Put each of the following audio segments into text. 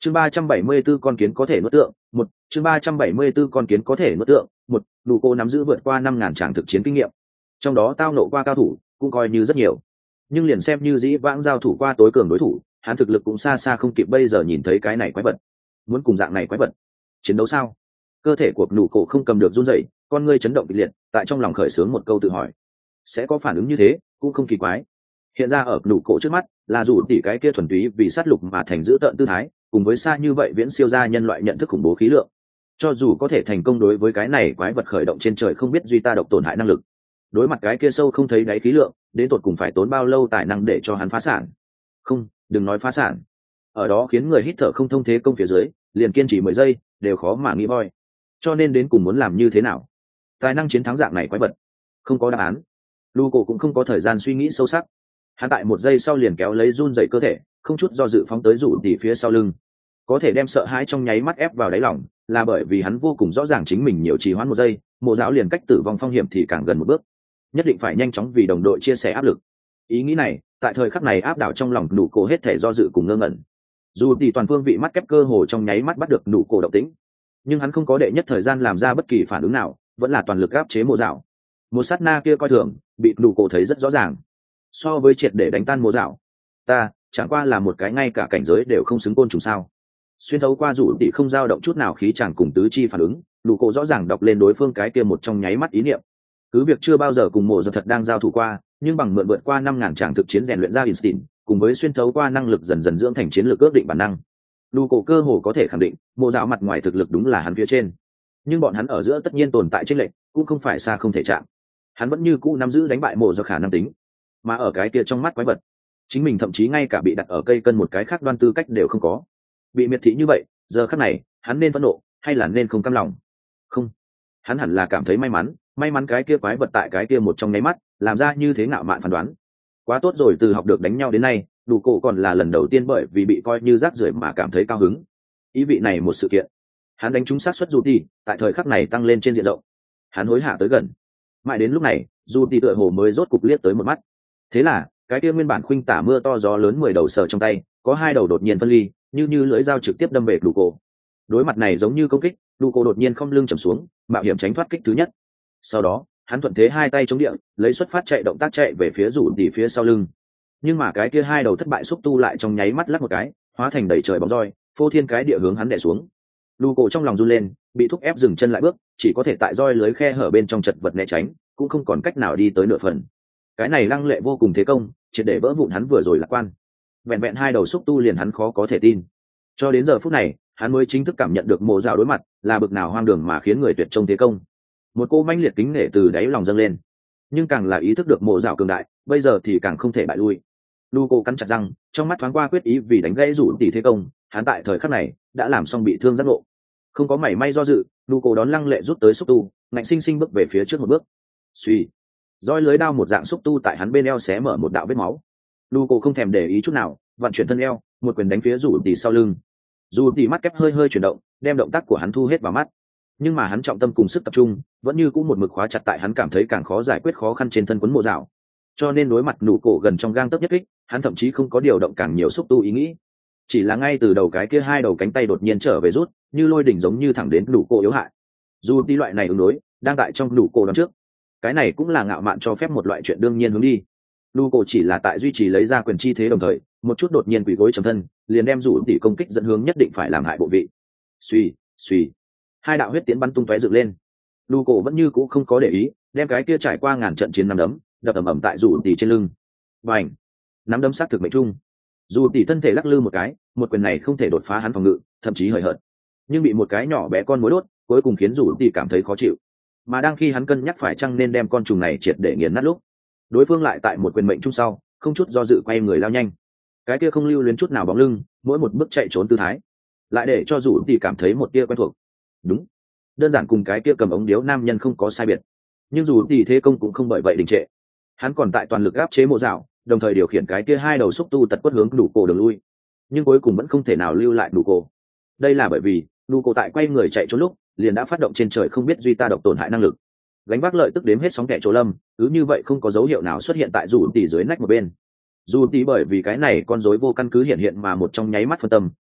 chương 374 con kiến có thể nuốt tượng một chương 374 con kiến có thể nuốt tượng một. Đủ cô nắm giữ vượt qua 5.000 tràng thực chiến kinh nghiệm, trong đó tao nộ qua cao thủ cũng coi như rất nhiều, nhưng liền xem như dĩ vãng giao thủ qua tối cường đối thủ, hắn thực lực cũng xa xa không kịp bây giờ nhìn thấy cái này quái vật. Muốn cùng dạng này quái vật chiến đấu sao? Cơ thể của Đủ cổ không cầm được run rẩy, con ngươi chấn động kịch liệt, tại trong lòng khởi xướng một câu tự hỏi. Sẽ có phản ứng như thế cũng không kỳ quái. Hiện ra ở Đủ cổ trước mắt là dù tỉ cái kia thuần túy vì sát lục mà thành giữ tợn tư thái, cùng với xa như vậy viễn siêu ra nhân loại nhận thức khủng bố khí lượng. Cho dù có thể thành công đối với cái này quái vật khởi động trên trời không biết duy ta độc tổn hại năng lực, đối mặt cái kia sâu không thấy đáy khí lượng, đến tột cùng phải tốn bao lâu tài năng để cho hắn phá sản? Không, đừng nói phá sản, ở đó khiến người hít thở không thông thế công phía dưới, liền kiên trì 10 giây đều khó mà nghĩ voi. Cho nên đến cùng muốn làm như thế nào tài năng chiến thắng dạng này quái vật? Không có đáp án. Luco cũng không có thời gian suy nghĩ sâu sắc, hắn tại 1 giây sau liền kéo lấy run dậy cơ thể, không chút do dự phóng tới rủ tỉ phía sau lưng. Có thể đem sợ hãi trong nháy mắt ép vào đáy lòng, là bởi vì hắn vô cùng rõ ràng chính mình nhiều trì hoãn 1 giây, mộ giáo liền cách tử vong phong hiểm thì càng gần một bước, nhất định phải nhanh chóng vì đồng đội chia sẻ áp lực. Ý nghĩ này tại thời khắc này áp đảo trong lòng Đủ cổ hết thể do dự cùng ngơ ngẩn. Dù thì toàn phương vị mắt kép cơ hồ trong nháy mắt bắt được Đủ cổ động tĩnh, nhưng hắn không có đệ nhất thời gian làm ra bất kỳ phản ứng nào, vẫn là toàn lực áp chế mộ dạo. Một sát na kia coi thường bị Đủ cổ thấy rất rõ ràng. So với triệt để đánh tan mộ dạo, ta chẳng qua là một cái ngay cả cảnh giới đều không xứng côn trùng sao? Xuyên thấu qua rủ tỉ không dao động chút nào khí chàng cùng tứ chi phản ứng, Đủ cổ rõ ràng đọc lên đối phương cái kia một trong nháy mắt ý niệm. Cứ việc chưa bao giờ cùng mộ giật thật đang giao thủ qua, nhưng bằng mượn vượt qua 5.000 tràng thực chiến rèn luyện ra instinct, cùng với xuyên thấu qua năng lực dần dần dưỡng thành chiến lược ước định bản năng, Đủ cổ cơ hồ có thể khẳng định mộ dạo mặt ngoài thực lực đúng là hắn phía trên, nhưng bọn hắn ở giữa tất nhiên tồn tại chênh lệch, cũng không phải xa không thể chạm. Hắn vẫn như cũ nắm giữ đánh bại mộ giật khả năng tính, mà ở cái kia trong mắt quái vật, chính mình thậm chí ngay cả bị đặt ở cây cân một cái khác đoan tư cách đều không có. Bị miệt thị như vậy, giờ khắc này hắn nên phẫn nộ hay là nên không cam lòng? Không, hắn hẳn là cảm thấy may mắn cái kia quái vật tại cái kia một trong nháy mắt làm ra như thế ngạo mạn phán đoán. Quá tốt rồi, từ học được đánh nhau đến nay, Đủ cổ còn là lần đầu tiên bởi vì bị coi như rác rưởi mà cảm thấy cao hứng. Ý vị này một sự kiện, hắn đánh trúng sát suất dù đi tại thời khắc này tăng lên trên diện rộng. Hắn hối hả tới gần, mãi đến lúc này dù đi tựa hồ mới rốt cục liếc tới một mắt. Thế là cái kia nguyên bản khuynh tả mưa to gió lớn 10 đầu sờ trong tay, có 2 đầu đột nhiên phân ly, như lưỡi dao trực tiếp đâm về Đủ cổ. Đối mặt này giống như công kích, Đủ cổ đột nhiên không lưng chầm xuống, mạo hiểm tránh thoát kích thứ nhất. Sau đó hắn thuận thế 2 tay chống địa, lấy xuất phát chạy động tác chạy về phía rủ tỉ phía sau lưng. Nhưng mà cái kia 2 đầu thất bại xúc tu lại trong nháy mắt lắc một cái, hóa thành đầy trời bóng roi, phô thiên cái địa hướng hắn đè xuống. Đủ cổ trong lòng run lên, bị thúc ép dừng chân lại bước, chỉ có thể tại roi lưới khe hở bên trong chật vật né tránh, cũng không còn cách nào đi tới nửa phần. Cái này lăng lệ vô cùng thế công, triệt để vỡ vụn hắn vừa rồi lạc quan. Vẹn 2 đầu xúc tu liền hắn khó có thể tin. Cho đến giờ phút này, hắn mới chính thức cảm nhận được mộ dạo đối mặt là bực nào hoang đường mà khiến người tuyệt trông thế công. Một cô manh liệt kính nể từ đáy lòng dâng lên, nhưng càng là ý thức được mộ dạo cường đại, bây giờ thì càng không thể bại lui. Luco cắn chặt răng, trong mắt thoáng qua quyết ý vì đánh gãy rủ tỉ thế công. Hắn tại thời khắc này đã làm xong bị thương giác ngộ, không có mảy may do dự, Luco đón lăng lệ rút tới xúc tu, ngạnh sinh sinh bước về phía trước một bước. Suy, roi lưới đao một dạng xúc tu tại hắn bên eo xé mở một đạo vết máu. Luco không thèm để ý chút nào, vận chuyển thân eo, một quyền đánh phía rủ tỉ sau lưng. Dù tỉ mắt kép hơi chuyển động, đem động tác của hắn thu hết vào mắt, nhưng mà hắn trọng tâm cùng sức tập trung vẫn như cũng một mực khóa chặt tại hắn cảm thấy càng khó giải quyết khó khăn trên thân quấn mộ dạo. Cho nên đối mặt nụ cổ gần trong gang tấc nhất kích, hắn thậm chí không có điều động càng nhiều xúc tu ý nghĩ, chỉ là ngay từ đầu cái kia 2 đầu cánh tay đột nhiên trở về rút, như lôi đỉnh giống như thẳng đến nụ cổ yếu hại. Dù đi loại này ứng đối đang tại trong nụ cổ đón trước, cái này cũng là ngạo mạn cho phép một loại chuyện đương nhiên hướng đi. Nụ cổ chỉ là tại duy trì lấy ra quyền chi thế, đồng thời một chút đột nhiên quỳ gối trầm thân, liền đem rủ tỉ công kích dẫn hướng nhất định phải làm hại bộ vị. Suy, 2 đạo huyết tiễn bắn tung tóe dựng lên. Luco vẫn như cũ không có để ý, đem cái kia trải qua ngàn trận chiến nắm đấm đập ầm ầm tại rủ tỉ trên lưng. Bành! Nắm đấm sát thực mệnh trung. Dù tỉ thân thể lắc lư một cái, một quyền này không thể đột phá hắn phòng ngự, thậm chí hời hợt, nhưng bị một cái nhỏ bé con mối đốt, cuối cùng khiến rủ tỉ cảm thấy khó chịu. Mà đang khi hắn cân nhắc phải chăng nên đem con trùng này triệt để nghiền nát lúc, đối phương lại tại một quyền mệnh trung sau, không chút do dự quay người lao nhanh. Cái kia không lưu luyến chút nào bóng lưng, mỗi một bước chạy trốn tư thái, lại để cho rủ tỉ cảm thấy một tia quen thuộc. Đúng, đơn giản cùng cái kia cầm ống điếu nam nhân không có sai biệt. Nhưng dù tỉ thế công cũng không bởi vậy đình trệ, hắn còn tại toàn lực áp chế mộ dạo, đồng thời điều khiển cái kia 2 đầu xúc tu tật quất hướng Đủ cổ đường lui, nhưng cuối cùng vẫn không thể nào lưu lại Đủ cổ. Đây là bởi vì Đủ cổ tại quay người chạy trốn lúc liền đã phát động trên trời không biết duy ta độc tổn hại năng lực, gánh vác lợi tức đếm hết sóng kẻ chỗ lâm, cứ như vậy không có dấu hiệu nào xuất hiện tại rủ tỉ dưới nách một bên. Dù tỉ bởi vì cái này con rối vô căn cứ hiện hiện mà một trong nháy mắt phân tâm,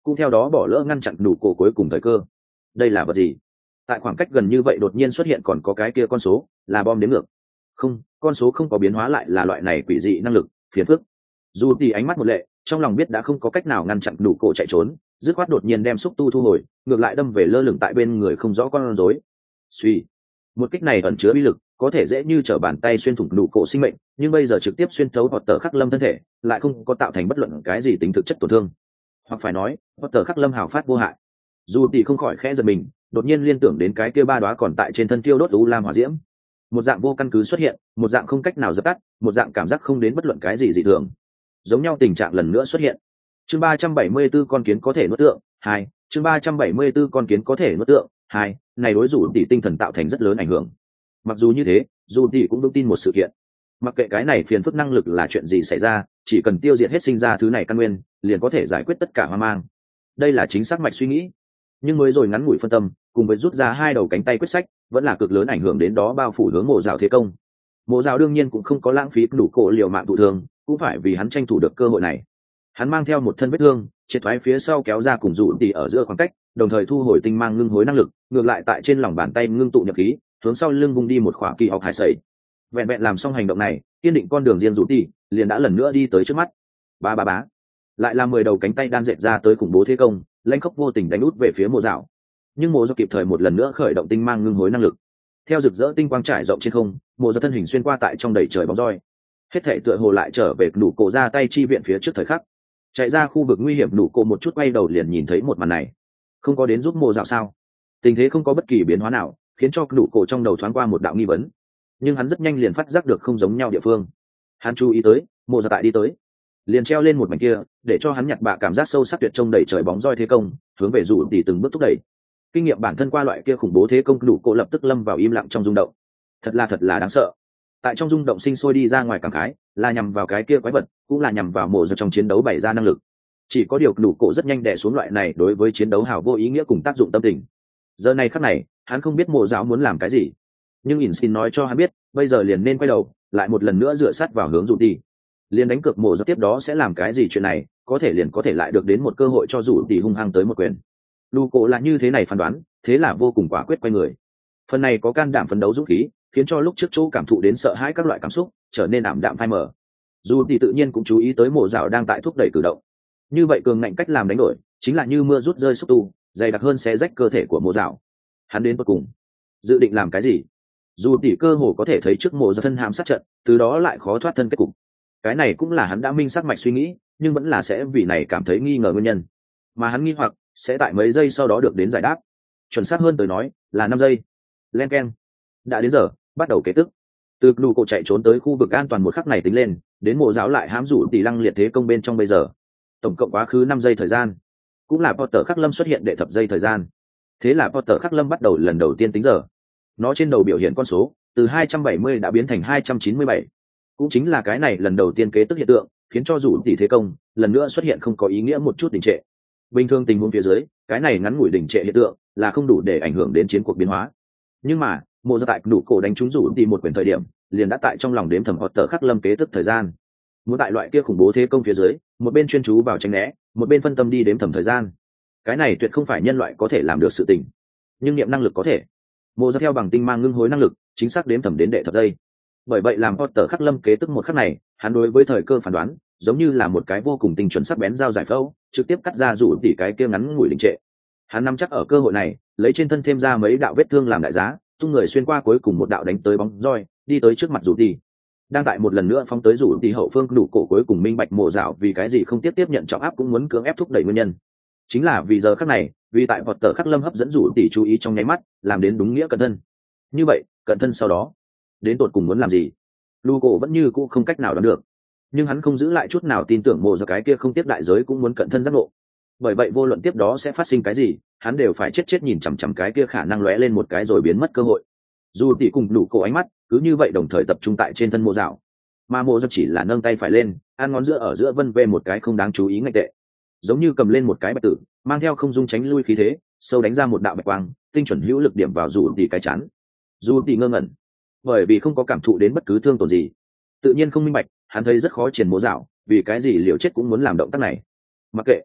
cũng theo đó bỏ lỡ ngăn chặn đủ cổ cuối cùng thời cơ. Đây là vật gì? Tại khoảng cách gần như vậy đột nhiên xuất hiện còn có cái kia con số, là bom đếm ngược. Không, con số không có biến hóa lại là loại này quỷ dị năng lực, phiền phức. Dù thì ánh mắt một lệ, trong lòng biết đã không có cách nào ngăn chặn đủ cổ chạy trốn, dứt khoát đột nhiên đem xúc tu thu hồi, ngược lại đâm về lơ lửng tại bên người không rõ con rối. Suy, một kích này ẩn chứa bí lực, có thể dễ như trở bàn tay xuyên thủng đủ cổ sinh mệnh, nhưng bây giờ trực tiếp xuyên thấu hoặc tờ khắc lâm thân thể, lại không có tạo thành bất luận cái gì tính thực chất tổn thương, hoặc phải nói, hoặc tờ khắc lâm hào phát vô hại. Dù thì không khỏi khẽ giật mình, đột nhiên liên tưởng đến cái kia ba đóa còn tại trên thân tiêu đốt u lam hỏa diễm, một dạng vô căn cứ xuất hiện, một dạng không cách nào dập tắt, một dạng cảm giác không đến bất luận cái gì dị thường. Giống nhau tình trạng lần nữa xuất hiện. Chương 374 con kiến có thể nuốt tượng 2, chương 374 con kiến có thể nuốt tượng 2, này đối Dù tỷ tinh thần tạo thành rất lớn ảnh hưởng. Mặc dù như thế, Dù tỷ cũng vững tin một sự kiện. Mặc kệ cái này phiền phức năng lực là chuyện gì xảy ra, chỉ cần tiêu diệt hết sinh ra thứ này căn nguyên, liền có thể giải quyết tất cả hoang mang. Đây là chính xác mạch suy nghĩ. Nhưng mới rồi ngắn ngủi phân tâm, cùng với rút ra hai đầu cánh tay quyết sách, vẫn là cực lớn ảnh hưởng đến đó bao phủ hướng Mộ Dạo thế công. Mộ Dạo đương nhiên cũng không có lãng phí đủ cổ liều mạng thụ thương, cũng phải vì hắn tranh thủ được cơ hội này. Hắn mang theo một thân vết thương, triệt thoái phía sau kéo ra cùng Dù tỷ ở giữa khoảng cách, đồng thời thu hồi tinh mang ngưng hối năng lực, ngược lại tại trên lòng bàn tay ngưng tụ nhập khí, hướng sau lưng vung đi một khỏa kỳ học hải sẩy. Vẹn vẹn làm xong hành động này, kiên định con đường riêng Dù tỷ liền đã lần nữa đi tới trước mắt. Ba ba bá, lại là 10 đầu cánh tay đan dệt ra tới khủng bố thế công, lãnh khốc vô tình đánh út về phía Mộ Dạo. Nhưng Mộ Dạo kịp thời một lần nữa khởi động tinh mang ngưng hối năng lực. Theo rực rỡ tinh quang trải rộng trên không, Mộ Dạo thân hình xuyên qua tại trong đầy trời bóng roi. Hết thảy tựa hồ lại trở về đủ cổ ra tay chi viện phía trước thời khắc. Chạy ra khu vực nguy hiểm đủ cổ một chút quay đầu liền nhìn thấy một màn này. Không có đến giúp Mộ Dạo sao? Tình thế không có bất kỳ biến hóa nào, khiến cho đủ cổ trong đầu thoáng qua một đạo nghi vấn. Nhưng hắn rất nhanh liền phát giác được không giống nhau địa phương. Hắn chú ý tới, Mộ Dạo tại đi tới, liền treo lên một mảnh kia, để cho hắn nhặt bạ cảm giác sâu sắc tuyệt trông đầy trời bóng roi thế công, hướng về Dù tỷ từng bước thúc đẩy. Kinh nghiệm bản thân qua loại kia khủng bố thế công, đủ cổ lập tức lâm vào im lặng trong rung động. Thật là đáng sợ. Tại trong rung động sinh sôi đi ra ngoài cảm khái, là nhằm vào cái kia quái vật, cũng là nhằm vào Mộ Dạo trong chiến đấu bày ra năng lực. Chỉ có điều đủ cổ rất nhanh đè xuống loại này đối với chiến đấu hào vô ý nghĩa cùng tác dụng tâm tình. Giờ này khắc này, hắn không biết Mộ Dạo muốn làm cái gì, nhưng Instin nói cho hắn biết, bây giờ liền nên quay đầu, lại một lần nữa dựa sát vào hướng Dù tỷ. Liền đánh cược Mộ Dạo tiếp đó sẽ làm cái gì chuyện này, có thể liền có thể lại được đến một cơ hội cho Dù tỷ hung hăng tới một quyền. Đủ cổ là như thế này phán đoán, thế là vô cùng quả quyết quay người. Phần này có can đảm phấn đấu dũng khí, khiến cho lúc trước chỗ cảm thụ đến sợ hãi các loại cảm xúc trở nên ảm đạm phai mờ. Dù thì tự nhiên cũng chú ý tới Mộ Dạo đang tại thúc đẩy cử động. Như vậy cường ngạnh cách làm đánh đổi, chính là như mưa rút rơi xúc tu, dày đặc hơn xé rách cơ thể của Mộ Dạo. Hắn đến cuối cùng dự định làm cái gì? Dù tỷ cơ hồ có thể thấy trước Mộ Dạo thân hãm sát trận, từ đó lại khó thoát thân kết cục. Cái này cũng là hắn đã minh xác mạch suy nghĩ, nhưng vẫn là sẽ vì này cảm thấy nghi ngờ nguyên nhân. Mà hắn nghi hoặc sẽ tại mấy giây sau đó được đến giải đáp. Chuẩn xác hơn tới nói, là 5 giây. Len keng. Đã đến giờ, bắt đầu kế tức. Từ đủ cổ chạy trốn tới khu vực an toàn một khắc này tính lên, đến Mộ Dạo lại hãm Dù tỷ lăng liệt thế công bên trong bây giờ, tổng cộng quá khứ 5 giây thời gian, cũng là Potter Khắc Lâm xuất hiện đệ thập giây thời gian. Thế là Potter Khắc Lâm bắt đầu lần đầu tiên tính giờ. Nó trên đầu biểu hiện con số từ 270 đã biến thành 297. Cũng chính là cái này lần đầu tiên kế tức hiện tượng, khiến cho Dù tỷ thế công lần nữa xuất hiện không có ý nghĩa một chút đình trệ. Bình thường tình huống phía dưới, cái này ngắn ngủi đình trệ hiện tượng là không đủ để ảnh hưởng đến chiến cuộc biến hóa. Nhưng mà Mộ Dạo tại đủ cổ đánh trúng Dù tỷ một quyền thời điểm, liền đã tại trong lòng đếm thầm Potter Khắc Lâm kế tức thời gian. Muốn tại loại kia khủng bố thế công phía dưới, một bên chuyên chú vào tránh né, một bên phân tâm đi đếm thầm thời gian. Cái này tuyệt không phải nhân loại có thể làm được sự tình, nhưng niệm năng lực có thể. Mộ Dạo theo bằng tinh mang ngưng hối năng lực, chính xác đếm thầm đến đệ thập giây. Bởi vậy làm Potter Khắc Lâm kế tức một khắc này, hắn đối với thời cơ phán đoán, giống như là một cái vô cùng tinh chuẩn sắc bén dao giải phẫu, trực tiếp cắt ra Dù tỷ cái kia ngắn ngủi đình trệ. Hắn nắm chắc ở cơ hội này, lấy trên thân thêm ra mấy đạo vết thương làm đại giá, tung người xuyên qua cuối cùng một đạo đánh tới bóng roi, đi tới trước mặt Dù tỷ. Đang tại một lần nữa phóng tới Dù tỷ hậu phương, đủ cổ cuối cùng minh bạch Mộ Dạo vì cái gì không tiếp nhận trọng áp cũng muốn cưỡng ép thúc đẩy nguyên nhân. Chính là vì giờ khắc này, vì tại Potter Khắc Lâm hấp dẫn Dù tỷ chú ý trong nháy mắt, làm đến đúng nghĩa cận thân. Như vậy, cận thân sau đó, đến tột cùng muốn làm gì? Lu cổ vẫn như cũ không cách nào đoán được, nhưng hắn không giữ lại chút nào tin tưởng Mộ Dạo cái kia không tiếp đại giới cũng muốn cận thân giác ngộ. Bởi vậy vô luận tiếp đó sẽ phát sinh cái gì, hắn đều phải chết nhìn chằm chằm cái kia khả năng lóe lên một cái rồi biến mất cơ hội. Dù tỷ cùng đủ cổ ánh mắt cứ như vậy đồng thời tập trung tại trên thân Mộ Dạo, mà Mộ Dạo chỉ là nâng tay phải lên, ăn ngón giữa ở giữa vân về một cái không đáng chú ý ngạch tệ, giống như cầm lên một cái bạch tử, mang theo không dung tránh lui khí thế, sâu đánh ra một đạo bạch quang, tinh chuẩn hữu lực điểm vào Dù tỷ cái chán. Dù tỷ ngơ ngẩn, bởi vì không có cảm thụ đến bất cứ thương tổn gì, tự nhiên không minh bạch, hắn thấy rất khó triển Mộ Dạo vì cái gì liều chết cũng muốn làm động tác này. Mặc kệ,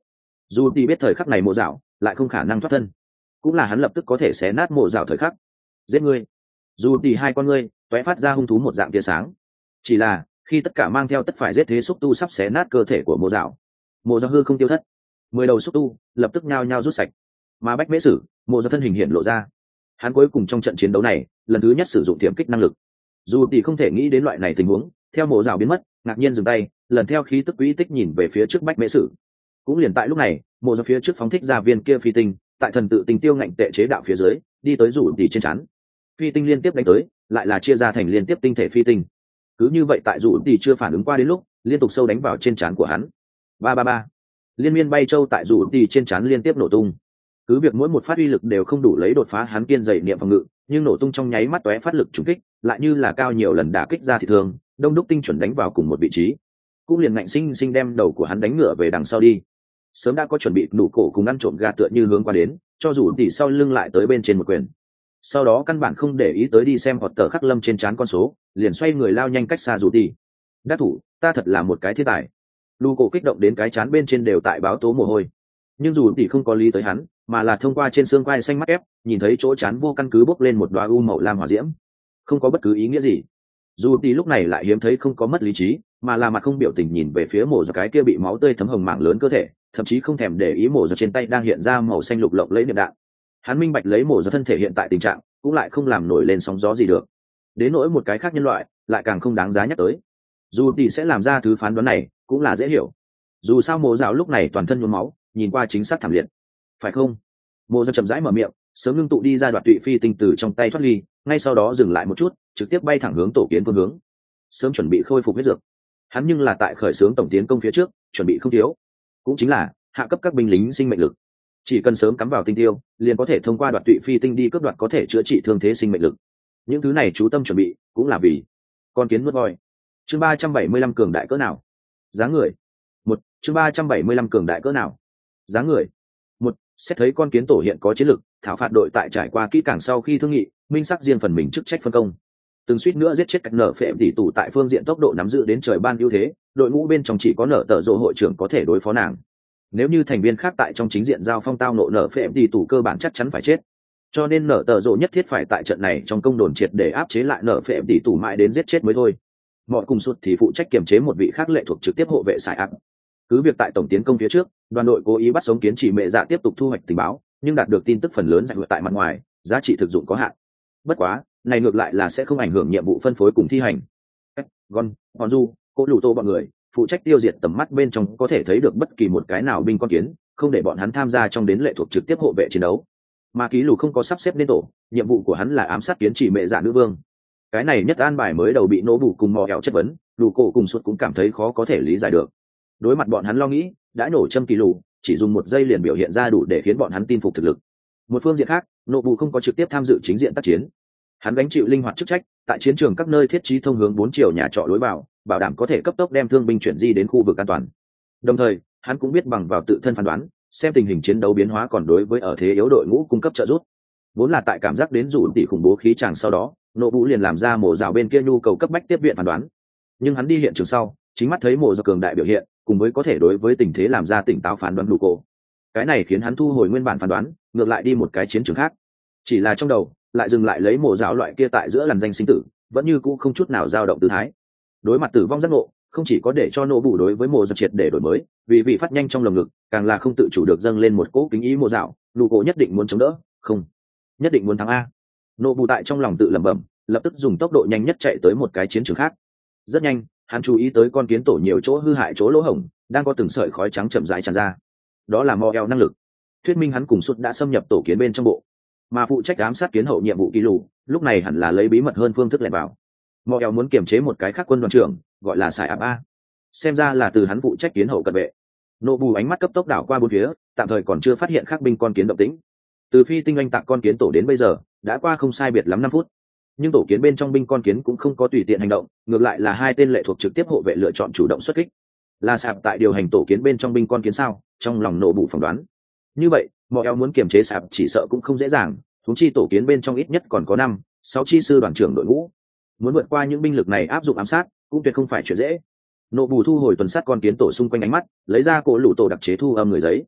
dù thì biết thời khắc này mộ dạo lại không khả năng thoát thân, cũng là hắn lập tức có thể xé nát mộ dạo thời khắc. Giết ngươi. Dù thì hai con ngươi tóe phát ra hung thú một dạng tia sáng. Chỉ là khi tất cả mang theo tất phải giết thế xúc tu sắp xé nát cơ thể của mộ dạo hư không tiêu thất, 10 đầu xúc tu lập tức nhao nhao rút sạch, mà bách mễ sử mộ dạo thân hình hiện lộ ra. Hắn cuối cùng trong trận chiến đấu này lần thứ nhất sử dụng tiềm kích năng lực. Dù thì không thể nghĩ đến loại này tình huống, theo mộ dạo biến mất ngạc nhiên dừng tay, lần theo khí tức quỹ tích nhìn về phía trước bách mễ sử. Cũng liền tại lúc này, mộ dạo phía trước phóng thích ra viên kia phi tinh, tại thần tự tình tiêu ngạnh tệ chế đạo phía dưới đi tới rủ tỉ trên chắn. Phi tinh liên tiếp đánh tới, lại là chia ra thành liên tiếp tinh thể phi tinh. Cứ như vậy tại rủ tỉ chưa phản ứng qua đến lúc, liên tục sâu đánh vào trên chắn của hắn. Ba ba ba, liên miên bay châu tại rủ tỉ trên chắn liên tiếp nổ tung. Cứ việc mỗi một phát uy lực đều không đủ lấy đột phá hắn kiên dày niệm phòng ngự, nhưng nổ tung trong nháy mắt tóe phát lực trúng kích, lại như là cao nhiều lần đả kích ra thị thường, đông đúc tinh chuẩn đánh vào cùng một vị trí, cũng liền ngạnh sinh sinh đem đầu của hắn đánh ngựa về đằng sau đi. Sớm đã có chuẩn bị nụ cổ cùng ăn trộm gà tựa như hướng qua đến, cho dù tỉ sau lưng lại tới bên trên một quyền. Sau đó căn bản không để ý tới đi xem hoặc tờ khắc lâm trên trán con số, liền xoay người lao nhanh cách xa dù tỉ. Đắc thủ, ta thật là một cái thiên tài. Nụ cổ kích động đến cái trán bên trên đều tại báo tố mồ hôi. Nhưng dù tỉ không có lý tới hắn, mà là thông qua trên xương quai xanh mắt ép, nhìn thấy chỗ trán vô căn cứ bốc lên một đoá u màu lam hỏa diễm, không có bất cứ ý nghĩa gì. Dù tỉ lúc này lại hiếm thấy không có mất lý trí, mà là mặt không biểu tình nhìn về phía mổ giật cái kia bị máu tươi thấm hồng mảng lớn cơ thể, thậm chí không thèm để ý mổ giật trên tay đang hiện ra màu xanh lục lộng lấy niệm đạn. Hắn minh bạch lấy mổ giật thân thể hiện tại tình trạng, cũng lại không làm nổi lên sóng gió gì được. Đến nỗi một cái khác nhân loại, lại càng không đáng giá nhắc tới. Dù tỉ sẽ làm ra thứ phán đoán này, cũng là dễ hiểu. Dù sao mổ dạo lúc này toàn thân nhuốm máu, nhìn qua chính xác thảm liệt, phải không? Mộ giật chậm rãi mở miệng, sớm ngưng tụ đi ra đoạt tụy phi tinh từ trong tay thoát ly, ngay sau đó dừng lại một chút, trực tiếp bay thẳng hướng tổ kiến phương hướng. Sớm chuẩn bị khôi phục huyết dược. Hắn nhưng là tại khởi xướng tổng tiến công phía trước, chuẩn bị không thiếu, cũng chính là hạ cấp các binh lính sinh mệnh lực. Chỉ cần sớm cắm vào tinh tiêu, liền có thể thông qua đoạt tụy phi tinh đi cướp đoạt có thể chữa trị thương thế sinh mệnh lực. Những thứ này chú tâm chuẩn bị, cũng là vì con kiến nuốt voi. Chương 375 cường đại cỡ nào? Dáng người. Một chương 375 cường đại cỡ nào? Dáng người. Một, xét thấy con kiến tổ hiện có chiến lực, thảo phạt đội tại trải qua kỹ càng sau khi thương nghị, minh sắc riêng phần mình chức trách phân công. Từng suýt nữa giết chết cách nở phệ tỷ tụ tại phương diện tốc độ nắm giữ đến trời ban ưu thế, đội ngũ bên trong chỉ có nở tờ rộ hội trưởng có thể đối phó nàng. Nếu như thành viên khác tại trong chính diện giao phong tao nộ nở phệ tỷ tụ cơ bản chắc chắn phải chết. Cho nên nở tờ rộ nhất thiết phải tại trận này trong công đồn triệt để áp chế lại nở phệ tỷ tụ mãi đến giết chết mới thôi. Mọi cùng suốt thì phụ trách kiềm chế một vị khác lệ thuộc trực tiếp hộ vệ sải áp. Cứ việc tại tổng tiến công phía trước, đoàn đội cố ý bắt sống kiến chỉ mẹ dạ tiếp tục thu hoạch tình báo, nhưng đạt được tin tức phần lớn giải ngược tại mặt ngoài, giá trị thực dụng có hạn. Bất quá, này ngược lại là sẽ không ảnh hưởng nhiệm vụ phân phối cùng thi hành. Gon, Honju, Cố Lù Tô bọn người phụ trách tiêu diệt tầm mắt bên trong có thể thấy được bất kỳ một cái nào binh con kiến, không để bọn hắn tham gia trong đến lệ thuộc trực tiếp hộ vệ chiến đấu. Mà Ký Lù không có sắp xếp nên tổ, nhiệm vụ của hắn là ám sát kiến chỉ mẹ dạ nữ vương. Cái này nhất an bài mới đầu bị nổ bù cùng mò ẻo chất vấn, Lù Cổ cùng suốt cũng cảm thấy khó có thể lý giải được. Đối mặt bọn hắn lo nghĩ, đã nổ châm Ký Lù, chỉ dùng một giây liền biểu hiện ra đủ để khiến bọn hắn tin phục thực lực. Một phương diện khác, nổ bù không có trực tiếp tham dự chính diện tác chiến. Hắn gánh chịu linh hoạt chức trách, tại chiến trường các nơi thiết trí thông hướng 4 chiều nhà trọ lối vào, bảo đảm có thể cấp tốc đem thương binh chuyển di đến khu vực an toàn. Đồng thời, hắn cũng biết bằng vào tự thân phán đoán, xem tình hình chiến đấu biến hóa còn đối với ở thế yếu đội ngũ cung cấp trợ giúp. Vốn là tại cảm giác đến rủ tỷ khủng bố khí tràng sau đó, nộ vũ liền làm ra mổ rào bên kia nhu cầu cấp bách tiếp viện phán đoán. Nhưng hắn đi hiện trường sau, chính mắt thấy mổ rào cường đại biểu hiện, cùng với có thể đối với tình thế làm ra tỉnh táo phán đoán đủ cổ. Cái này khiến hắn thu hồi nguyên bản phán đoán, ngược lại đi một cái chiến trường khác. Chỉ là trong đầu lại dừng lại lấy mổ rào loại kia tại giữa làn danh sinh tử, vẫn như cũ không chút nào dao động tư thái. Đối mặt tử vong giác ngộ, không chỉ có để cho nộ vũ đối với mổ rào triệt để đổi mới, vì vị phát nhanh trong lồng ngực, càng là không tự chủ được dâng lên một cỗ kính ý mổ rào, đủ cổ nhất định muốn chống đỡ, không, nhất định muốn thắng a. Nộ vũ tại trong lòng tự lẩm bẩm, lập tức dùng tốc độ nhanh nhất chạy tới một cái chiến trường khác. Rất nhanh, hắn chú ý tới con kiến tổ nhiều chỗ hư hại chỗ lỗ hổng, đang có từng sợi khói trắng chậm rãi tràn ra. Đó là mò eo năng lực, thuyết minh hắn cùng suốt đã xâm nhập tổ kiến bên trong bộ, mà phụ trách ám sát kiến hậu nhiệm vụ Ký Lù lúc này hẳn là lấy bí mật hơn phương thức lẻn vào. Mò eo muốn kiềm chế một cái khác quân đoàn trưởng, gọi là Sải Áp A, xem ra là từ hắn phụ trách kiến hậu cận vệ. Nộ bù ánh mắt cấp tốc đảo qua bốn phía, tạm thời còn chưa phát hiện khác binh con kiến động tĩnh. Từ phi tinh anh tạc con kiến tổ đến bây giờ đã qua không sai biệt lắm 5 phút, nhưng tổ kiến bên trong binh con kiến cũng không có tùy tiện hành động, ngược lại là hai tên lệ thuộc trực tiếp hộ vệ lựa chọn chủ động xuất kích. Là Sạp tại điều hành tổ kiến bên trong binh con kiến sao? Trong lòng nộ bù phỏng đoán. Như vậy, mọi eo muốn kiềm chế Sạp chỉ sợ cũng không dễ dàng, huống chi tổ kiến bên trong ít nhất còn có 5-6 chi sư đoàn trưởng đội ngũ. Muốn vượt qua những binh lực này áp dụng ám sát, cũng tuyệt không phải chuyện dễ. Nộ bù thu hồi tuần sát con kiến tổ xung quanh ánh mắt, lấy ra cổ lũ tổ đặc chế thu âm người giấy.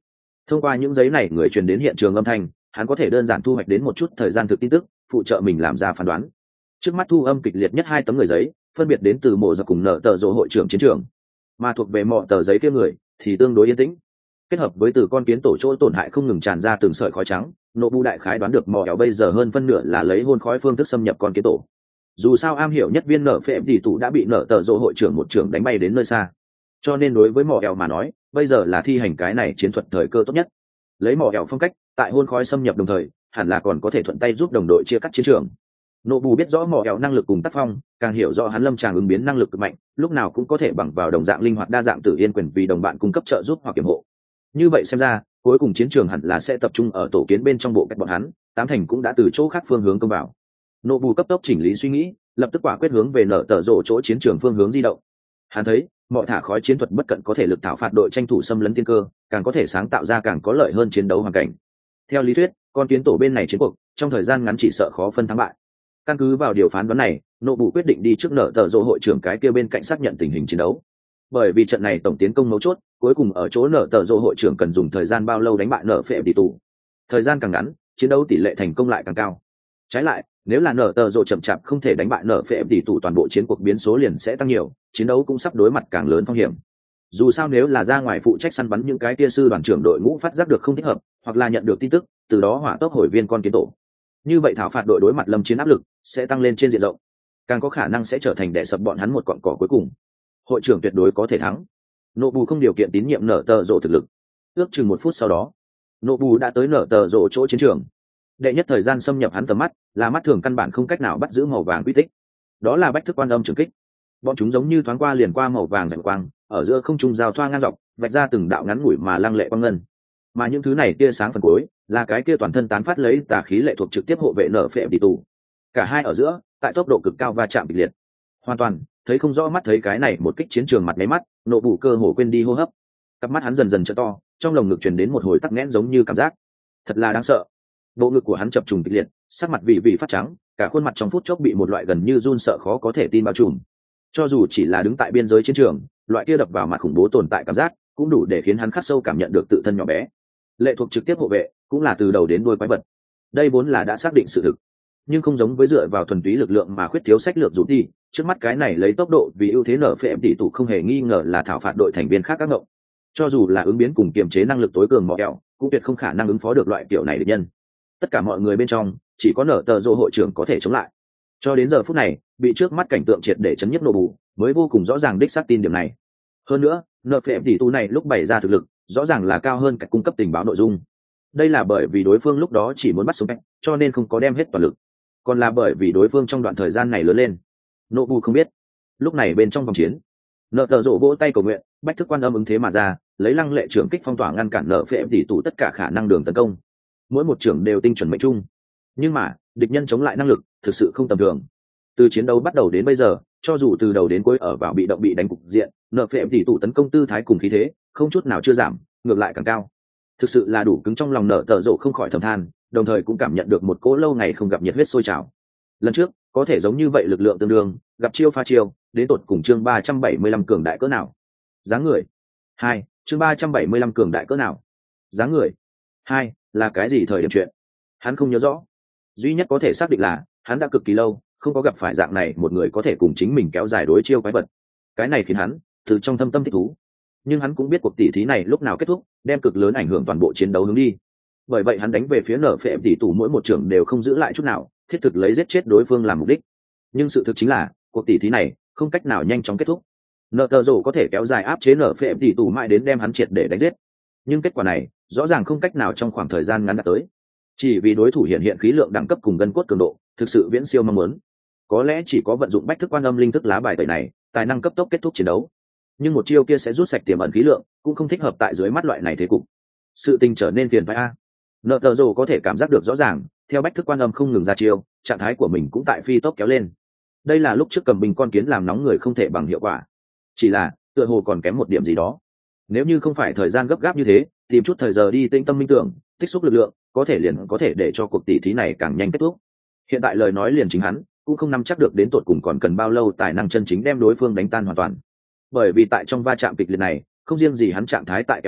Thông qua những giấy này người truyền đến hiện trường âm thanh, hắn có thể đơn giản thu hoạch đến một chút thời gian thực tin tức, phụ trợ mình làm ra phán đoán. Trước mắt thu âm kịch liệt nhất 2 tấm người giấy, phân biệt đến từ mộ giặc cùng nợ tờ rộ hội trưởng chiến trường, mà thuộc về mọ tờ giấy kia người thì tương đối yên tĩnh. Kết hợp với từ con kiến tổ chỗ tổn hại không ngừng tràn ra từng sợi khói trắng, nộ bu đại khái đoán được mỏ kéo bây giờ hơn phân nửa là lấy hôn khói phương thức xâm nhập con kiến tổ. Dù sao am hiểu nhất viên nở phệ tỷ tụ đã bị nở tờ rộ hội trưởng một trưởng đánh bay đến nơi xa, cho nên đối với mỏ kéo mà nói bây giờ là thi hành cái này chiến thuật thời cơ tốt nhất. Lấy mỏ kéo phong cách tại hôn khói xâm nhập đồng thời hẳn là còn có thể thuận tay giúp đồng đội chia cắt chiến trường. Nộ bù biết rõ mỏ kéo năng lực cùng tác phong, càng hiểu rõ hắn lâm tràng ứng biến năng lực cực mạnh, lúc nào cũng có thể bằng vào đồng dạng linh hoạt đa dạng tự yên quyền vì đồng bạn cung cấp trợ giúp hoặc kiểm hộ. Như vậy xem ra cuối cùng chiến trường hẳn là sẽ tập trung ở tổ kiến bên trong bộ cách bọn hắn, tám thành cũng đã từ chỗ khác phương hướng công vào. Nộ bù cấp tốc chỉnh lý suy nghĩ, lập tức quả quyết hướng về nở tờ rộ chỗ chiến trường phương hướng di động. Hắn thấy mọi thả khói chiến thuật bất cận có thể lực thảo phạt đội tranh thủ xâm lấn tiên cơ, càng có thể sáng tạo ra càng có lợi hơn chiến đấu hoàn cảnh. Theo lý thuyết con kiến tổ bên này chiến cuộc trong thời gian ngắn chỉ sợ khó phân thắng bại. Căn cứ vào điều phán đoán này, nộ bù quyết định đi trước nở tờ rộ hội trưởng cái kia bên cạnh xác nhận tình hình chiến đấu. Bởi vì trận này tổng tiến công mấu chốt cuối cùng ở chỗ nở tờ rộ hội trưởng cần dùng thời gian bao lâu đánh bại nở phệ tỷ tù. Thời gian càng ngắn chiến đấu tỷ lệ thành công lại càng cao. Trái lại nếu là nở tờ rộ chậm chạp không thể đánh bại nở phệ tỷ tù, toàn bộ chiến cuộc biến số liền sẽ tăng nhiều, chiến đấu cũng sắp đối mặt càng lớn phong hiểm. Dù sao nếu là ra ngoài phụ trách săn bắn những cái kia sư đoàn trưởng đội ngũ phát giác được không thích hợp, hoặc là nhận được tin tức từ đó hỏa tốc hồi viên con kiến tổ, như vậy thảo phạt đội đối mặt lâm chiến áp lực sẽ tăng lên trên diện rộng, càng có khả năng sẽ trở thành đè sập bọn hắn một cọn cỏ cuối cùng. Hội trưởng tuyệt đối có thể thắng. Nộ bù không điều kiện tín nhiệm nở tờ rộ thực lực. Ước chừng 1 phút sau đó nộ bù đã tới nở tờ rộ chỗ chiến trường. Đệ nhất thời gian xâm nhập hắn tầm mắt là mắt thường căn bản không cách nào bắt giữ màu vàng quy tích, đó là bách thức quan âm trường kích. Bọn chúng giống như thoáng qua liền qua màu vàng rạng quang, ở giữa không trung giao thoa ngang dọc, vạch ra từng đạo ngắn ngủi mà lăng lệ quang ngân. Mà những thứ này tia sáng phần cuối là cái kia toàn thân tán phát lấy tà khí lệ thuộc trực tiếp hộ vệ nở phệ tỷ tù. Cả hai ở giữa tại tốc độ cực cao va chạm kịch liệt, hoàn toàn thấy không rõ mắt thấy cái này một kích chiến trường mặt máy mắt, nộ bù cơ hồ quên đi hô hấp. Cặp mắt hắn dần dần trợ to, trong lồng ngực truyền đến một hồi tắc nghẽn giống như cảm giác thật là đáng sợ. Bộ ngực của hắn chập trùng kịch liệt, sắc mặt vị phát trắng, cả khuôn mặt trong phút chốc bị một loại gần như run sợ khó có thể tin bao trùm. Cho dù chỉ là đứng tại biên giới chiến trường, loại kia đập vào mặt khủng bố tồn tại cảm giác cũng đủ để khiến hắn khắc sâu cảm nhận được tự thân nhỏ bé. Lệ thuộc trực tiếp hộ vệ cũng là từ đầu đến đuôi quái vật, đây vốn là đã xác định sự thực, nhưng không giống với dựa vào thuần túy lực lượng mà khuyết thiếu sách lược rút đi. Trước mắt cái này lấy tốc độ vì ưu thế nở phệ tỷ tụ không hề nghi ngờ là thảo phạt đội thành viên khác các ngộng. Cho dù là ứng biến cùng kiềm chế năng lực tối cường mọ kẹo cũng tuyệt không khả năng ứng phó được loại kiểu này địch nhân. Tất cả mọi người bên trong chỉ có nở tờ rộ hội trưởng có thể chống lại. Cho đến giờ phút này bị trước mắt cảnh tượng triệt để chấn nhức nổ bù mới vô cùng rõ ràng đích xác tin điểm này. Hơn nữa nở phệ tỷ tụ này lúc bày ra thực lực rõ ràng là cao hơn cả cung cấp tình báo nội dung. Đây là bởi vì đối phương lúc đó chỉ muốn bắt sống cách, cho nên không có đem hết toàn lực, còn là bởi vì đối phương trong đoạn thời gian này lớn lên. Nộ bù không biết lúc này bên trong vòng chiến, nợ tờ rộ vỗ tay cầu nguyện, bách thức quan âm ứng thế mà ra, lấy lăng lệ trưởng kích phong tỏa ngăn cản nợ phệ tỷ tụ tất cả khả năng đường tấn công. Mỗi một trưởng đều tinh chuẩn mệnh trung, nhưng mà địch nhân chống lại năng lực thực sự không tầm thường. Từ chiến đấu bắt đầu đến bây giờ, cho dù từ đầu đến cuối ở vào bị động bị đánh cục diện, nợ phệ tỷ tụ tấn công tư thái cùng khí thế không chút nào chưa giảm, ngược lại càng cao. Thực sự là đủ cứng. Trong lòng nợ tờ rộ không khỏi thầm than, đồng thời cũng cảm nhận được một cỗ lâu ngày không gặp nhiệt huyết sôi trào. Lần trước có thể giống như vậy lực lượng tương đương, gặp chiêu pha chiêu, đến tột cùng chương 375 cường đại cỡ nào. Dáng người 2, chương 375 cường đại cỡ nào. Dáng người 2 là cái gì thời điểm chuyện hắn không nhớ rõ, duy nhất có thể xác định là hắn đã cực kỳ lâu không có gặp phải dạng này một người có thể cùng chính mình kéo dài đối chiêu quái vật. Cái này khiến hắn từ trong thâm tâm thích thú, nhưng hắn cũng biết cuộc tỉ thí này lúc nào kết thúc đem cực lớn ảnh hưởng toàn bộ chiến đấu hướng đi. Bởi vậy hắn đánh về phía nở phệ tỷ tù mỗi một trưởng đều không giữ lại chút nào, thiết thực lấy giết chết đối phương làm mục đích. Nhưng sự thực chính là cuộc tỉ thí này không cách nào nhanh chóng kết thúc. Nợ tờ rổ có thể kéo dài áp chế nở phệ tỷ tù mãi đến đem hắn triệt để đánh giết, nhưng kết quả này rõ ràng không cách nào trong khoảng thời gian ngắn đạt tới, chỉ vì đối thủ hiện khí lượng đẳng cấp cùng gân cốt cường độ thực sự viễn siêu mong muốn. Có lẽ chỉ có vận dụng bách thức quan âm linh thức lá bài tẩy này tài năng cấp tốc kết thúc chiến đấu, nhưng một chiêu kia sẽ rút sạch tiềm ẩn khí lượng cũng không thích hợp tại dưới mắt loại này thế cục. Sự tình trở nên phiền phái a. Nợ tờ rồ có thể cảm giác được rõ ràng, theo bách thức quan âm không ngừng ra chiêu, trạng thái của mình cũng tại phi tốc kéo lên. Đây là lúc trước cầm bình con kiến làm nóng người không thể bằng hiệu quả, chỉ là tựa hồ còn kém một điểm gì đó. Nếu như không phải thời gian gấp gáp như thế, tìm chút thời giờ đi tinh tâm minh tưởng, tích xúc lực lượng, có thể liền có thể để cho cuộc tỷ thí này càng nhanh kết thúc. Hiện tại lời nói liền chính hắn cũng không nắm chắc được đến tột cùng còn cần bao lâu tài năng chân chính đem đối phương đánh tan hoàn toàn. Bởi vì tại trong va chạm kịch liệt này, không riêng gì hắn trạng thái tại kéo lên,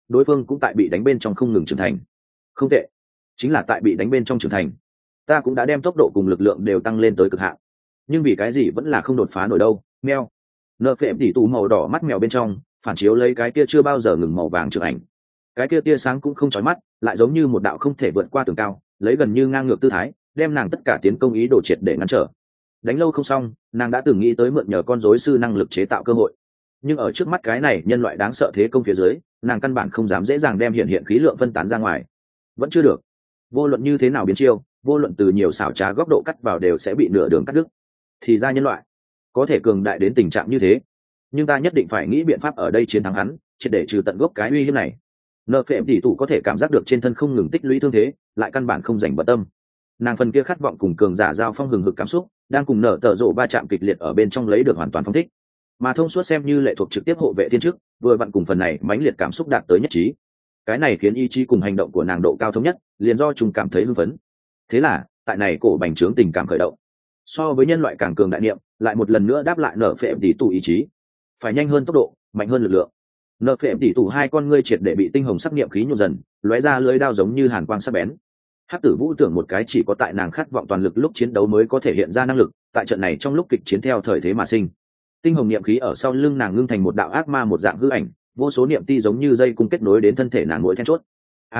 đối phương cũng tại bị đánh bên trong không ngừng trưởng thành. Không tệ, chính là tại bị đánh bên trong trưởng thành. Ta cũng đã đem tốc độ cùng lực lượng đều tăng lên tới cực hạn, nhưng vì cái gì vẫn là không đột phá nổi đâu. Mèo nợ phệ tỉ tù màu đỏ mắt mèo bên trong phản chiếu lấy cái kia chưa bao giờ ngừng màu vàng trưởng ảnh. Cái kia tia sáng cũng không chói mắt, lại giống như một đạo không thể vượt qua tường cao, lấy gần như ngang ngược tư thái đem nàng tất cả tiến công ý đồ triệt để ngăn trở. Đánh lâu không xong, nàng đã từng nghĩ tới mượn nhờ con rối sư năng lực chế tạo cơ hội, nhưng ở trước mắt cái này nhân loại đáng sợ thế công phía dưới, nàng căn bản không dám dễ dàng đem hiện khí lượng phân tán ra ngoài. Vẫn chưa được. Vô luận như thế nào biến chiêu, vô luận từ nhiều xảo trá góc độ cắt vào đều sẽ bị nửa đường cắt đứt. Thì ra nhân loại có thể cường đại đến tình trạng như thế, nhưng ta nhất định phải nghĩ biện pháp ở đây chiến thắng hắn, triệt để trừ tận gốc cái uy hiếp này. Nợ phệ tỷ tụ có thể cảm giác được trên thân không ngừng tích lũy thương thế, lại căn bản không dành bận tâm. Nàng phần kia khát vọng cùng cường giả giao phong hừng hực cảm xúc, đang cùng nở tở rộ ba chạm kịch liệt ở bên trong lấy được hoàn toàn phong thích. Mà thông suốt xem như lệ thuộc trực tiếp hộ vệ thiên chức, vừa vặn cùng phần này mãnh liệt cảm xúc đạt tới nhất trí. Cái này khiến ý chí cùng hành động của nàng độ cao thống nhất, liền do chúng cảm thấy hưng phấn. Thế là, tại này cổ bành trướng tình cảm khởi động. So với nhân loại càng cường đại niệm, lại một lần nữa đáp lại nở phệ tỷ tụ ý chí. Phải nhanh hơn tốc độ, mạnh hơn lực lượng. Nở phệ tỷ tụ hai con ngươi triệt để bị tinh hồng sắc niệm khí nhuộm dần, lóe ra lưới đao giống như hàn quang sắc bén. Hắc Tử Vũ tưởng một cái chỉ có tại nàng khát vọng toàn lực lúc chiến đấu mới có thể hiện ra năng lực, tại trận này trong lúc kịch chiến theo thời thế mà sinh. Tinh hồng niệm khí ở sau lưng nàng ngưng thành một đạo ác ma một dạng hư ảnh, vô số niệm ti giống như dây cung kết nối đến thân thể nàng mỗi then chốt.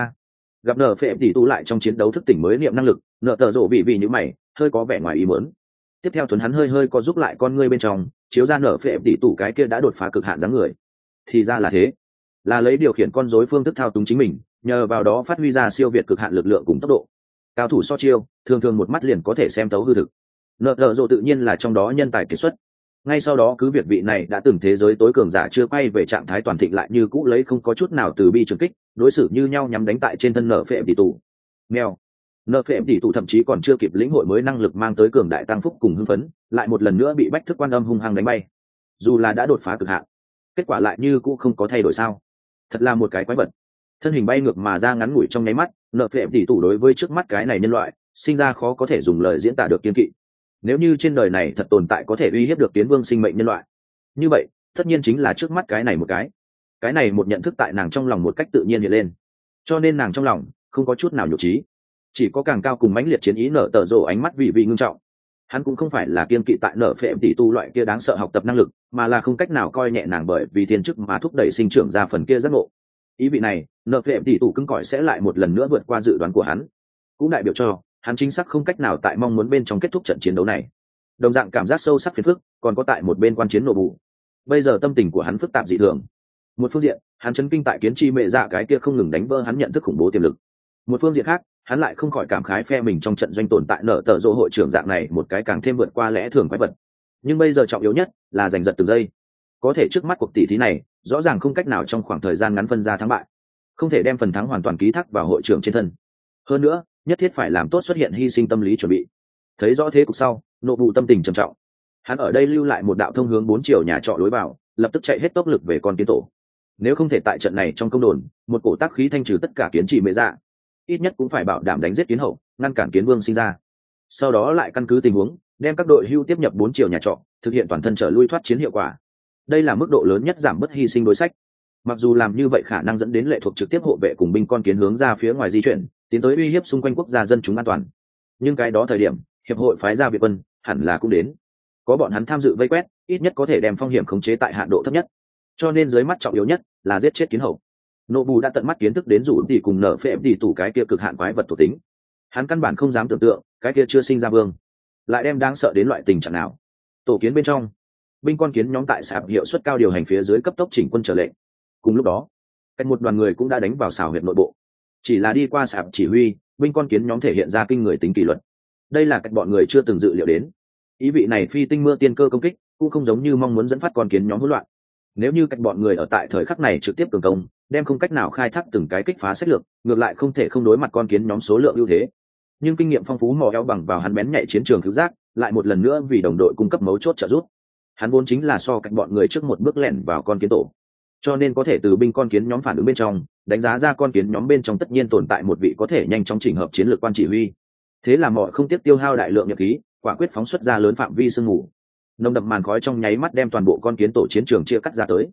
Gặp nở phệ tỷ tu lại trong chiến đấu thức tỉnh mới niệm năng lực, nở tở rộ vì như mày, hơi có vẻ ngoài ý muốn. Tiếp theo Tuấn hắn hơi có giúp lại con ngươi bên trong, chiếu ra nở phệ tỷ tụ cái kia đã đột phá cực hạn dáng người. Thì ra là thế, là lấy điều khiển con rối phương thức thao túng chính mình, nhờ vào đó phát huy ra siêu việt cực hạn lực lượng cùng tốc độ. Cao thủ so chiêu, thường một mắt liền có thể xem tấu hư thực. Nợ tở rộ tự nhiên là trong đó nhân tài kiệt xuất. Ngay sau đó cứ việc vị này đã từng thế giới tối cường giả chưa quay về trạng thái toàn thịnh lại như cũ lấy không có chút nào từ bi trường kích, đối xử như nhau nhắm đánh tại trên thân nở phệ tỷ tụ. Mèo nợ phệ tỷ tụ thậm chí còn chưa kịp lĩnh hội mới năng lực mang tới cường đại tăng phúc cùng hưng phấn, lại một lần nữa bị bách thức quan âm hung hăng đánh bay. Dù là đã đột phá cực hạn, kết quả lại như cũ không có thay đổi sao? Thật là một cái quái vật. Thân hình bay ngược mà ra ngắn ngủi trong nháy mắt, nợ phệ tỷ tụ đối với trước mắt cái này nhân loại sinh ra khó có thể dùng lời diễn tả được kiên kỵ. Nếu như trên đời này thật tồn tại có thể uy hiếp được tiến vương sinh mệnh nhân loại, như vậy tất nhiên chính là trước mắt cái này một cái này một nhận thức tại nàng trong lòng một cách tự nhiên hiện lên, cho nên nàng trong lòng không có chút nào nhục trí, chỉ có càng cao cùng mãnh liệt chiến ý. Nở tở rộ ánh mắt vị ngưng trọng. Hắn cũng không phải là kiên kỵ tại nở phệ tỷ tu loại kia đáng sợ học tập năng lực, mà là không cách nào coi nhẹ nàng bởi vì thiên chức mà thúc đẩy sinh trưởng ra phần kia giác ngộ. Ý vị này, nợ phệ tỷ tụ cứng cỏi sẽ lại một lần nữa vượt qua dự đoán của hắn, cũng đại biểu cho hắn chính xác không cách nào tại mong muốn bên trong kết thúc trận chiến đấu này. Đồng dạng cảm giác sâu sắc phiền phức còn có tại một bên quan chiến nổ bù. Bây giờ tâm tình của hắn phức tạp dị thường. Một phương diện, hắn chấn kinh tại kiến chi mẹ dạ cái kia không ngừng đánh vỡ hắn nhận thức khủng bố tiềm lực. Một phương diện khác, hắn lại không khỏi cảm khái phe mình trong trận doanh tồn tại nở tở rộ hội trưởng dạng này một cái càng thêm vượt qua lẽ thường quái vật. Nhưng bây giờ trọng yếu nhất là giành giật từng giây. Có thể trước mắt cuộc tỷ thí này, rõ ràng không cách nào trong khoảng thời gian ngắn phân ra thắng bại, không thể đem phần thắng hoàn toàn ký thác vào hội trưởng trên thân. Hơn nữa, nhất thiết phải làm tốt xuất hiện hy sinh tâm lý chuẩn bị. Thấy rõ thế cục sau, nộ vụ tâm tình trầm trọng. Hắn ở đây lưu lại một đạo thông hướng 4 chiều nhà trọ lối vào, lập tức chạy hết tốc lực về con kiến tổ. Nếu không thể tại trận này trong công đồn, một cổ tác khí thanh trừ tất cả kiến trị mệ dạ, ít nhất cũng phải bảo đảm đánh giết kiến hậu, ngăn cản kiến vương sinh ra. Sau đó lại căn cứ tình huống, đem các đội hưu tiếp nhập 4 chiều nhà trọ, thực hiện toàn thân trở lui thoát chiến hiệu quả. Đây là mức độ lớn nhất giảm bớt hy sinh đối sách. Mặc dù làm như vậy khả năng dẫn đến lệ thuộc trực tiếp hộ vệ cùng binh con kiến hướng ra phía ngoài di chuyển, tiến tới uy hiếp xung quanh quốc gia dân chúng an toàn, nhưng cái đó thời điểm hiệp hội phái ra Việt quân hẳn là cũng đến, có bọn hắn tham dự vây quét, ít nhất có thể đem phong hiểm khống chế tại hạn độ thấp nhất. Cho nên dưới mắt trọng yếu nhất là giết chết kiến hậu. Nộ bù đã tận mắt kiến thức đến rủ tỷ cùng nở phệ tỷ tủ cái kia cực hạn quái vật thuộc tính, hắn căn bản không dám tưởng tượng cái kia chưa sinh ra vương lại đem đáng sợ đến loại tình trạng nào. Tổ kiến bên trong, binh con kiến nhóm tại sạp hiệu suất cao điều hành phía dưới cấp tốc chỉnh quân trở lệnh. Cùng lúc đó, cách một đoàn người cũng đã đánh vào xào huyệt nội bộ. Chỉ là đi qua sạp chỉ huy, binh con kiến nhóm thể hiện ra kinh người tính kỷ luật. Đây là cách bọn người chưa từng dự liệu đến. Ý vị này phi tinh mưa tiên cơ công kích cũng không giống như mong muốn dẫn phát con kiến nhóm hỗn loạn. Nếu như cách bọn người ở tại thời khắc này trực tiếp cường công, đem không cách nào khai thác từng cái kích phá sách lược, ngược lại không thể không đối mặt con kiến nhóm số lượng ưu thế. Nhưng kinh nghiệm phong phú mò eo bằng vào hắn bén nhạy chiến trường cứu giác, lại một lần nữa vì đồng đội cung cấp mấu chốt trợ giúp. Hắn vốn chính là so cách bọn người trước một bước lẻn vào con kiến tổ, cho nên có thể từ binh con kiến nhóm phản ứng bên trong đánh giá ra con kiến nhóm bên trong tất nhiên tồn tại một vị có thể nhanh chóng chỉnh hợp chiến lược quan chỉ huy. Thế là mọi không tiếc tiêu hao đại lượng nhiệt khí, quả quyết phóng xuất ra lớn phạm vi sương mù, nồng đậm màn khói trong nháy mắt đem toàn bộ con kiến tổ chiến trường chia cắt ra tới.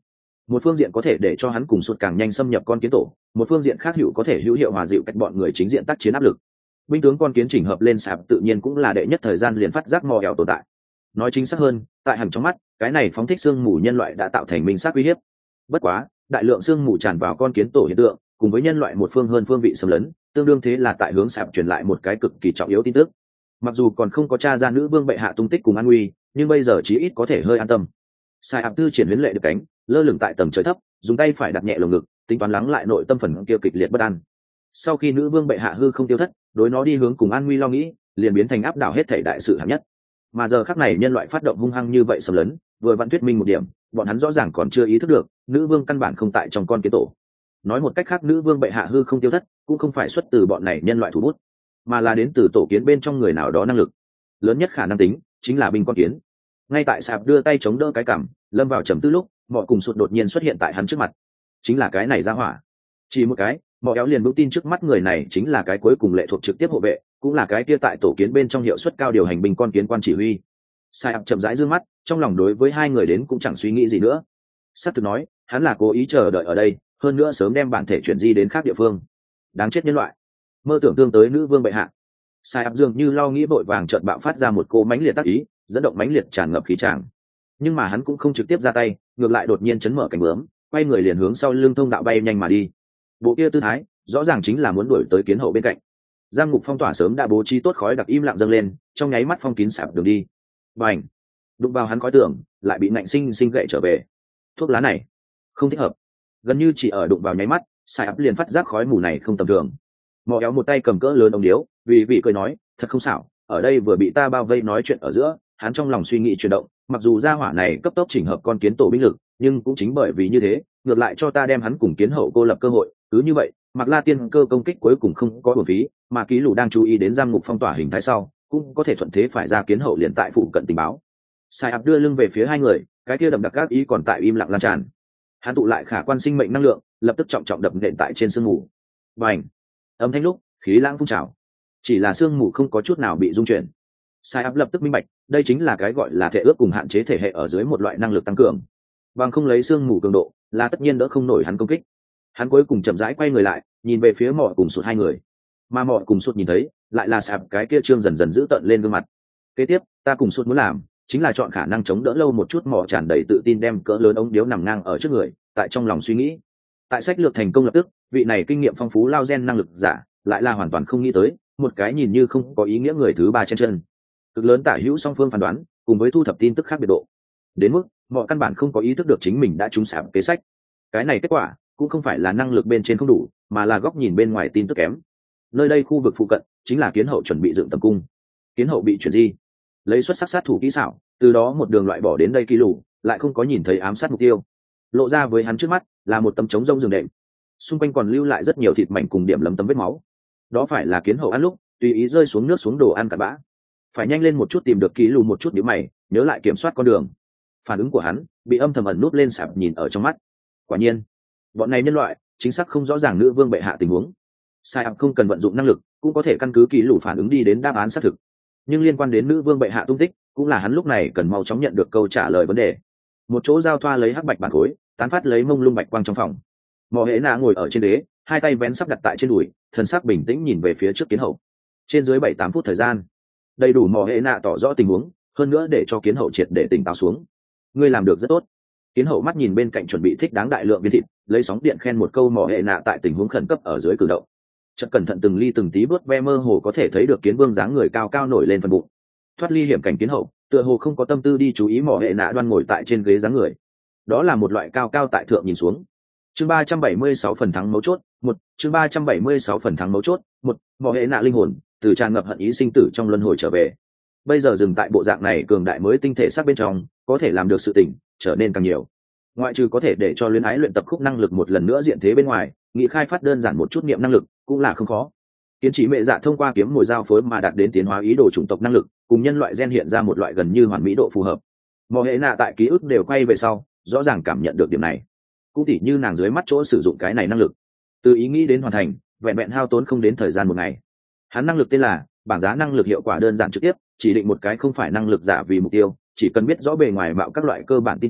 một phương diện có thể để cho hắn cùng sụt càng nhanh xâm nhập con kiến tổ, một phương diện khác hữu có thể hữu hiệu hòa dịu cách bọn người chính diện tác chiến áp lực. Binh tướng con kiến chỉnh hợp lên sạp tự nhiên cũng là đệ nhất thời gian liền phát giác mò ẻo tồn tại. Nói chính xác hơn, tại hàng trong mắt cái này phóng thích xương mù nhân loại đã tạo thành minh xác uy hiếp. Bất quá đại lượng xương mù tràn vào con kiến tổ hiện tượng cùng với nhân loại một phương hơn phương vị xâm lấn, tương đương thế là tại hướng sạp truyền lại một cái cực kỳ trọng yếu tin tức. Mặc dù còn không có tra ra nữ vương bệ hạ tung tích cùng an nguy, nhưng bây giờ chí ít có thể hơi an tâm. Sai áp tư triển huyễn lệ được cánh lơ lửng tại tầng trời thấp, dùng tay phải đặt nhẹ lồng ngực, tính toán lắng lại nội tâm phần kia kịch liệt bất an. Sau khi nữ vương bệ hạ hư không tiêu thất, đối nó đi hướng cùng an nguy lo nghĩ liền biến thành áp đảo hết thảy đại sự hạng nhất. Mà giờ khắc này nhân loại phát động hung hăng như vậy xâm lấn, vừa vặn thuyết minh một điểm, bọn hắn rõ ràng còn chưa ý thức được nữ vương căn bản không tại trong con kiến tổ. Nói một cách khác, nữ vương bệ hạ hư không tiêu thất cũng không phải xuất từ bọn này nhân loại thủ bút, mà là đến từ tổ kiến bên trong người nào đó năng lực lớn nhất khả năng tính chính là binh con kiến. Ngay tại sạp đưa tay chống đỡ cái cằm lâm vào trầm tư lúc, mọi cùng sụt đột nhiên xuất hiện tại hắn trước mặt. Chính là cái này ra hỏa. Chỉ một cái, mọi éo liền vững tin trước mắt người này chính là cái cuối cùng lệ thuộc trực tiếp hộ vệ, cũng là cái kia tại tổ kiến bên trong hiệu suất cao điều hành binh con kiến quan chỉ huy. Sai ập chậm rãi dương mắt, trong lòng đối với hai người đến cũng chẳng suy nghĩ gì nữa. Sắp thực nói, hắn là cố ý chờ đợi ở đây, hơn nữa sớm đem bản thể chuyển di đến khác địa phương. Đáng chết nhân loại, mơ tưởng tương tới nữ vương bệ hạ. Sai ập dường như lo nghĩ vội vàng chợt bạo phát ra một cô mãnh liệt tác ý, dẫn động mãnh liệt tràn ngập khí tràng. Nhưng mà hắn cũng không trực tiếp ra tay, ngược lại đột nhiên chấn mở cánh bướm, quay người liền hướng sau lưng thông đạo bay nhanh mà đi. Bộ kia tư thái rõ ràng chính là muốn đuổi tới kiến hậu bên cạnh. Giang ngục phong tỏa sớm đã bố trí tốt khói đặc im lặng dâng lên, trong nháy mắt phong kín sạp đường đi. Bành! Đụng vào hắn khói tưởng, lại bị nạnh sinh sinh gậy trở về. Thuốc lá này không thích hợp. Gần như chỉ ở đụng vào nháy mắt, Sai ấp liền phát giác khói mù này không tầm thường. Mò éo một tay cầm cỡ lớn ống điếu, vì vị cười nói, thật không xảo, ở đây vừa bị ta bao vây nói chuyện ở giữa, hắn trong lòng suy nghĩ chuyển động, mặc dù gia hỏa này cấp tốc chỉnh hợp con kiến tổ binh lực, nhưng cũng chính bởi vì như thế, ngược lại cho ta đem hắn cùng kiến hậu cô lập cơ hội. Cứ như vậy, Mạc La Tiên cơ công kích cuối cùng không có uổng phí, mà ký lù đang chú ý đến giam ngục phong tỏa hình thái sau, cũng có thể thuận thế phải ra kiến hậu liền tại phụ cận tình báo. Sai áp đưa lưng về phía hai người, cái kia đậm đặc gác ý còn tại im lặng lan tràn. Hắn tụ lại khả quan sinh mệnh năng lượng, lập tức trọng trọng đập nện tại trên sương mù. Bành! Âm thanh lúc, khí lãng phun trào. Chỉ là sương mù không có chút nào bị rung chuyển. Sai áp lập tức minh bạch, đây chính là cái gọi là thể ước cùng hạn chế thể hệ ở dưới một loại năng lực tăng cường. Bằng không lấy sương mù cường độ, là tất nhiên đỡ không nổi hắn công kích. Hắn cuối cùng chậm rãi quay người lại, nhìn về phía mọ cùng sụt hai người. Mà mọ cùng sụt nhìn thấy, lại là sạp cái kia trương dần dần giữ tợn lên gương mặt. Kế tiếp, ta cùng sụt muốn làm, chính là chọn khả năng chống đỡ lâu một chút, mọ tràn đầy tự tin đem cỡ lớn ống điếu nằm ngang ở trước người, tại trong lòng suy nghĩ. Tại sách lược thành công lập tức, vị này kinh nghiệm phong phú lao gen năng lực giả, lại là hoàn toàn không nghĩ tới, một cái nhìn như không có ý nghĩa người thứ ba trên chân. Cực lớn tả hữu song phương phán đoán, cùng với thu thập tin tức khác biệt độ. Đến mức, mọi căn bản không có ý thức được chính mình đã trúng sạp kế sách. Cái này kết quả, cũng không phải là năng lực bên trên không đủ, mà là góc nhìn bên ngoài tin tức kém. Nơi đây khu vực phụ cận chính là kiến hậu chuẩn bị dựng tầm cung. Kiến hậu bị chuyển di, lấy xuất sắc sát thủ kỹ xảo, từ đó một đường loại bỏ đến đây kỳ lù, lại không có nhìn thấy ám sát mục tiêu. Lộ ra với hắn trước mắt là một tấm trống rông giường đệm, xung quanh còn lưu lại rất nhiều thịt mảnh cùng điểm lấm tấm vết máu. Đó phải là kiến hậu ăn lúc tùy ý rơi xuống nước xuống đồ ăn cặn bã. Phải nhanh lên một chút tìm được kỳ lù một chút nhíu mày, nhớ lại kiểm soát con đường. Phản ứng của hắn bị âm thầm ẩn nút lên sạp nhìn ở trong mắt. Quả nhiên, bọn này nhân loại chính xác không rõ ràng nữ vương bệ hạ tình huống. Sai áp không cần vận dụng năng lực, cũng có thể căn cứ kỳ lù phản ứng đi đến đáp án xác thực. Nhưng liên quan đến nữ vương bệ hạ tung tích, cũng là hắn lúc này cần mau chóng nhận được câu trả lời vấn đề. Một chỗ giao thoa lấy hắc bạch bản khối, tán phát lấy mông lung bạch quang trong phòng. Mộ Hễ Na ngồi ở trên đế, hai tay vén sắp đặt tại trên đùi, thần sắc bình tĩnh nhìn về phía trước kiến hậu. Trên dưới 7-8 phút thời gian, đầy đủ Mộ Hễ Na tỏ rõ tình huống, hơn nữa để cho kiến hậu triệt để tỉnh táo xuống. Ngươi làm được rất tốt. Kiến hậu mắt nhìn bên cạnh chuẩn bị thích đáng đại lượng viên thịt, lấy sóng điện khen một câu Mộ Hễ Na tại tình huống khẩn cấp ở dưới cử động. Chợt cẩn thận từng ly từng tí bước ve mơ hồ có thể thấy được kiến vương dáng người cao cao nổi lên phần bụng. Thoát ly hiểm cảnh kiến hậu, tựa hồ không có tâm tư đi chú ý Mộ Hễ Na đoan ngồi tại trên ghế dáng người. Đó là một loại cao cao tại thượng nhìn xuống. Chương 376 phần thắng mấu chốt, chương 376 phần thắng mấu chốt, Mộ Hễ Na linh hồn từ tràn ngập hận ý sinh tử trong luân hồi trở về. Bây giờ dừng tại bộ dạng này cường đại mới tinh thể sắc bên trong, có thể làm được sự tỉnh trở nên càng nhiều. Ngoại trừ có thể để cho luyến ái luyện tập khúc năng lực một lần nữa diện thế bên ngoài, nghị khai phát đơn giản một chút niệm năng lực cũng là không khó. Kiến trí mẹ dạ thông qua kiếm mồi giao phối mà đạt đến tiến hóa ý đồ chủng tộc năng lực, cùng nhân loại gen hiện ra một loại gần như hoàn mỹ độ phù hợp. Mộ Hễ Na tại ký ức đều quay về sau, rõ ràng cảm nhận được điểm này. Cũng tỉ như nàng dưới mắt chỗ sử dụng cái này năng lực, từ ý nghĩ đến hoàn thành, vẹn vẹn hao tốn không đến thời gian một ngày. Hắn năng lực tên là bảng giá năng lực hiệu quả đơn giản trực tiếp, chỉ định một cái không phải năng lực giả vì mục tiêu, chỉ cần biết rõ bề ngoài mạo các loại cơ bản tin tức,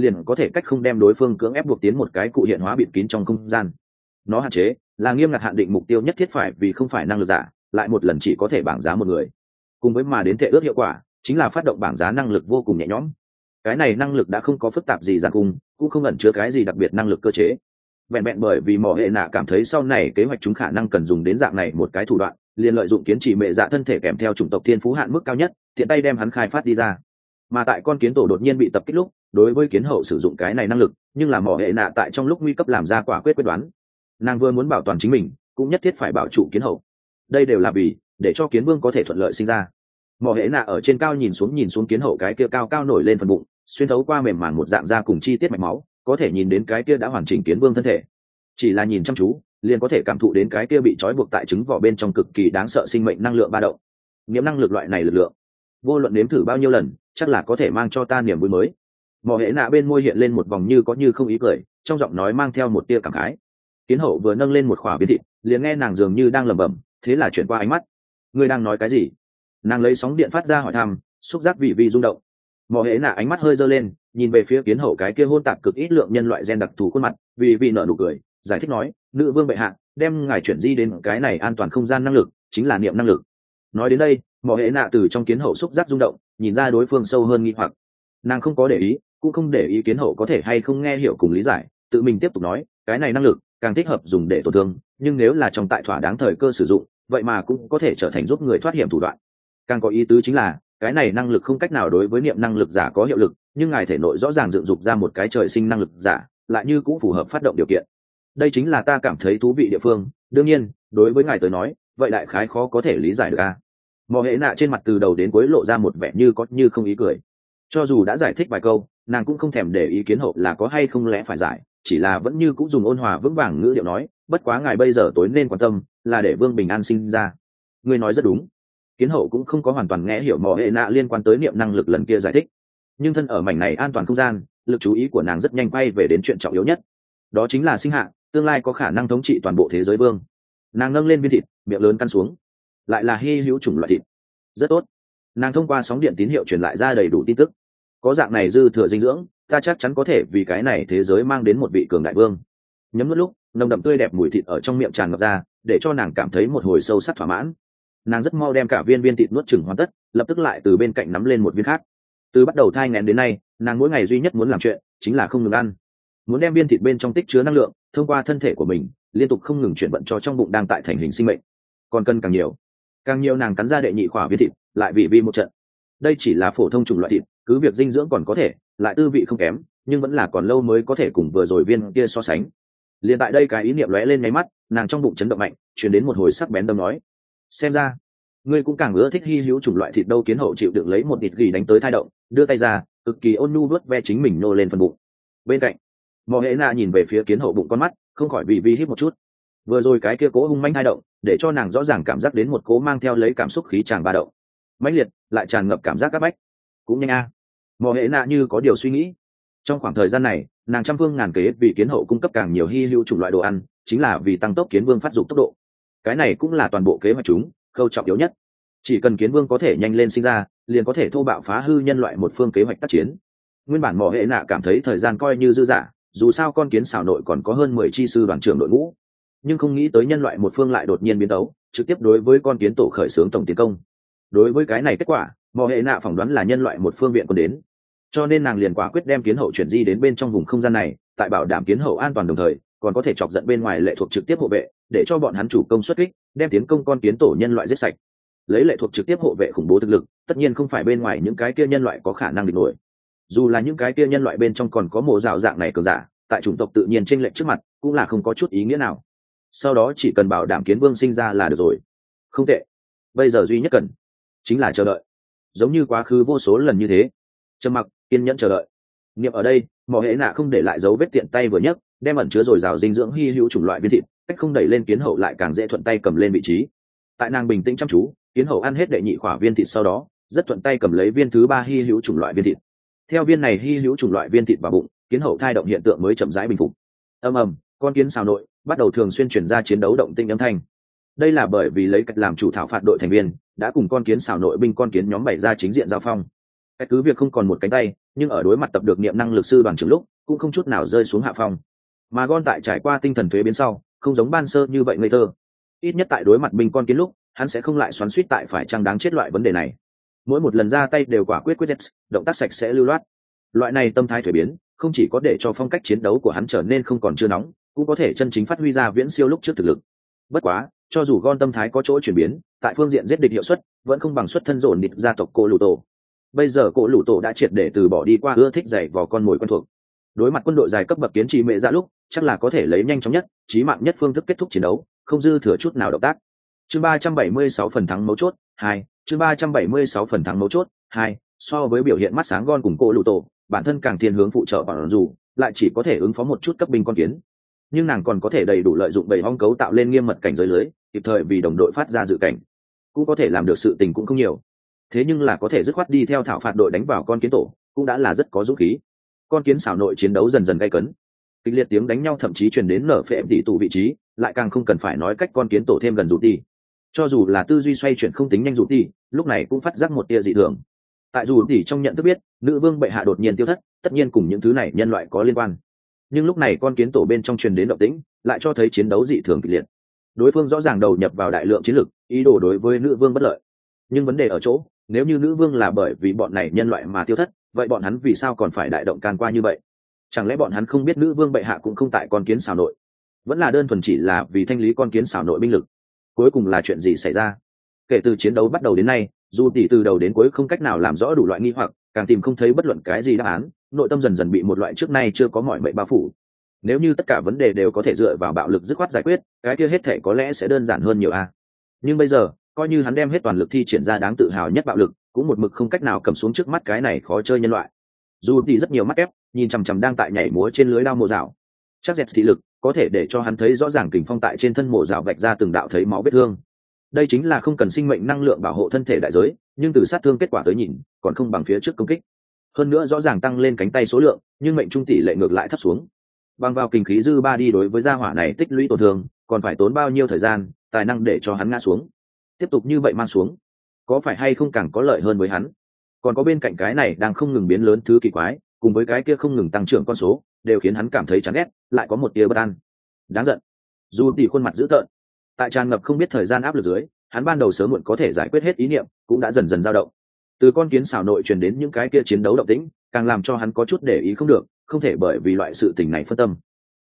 liền có thể cách không đem đối phương cưỡng ép buộc tiến một cái cụ hiện hóa bịt kín trong không gian. Nó hạn chế là nghiêm ngặt hạn định mục tiêu nhất thiết phải vì không phải năng lực giả, lại một lần chỉ có thể bảng giá một người. Cùng với mà đến thể ước hiệu quả chính là phát động bảng giá năng lực vô cùng nhẹ nhõm. Cái này năng lực đã không có phức tạp gì giản cung, cũng không ẩn chứa cái gì đặc biệt năng lực cơ chế. Vẹn vẹn bởi vì mỏ hệ nạ cảm thấy sau này kế hoạch chúng khả năng cần dùng đến dạng này một cái thủ đoạn, liền lợi dụng kiến chỉ mẹ dạ thân thể kèm theo chủng tộc thiên phú hạn mức cao nhất, tiện tay đem hắn khai phát đi ra. Mà tại con kiến tổ đột nhiên bị tập kích lúc, đối với kiến hậu sử dụng cái này năng lực, nhưng là mỏ hệ nạ tại trong lúc nguy cấp làm ra quả quyết quyết đoán. Nàng vừa muốn bảo toàn chính mình, cũng nhất thiết phải bảo trụ kiến hậu. Đây đều là vì để cho kiến vương có thể thuận lợi sinh ra. Mỏ hệ nạ ở trên cao nhìn xuống kiến hậu cái kia cao cao nổi lên phần bụng, xuyên thấu qua mềm màng một dạng da cùng chi tiết mạch máu, có thể nhìn đến cái kia đã hoàn chỉnh kiến vương thân thể. Chỉ là nhìn chăm chú, liền có thể cảm thụ đến cái kia bị trói buộc tại trứng vỏ bên trong cực kỳ đáng sợ sinh mệnh năng lượng ba động. Niệm năng lực loại này lực lượng, vô luận nếm thử bao nhiêu lần, chắc là có thể mang cho ta niềm vui mới. Mỏ hệ nạ bên môi hiện lên một vòng như có như không ý cười, trong giọng nói mang theo một tia cảm khái. Kiến hậu vừa nâng lên một khỏa viên thịt, liền nghe nàng dường như đang lẩm bẩm, thế là chuyển qua ánh mắt. Ngươi đang nói cái gì? Nàng lấy sóng điện phát ra hỏi thăm, xúc giác vị rung động. Mỏ hệ nạ ánh mắt hơi giơ lên, nhìn về phía kiến hậu cái kia hôn tạp cực ít lượng nhân loại gen đặc thù khuôn mặt, vì nở nụ cười, giải thích nói, nữ vương bệ hạ, đem ngài chuyển di đến cái này an toàn không gian năng lực, chính là niệm năng lực. Nói đến đây, mỏ hệ nạ từ trong kiến hậu xúc giác rung động, nhìn ra đối phương sâu hơn nghi hoặc. Nàng không có để ý, cũng không để ý kiến hậu có thể hay không nghe hiểu cùng lý giải, tự mình tiếp tục nói, cái này năng lực càng thích hợp dùng để tổn thương, nhưng nếu là trong tại thỏa đáng thời cơ sử dụng, vậy mà cũng có thể trở thành giúp người thoát hiểm thủ đoạn. Càng có ý tứ chính là, cái này năng lực không cách nào đối với niệm năng lực giả có hiệu lực, nhưng ngài thể nội rõ ràng dựng dục ra một cái trời sinh năng lực giả, lại như cũng phù hợp phát động điều kiện. Đây chính là ta cảm thấy thú vị địa phương, đương nhiên, đối với ngài tới nói, vậy đại khái khó có thể lý giải được a. Mỏ hệ nạ trên mặt từ đầu đến cuối lộ ra một vẻ như có như không ý cười. Cho dù đã giải thích vài câu, nàng cũng không thèm để ý kiến hậu là có hay không lẽ phải giải, chỉ là vẫn như cũng dùng ôn hòa vững vàng ngữ điệu nói, bất quá ngài bây giờ tối nên quan tâm là để vương bình an sinh ra. Ngươi nói rất đúng. Kiến hậu cũng không có hoàn toàn nghe hiểu mỏ hệ nạ liên quan tới niệm năng lực lần kia giải thích, nhưng thân ở mảnh này an toàn không gian, lực chú ý của nàng rất nhanh quay về đến chuyện trọng yếu nhất, đó chính là sinh hạ tương lai có khả năng thống trị toàn bộ thế giới vương. Nàng nâng lên viên thịt, miệng lớn căn xuống, lại là hy hữu chủng loại thịt. Rất tốt. Nàng thông qua sóng điện tín hiệu truyền lại ra đầy đủ tin tức. Có dạng này dư thừa dinh dưỡng, ta chắc chắn có thể vì cái này thế giới mang đến một vị cường đại vương. Nhấm nuốt lúc, nồng đậm tươi đẹp mùi thịt ở trong miệng tràn ngập ra, để cho nàng cảm thấy một hồi sâu sắc thỏa mãn. Nàng rất mau đem cả viên thịt nuốt chửng hoàn tất, lập tức lại từ bên cạnh nắm lên một viên khác. Từ bắt đầu thai nghén đến nay, nàng mỗi ngày duy nhất muốn làm chuyện chính là không ngừng ăn, muốn đem viên thịt bên trong tích chứa năng lượng thông qua thân thể của mình liên tục không ngừng chuyển vận cho trong bụng đang tại thành hình sinh mệnh. Còn cần càng nhiều nàng cắn ra đệ nhị khỏa viên thịt, lại vì một trận. Đây chỉ là phổ thông chủng loại thịt, cứ việc dinh dưỡng còn có thể, lại tư vị không kém, nhưng vẫn là còn lâu mới có thể cùng vừa rồi viên kia so sánh. Liền tại đây cái ý niệm lóe lên nháy mắt, nàng trong bụng chấn động mạnh, truyền đến một hồi sắc bén đâm nói, xem ra ngươi cũng càng ưa thích hy hữu chủng loại thịt đâu. Kiến hậu chịu đựng lấy một thịt gỉ đánh tới thai động, đưa tay ra, cực kỳ ôn nhu vuốt ve chính mình nô lên phần bụng. Bên cạnh, mỏ hệ nạ nhìn về phía kiến hậu bụng con mắt, không khỏi vì hít một chút. Vừa rồi cái kia cố hung manh thai động, để cho nàng rõ ràng cảm giác đến một cố mang theo lấy cảm xúc khí tràn ba động, mãnh liệt lại tràn ngập cảm giác áp bách. Cũng nhanh a. Mỏ hệ nạ như có điều suy nghĩ. Trong khoảng thời gian này, nàng trăm phương ngàn kế vì kiến hậu cung cấp càng nhiều hy hữu chủng loại đồ ăn, chính là vì tăng tốc kiến vương phát dục tốc độ. Cái này cũng là toàn bộ kế hoạch chúng khâu trọng yếu nhất. Chỉ cần kiến vương có thể nhanh lên sinh ra, liền có thể thô bạo phá hư nhân loại một phương kế hoạch tác chiến. Nguyên bản mỏ hệ nạ cảm thấy thời gian coi như dư dả, dù sao con kiến xảo nội còn có hơn 10 chi sư đoàn trưởng đội ngũ, nhưng không nghĩ tới nhân loại một phương lại đột nhiên biến đấu, trực tiếp đối với con kiến tổ khởi xướng tổng tiến công. Đối với cái này kết quả, mỏ hệ nạ phỏng đoán là nhân loại một phương viện còn đến, cho nên nàng liền quả quyết đem kiến hậu chuyển di đến bên trong vùng không gian này, tại bảo đảm kiến hậu an toàn đồng thời còn có thể chọc giận bên ngoài lệ thuộc trực tiếp hộ vệ, để cho bọn hắn chủ công xuất kích, đem tiến công con kiến tổ nhân loại giết sạch. Lấy lệ thuộc trực tiếp hộ vệ khủng bố thực lực, tất nhiên không phải bên ngoài những cái kia nhân loại có khả năng địch nổi. Dù là những cái kia nhân loại bên trong còn có mồ rào dạng này cường giả, tại chủng tộc tự nhiên chênh lệch trước mặt, cũng là không có chút ý nghĩa nào. Sau đó chỉ cần bảo đảm kiến vương sinh ra là được rồi. Không tệ. Bây giờ duy nhất cần chính là chờ đợi, giống như quá khứ vô số lần như thế. Trầm mặc, kiên nhẫn chờ đợi. Niệm ở đây, mỏ hệ nạ không để lại dấu vết, tiện tay vừa nhấc, đem ẩn chứa dồi dào dinh dưỡng hy hữu chủng loại viên thịt, cách không đẩy lên kiến hậu lại càng dễ thuận tay cầm lên vị trí. Tại nàng bình tĩnh chăm chú, kiến hậu ăn hết đệ nhị khỏa viên thịt sau đó, rất thuận tay cầm lấy viên thứ 3 hy hữu chủng loại viên thịt. Theo viên này hy hữu chủng loại viên thịt vào bụng, kiến hậu thai động hiện tượng mới chậm rãi bình phục. Ầm ầm, con kiến xào nội bắt đầu thường xuyên chuyển ra chiến đấu động tinh âm thanh. Đây là bởi vì lấy cách làm chủ thảo phạt đội thành viên đã cùng con kiến xào nội binh con kiến nhóm bày ra chính diện giao phong. Cách cứ việc không còn một cánh tay, nhưng ở đối mặt tập được niệm năng lực sư đoàn trưởng lúc cũng không chút nào rơi xuống hạ phong. Mà Gon tại trải qua tinh thần thuế biến sau không giống ban sơ như vậy ngây thơ, ít nhất tại đối mặt binh con kiến lúc hắn sẽ không lại xoắn suýt tại phải chăng đáng chết loại vấn đề này. Mỗi một lần ra tay đều quả quyết quyết dets, động tác sạch sẽ lưu loát. Loại này tâm thái thuế biến không chỉ có để cho phong cách chiến đấu của hắn trở nên không còn chưa nóng, cũng có thể chân chính phát huy ra viễn siêu lúc trước thực lực. Bất quá cho dù Gon tâm thái có chỗ chuyển biến, tại phương diện giết địch hiệu suất vẫn không bằng xuất thân dồn địch gia tộc cô lù tổ. Bây giờ cô lù tổ đã triệt để từ bỏ đi qua ưa thích giày vò con mồi quen thuộc. Đối mặt quân đội dài cấp bậc kiến trì mẹ dạ lúc chắc là có thể lấy nhanh chóng nhất chí mạng nhất phương thức kết thúc chiến đấu, không dư thừa chút nào động tác. Chương 376 phần thắng mấu chốt 2, chương 376 phần thắng mấu chốt 2, so với biểu hiện mắt sáng Gon cùng cô lù tổ, bản thân càng thiên hướng phụ trợ bản dù lại chỉ có thể ứng phó một chút cấp binh con kiến, nhưng nàng còn có thể đầy đủ lợi dụng bầy ong cấu tạo lên nghiêm mật cảnh giới lưới, kịp thời vì đồng đội phát ra dự cảnh, cũng có thể làm được sự tình cũng không nhiều. Thế nhưng là có thể dứt khoát đi theo thảo phạt đội đánh vào con kiến tổ, cũng đã là rất có dũng khí. Con kiến xảo nội chiến đấu dần dần gay cấn, kịch liệt tiếng đánh nhau thậm chí truyền đến nở phệ tỷ tụ vị trí, lại càng không cần phải nói cách con kiến tổ thêm gần rụt đi. Cho dù là tư duy xoay chuyển không tính nhanh rụt đi, lúc này cũng phát giác một tia dị thường. Tại rụt đi trong nhận thức biết, nữ vương bệ hạ đột nhiên tiêu thất, tất nhiên cùng những thứ này nhân loại có liên quan. Nhưng lúc này con kiến tổ bên trong truyền đến động tĩnh, lại cho thấy chiến đấu dị thường kịch liệt. Đối phương rõ ràng đầu nhập vào đại lượng chiến lực, ý đồ đối với nữ vương bất lợi. Nhưng vấn đề ở chỗ, nếu như nữ vương là bởi vì bọn này nhân loại mà tiêu thất, vậy bọn hắn vì sao còn phải đại động can qua như vậy? Chẳng lẽ bọn hắn không biết nữ vương bệ hạ cũng không tại con kiến xảo nội, vẫn là đơn thuần chỉ là vì thanh lý con kiến xảo nội binh lực? Cuối cùng là chuyện gì xảy ra? Kể từ chiến đấu bắt đầu đến nay, dù tỷ từ đầu đến cuối không cách nào làm rõ đủ loại nghi hoặc, càng tìm không thấy bất luận cái gì đáp án, nội tâm dần dần bị một loại trước nay chưa có mọi mệnh bao phủ. Nếu như tất cả vấn đề đều có thể dựa vào bạo lực dứt khoát giải quyết, cái kia hết thể có lẽ sẽ đơn giản hơn nhiều a. Nhưng bây giờ, coi như hắn đem hết toàn lực thi triển ra đáng tự hào nhất bạo lực, cũng một mực không cách nào cầm xuống trước mắt cái này khó chơi nhân loại. Dù thì rất nhiều mắt ép, nhìn chằm chằm đang tại nhảy múa trên lưới đao mồ rào. Chắc dẹt thị lực có thể để cho hắn thấy rõ ràng kình phong tại trên thân mồ rào vạch ra từng đạo thấy máu vết thương. Đây chính là không cần sinh mệnh năng lượng bảo hộ thân thể đại giới, nhưng từ sát thương kết quả tới nhìn, còn không bằng phía trước công kích. Hơn nữa rõ ràng tăng lên cánh tay số lượng, nhưng mệnh trung tỷ lệ ngược lại thấp xuống. Bằng vào kinh khí dư ba đi đối với gia hỏa này tích lũy tổn thương, còn phải tốn bao nhiêu thời gian, tài năng để cho hắn ngã xuống. Tiếp tục như vậy mang xuống, có phải hay không càng có lợi hơn với hắn? Còn có bên cạnh cái này đang không ngừng biến lớn thứ kỳ quái, cùng với cái kia không ngừng tăng trưởng con số, đều khiến hắn cảm thấy chán ghét, lại có một tia bất an. Đáng giận. Dù tỷ khuôn mặt dữ tợn, tại tràn ngập không biết thời gian áp lực dưới, hắn ban đầu sớm muộn có thể giải quyết hết ý niệm, cũng đã dần dần dao động. Từ con kiến xảo nội truyền đến những cái kia chiến đấu động tĩnh, càng làm cho hắn có chút để ý không được, không thể bởi vì loại sự tình này phân tâm.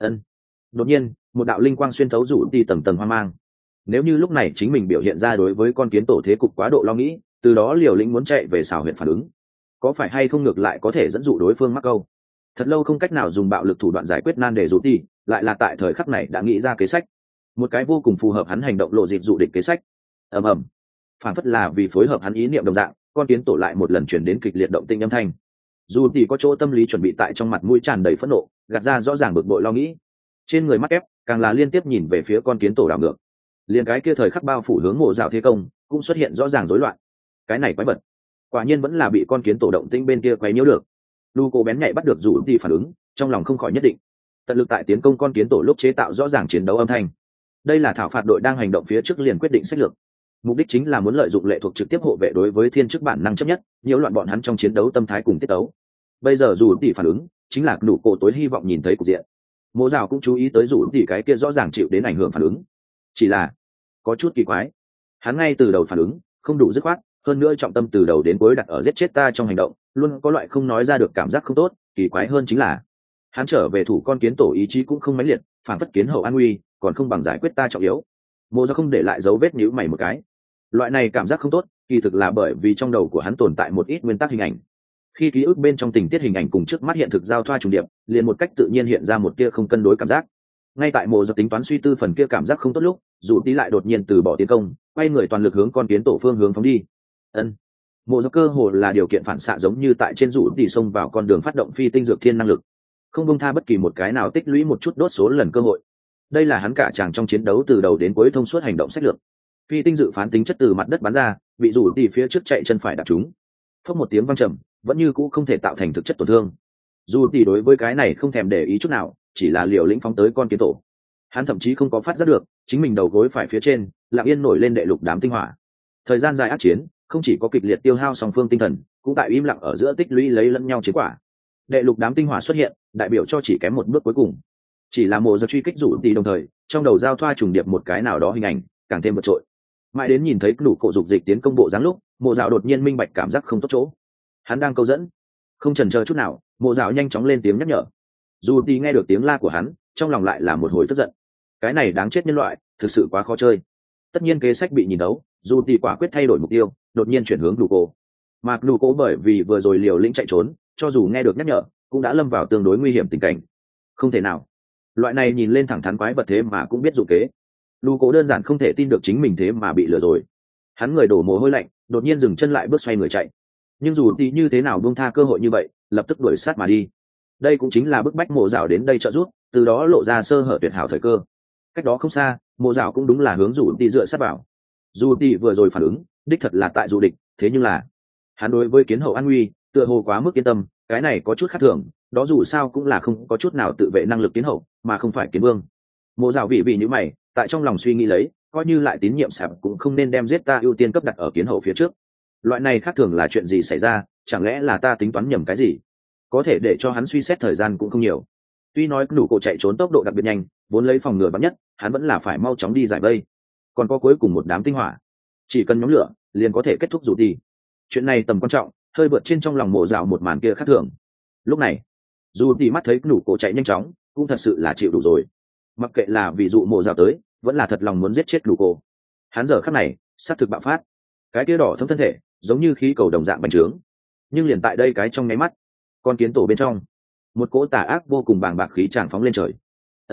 Đột nhiên, một đạo linh quang xuyên thấu rủ đi tầng tầng hoang mang. Nếu như lúc này chính mình biểu hiện ra đối với con kiến tổ thế cục quá độ lo nghĩ, từ đó liều lĩnh muốn chạy về xảo huyện phản ứng, có phải hay không ngược lại có thể dẫn dụ đối phương mắc câu. Thật lâu không cách nào dùng bạo lực thủ đoạn giải quyết nan đề rủ đi, lại là tại thời khắc này đã nghĩ ra kế sách, một cái vô cùng phù hợp hắn hành động lộ dịp dụ địch kế sách. ầm ầm, phản phất là vì phối hợp hắn ý niệm đồng dạng, con kiến tổ lại một lần chuyển đến kịch liệt động tinh âm thanh. Dù thì có chỗ tâm lý chuẩn bị tại trong mặt mũi tràn đầy phẫn nộ, gạt ra rõ ràng bực bội lo nghĩ, trên người mắc ép càng là liên tiếp nhìn về phía con kiến tổ đảo ngược. Liền cái kia thời khắc bao phủ hướng mộ rào thế công cũng xuất hiện rõ ràng rối loạn. Cái này quái vật, quả nhiên vẫn là bị con kiến tổ động tinh bên kia quấy nhiễu được. Lu cô bén nhạy bắt được dù thì phản ứng, trong lòng không khỏi nhất định, tận lực tại tiến công con kiến tổ lúc chế tạo rõ ràng chiến đấu âm thanh. Đây là thảo phạt đội đang hành động phía trước liền quyết định sách lược, mục đích chính là muốn lợi dụng lệ thuộc trực tiếp hộ vệ đối với thiên chức bản năng chấp nhất, nhiễu loạn bọn hắn trong chiến đấu tâm thái cùng tiết tấu. Bây giờ dù tỷ phản ứng chính là đủ cổ tối hy vọng nhìn thấy cục diện. Mộ rào cũng chú ý tới dù tỷ cái kia rõ ràng chịu đến ảnh hưởng phản ứng, chỉ là có chút kỳ quái, hắn ngay từ đầu phản ứng không đủ dứt khoát, hơn nữa trọng tâm từ đầu đến cuối đặt ở giết chết ta trong hành động, luôn có loại không nói ra được cảm giác không tốt. Kỳ quái hơn chính là hắn trở về thủ con kiến tổ ý chí cũng không mãnh liệt, phản phất kiến hậu an nguy còn không bằng giải quyết ta trọng yếu. Mộ rào không để lại dấu vết nhíu mày một cái. Loại này cảm giác không tốt kỳ thực là bởi vì trong đầu của hắn tồn tại một ít nguyên tắc hình ảnh, khi ký ức bên trong tình tiết hình ảnh cùng trước mắt hiện thực giao thoa trùng điệp, liền một cách tự nhiên hiện ra một tia không cân đối cảm giác. Ngay tại mộ giật tính toán suy tư phần kia cảm giác không tốt lúc, dù tí lại đột nhiên từ bỏ tiến công, quay người toàn lực hướng con kiến tổ phương hướng phóng đi. Mộ giật cơ hồ là điều kiện phản xạ, giống như tại trên rủ tỉ xông vào con đường phát động phi tinh dược thiên năng lực, không bông tha bất kỳ một cái nào tích lũy một chút đốt số lần cơ hội. Đây là hắn cả chàng trong chiến đấu từ đầu đến cuối thông suốt hành động sách lược. Phi tinh dự phán tính chất từ mặt đất bắn ra, bị rủ tỉ phía trước chạy chân phải đạp trúng, phốc một tiếng vang trầm, vẫn như cũ không thể tạo thành thực chất tổn thương. Dù tỉ đối với cái này không thèm để ý chút nào, chỉ là liều lĩnh phóng tới con kiến tổ. Hắn thậm chí không có phát giác được chính mình đầu gối phải phía trên lặng yên nổi lên đệ lục đám tinh hỏa. Thời gian dài ác chiến không chỉ có kịch liệt tiêu hao song phương tinh thần, cũng tại im lặng ở giữa tích lũy lấy lẫn nhau chiến quả. Đệ lục đám tinh hỏa xuất hiện, đại biểu cho chỉ kém một bước cuối cùng. Chỉ là mộ giật truy kích rủ tỷ đồng thời, trong đầu giao thoa trùng điệp một cái nào đó hình ảnh, càng thêm vượt trội. Mãi đến nhìn thấy đủ cổ dục dịch tiến công bộ dáng lúc, mộ dạo đột nhiên minh bạch cảm giác không tốt chỗ. Hắn đang câu dẫn. Không chần chờ chút nào, mộ dạo nhanh chóng lên tiếng nhắc nhở. Dù tỷ nghe được tiếng la của hắn, trong lòng lại là một hồi tức giận. Cái này đáng chết nhân loại, thực sự quá khó chơi. Tất nhiên kế sách bị nhìn đấu, dù tỷ quả quyết thay đổi mục tiêu, đột nhiên chuyển hướng đủ cổ. Mà đủ cổ bởi vì vừa rồi liều lĩnh chạy trốn, cho dù nghe được nhắc nhở, cũng đã lâm vào tương đối nguy hiểm tình cảnh. Không thể nào, loại này nhìn lên thẳng thắn quái vật thế mà cũng biết dụ kế. Đủ cổ đơn giản không thể tin được chính mình thế mà bị lừa rồi. Hắn người đổ mồ hôi lạnh, đột nhiên dừng chân lại bước xoay người chạy. Nhưng dù tỷ như thế nào buông tha cơ hội như vậy, lập tức đuổi sát mà đi. Đây cũng chính là bức bách mộ dạo đến đây trợ giúp, từ đó lộ ra sơ hở tuyệt hảo thời cơ. Cách đó không xa, mộ dạo cũng đúng là hướng dù tỷ dựa sát vào. Dù tỷ vừa rồi phản ứng, đích thật là tại dù địch, thế nhưng là hắn đối với kiến hậu an nguy tựa hồ quá mức yên tâm, cái này có chút khác thường, đó dù sao cũng là không có chút nào tự vệ năng lực kiến hậu, mà không phải kiến vương. Mộ dạo vị như mày, tại trong lòng suy nghĩ lấy, coi như lại tín nhiệm sạp cũng không nên đem giết ta ưu tiên cấp đặt ở kiến hậu phía trước. Loại này khác thường là chuyện gì xảy ra, chẳng lẽ là ta tính toán nhầm cái gì? Có thể để cho hắn suy xét thời gian cũng không nhiều. Tuy nói đủ cổ chạy trốn tốc độ đặc biệt nhanh, vốn lấy phòng ngừa bắn nhất, hắn vẫn là phải mau chóng đi giải vây. Còn có cuối cùng một đám tinh hỏa, chỉ cần nhóm lửa liền có thể kết thúc dù đi. Chuyện này tầm quan trọng, hơi vượt trên trong lòng mộ dạo một màn kia khác thường. Lúc này dù thì mắt thấy đủ cổ chạy nhanh chóng, cũng thật sự là chịu đủ rồi. Mặc kệ là ví dụ mộ dạo tới, vẫn là thật lòng muốn giết chết đủ cổ. Hắn giờ khắc này sát thực bạo phát, cái kia đỏ thấm thân thể giống như khí cầu đồng dạng bành trướng. Nhưng liền tại đây cái trong nháy mắt, con kiến tổ bên trong một cỗ tà ác vô cùng bàng bạc khí tràn phóng lên trời.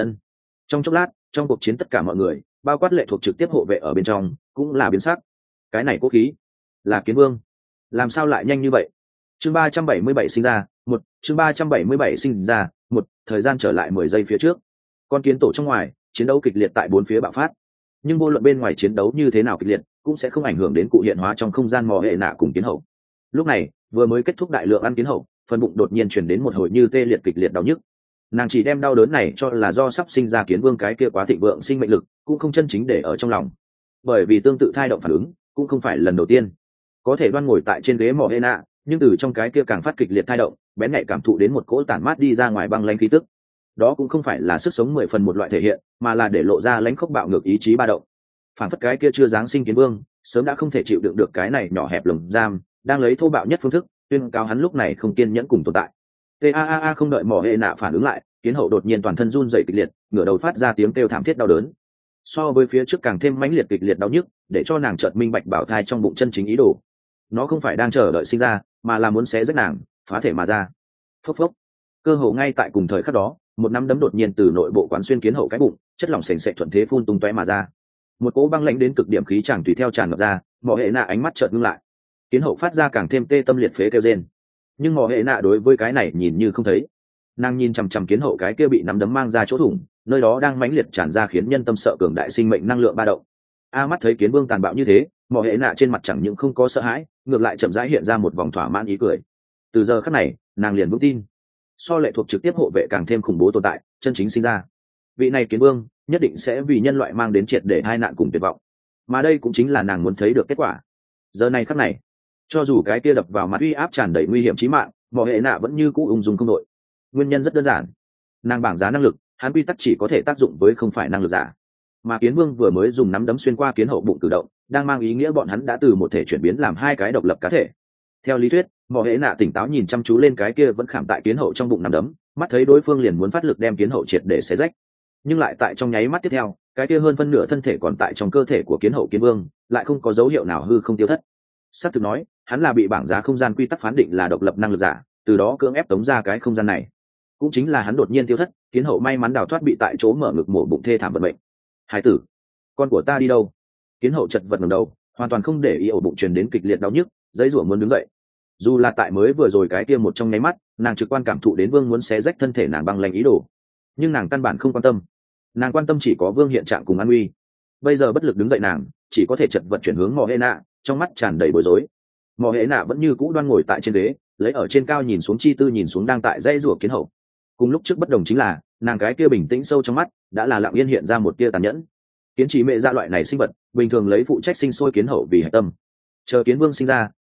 Trong chốc lát, trong cuộc chiến tất cả mọi người, bao quát lệ thuộc trực tiếp hộ vệ ở bên trong, cũng là biến sắc. Cái này cố khí là kiến vương, làm sao lại nhanh như vậy? Chương 377 sinh ra một, chương 377 sinh ra một, thời gian trở lại 10 giây phía trước. Con kiến tổ trong ngoài, chiến đấu kịch liệt tại bốn phía bạo phát. Nhưng vô luận bên ngoài chiến đấu như thế nào kịch liệt, cũng sẽ không ảnh hưởng đến cụ hiện hóa trong không gian mò hệ nạ cùng kiến hậu. Lúc này, vừa mới kết thúc đại lượng ăn kiến hậu, phần bụng đột nhiên chuyển đến một hồi như tê liệt kịch liệt đau nhức. Nàng chỉ đem đau đớn này cho là do sắp sinh ra kiến vương cái kia quá thịnh vượng sinh mệnh lực, cũng không chân chính để ở trong lòng. Bởi vì tương tự thai động phản ứng, cũng không phải lần đầu tiên. Có thể đoan ngồi tại trên ghế mỏ hệ nạ, nhưng từ trong cái kia càng phát kịch liệt thai động, bén nhạy cảm thụ đến một cỗ tản mát đi ra ngoài băng lãnh khí tức. Đó cũng không phải là sức sống 10 phần một loại thể hiện, mà là để lộ ra lãnh khốc bạo ngược ý chí ba động. Phản phất cái kia chưa giáng sinh kiến vương, sớm đã không thể chịu đựng được cái này nhỏ hẹp lồng giam, đang lấy thô bạo nhất phương thức tuyên cáo hắn lúc này không kiên nhẫn cùng tồn tại. Taa không đợi mỏ hệ nạ phản ứng lại, kiến hậu đột nhiên toàn thân run rẩy kịch liệt, ngửa đầu phát ra tiếng kêu thảm thiết đau đớn. So với phía trước càng thêm mãnh liệt kịch liệt đau nhức, để cho nàng chợt minh bạch bảo thai trong bụng chân chính ý đồ. Nó không phải đang chờ đợi sinh ra, mà là muốn xé rách nàng, phá thể mà ra. Phốc phốc. Cơ hồ ngay tại cùng thời khắc đó, một nắm đấm đột nhiên từ nội bộ quán xuyên kiến hậu cái bụng, chất lỏng sền sệt thuận thế phun tung tóe mà ra. Một cỗ băng lãnh đến cực điểm khí chàng tùy theo tràn ngập ra, mỏ hệ nạ ánh mắt chợt ngưng lại. Kiến hậu phát ra càng thêm tê tâm liệt phế kêu rên. Nhưng mỏ hệ nạ đối với cái này nhìn như không thấy. Nàng nhìn chằm chằm kiến hậu cái kia bị nắm đấm mang ra chỗ thủng, nơi đó đang mãnh liệt tràn ra khiến nhân tâm sợ cường đại sinh mệnh năng lượng ba động. Mắt thấy kiến vương tàn bạo như thế, mỏ hệ nạ trên mặt chẳng những không có sợ hãi, ngược lại chậm rãi hiện ra một vòng thỏa mãn ý cười. Từ giờ khắc này, nàng liền vững tin, so lệ thuộc trực tiếp hộ vệ càng thêm khủng bố tồn tại, chân chính sinh ra. Vị này kiến vương nhất định sẽ vì nhân loại mang đến triệt để tai nạn cùng tuyệt vọng, mà đây cũng chính là nàng muốn thấy được kết quả. Giờ này khắc này, cho dù cái kia đập vào mặt uy áp tràn đầy nguy hiểm chí mạng, mỏ hệ nạ vẫn như cũ ung dung không đội. Nguyên nhân rất đơn giản, nàng bảng giá năng lực, hắn quy tắc chỉ có thể tác dụng với không phải năng lực giả. Mà kiến vương vừa mới dùng nắm đấm xuyên qua kiến hậu bụng tự động, đang mang ý nghĩa bọn hắn đã từ một thể chuyển biến làm hai cái độc lập cá thể. Theo lý thuyết, mỏ hệ nạ tỉnh táo nhìn chăm chú lên cái kia vẫn khảm tại kiến hậu trong bụng nắm đấm, mắt thấy đối phương liền muốn phát lực đem kiến hậu triệt để xé rách. Nhưng lại tại trong nháy mắt tiếp theo, cái kia hơn phân nửa thân thể còn tại trong cơ thể của kiến hậu kiến vương lại không có dấu hiệu nào hư không tiêu thất. Sắp thực nói, hắn là bị bảng giá không gian quy tắc phán định là độc lập năng lực giả, từ đó cưỡng ép tống ra cái không gian này. Cũng chính là hắn đột nhiên tiêu thất, kiến hậu may mắn đào thoát bị tại chỗ mở ngực mổ bụng thê thảm vận mệnh. Hải tử, con của ta đi đâu? Kiến hậu chật vật ngẩng đầu, hoàn toàn không để ý ổ bụng truyền đến kịch liệt đau nhức, giấy rủa muốn đứng dậy. Dù là tại mới vừa rồi cái kia một trong nháy mắt, nàng trực quan cảm thụ đến vương muốn xé rách thân thể nàng băng lãnh ý đồ, nhưng nàng căn bản không quan tâm. Nàng quan tâm chỉ có vương hiện trạng cùng an nguy. Bây giờ bất lực đứng dậy nàng, chỉ có thể chật vật chuyển hướng mò hệ nạ, trong mắt tràn đầy bối rối. Mò hệ nạ vẫn như cũ đoan ngồi tại trên ghế, lấy ở trên cao nhìn xuống chi tư nhìn xuống đang tại dây rủa kiến hậu. Cùng lúc trước bất đồng chính là, nàng cái kia bình tĩnh sâu trong mắt đã là lặng yên hiện ra một tia tàn nhẫn. Kiến chỉ mẹ ra loại này sinh vật bình thường lấy phụ trách sinh sôi kiến hậu vì hạch tâm, chờ kiến vương sinh ra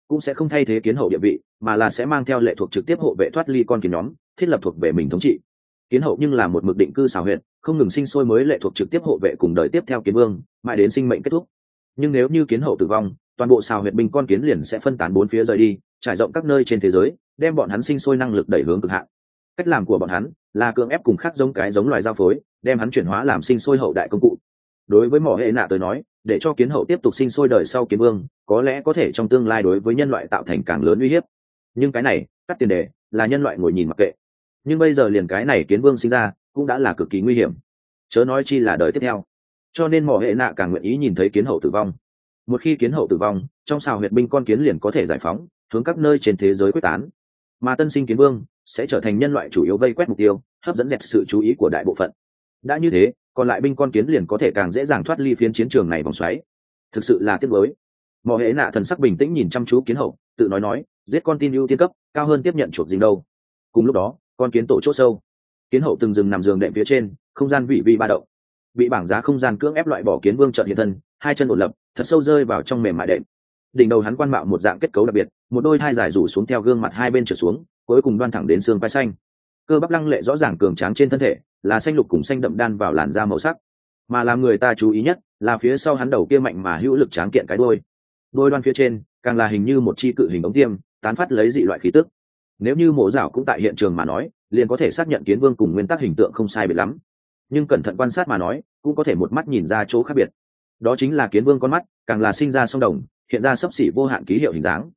cũng sẽ không thay thế kiến hậu địa vị, mà là sẽ mang theo lệ thuộc trực tiếp hộ vệ thoát ly con kiến nhóm, thiết lập thuộc về mình thống trị. Kiến hậu nhưng là một mực định cư xào huyệt, không ngừng sinh sôi mới lệ thuộc trực tiếp hộ vệ cùng đời tiếp theo kiến vương, mãi đến sinh mệnh kết thúc. Nhưng nếu như kiến hậu tử vong, toàn bộ xào huyệt binh con kiến liền sẽ phân tán bốn phía rời đi, trải rộng các nơi trên thế giới, đem bọn hắn sinh sôi năng lực đẩy hướng cực hạn. Cách làm của bọn hắn là cưỡng ép cùng khác giống loài giao phối, đem hắn chuyển hóa làm sinh sôi hậu đại công cụ. Đối với mỏ hệ nạ tới nói, để cho kiến hậu tiếp tục sinh sôi đời sau kiến vương, có lẽ có thể trong tương lai đối với nhân loại tạo thành càng lớn uy hiếp. Nhưng cái này, cắt tiền đề là nhân loại ngồi nhìn mặc kệ. Nhưng bây giờ liền cái này kiến vương sinh ra cũng đã là cực kỳ nguy hiểm, chớ nói chi là đời tiếp theo. Cho nên mỏ hệ nạ càng nguyện ý nhìn thấy kiến hậu tử vong. Một khi kiến hậu tử vong, trong xào huyệt binh con kiến liền có thể giải phóng, hướng các nơi trên thế giới quyết tán, mà tân sinh kiến vương sẽ trở thành nhân loại chủ yếu vây quét mục tiêu, hấp dẫn dẹp sự chú ý của đại bộ phận. Đã như thế, còn lại binh con kiến liền có thể càng dễ dàng thoát ly phiến chiến trường này vòng xoáy. Thực sự là tiếc nuối. Mỏ hệ nạ thần sắc bình tĩnh nhìn chăm chú kiến hậu, tự nói giết con tin ưu tiên cấp cao hơn tiếp nhận chuộc dính đâu. Cùng lúc đó, con kiến tổ chỗ sâu, kiến hậu từng dừng nằm giường đệm phía trên, không gian vị vi ba động, bị bảng giá không gian cưỡng ép loại bỏ kiến vương chợt hiện thân, hai chân ổn lập, thật sâu rơi vào trong mềm mại đệm. Đỉnh đầu hắn quan mạo một dạng kết cấu đặc biệt, một đôi thai dài rủ xuống theo gương mặt hai bên trở xuống, cuối cùng đoan thẳng đến xương vai xanh. Cơ bắp lăng lệ rõ ràng cường tráng trên thân thể, là xanh lục cùng xanh đậm đan vào làn da màu sắc. Mà làm người ta chú ý nhất là phía sau hắn đầu kia mạnh mà hữu lực tráng kiện cái đuôi. Đôi đoan phía trên càng là hình như một chi cự hình ống tiêm, tán phát lấy dị loại khí tức. Nếu như Mộ Dạo cũng tại hiện trường mà nói, liền có thể xác nhận kiến vương cùng nguyên tắc hình tượng không sai biệt lắm. Nhưng cẩn thận quan sát mà nói, cũng có thể một mắt nhìn ra chỗ khác biệt. Đó chính là kiến vương con mắt, càng là sinh ra song đồng, hiện ra sấp xỉ vô hạn ký hiệu hình dáng.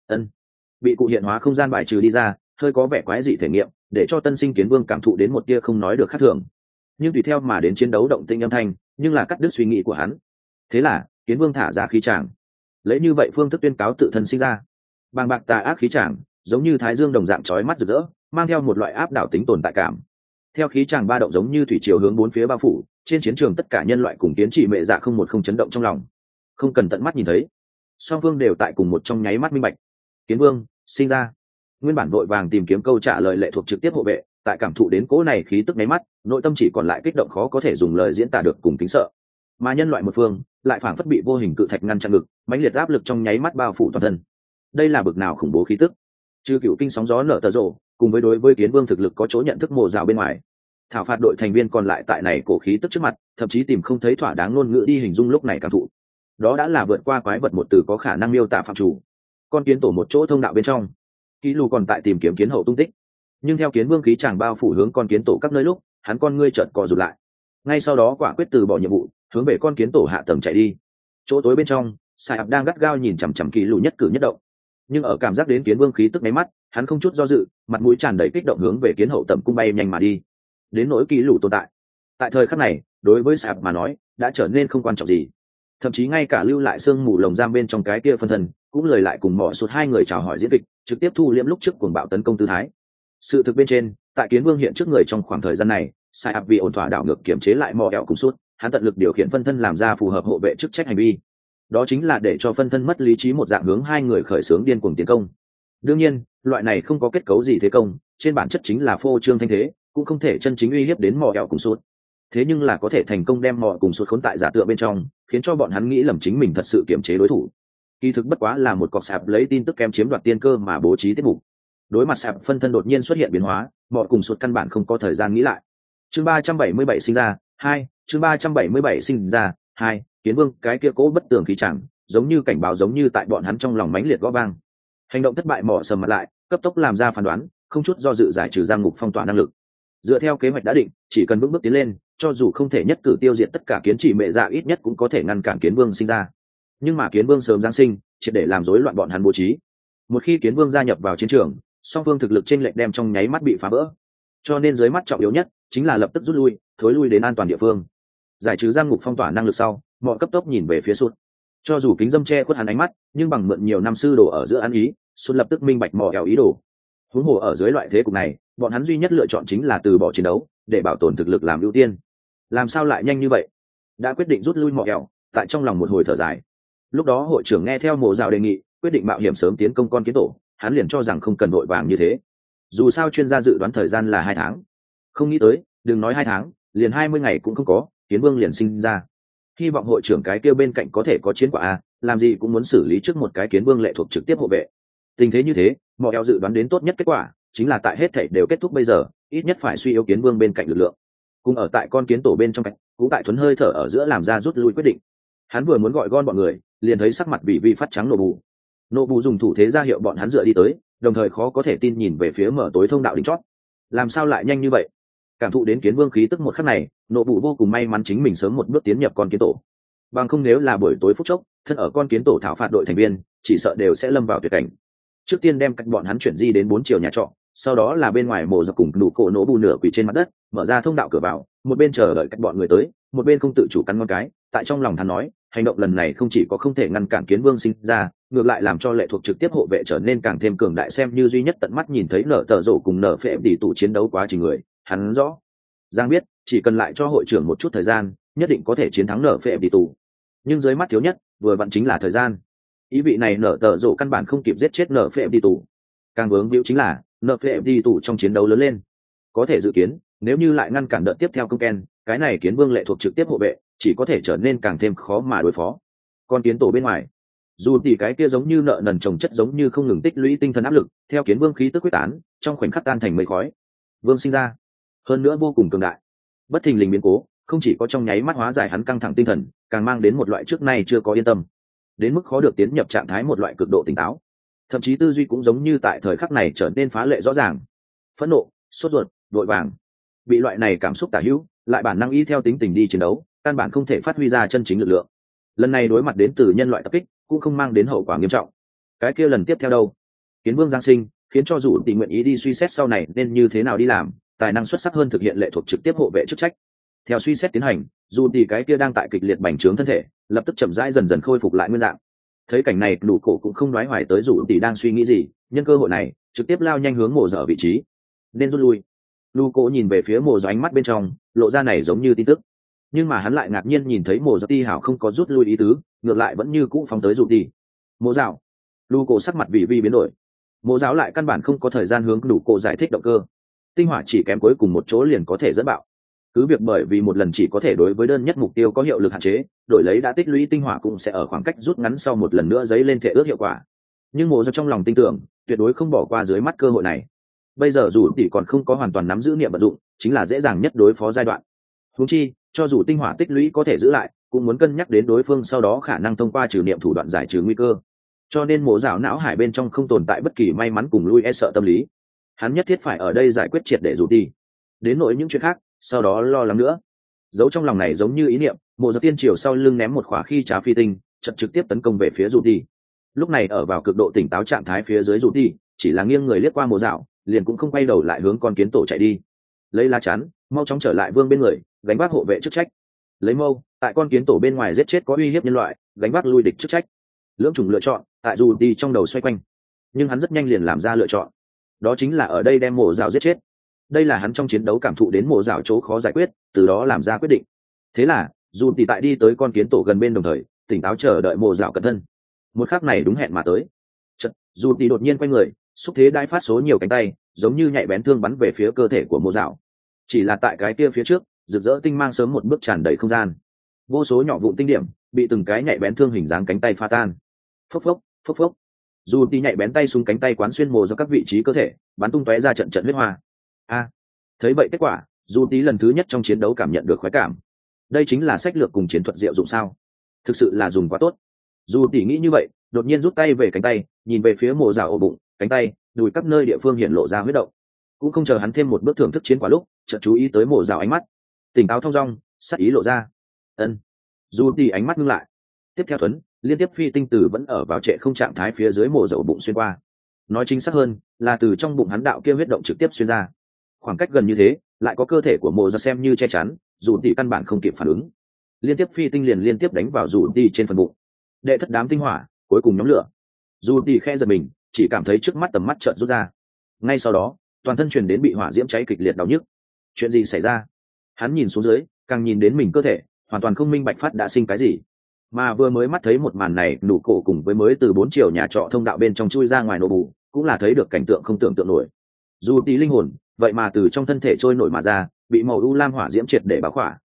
Bị cụ hiện hóa không gian bài trừ đi ra, hơi có vẻ quái dị thể nghiệm, để cho tân sinh kiến vương cảm thụ đến một tia không nói được khác thường. Nhưng tùy theo mà đến chiến đấu động tĩnh âm thanh, nhưng là cắt đứt suy nghĩ của hắn. Thế là kiến vương thả ra khí tràng, lấy như vậy phương thức tuyên cáo tự thân sinh ra. Bàng bạc tà ác khí tràng, giống như thái dương đồng dạng chói mắt rực rỡ, mang theo một loại áp đảo tính tồn tại cảm. Theo khí tràng ba động giống như thủy triều hướng bốn phía bao phủ, trên chiến trường tất cả nhân loại cùng kiến trị mẹ dạ không chấn động trong lòng. Không cần tận mắt nhìn thấy, song phương đều tại cùng một trong nháy mắt minh bạch. Kiến vương sinh ra. Nguyên bản vội vàng tìm kiếm câu trả lời lệ thuộc trực tiếp hộ vệ, tại cảm thụ đến cỗ này khí tức nháy mắt, nội tâm chỉ còn lại kích động khó có thể dùng lời diễn tả được cùng kính sợ. Mà nhân loại một phương lại phảng phất bị vô hình cự thạch ngăn chặn ngực, mãnh liệt áp lực trong nháy mắt bao phủ toàn thân. Đây là bực nào khủng bố khí tức. Trừ cựu kinh sóng gió nở tờ rộ, cùng với đối với kiến vương thực lực có chỗ nhận thức Mộ Dạo bên ngoài, thảo phạt đội thành viên còn lại tại này cổ khí tức trước mặt, thậm chí tìm không thấy thỏa đáng ngôn ngữ đi hình dung lúc này cảm thụ. Đó đã là vượt qua quái vật một từ có khả năng miêu tả phạm chủ. Con kiến tổ một chỗ thông đạo bên trong, Kỷ Lù còn tại tìm kiếm kiến hậu tung tích, nhưng theo kiến vương khí chàng bao phủ hướng con kiến tổ các nơi lúc, hắn con ngươi chợt co rụt lại. Ngay sau đó quả quyết từ bỏ nhiệm vụ, hướng về con kiến tổ hạ tầng chạy đi. Chỗ tối bên trong, Sai Áp đang gắt gao nhìn chằm chằm Kỷ Lù nhất cử nhất động, nhưng ở cảm giác đến kiến vương khí tức mấy mắt, hắn không chút do dự, mặt mũi tràn đầy kích động hướng về kiến hậu tầm cung bay nhanh mà đi. Đến nỗi Kỷ Lù tồn tại, tại thời khắc này, đối với Sai Áp mà nói, đã trở nên không quan trọng gì. Thậm chí ngay cả lưu lại xương mù lồng giam bên trong cái kia phân thân, cũng lời lại cùng Mỏ Sụt hai người chào hỏi diễn kịch, trực tiếp thu liễm lúc trước cuồng bạo tấn công tư thái. Sự thực bên trên, tại kiến vương hiện trước người trong khoảng thời gian này, Sai Áp vì ổn thỏa đảo ngược kiểm chế lại Mỏ Ẹo cùng Sút, hắn tận lực điều khiển phân thân làm ra phù hợp hộ vệ chức trách hành vi. Đó chính là để cho phân thân mất lý trí một dạng hướng hai người khởi xướng điên cuồng tiến công. Đương nhiên, loại này không có kết cấu gì thế công, trên bản chất chính là phô trương thanh thế, cũng không thể chân chính uy hiếp đến Mỏ Ẹo cùng Sút. Thế nhưng là có thể thành công đem Mỏ cùng Sút khốn tại giả tựa bên trong, khiến cho bọn hắn nghĩ lầm chính mình thật sự kiểm chế đối thủ. Kỳ thực bất quá là một cọc sạp lấy tin tức kém chiếm đoạt tiên cơ mà bố trí tiết mục. Đối mặt sạp phân thân đột nhiên xuất hiện biến hóa, Mỏ cùng Sút căn bản không có thời gian nghĩ lại. Chương 377 sinh ra 2, chương 377 sinh ra 2, kiến vương cái kia cố bất tường khí chẳng, giống như cảnh báo giống như tại bọn hắn trong lòng mãnh liệt gõ vang. Hành động thất bại Mỏ sầm mặt lại, cấp tốc làm ra phán đoán, không chút do dự giải trừ giam ngục phong tỏa năng lực. Dựa theo kế hoạch đã định, chỉ cần bước bước tiến lên, cho dù không thể nhất cử tiêu diệt tất cả kiến trị mẹ dạ, ít nhất cũng có thể ngăn cản kiến vương sinh ra. Nhưng mà kiến vương sớm giáng sinh, triệt để làm rối loạn bọn hắn bố trí. Một khi kiến vương gia nhập vào chiến trường, song phương thực lực chênh lệch đem trong nháy mắt bị phá vỡ. Cho nên dưới mắt trọng yếu nhất chính là lập tức rút lui, thối lui đến an toàn địa phương. Giải trừ giam ngục phong tỏa năng lực sau, mọi cấp tốc nhìn về phía Sút. Cho dù kính dâm che khuất hắn ánh mắt, nhưng bằng mượn nhiều năm sư đồ ở giữa ăn ý, Sút lập tức minh bạch Mỏ Ẹo ý đồ. Huống hồ ở dưới loại thế cục này, bọn hắn duy nhất lựa chọn chính là từ bỏ chiến đấu, để bảo tồn thực lực làm ưu tiên. Làm sao lại nhanh như vậy? Đã quyết định rút lui Mỏ Ẹo, tại trong lòng một hồi thở dài. Lúc đó hội trưởng nghe theo Mộ Dạo đề nghị, quyết định mạo hiểm sớm tiến công con kiến tổ, hắn liền cho rằng không cần vội vàng như thế. Dù sao chuyên gia dự đoán thời gian là 2 tháng. Không nghĩ tới, đừng nói 2 tháng, liền 20 ngày cũng không có, kiến vương liền sinh ra. Hy vọng hội trưởng cái kia bên cạnh có thể có chiến quả a, làm gì cũng muốn xử lý trước một cái kiến vương lệ thuộc trực tiếp hộ vệ. Tình thế như thế, mọi eo dự đoán đến tốt nhất kết quả chính là tại hết thảy đều kết thúc bây giờ, ít nhất phải suy yếu kiến vương bên cạnh lực lượng. Cùng ở tại con kiến tổ bên trong cạnh, cũng tại thuấn hơi thở ở giữa làm ra rút lui quyết định. Hắn vừa muốn gọi gọn bọn người, liền thấy sắc mặt vị phát trắng nổ bù dùng thủ thế ra hiệu bọn hắn dựa đi tới, đồng thời khó có thể tin nhìn về phía mở tối thông đạo đỉnh chót. Làm sao lại nhanh như vậy? Cảm thụ đến kiến vương khí tức một khắc này, nổ bù vô cùng may mắn chính mình sớm một bước tiến nhập con kiến tổ. Bằng không nếu là buổi tối phút chốc, thân ở con kiến tổ thảo phạt đội thành viên, chỉ sợ đều sẽ lâm vào tuyệt cảnh. Trước tiên đem cách bọn hắn chuyển di đến 4 chiều nhà trọ, sau đó là bên ngoài mồ giặc cùng đủ cổ nổ bù nửa quỳ trên mặt đất, mở ra thông đạo cửa vào, một bên chờ đợi cách bọn người tới, một bên không tự chủ cắn ngón cái, tại trong lòng thhắn nói, hành động lần này không chỉ có không thể ngăn cản kiến vương sinh ra, ngược lại làm cho lệ thuộc trực tiếp hộ vệ trở nên càng thêm cường đại, xem như duy nhất tận mắt nhìn thấy nở tờ rổ cùng nở phệ tỷ tụ chiến đấu quá trình người, hắn rõ giang biết chỉ cần lại cho hội trưởng một chút thời gian, nhất định có thể chiến thắng nở phệ tỷ tụ. Nhưng dưới mắt thiếu nhất vừa vặn chính là thời gian. Ý vị này nở tờ rổ căn bản không kịp giết chết nở phệ tỷ tụ. Càng vướng víu chính là nở phệ tỷ tụ trong chiến đấu lớn lên, có thể dự kiến nếu như lại ngăn cản đợt tiếp theo công ken, cái này kiến vương lệ thuộc trực tiếp hộ vệ chỉ có thể trở nên càng thêm khó mà đối phó. Còn kiến tổ bên ngoài, dù thì cái kia giống như nợ nần trồng chất, giống như không ngừng tích lũy tinh thần áp lực, theo kiến vương khí tức quyết tán, trong khoảnh khắc tan thành mây khói. Vương sinh ra, hơn nữa vô cùng cường đại. Bất thình lình biến cố, không chỉ có trong nháy mắt hóa giải hắn căng thẳng tinh thần, càng mang đến một loại trước nay chưa có yên tâm, đến mức khó được tiến nhập trạng thái một loại cực độ tỉnh táo. Thậm chí tư duy cũng giống như tại thời khắc này trở nên phá lệ rõ ràng. Phẫn nộ, sốt ruột, vội vàng, bị loại này cảm xúc tả hữu, lại bản năng y theo tính tình đi chiến đấu, căn bản không thể phát huy ra chân chính lực lượng. Lần này đối mặt đến từ nhân loại tập kích, cũng không mang đến hậu quả nghiêm trọng. Cái kia lần tiếp theo đâu? Kiến vương giáng sinh, khiến cho dù tình nguyện ý đi suy xét sau này nên như thế nào đi làm, tài năng xuất sắc hơn thực hiện lệ thuộc trực tiếp hộ vệ chức trách. Theo suy xét tiến hành, dù thì cái kia đang tại kịch liệt bành trướng thân thể, lập tức chậm rãi dần dần khôi phục lại nguyên dạng. Thấy cảnh này, đủ cổ cũng không nói hoài tới dù tỷ đang suy nghĩ gì, nhân cơ hội này trực tiếp lao nhanh hướng mồ dở vị trí. Nên rút lui. Đủ cổ nhìn về phía mồ dở, ánh mắt bên trong lộ ra này giống như tin tức, nhưng mà hắn lại ngạc nhiên nhìn thấy mồ dở ti hảo không có rút lui ý tứ, ngược lại vẫn như cũ phóng tới dù tỷ. Mồ dạo. Đủ cổ sắc mặt vì biến đổi. Mồ giáo lại căn bản không có thời gian hướng đủ cổ giải thích động cơ. Tinh hỏa chỉ kém cuối cùng một chỗ liền có thể dẫn bạo. Cứ việc bởi vì một lần chỉ có thể đối với đơn nhất mục tiêu có hiệu lực hạn chế, đổi lấy đã tích lũy tinh hỏa cũng sẽ ở khoảng cách rút ngắn sau một lần nữa dấy lên thể ước hiệu quả. Nhưng mộ do trong lòng tin tưởng, tuyệt đối không bỏ qua dưới mắt cơ hội này. Bây giờ dù tỷ còn không có hoàn toàn nắm giữ niệm vận dụng, chính là dễ dàng nhất đối phó giai đoạn. Huống chi, cho dù tinh hỏa tích lũy có thể giữ lại, cũng muốn cân nhắc đến đối phương sau đó khả năng thông qua trừ niệm thủ đoạn giải trừ nguy cơ. Cho nên mộ dạo não hải bên trong không tồn tại bất kỳ may mắn cùng lui e sợ tâm lý. Hắn nhất thiết phải ở đây giải quyết triệt để dù tỷ. Đến nỗi những chuyện khác, sau đó lo lắng nữa. Giấu trong lòng này giống như ý niệm, mộ giật tiên triều sau lưng ném một khỏa khi trá phi tinh, chật trực tiếp tấn công về phía dù tỷ. Lúc này ở vào cực độ tỉnh táo trạng thái phía dưới dù tỷ, chỉ là nghiêng người liếc qua mộ dạo, liền cũng không quay đầu lại hướng con kiến tổ chạy đi. Lấy lá chắn, mau chóng trở lại vương bên người, gánh vác hộ vệ chức trách. Lấy mâu, tại con kiến tổ bên ngoài giết chết có uy hiếp nhân loại, gánh vác lui địch chức trách. Lưỡng chủng lựa chọn, tại dù tỷ trong đầu xoay quanh, nhưng hắn rất nhanh liền làm ra lựa chọn. Đó chính là ở đây đem mộ dạo giết chết. Đây là hắn trong chiến đấu cảm thụ đến mộ dạo chỗ khó giải quyết, từ đó làm ra quyết định. Thế là dù tỷ tại đi tới con kiến tổ gần bên đồng thời tỉnh táo chờ đợi mộ dạo cẩn thân. Một khắc này đúng hẹn mà tới. Chật, dù tỷ đột nhiên quay người, xúc thế đai phát số nhiều cánh tay, giống như nhạy bén thương bắn về phía cơ thể của mộ dạo. Chỉ là tại cái kia phía trước, rực rỡ tinh mang sớm một bước tràn đầy không gian. Vô số nhỏ vụn tinh điểm bị từng cái nhạy bén thương hình dáng cánh tay pha tan. Phốc phốc, phốc phốc. Dù tỷ nhạy bén tay xuống cánh tay quán xuyên mồ do các vị trí cơ thể, bắn tung tóe ra trận trận huyết hoa. Thấy vậy kết quả, dù tí lần thứ nhất trong chiến đấu cảm nhận được khoái cảm. Đây chính là sách lược cùng chiến thuật diệu dụng sao? Thực sự là dùng quá tốt. Dù tỷ nghĩ như vậy, đột nhiên rút tay về cánh tay, nhìn về phía mồ dạo ổ bụng, cánh tay, đùi các nơi địa phương hiện lộ ra huyết động. Cũng không chờ hắn thêm một bước thưởng thức chiến quả lúc, chợt chú ý tới mồ dạo ánh mắt, tỉnh táo thong dong, sắc ý lộ ra. Ân. Dù tỷ ánh mắt ngưng lại. Tiếp theo thuấn, liên tiếp phi tinh tử vẫn ở vào trệ không trạng thái phía dưới mồ dạo bụng xuyên qua. Nói chính xác hơn, là từ trong bụng hắn đạo kia huyết động trực tiếp xuyên ra. Khoảng cách gần như thế, lại có cơ thể của mộ ra xem như che chắn, dù tỷ căn bản không kịp phản ứng. Liên tiếp phi tinh liền liên tiếp đánh vào dù tỷ trên phần bụng. Đệ thất đám tinh hỏa cuối cùng nhóm lửa. Dù tỷ khe giật mình, chỉ cảm thấy trước mắt tầm mắt trợn rút ra. Ngay sau đó, toàn thân truyền đến bị hỏa diễm cháy kịch liệt đau nhức. Chuyện gì xảy ra? Hắn nhìn xuống dưới, càng nhìn đến mình cơ thể, hoàn toàn không minh bạch phát đã sinh cái gì. Mà vừa mới mắt thấy một màn này, đủ cổ cùng với mới từ 4 chiều nhà trọ thông đạo bên trong chui ra ngoài nổ bù, cũng là thấy được cảnh tượng không tưởng tượng nổi. Dù tỷ linh hồn vậy mà từ trong thân thể trôi nổi mà ra, bị màu u lam hỏa diễm triệt để bao khỏa.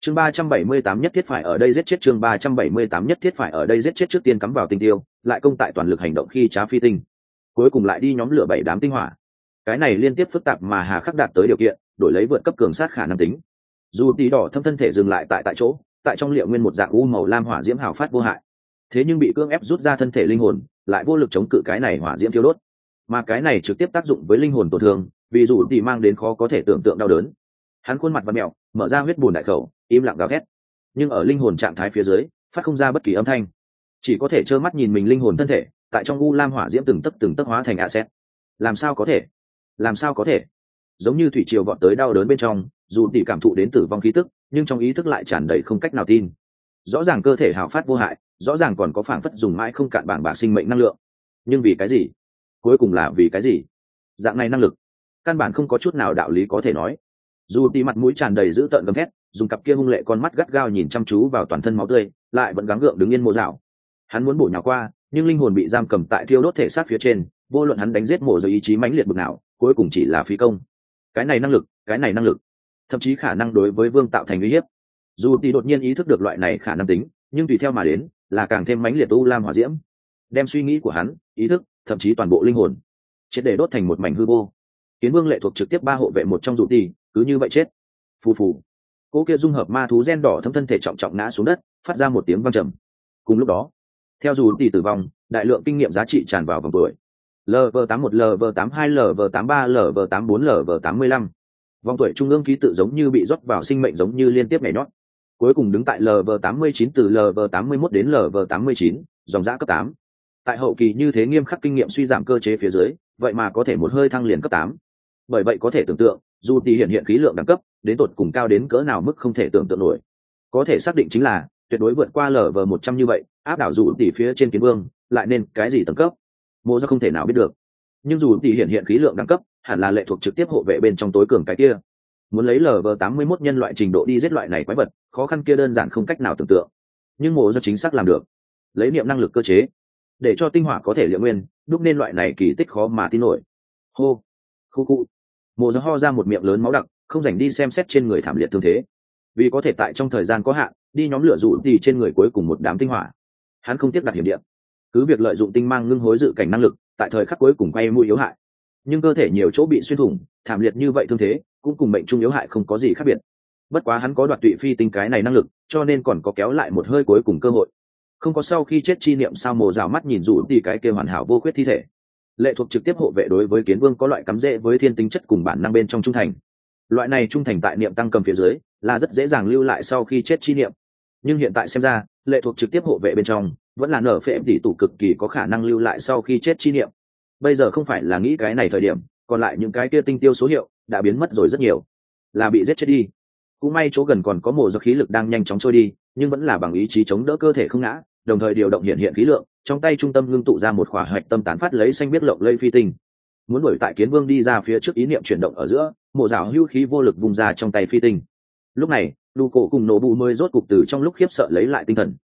Chương 378 nhất thiết phải ở đây giết chết, chương 378 nhất thiết phải ở đây giết chết, trước tiên cắm vào tinh tiêu, lại công tại toàn lực hành động khi trá phi tinh. Cuối cùng lại đi nhóm lửa 7 đám tinh hỏa. Cái này liên tiếp phức tạp mà hà khắc đạt tới điều kiện, đổi lấy vượt cấp cường sát khả năng tính. Dù tí đỏ thâm thân thể dừng lại tại chỗ, tại trong liệu nguyên một dạng u màu lam hỏa diễm hào phát vô hại. Thế nhưng bị cưỡng ép rút ra thân thể linh hồn, lại vô lực chống cự cái này hỏa diễm thiêu đốt. Mà cái này trực tiếp tác dụng với linh hồn tổn thương, vì dù tí mang đến khó có thể tưởng tượng đau đớn. Hắn khuôn mặt vặn mèo, mở ra huyết bùn đại khẩu, im lặng gào thét. Nhưng ở linh hồn trạng thái phía dưới, phát không ra bất kỳ âm thanh, chỉ có thể trơ mắt nhìn mình linh hồn thân thể tại trong u lam hỏa diễm từng tấc hóa thành axet. Làm sao có thể? Làm sao có thể? Giống như thủy triều vọt tới đau đớn bên trong, dù tỷ cảm thụ đến tử vong khí tức, nhưng trong ý thức lại tràn đầy không cách nào tin. Rõ ràng cơ thể hào phát vô hại, rõ ràng còn có phảng phất dùng mãi không cạn bảng bạc sinh mệnh năng lượng, nhưng vì cái gì? Cuối cùng là vì cái gì? Dạng này năng lực, căn bản không có chút nào đạo lý có thể nói. Dù tỷ mặt mũi tràn đầy dữ tợn gầm thét, dùng cặp kia hung lệ con mắt gắt gao nhìn chăm chú vào toàn thân máu tươi, lại vẫn gắng gượng đứng yên mộ dạo. Hắn muốn bổ nhào qua, nhưng linh hồn bị giam cầm tại thiêu đốt thể xác phía trên, vô luận hắn đánh giết mộ rồi ý chí mãnh liệt bực nào, cuối cùng chỉ là phí công. Cái này năng lực, thậm chí khả năng đối với vương tạo thành uy hiếp. Dù tỷ đột nhiên ý thức được loại này khả năng tính, nhưng tùy theo mà đến là càng thêm mãnh liệt u lam hỏa diễm, đem suy nghĩ của hắn, ý thức, thậm chí toàn bộ linh hồn triệt để đốt thành một mảnh hư vô. Kiến Vương lệ thuộc trực tiếp 3 hộ vệ một trong dù tỷ, cứ như vậy chết. Phù phù. Cô kia dung hợp ma thú gen đỏ thâm thân thể trọng trọng ngã xuống đất, phát ra một tiếng vang trầm. Cùng lúc đó, theo dù tỷ tử vong, đại lượng kinh nghiệm giá trị tràn vào vòng tuổi. LV81, LV82, LV83, LV84, LV85. Vòng tuổi trung ương ký tự giống như bị rót vào sinh mệnh, giống như liên tiếp nhảy nhót. Cuối cùng đứng tại LV89, từ LV81 đến LV89, dòng dã cấp 8. Tại hậu kỳ như thế nghiêm khắc kinh nghiệm suy giảm cơ chế phía dưới, vậy mà có thể một hơi thăng liền cấp 8. Bởi vậy có thể tưởng tượng, dù tỷ hiện khí lượng đẳng cấp, đến tột cùng cao đến cỡ nào mức không thể tưởng tượng nổi. Có thể xác định chính là tuyệt đối vượt qua LV100 như vậy, áp đảo dù tỷ phía trên Kiến Vương, lại nên cái gì tầng cấp, mô ra không thể nào biết được. Nhưng dù tỷ hiện khí lượng đẳng cấp, hẳn là lệ thuộc trực tiếp hộ vệ bên trong tối cường cái kia. Muốn lấy LV81 nhân loại trình độ đi giết loại này quái vật, khó khăn kia đơn giản không cách nào tưởng tượng. Nhưng mộ ra chính xác làm được. Lấy niệm năng lực cơ chế, để cho tinh hỏa có thể liệu nguyên, đúc nên loại này kỳ tích khó mà tin nổi. Hô, khu khu. Mộ ra ho ra một miệng lớn máu đặc, không dành đi xem xét trên người thảm liệt thương thế. Vì có thể tại trong thời gian có hạn, đi nhóm lửa rủ tỷ trên người cuối cùng một đám tinh hỏa. Hắn không tiếc đặt hiểm địa. Cứ việc lợi dụng tinh mang ngưng hối dự cảnh năng lực, tại thời khắc cuối cùng quay mũi yếu hại. Nhưng cơ thể nhiều chỗ bị xuyên thủng, thảm liệt như vậy thương thế, cũng cùng mệnh trung yếu hại không có gì khác biệt. Bất quá hắn có đoạt tụy phi tinh cái này năng lực, cho nên còn có kéo lại một hơi cuối cùng cơ hội. Không có sau khi chết chi niệm sao, mồ rào mắt nhìn rủ tỷ cái kia hoàn hảo vô khuyết thi thể. Lệ thuộc trực tiếp hộ vệ đối với Kiến Vương có loại cắm rễ với thiên tính chất cùng bản năng bên trong trung thành. Loại này trung thành tại niệm tăng cầm phía dưới, là rất dễ dàng lưu lại sau khi chết chi niệm. Nhưng hiện tại xem ra, lệ thuộc trực tiếp hộ vệ bên trong vẫn là nở phệ tỷ tụ cực kỳ có khả năng lưu lại sau khi chết chi niệm. Bây giờ không phải là nghĩ cái này thời điểm, còn lại những cái kia tinh tiêu số hiệu đã biến mất rồi rất nhiều, là bị giết chết đi. Cũng may chỗ gần còn có mồ do khí lực đang nhanh chóng trôi đi, nhưng vẫn là bằng ý chí chống đỡ cơ thể không ngã, đồng thời điều động hiện khí lượng, trong tay trung tâm ngưng tụ ra một khỏa hạch tâm tán phát lấy xanh biết lộng lây phi tinh. Muốn đuổi tại Kiến Vương đi ra phía trước, ý niệm chuyển động ở giữa, mộ rào hưu khí vô lực vùng ra trong tay phi tinh. Lúc này Đu Cổ cùng Nổ Bụ mới rốt cục từ trong lúc khiếp sợ lấy lại tinh thần.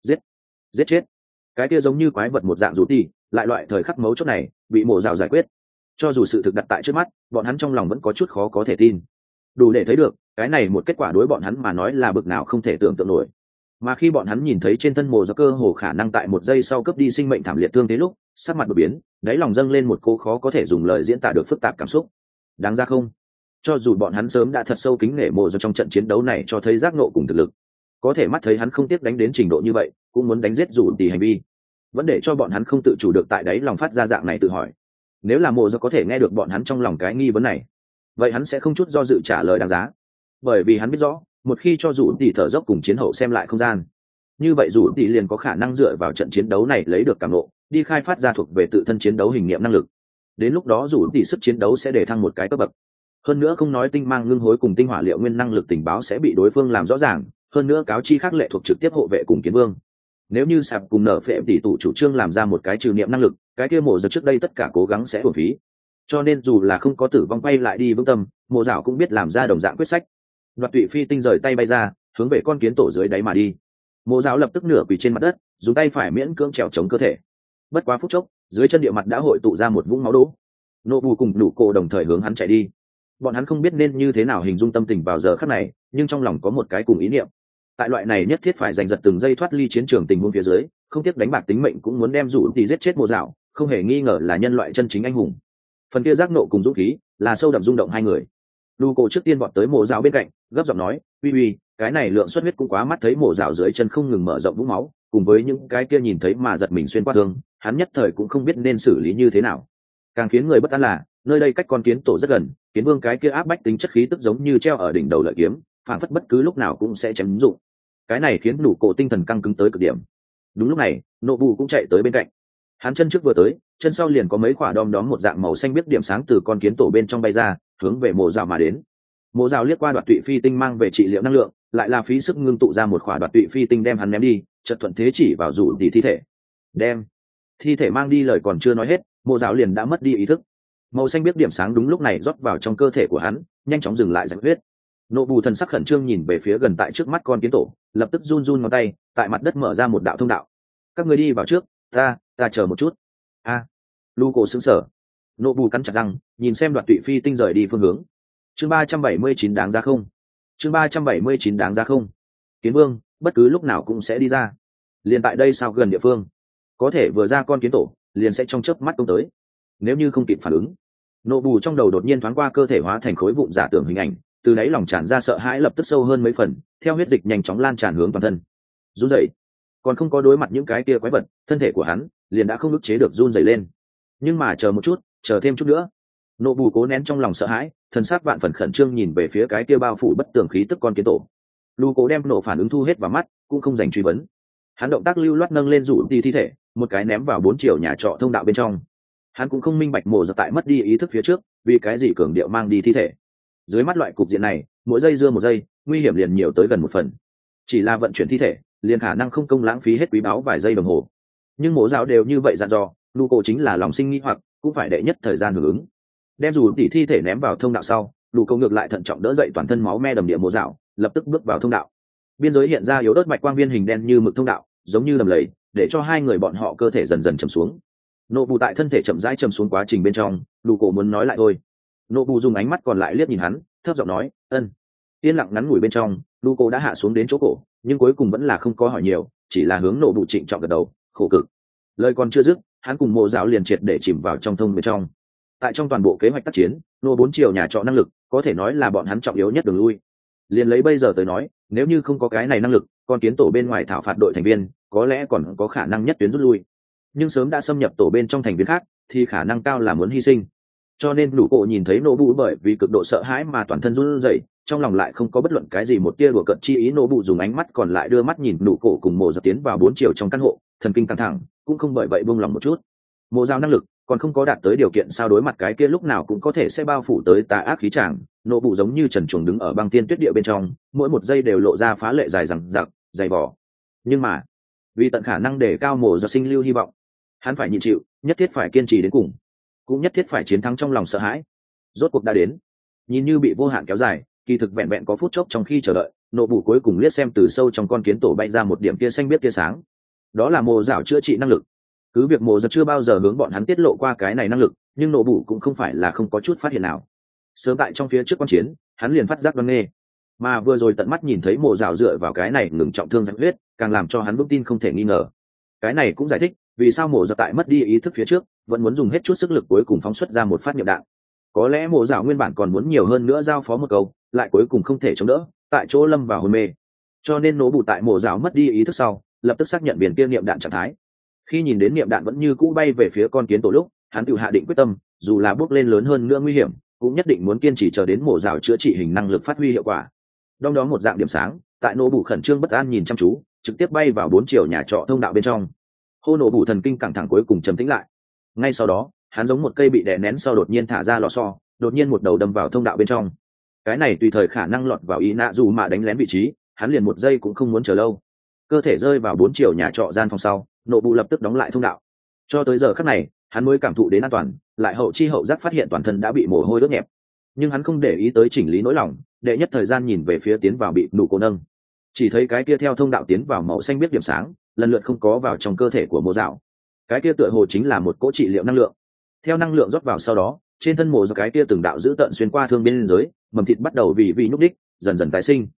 Giết chết cái kia giống như quái vật một dạng rú tì, lại loại thời khắc mấu chốt này bị mộ rào giải quyết. Cho dù sự thực đặt tại trước mắt, bọn hắn trong lòng vẫn có chút khó có thể tin. Đủ để thấy được cái này một kết quả đối bọn hắn mà nói là bực nào không thể tưởng tượng nổi. Mà khi bọn hắn nhìn thấy trên thân mộ do cơ hồ khả năng tại một giây sau cướp đi sinh mệnh thảm liệt thương thế lúc, sắc mặt đột biến, đáy lòng dâng lên một cô khó có thể dùng lời diễn tả được phức tạp cảm xúc. Đáng ra không? Cho dù bọn hắn sớm đã thật sâu kính nể mộ do trong trận chiến đấu này cho thấy giác ngộ cùng thực lực, có thể mắt thấy hắn không tiếc đánh đến trình độ như vậy, cũng muốn đánh giết dù tỷ hành vi, vẫn để cho bọn hắn không tự chủ được tại đáy lòng phát ra dạng này tự hỏi. Nếu là mộ do có thể nghe được bọn hắn trong lòng cái nghi vấn này, vậy hắn sẽ không chút do dự trả lời đáng giá, bởi vì hắn biết rõ, một khi cho dù tỷ thở dốc cùng chiến hậu xem lại không gian, như vậy dù tỷ liền có khả năng dựa vào trận chiến đấu này lấy được cảm ngộ, đi khai phát ra thuộc về tự thân chiến đấu hình nghiệm năng lực. Đến lúc đó dù tỷ sức chiến đấu sẽ để thăng một cái cấp bậc. Hơn nữa không nói tinh mang ngưng hối cùng tinh hỏa liệu nguyên năng lực tình báo sẽ bị đối phương làm rõ ràng, hơn nữa cáo chi khác lệ thuộc trực tiếp hộ vệ cùng Kiến Vương. Nếu như sạp cùng nở phệ tỷ tụ chủ trương làm ra một cái trừ niệm năng lực, cái kia mộ giật trước đây tất cả cố gắng sẽ uổng phí. Cho nên dù là không có tử vong quay lại đi vững tâm, mộ dạo cũng biết làm ra đồng dạng quyết sách. Đoạt tụy phi tinh rời tay bay ra, hướng về con kiến tổ dưới đáy mà đi. Mộ dạo lập tức nửa quỳ trên mặt đất, dùng tay phải miễn cưỡng trèo chống cơ thể. Bất quá phút chốc, dưới chân địa mặt đã hội tụ ra một vũng máu đố. Nô Bù cùng Nụ Cổ đồng thời hướng hắn chạy đi. Bọn hắn không biết nên như thế nào hình dung tâm tình vào giờ khắc này, nhưng trong lòng có một cái cùng ý niệm. Tại loại này nhất thiết phải giành giật từng giây thoát ly chiến trường tình huống phía dưới, không tiếc đánh bạc tính mệnh cũng muốn đem rủ thì giết chết Mộ Dạo, không hề nghi ngờ là nhân loại chân chính anh hùng. Phần kia giác nộ cùng dũng khí là sâu đậm rung động hai người. Luco trước tiên vọt tới Mộ Dạo bên cạnh, gấp giọng nói, uy uy, cái này lượng xuất huyết cũng quá mắt, thấy Mộ Dạo dưới chân không ngừng mở rộng vũng máu, cùng với những cái kia nhìn thấy mà giật mình xuyên qua thương, hắn nhất thời cũng không biết nên xử lý như thế nào. Càng khiến người bất an là nơi đây cách con kiến tổ rất gần, kiến vương cái kia áp bách tính chất khí tức giống như treo ở đỉnh đầu lợi kiếm, phản phất bất cứ lúc nào cũng sẽ chém dụng. Cái này khiến đủ cổ tinh thần căng cứng tới cực điểm. Đúng lúc này nộ bù cũng chạy tới bên cạnh, hắn chân trước vừa tới, chân sau liền có mấy quả đom đóm một dạng màu xanh biết điểm sáng từ con kiến tổ bên trong bay ra, hướng về Mộ Dạo mà đến. Mộ Dạo liếc qua đoạt tụy phi tinh mang về trị liệu năng lượng, lại là phí sức ngưng tụ ra một quả đoạt tụy phi tinh đem hắn ném đi, chợt thuận thế chỉ vào rủ đi thi thể. Đem thi thể mang đi lời còn chưa nói hết, Mộ Dạo liền đã mất đi ý thức. Màu xanh biết điểm sáng đúng lúc này rót vào trong cơ thể của hắn, nhanh chóng dừng lại giải huyết. Nộ bù thần sắc khẩn trương nhìn về phía gần tại trước mắt con kiến tổ, lập tức run run ngón tay, tại mặt đất mở ra một đạo thông đạo. Các người đi vào trước, ta chờ một chút. Luco sững sờ. Nộ bù cắn chặt răng, nhìn xem đoạt tụy phi tinh rời đi phương hướng. Chương 379 đáng giá không? Chương 379 đáng giá không? Kiến vương, bất cứ lúc nào cũng sẽ đi ra. Liền tại đây sao gần địa phương, có thể vừa ra con kiến tổ, liền sẽ trong chớp mắt công tới. Nếu như không kịp phản ứng, nộ bù trong đầu đột nhiên thoáng qua cơ thể hóa thành khối vụn giả tưởng hình ảnh, từ đáy lòng tràn ra sợ hãi lập tức sâu hơn mấy phần, theo huyết dịch nhanh chóng lan tràn hướng toàn thân. Run rẩy, còn không có đối mặt những cái kia quái vật, thân thể của hắn liền đã không ức chế được run rẩy lên. Nhưng mà chờ một chút, chờ thêm chút nữa. Nộ bù cố nén trong lòng sợ hãi, thần sắc vạn phần khẩn trương nhìn về phía cái kia bao phủ bất tường khí tức con kiến tổ. Lu cố đem nộ phản ứng thu hết vào mắt, cũng không dành truy vấn. Hắn động tác lưu loát nâng lên rủ đi thi thể, một cái ném vào 4 chiều nhà trọ thông đạo bên trong. Hắn cũng không minh bạch Mộ Dạo tại mất đi ý thức phía trước, vì cái gì cường điệu mang đi thi thể. Dưới mắt loại cục diện này, mỗi giây dưa một giây, nguy hiểm liền nhiều tới gần một phần. Chỉ là vận chuyển thi thể, liền khả năng không công lãng phí hết quý báu vài giây đồng hồ. Nhưng Mộ Dạo đều như vậy dặn dò, Luco chính là lòng sinh nghi hoặc, cũng phải đệ nhất thời gian hưởng ứng. Đem dù tỉ thi thể ném vào thông đạo sau, Luco ngược lại thận trọng đỡ dậy toàn thân máu me đầm địa Mộ Dạo, lập tức bước vào thông đạo. Biên giới hiện ra yếu ớt bạch quang viên hình đen như mực thông đạo, giống như đầm lầy, để cho hai người bọn họ cơ thể dần dần trầm xuống. Nộ bù tại thân thể chậm rãi trầm xuống quá trình bên trong, Luco muốn nói lại thôi. Nộ bù dùng ánh mắt còn lại liếc nhìn hắn, thấp giọng nói, ân. Yên lặng ngắn ngủi bên trong, Luco đã hạ xuống đến chỗ cổ, nhưng cuối cùng vẫn là không có hỏi nhiều, chỉ là hướng nộ bù trịnh trọng gật đầu, khổ cực. Lời còn chưa dứt, hắn cùng Mộ Dạo liền triệt để chìm vào trong thông bên trong. Tại trong toàn bộ kế hoạch tác chiến, nô 4 chiều nhà trọ năng lực có thể nói là bọn hắn trọng yếu nhất đường lui. Liền lấy bây giờ tới nói, nếu như không có cái này năng lực, con kiến tổ bên ngoài thảo phạt đội thành viên có lẽ còn có khả năng nhất tuyến rút lui, nhưng sớm đã xâm nhập tổ bên trong thành viên khác thì khả năng cao là muốn hy sinh. Cho nên đủ cổ nhìn thấy nô bụ bởi vì cực độ sợ hãi mà toàn thân run rẩy, trong lòng lại không có bất luận cái gì một tia đùa cợt chi ý. Nô bụ dùng ánh mắt còn lại đưa mắt nhìn đủ cổ cùng Mộ Dạo tiến vào 4 chiều trong căn hộ, thần kinh căng thẳng, cũng không bởi vậy buông lòng một chút. Mộ Dạo năng lực còn không có đạt tới điều kiện sao đối mặt cái kia lúc nào cũng có thể sẽ bao phủ tới tà ác khí tràng. Nô bụ giống như trần truồng đứng ở băng tiên tuyết địa bên trong, mỗi một giây đều lộ ra phá lệ dài dằng dặc, dày vỏ. Nhưng mà vì tận khả năng để cao Mộ Dạo sinh lưu hy vọng, hắn phải nhịn chịu, nhất thiết phải kiên trì đến cùng, cũng nhất thiết phải chiến thắng trong lòng sợ hãi. Rốt cuộc đã đến, nhìn như bị vô hạn kéo dài, kỳ thực vẹn vẹn có phút chốc. Trong khi chờ đợi, nộ bụ cuối cùng liếc xem từ sâu trong con kiến tổ bay ra một điểm tia xanh biết tia sáng. Đó là Mộ Dạo chữa trị năng lực. Cứ việc Mộ Dạo chưa bao giờ hướng bọn hắn tiết lộ qua cái này năng lực, nhưng nộ bụ cũng không phải là không có chút phát hiện nào. Sớm tại trong phía trước quan chiến, hắn liền phát giác đoan nghê, mà vừa rồi tận mắt nhìn thấy Mộ Dạo dựa vào cái này ngừng trọng thương giải huyết, càng làm cho hắn vững tin không thể nghi ngờ. Cái này cũng giải thích vì sao Mộ Dạo tại mất đi ý thức phía trước vẫn muốn dùng hết chút sức lực cuối cùng phóng xuất ra một phát niệm đạn. Có lẽ Mộ Dạo nguyên bản còn muốn nhiều hơn nữa giao phó một câu, lại cuối cùng không thể chống đỡ, tại chỗ lâm vào hôn mê. Cho nên nổ bụ tại Mộ Dạo mất đi ý thức sau, lập tức xác nhận biển kia niệm đạn trạng thái. Khi nhìn đến niệm đạn vẫn như cũ bay về phía con kiến tổ lúc, hắn tự hạ định quyết tâm, dù là bước lên lớn hơn nữa nguy hiểm, cũng nhất định muốn kiên trì chờ đến Mộ Dạo chữa trị hình năng lực phát huy hiệu quả. Đong đó một dạng điểm sáng, tại nổ bụ khẩn trương bất an nhìn chăm chú, trực tiếp bay vào 4 chiều nhà trọ thông đạo bên trong. Hô nổ bụ thần kinh căng thẳng cuối cùng trầm tĩnh lại. Ngay sau đó, hắn giống một cây bị đè nén sau đột nhiên thả ra lò xo, đột nhiên một đầu đâm vào thông đạo bên trong. Cái này tùy thời khả năng lọt vào ý nạ dù mà đánh lén vị trí, hắn liền một giây cũng không muốn chờ lâu. Cơ thể rơi vào 4 chiều nhà trọ gian phòng sau, nổ bụ lập tức đóng lại thông đạo. Cho tới giờ khắc này, hắn mới cảm thụ đến an toàn, lại hậu chi hậu giác phát hiện toàn thân đã bị mồ hôi đốt nhẹp. Nhưng hắn không để ý tới chỉnh lý nỗi lòng, đệ nhất thời gian nhìn về phía tiến vào bị nụ cổ nâng. Chỉ thấy cái kia theo thông đạo tiến vào màu xanh biết điểm sáng, lần lượt không có vào trong cơ thể của Mộ Dạo. Cái kia tựa hồ chính là một cỗ trị liệu năng lượng. Theo năng lượng rót vào sau đó, trên thân Mộ Dạo cái kia từng đạo giữ tận xuyên qua thương bên dưới, mầm thịt bắt đầu vì nhúc đích, dần dần tái sinh.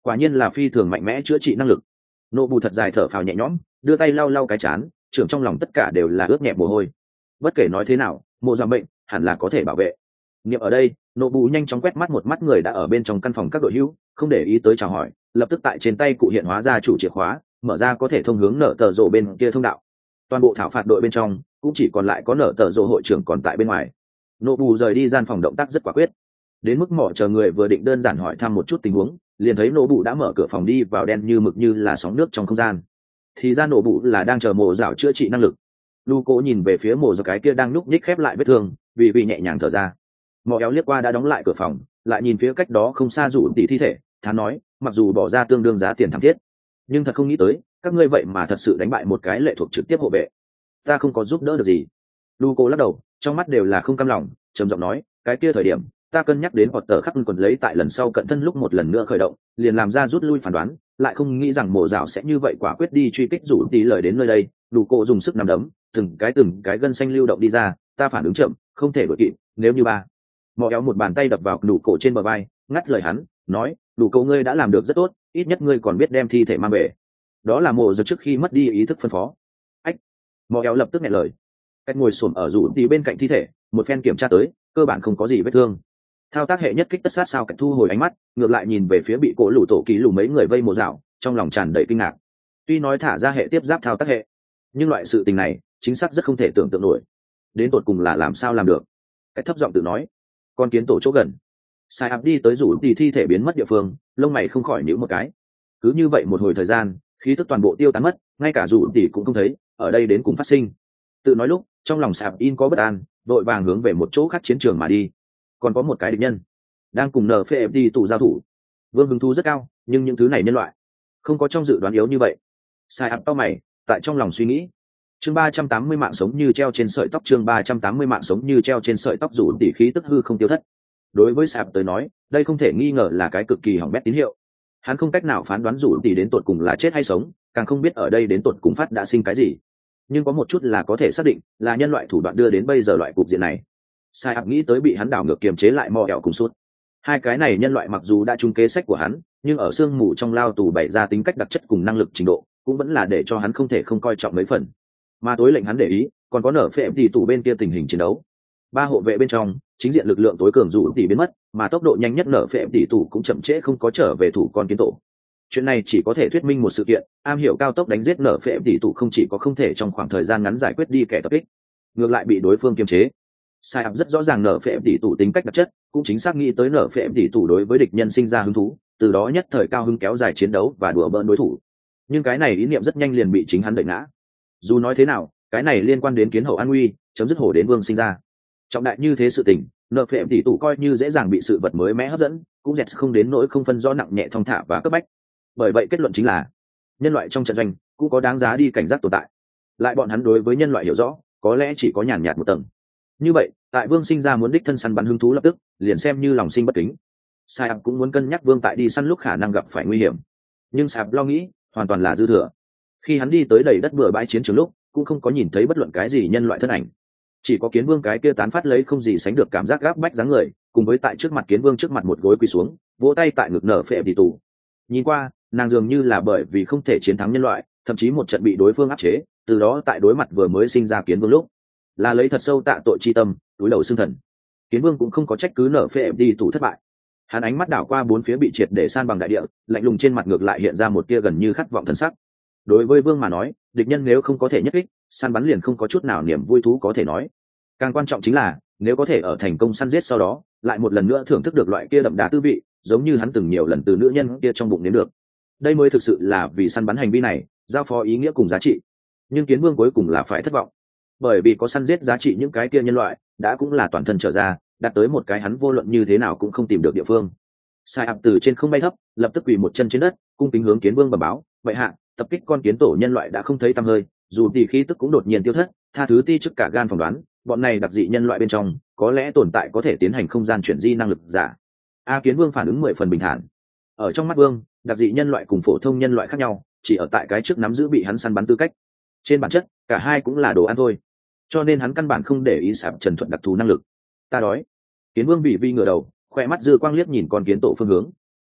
quả nhiên là phi thường mạnh mẽ chữa trị năng lực. Nộ bù thật dài thở phào nhẹ nhõm, đưa tay lau lau cái chán, trưởng trong lòng tất cả đều là ướt nhẹ mồ hôi. Bất kể nói thế nào, mộ giảm bệnh hẳn là có thể bảo vệ. Niệm ở đây, nộ bù nhanh chóng quét mắt một mắt người đã ở bên trong căn phòng các đội hữu, không để ý tới chào hỏi, lập tức tại trên tay cụ hiện hóa ra chủ chìa khóa, mở ra có thể thông hướng nở tờ rộ bên kia thông đạo. Toàn bộ thảo phạt đội bên trong cũng chỉ còn lại có nở tờ rộ hội trưởng còn tại bên ngoài. Nộ bù rời đi gian phòng động tác rất quả quyết, đến mức mỏ chờ người vừa định đơn giản hỏi thăm một chút tình huống, liền thấy nộ bù đã mở cửa phòng đi vào, đen như mực như là sóng nước trong không gian. Thì ra nộ bù là đang chờ mộ dạo chữa trị năng lực. Lu Cố nhìn về phía mộ dạo cái kia đang núp nhích khép lại vết thương, vì nhẹ nhàng thở ra. Mỏ éo liếc qua đã đóng lại cửa phòng, lại nhìn phía cách đó không xa rủ tỷ thi thể, thán nói, mặc dù bỏ ra tương đương giá tiền thảm thiết, nhưng thật không nghĩ tới các ngươi vậy mà thật sự đánh bại một cái lệ thuộc trực tiếp hộ vệ. Ta không có giúp đỡ được gì. Lu Cố lắc đầu, trong mắt đều là không cam lòng, trầm giọng nói, cái kia thời điểm ta cân nhắc đến Potter khắc quần lấy tại lần sau cận thân lúc một lần nữa khởi động, liền làm ra rút lui phán đoán, lại không nghĩ rằng mộ dạo sẽ như vậy quả quyết đi truy kích rủ tỷ lời đến nơi đây. Lu Cố dùng sức nắm đấm, từng cái gân xanh lưu động đi ra, ta phản ứng chậm, không thể đuổi kịp, nếu như ba. Mỏ éo một bàn tay đập vào đủ cổ trên bờ vai, ngắt lời hắn, nói, đủ cổ ngươi đã làm được rất tốt, ít nhất ngươi còn biết đem thi thể mang về. Đó là mộ giật trước khi mất đi ý thức phân phó. Ách. Mỏ éo lập tức nghe lời. Cách ngồi xổm ở rủ tỷ bên cạnh thi thể, một phen kiểm tra tới, cơ bản không có gì vết thương. Thao tác hệ nhất kích tất sát sao cách thu hồi ánh mắt, ngược lại nhìn về phía bị cổ lũ tổ ký lù mấy người vây mộ dạo, trong lòng tràn đầy kinh ngạc. Tuy nói thả ra hệ tiếp giáp thao tác hệ, nhưng loại sự tình này chính xác rất không thể tưởng tượng nổi. Đến tột cùng là làm sao làm được? Cách thấp giọng tự nói. Con kiến tổ chỗ gần, sai áp đi tới rủ tỷ thi thể biến mất địa phương, lông mày không khỏi nhíu một cái. Cứ như vậy một hồi thời gian, khí tức toàn bộ tiêu tán mất, ngay cả rủ tỷ cũng không thấy, ở đây đến cùng phát sinh. Tự nói lúc trong lòng sạp in có bất an, vội vàng hướng về một chỗ khác chiến trường mà đi. Còn có một cái địch nhân đang cùng NFD tụ giao thủ. Vương hứng thú rất cao, nhưng những thứ này nhân loại không có trong dự đoán yếu như vậy. Sai áp to mày, tại trong lòng suy nghĩ. Chương 380 mạng sống như treo trên sợi tóc, chương 380 mạng sống như treo trên sợi tóc, rủ tỷ khí tức hư không tiêu thất. Đối với sạp tới nói, đây không thể nghi ngờ là cái cực kỳ hỏng bét tín hiệu. Hắn không cách nào phán đoán rủ tỷ đến tột cùng là chết hay sống, càng không biết ở đây đến tột cùng phát đã sinh cái gì. Nhưng có một chút là có thể xác định, là nhân loại thủ đoạn đưa đến bây giờ loại cục diện này. Sai áp nghĩ tới bị hắn đảo ngược kiềm chế lại mò ẹo cùng suốt. Hai cái này nhân loại mặc dù đã trúng kế sách của hắn, nhưng ở xương mù trong lao tù bày ra tính cách đặc chất cùng năng lực trình độ, cũng vẫn là để cho hắn không thể không coi trọng mấy phần. Mà tối lệnh hắn để ý còn có nở phệ tỷ tụ bên kia tình hình chiến đấu. Ba hộ vệ bên trong chính diện lực lượng tối cường rủ tỷ biến mất, mà tốc độ nhanh nhất nở phệ tỷ tụ cũng chậm trễ không có trở về thủ con kiến tổ. Chuyện này chỉ có thể thuyết minh một sự kiện, am hiểu cao tốc đánh giết nở phệ tỷ tụ không chỉ có không thể trong khoảng thời gian ngắn giải quyết đi kẻ tập kích, ngược lại bị đối phương kiềm chế. Sai áp rất rõ ràng nở phệ tỷ tụ tính cách đặc chất, cũng chính xác nghĩ tới nở phệ tỷ tụ đối với địch nhân sinh ra hứng thú, từ đó nhất thời cao hứng kéo dài chiến đấu và đùa bỡn đối thủ. Nhưng cái này ý niệm rất nhanh liền bị chính hắn đẩy ngã. Dù nói thế nào, cái này liên quan đến kiến hậu an nguy, chấm dứt hổ đến vương sinh ra. Trọng đại như thế sự tình, nợ phệ tỷ tụ coi như dễ dàng bị sự vật mới mẽ hấp dẫn, cũng dẹt không đến nỗi không phân rõ nặng nhẹ thong thả và cấp bách. Bởi vậy kết luận chính là, nhân loại trong trận doanh cũng có đáng giá đi cảnh giác tồn tại. Lại bọn hắn đối với nhân loại hiểu rõ, có lẽ chỉ có nhàn nhạt một tầng. Như vậy, tại vương sinh ra muốn đích thân săn bắn hứng thú lập tức, liền xem như lòng sinh bất kính. Sai áp cũng muốn cân nhắc vương tại đi săn lúc khả năng gặp phải nguy hiểm. Nhưng Sạp lo nghĩ, hoàn toàn là dư thừa. Khi hắn đi tới đầy đất bừa bãi chiến trường lúc, cũng không có nhìn thấy bất luận cái gì nhân loại thân ảnh, chỉ có kiến vương cái kia tán phát lấy không gì sánh được cảm giác gáp bách dáng người, cùng với tại trước mặt kiến vương trước mặt một gối quỳ xuống, vỗ tay tại ngực nở phệ tỷ tù. Nhìn qua, nàng dường như là bởi vì không thể chiến thắng nhân loại, thậm chí một trận bị đối phương áp chế, từ đó tại đối mặt vừa mới sinh ra kiến vương lúc, là lấy thật sâu tạ tội chi tâm, túi đầu xương thần. Kiến vương cũng không có trách cứ nở phệ tỷ tù thất bại. Hắn ánh mắt đảo qua bốn phía bị triệt để san bằng đại địa, lạnh lùng trên mặt ngược lại hiện ra một tia gần như khát vọng thần sắc. Đối với vương mà nói, địch nhân nếu không có thể nhất kích, săn bắn liền không có chút nào niềm vui thú có thể nói. Càng quan trọng chính là, nếu có thể ở thành công săn giết sau đó, lại một lần nữa thưởng thức được loại kia đậm đà tư vị, giống như hắn từng nhiều lần từ nữ nhân kia trong bụng nếm được. Đây mới thực sự là vì săn bắn hành vi này, giao phó ý nghĩa cùng giá trị. Nhưng kiến vương cuối cùng là phải thất vọng, bởi vì có săn giết giá trị những cái kia nhân loại, đã cũng là toàn thân trở ra, đạt tới một cái hắn vô luận như thế nào cũng không tìm được địa phương. Sai áp từ trên không bay thấp, lập tức quỳ một chân trên đất, cung kính hướng kiến vương bẩm báo, vậy hạ, tập kích con kiến tổ nhân loại đã không thấy tăm hơi, dù tỷ khí tức cũng đột nhiên tiêu thất, tha thứ ti trước cả gan phỏng đoán, bọn này đặc dị nhân loại bên trong, có lẽ tồn tại có thể tiến hành không gian chuyển di năng lực giả. Kiến vương phản ứng 10 phần bình thản. Ở trong mắt vương, đặc dị nhân loại cùng phổ thông nhân loại khác nhau, chỉ ở tại cái trước nắm giữ bị hắn săn bắn tư cách. Trên bản chất, cả hai cũng là đồ ăn thôi. Cho nên hắn căn bản không để ý Sạp Trần Thuận đặc thù năng lực. Ta đói. Kiến vương bị vi ngửa đầu, khoe mắt dư quang liếc nhìn con kiến tổ phương hướng.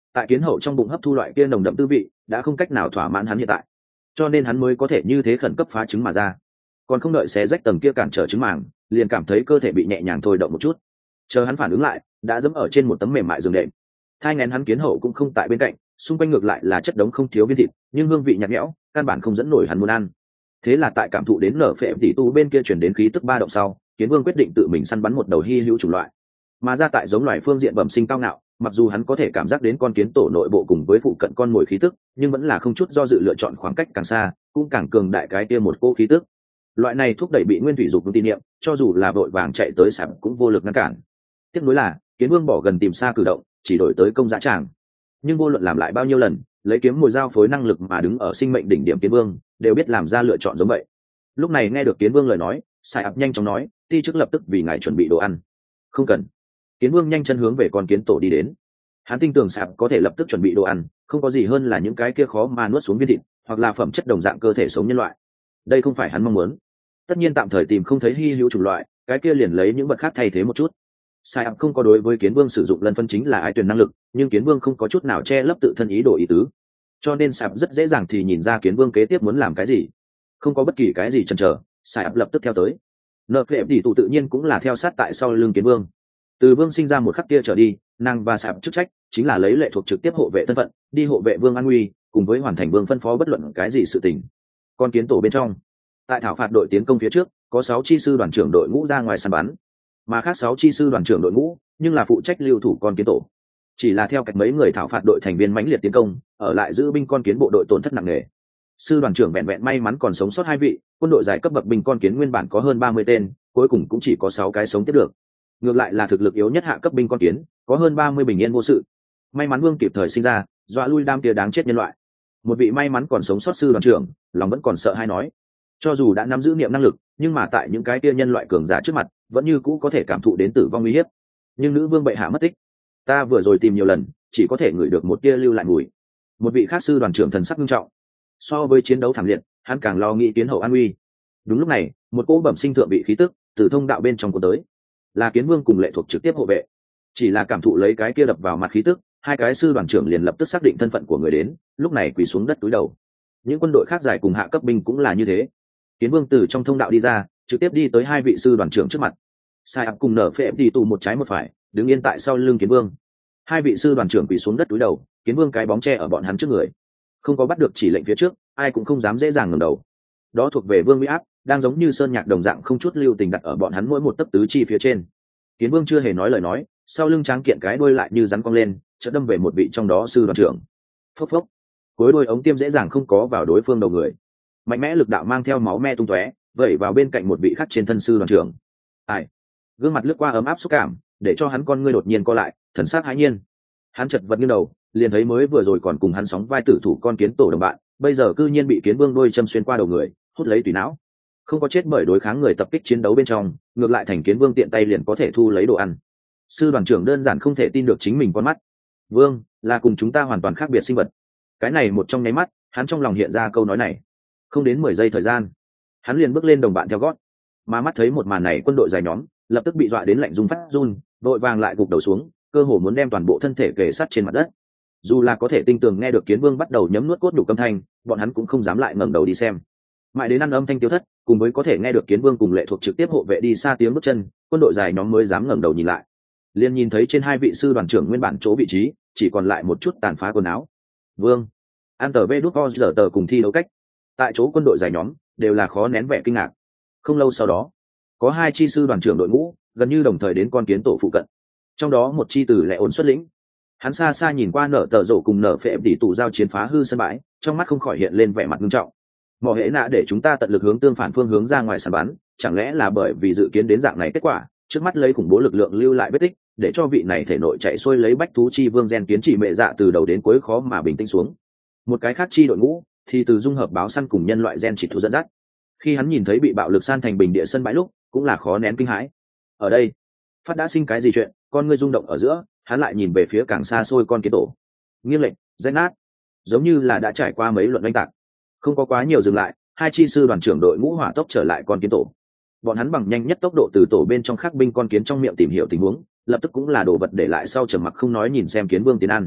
tại kiến hậu trong bụng hấp thu loại kia nồng đậm tư vị đã không cách nào thỏa mãn hắn hiện tại, cho nên hắn mới có thể như thế khẩn cấp phá trứng mà ra. Còn không đợi xé rách tầng kia cản trở trứng màng, liền cảm thấy cơ thể bị nhẹ nhàng thôi động một chút. Chờ hắn phản ứng lại, đã dẫm ở trên một tấm mềm mại giường đệm. Thai nghén hắn kiến hậu cũng không tại bên cạnh, xung quanh ngược lại là chất đống không thiếu viên thịt, nhưng hương vị nhạt nhẽo, căn bản không dẫn nổi hắn muốn ăn. Thế là tại cảm thụ đến nở phệ tỷ tu bên kia chuyển đến khí tức ba động sau, Kiến Vương quyết định tự mình săn bắn một đầu hy hữu chủng loại. Mà ra tại giống loài phương diện bẩm sinh cao ngạo, mặc dù hắn có thể cảm giác đến con kiến tổ nội bộ cùng với phụ cận con mồi khí tức, nhưng vẫn là không chút do dự lựa chọn khoảng cách càng xa, cũng càng cường đại cái kia một cô khí tức. Loại này thúc đẩy bị nguyên thủy dục tin niệm, cho dù là vội vàng chạy tới sạp cũng vô lực ngăn cản. Tiếc nuối là, Kiến Vương bỏ gần tìm xa cử động, chỉ đổi tới công dã tràng. Nhưng vô luận làm lại bao nhiêu lần, lấy kiếm mồi dao phối năng lực mà đứng ở sinh mệnh đỉnh điểm Kiến Vương, đều biết làm ra lựa chọn giống vậy. Lúc này nghe được Kiến Vương lời nói, Sai ập nhanh chóng nói, ti chức lập tức vì ngài chuẩn bị đồ ăn. Không cần. Kiến Vương nhanh chân hướng về con kiến tổ đi đến. Hắn tin tưởng sạp có thể lập tức chuẩn bị đồ ăn, không có gì hơn là những cái kia khó mà nuốt xuống viên thịt, hoặc là phẩm chất đồng dạng cơ thể sống nhân loại. Đây không phải hắn mong muốn. Tất nhiên tạm thời tìm không thấy hy hữu chủng loại, cái kia liền lấy những vật khác thay thế một chút. Sai ập không có đối với Kiến Vương sử dụng lần phân chính là ai tuyển năng lực, nhưng Kiến Vương không có chút nào che lấp tự thân ý đồ ý tứ, cho nên sạp rất dễ dàng thì nhìn ra Kiến Vương kế tiếp muốn làm cái gì. Không có bất kỳ cái gì chần chờ, Sai ập lập tức theo tới. Nợ phệ tỷ tụ tự nhiên cũng là theo sát tại sau lưng Kiến Vương. Từ Vương sinh ra một khắc kia trở đi, nàng và sạp chức trách chính là lấy lệ thuộc trực tiếp hộ vệ thân phận, đi hộ vệ Vương an nguy, cùng với hoàn thành Vương phân phó bất luận cái gì sự tình. Con kiến tổ bên trong, tại thảo phạt đội tiến công phía trước, có 6 chi sư đoàn trưởng đội ngũ ra ngoài săn bắn, mà khác 6 chi sư đoàn trưởng đội ngũ nhưng là phụ trách lưu thủ con kiến tổ. Chỉ là theo cách mấy người thảo phạt đội thành viên mãnh liệt tiến công, ở lại giữ binh con kiến bộ đội tổn thất nặng nề. Sư đoàn trưởng vẹn vẹn may mắn còn sống sót 2 vị, quân đội giải cấp bậc binh con kiến nguyên bản có hơn 30 tên, cuối cùng cũng chỉ có 6 cái sống tiếp được. Ngược lại là thực lực yếu nhất hạ cấp binh con kiến, có hơn 30 bình yên vô sự. May mắn Vương kịp thời sinh ra, dọa lui đám kia đáng chết nhân loại. Một vị may mắn còn sống sót sư đoàn trưởng, lòng vẫn còn sợ hãi nói, cho dù đã nắm giữ niệm năng lực, nhưng mà tại những cái kia nhân loại cường giả trước mặt, vẫn như cũ có thể cảm thụ đến tử vong nguy hiểm. Nhưng nữ vương bệ hạ mất tích, ta vừa rồi tìm nhiều lần, chỉ có thể ngửi được một tia lưu lại mùi. Một vị khác sư đoàn trưởng thần sắc nghiêm trọng. So với chiến đấu thảm liệt, hắn càng lo nghĩ tiến hậu an nguy. Đúng lúc này, một cỗ bẩm sinh thượng vị khí tức từ thông đạo bên trong cuốn tới, là Kiến Vương cùng lệ thuộc trực tiếp hộ vệ. Chỉ là cảm thụ lấy cái kia đập vào mặt khí tức, 2 cái sư đoàn trưởng liền lập tức xác định thân phận của người đến, lúc này quỳ xuống đất cúi đầu. Những quân đội khác giải cùng hạ cấp binh cũng là như thế. Kiến Vương từ trong thông đạo đi ra, trực tiếp đi tới 2 vị sư đoàn trưởng trước mặt. Sai ập cùng nở phệ đi tù một trái một phải, đứng yên tại sau lưng Kiến Vương. 2 vị sư đoàn trưởng quỳ xuống đất cúi đầu, Kiến Vương cái bóng che ở bọn hắn trước người. Không có bắt được chỉ lệnh phía trước, ai cũng không dám dễ dàng ngẩng đầu. Đó thuộc về Vương uy áp, đang giống như sơn nhạc đồng dạng không chút lưu tình đặt ở bọn hắn mỗi một tấc tứ chi phía trên. Kiến Vương chưa hề nói lời nói, sau lưng tráng kiện cái đuôi lại như rắn cong lên, chợt đâm về một vị trong đó sư đoàn trưởng. Phốc phốc, cuối đuôi ống tiêm dễ dàng không có vào đối phương đầu người. Mạnh mẽ lực đạo mang theo máu me tung tóe, vẩy vào bên cạnh một vị khác trên thân sư đoàn trưởng. Ai? Gương mặt lướt qua ấm áp xúc cảm, để cho hắn con ngươi đột nhiên co lại, thần sắc hãi nhiên. Hắn chợt vật nghiêng đầu, liền thấy mới vừa rồi còn cùng hắn sóng vai tử thủ con kiến tổ đồng bạn, bây giờ cư nhiên bị Kiến Vương đuôi châm xuyên qua đầu người, hút lấy tùy não. Không có chết bởi đối kháng người tập kích chiến đấu bên trong, ngược lại thành Kiến Vương tiện tay liền có thể thu lấy đồ ăn. Sư đoàn trưởng đơn giản không thể tin được chính mình con mắt. Vương là cùng chúng ta hoàn toàn khác biệt sinh vật. Cái này một trong nháy mắt, hắn trong lòng hiện ra câu nói này. Không đến 10 giây thời gian, hắn liền bước lên đồng bạn theo gót. Mà mắt thấy một màn này, quân đội dài nhóm lập tức bị dọa đến lạnh run phát run, vội vàng lại gục đầu xuống, cơ hồ muốn đem toàn bộ thân thể kề sát trên mặt đất. Dù là có thể tinh tường nghe được Kiến Vương bắt đầu nhấm nuốt cốt nhục âm thanh, bọn hắn cũng không dám lại ngẩng đầu đi xem. Mãi đến ăn âm thanh tiêu thất, cùng với có thể nghe được Kiến Vương cùng lệ thuộc trực tiếp hộ vệ đi xa tiếng bước chân, quân đội dài nhóm mới dám ngẩng đầu nhìn lại. Liền nhìn thấy trên 2 vị sư đoàn trưởng nguyên bản chỗ vị trí, chỉ còn lại một chút tàn phá quần áo. Vương, an tờ vê đút o giờ tờ cùng thi đấu cách. Tại chỗ quân đội dài nhóm đều là khó nén vẻ kinh ngạc. Không lâu sau đó, có 2 chi sư đoàn trưởng đội ngũ gần như đồng thời đến con kiến tổ phụ cận. Trong đó một chi từ lệ ổn xuất lĩnh. Hắn xa xa nhìn qua nở tờ rổ cùng nở phệ tỷ tụ giao chiến phá hư sân bãi, trong mắt không khỏi hiện lên vẻ mặt nghiêm trọng. Mỏ hễ nạ để chúng ta tận lực hướng tương phản phương hướng ra ngoài sàn bắn, chẳng lẽ là bởi vì dự kiến đến dạng này kết quả, trước mắt lấy khủng bố lực lượng lưu lại vết tích, để cho vị này thể nội chạy xuôi lấy bách thú chi vương gen kiến chỉ mẹ dạ từ đầu đến cuối khó mà bình tĩnh xuống. Một cái khác chi đội ngũ thì từ dung hợp báo săn cùng nhân loại gen chỉ thú dẫn dắt. Khi hắn nhìn thấy bị bạo lực san thành bình địa sân bãi lúc, cũng là khó nén kinh hãi. Ở đây, phát đã sinh cái gì chuyện? Con ngươi rung động ở giữa, hắn lại nhìn về phía càng xa xôi con kiến tổ. Nghiêng lệch, rách nát, giống như là đã trải qua mấy luận oanh tạc. Không có quá nhiều dừng lại, 2 chi sư đoàn trưởng đội ngũ hỏa tốc trở lại con kiến tổ. Bọn hắn bằng nhanh nhất tốc độ từ tổ bên trong khắc binh con kiến trong miệng tìm hiểu tình huống, lập tức cũng là đồ vật để lại sau trầm mặc không nói nhìn xem Kiến Vương tiến ăn.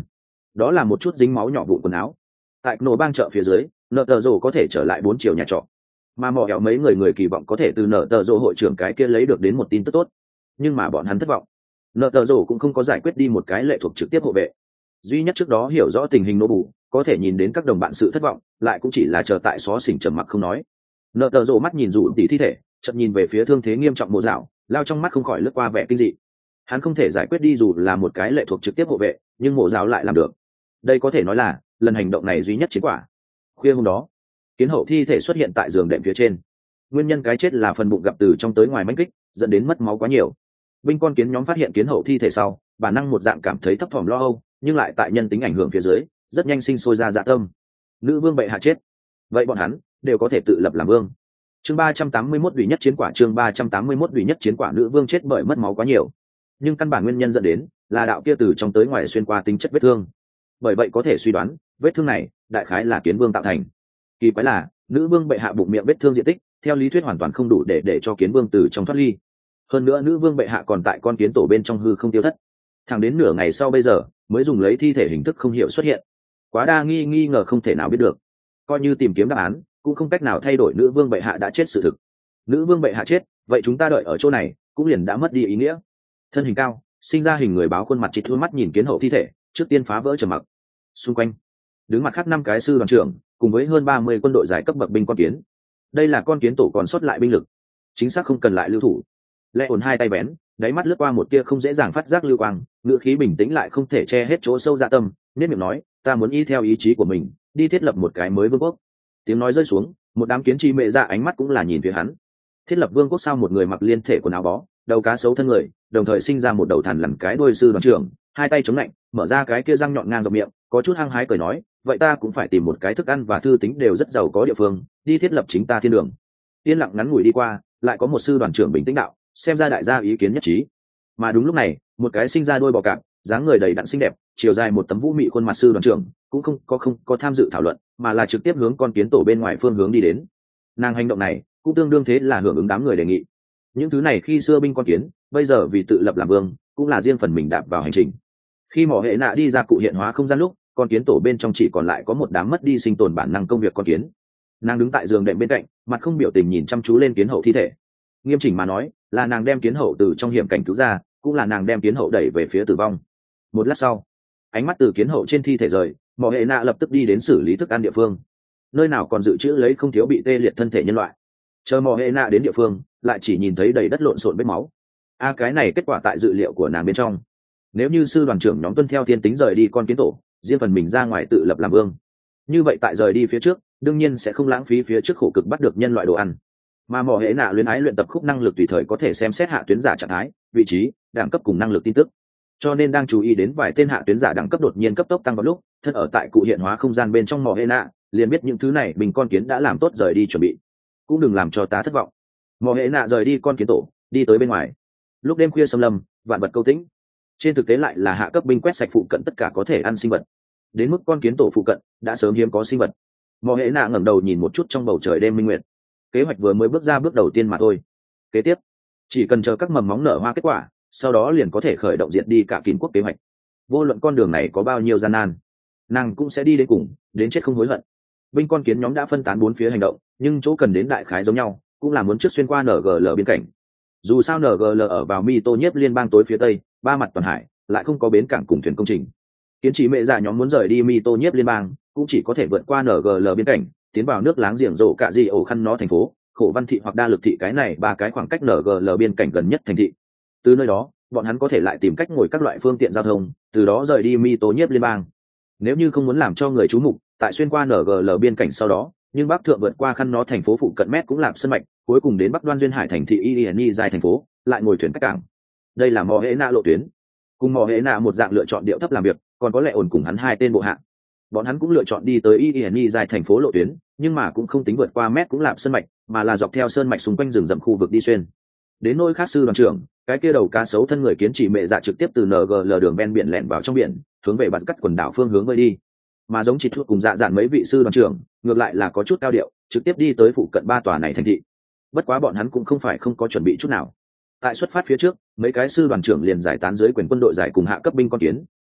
đó là một chút dính máu nhỏ vụ quần áo. Tại nổ bang chợ phía dưới, nợ tờ rồ có thể trở lại 4 chiều nhà trọ, mà mò hẹo mấy người kỳ vọng có thể từ nợ tờ rồ hội trưởng cái kia lấy được đến một tin tức tốt, nhưng mà bọn hắn thất vọng. Nợ tờ rồ cũng không có giải quyết đi một cái lệ thuộc trực tiếp hộ vệ, duy nhất trước đó hiểu rõ tình hình nô bù, có thể nhìn đến các đồng bạn sự thất vọng, lại cũng chỉ là chờ tại xó xỉnh trầm mặc không nói. Nợ tờ rồ mắt nhìn rủ tỉ thi thể, chợt nhìn về phía thương thế nghiêm trọng mộ dạo, lao trong mắt không khỏi lướt qua vẻ kinh dị. Hắn không thể giải quyết đi dù là một cái lệ thuộc trực tiếp hộ vệ, nhưng mộ dạo lại làm được. Đây có thể nói là lần hành động này duy nhất chiến quả. Khuya hôm đó, kiến hậu thi thể xuất hiện tại giường đệm phía trên. Nguyên nhân cái chết là phần bụng gặp từ trong tới ngoài mãnh kích, dẫn đến mất máu quá nhiều. Binh con kiến nhóm phát hiện kiến hậu thi thể sau, bản năng một dạng cảm thấy thấp thỏm lo âu, nhưng lại tại nhân tính ảnh hưởng phía dưới, rất nhanh sinh sôi ra dạ tâm. Nữ vương bệ hạ chết, vậy bọn hắn đều có thể tự lập làm vương. Chương 381 duy nhất chiến quả, chương 381 duy nhất chiến quả. Nữ vương chết bởi mất máu quá nhiều, nhưng căn bản nguyên nhân dẫn đến là đạo kia từ trong tới ngoài xuyên qua tính chất vết thương. Bởi vậy có thể suy đoán, vết thương này đại khái là kiến vương tạo thành. Kỳ quái là, nữ vương bệ hạ bụng miệng vết thương diện tích, theo lý thuyết hoàn toàn không đủ để cho kiến vương từ trong thoát ly. Hơn nữa nữ vương bệ hạ còn tại con kiến tổ bên trong hư không tiêu thất. Thẳng đến nửa ngày sau bây giờ, mới dùng lấy thi thể hình thức không hiểu xuất hiện. Quá đa nghi ngờ không thể nào biết được. Coi như tìm kiếm đáp án, cũng không cách nào thay đổi nữ vương bệ hạ đã chết sự thực. Nữ vương bệ hạ chết, vậy chúng ta đợi ở chỗ này cũng liền đã mất đi ý nghĩa. Thân hình cao, sinh ra hình người báo khuôn mặt chỉ thua mắt nhìn kiến hậu thi thể, trước tiên phá vỡ trầm mặc. Xung quanh đứng mặt khác 5 cái sư đoàn trưởng cùng với hơn 30 quân đội giải cấp bậc binh con kiến. Đây là con kiến tổ còn sót lại binh lực, chính xác không cần lại lưu thủ. Lẽ ổn hai tay bén, đáy mắt lướt qua một tia không dễ dàng phát giác lưu quang, ngữ khí bình tĩnh lại không thể che hết chỗ sâu dạ tâm, nên miệng nói, ta muốn y theo ý chí của mình đi thiết lập một cái mới vương quốc. Tiếng nói rơi xuống, một đám kiến chi mệ ra ánh mắt cũng là nhìn phía hắn. Thiết lập vương quốc sao? Một người mặc liên thể quần áo bó, đầu cá sấu thân người, đồng thời sinh ra một đầu thằn lằn cái đuôi sư đoàn trưởng, hai tay chống lạnh, mở ra cái kia răng nhọn ngang dọc miệng, có chút hăng hái cười nói, vậy ta cũng phải tìm một cái thức ăn và thư tính đều rất giàu có địa phương, đi thiết lập chính ta thiên đường. Yên lặng ngắn ngủi đi qua, lại có một sư đoàn trưởng bình tĩnh đạo, xem ra đại gia ý kiến nhất trí. Mà đúng lúc này, một cái sinh ra đôi bò cạp, dáng người đầy đặn xinh đẹp, chiều dài một tấm vũ mị khuôn mặt sư đoàn trưởng cũng không có tham dự thảo luận, mà là trực tiếp hướng con kiến tổ bên ngoài phương hướng đi đến. Nàng hành động này cũng tương đương thế là hưởng ứng đám người đề nghị. Những thứ này khi xưa binh con kiến, bây giờ vì tự lập làm vương, cũng là riêng phần mình đạp vào hành trình. Khi mỏ hệ nạ đi ra cụ hiện hóa không gian lúc, con kiến tổ bên trong chỉ còn lại có một đám mất đi sinh tồn bản năng công việc con kiến. Nàng đứng tại giường đệm bên cạnh, mặt không biểu tình nhìn chăm chú lên kiến hậu thi thể. Nghiêm chỉnh mà nói, là nàng đem kiến hậu từ trong hiểm cảnh cứu ra, cũng là nàng đem kiến hậu đẩy về phía tử vong. Một lát sau, ánh mắt từ kiến hậu trên thi thể rời, mỏ hệ nạ lập tức đi đến xử lý thức ăn địa phương, nơi nào còn dự trữ lấy không thiếu bị tê liệt thân thể nhân loại. Chờ mỏ hệ nạ đến địa phương, lại chỉ nhìn thấy đầy đất lộn xộn vết máu. Cái này kết quả tại dự liệu của nàng bên trong. Nếu như sư đoàn trưởng nhóm tuân theo thiên tính rời đi con kiến tổ, riêng phần mình ra ngoài tự lập làm vương, như vậy tại rời đi phía trước, đương nhiên sẽ không lãng phí phía trước khổ cực bắt được nhân loại đồ ăn. Mà mỏ hệ nạ luyến ái luyện tập khúc năng lực tùy thời có thể xem xét hạ tuyến giả trạng thái, vị trí, đẳng cấp cùng năng lực tin tức, cho nên đang chú ý đến vài tên hạ tuyến giả đẳng cấp đột nhiên cấp tốc tăng vào lúc thân ở tại cụ hiện hóa không gian bên trong mỏ hệ nạ liền biết những thứ này mình con kiến đã làm tốt rời đi chuẩn bị. Cũng đừng làm cho ta thất vọng. Mỏ hệ nạ rời đi con kiến tổ, đi tới bên ngoài. Lúc đêm khuya xâm lâm, vạn vật câu tĩnh, trên thực tế lại là hạ cấp binh quét sạch phụ cận tất cả có thể ăn sinh vật, đến mức con kiến tổ phụ cận đã sớm hiếm có sinh vật. Mỏ hệ nạ ngẩng đầu nhìn một chút trong bầu trời đêm minh nguyệt. Kế hoạch vừa mới bước ra bước đầu tiên mà thôi. Kế tiếp chỉ cần chờ các mầm móng nở hoa kết quả, sau đó liền có thể khởi động diệt đi cả Kín quốc kế hoạch. Vô luận con đường này có bao nhiêu gian nan, nàng cũng sẽ đi đến cùng, đến chết không hối hận. Binh con kiến nhóm đã phân tán bốn phía hành động, nhưng chỗ cần đến đại khái giống nhau, cũng là muốn trước xuyên qua NGL biên cảnh. Dù sao NGL ở vào Mito nhiếp liên bang tối phía tây, ba mặt toàn hải, lại không có bến cảng cùng thuyền công trình. Kiến chỉ mẹ già nhóm muốn rời đi Mito nhiếp liên bang, cũng chỉ có thể vượt qua NGL biên cảnh, tiến vào nước láng giềng rổ cả gì ổ khăn nó thành phố, Khổ Văn thị hoặc Đa Lực thị, cái này ba cái khoảng cách NGL biên cảnh gần nhất thành thị. Từ nơi đó, bọn hắn có thể lại tìm cách ngồi các loại phương tiện giao thông, từ đó rời đi Mito nhiếp liên bang. Nếu như không muốn làm cho người chú mục, tại xuyên qua NGL biên cảnh sau đó, nhưng bắc thượng vượt qua khăn nó thành phố phụ cận mét cũng làm sân mạch, cuối cùng đến bắc đoan duyên hải thành thị Ieni dài thành phố, lại ngồi thuyền cách cảng. Đây là mò hệ nạ lộ tuyến. Cùng mò hệ nạ một dạng lựa chọn điệu thấp làm việc, còn có lẽ ổn cùng hắn hai tên bộ hạ. Bọn hắn cũng lựa chọn đi tới Ieni dài thành phố lộ tuyến, nhưng mà cũng không tính vượt qua mét cũng làm sân mạch, mà là dọc theo sơn mạch xung quanh rừng rậm khu vực đi xuyên. Đến nơi khác sư đoàn trưởng, cái kia đầu cá sấu thân người kiến chỉ mẹ dạ trực tiếp từ NGL đường ven biển lẻn vào trong biển, hướng về bạt cắt quần đảo phương hướng bơi đi. Mà giống chỉ thuốc cùng dạ dạn mấy vị sư đoàn trưởng, ngược lại là có chút cao điệu, trực tiếp đi tới phụ cận ba tòa này thành thị. Bất quá bọn hắn cũng không phải không có chuẩn bị chút nào. Tại xuất phát phía trước, mấy cái sư đoàn trưởng liền giải tán dưới quyền quân đội giải cùng hạ cấp binh con kiến,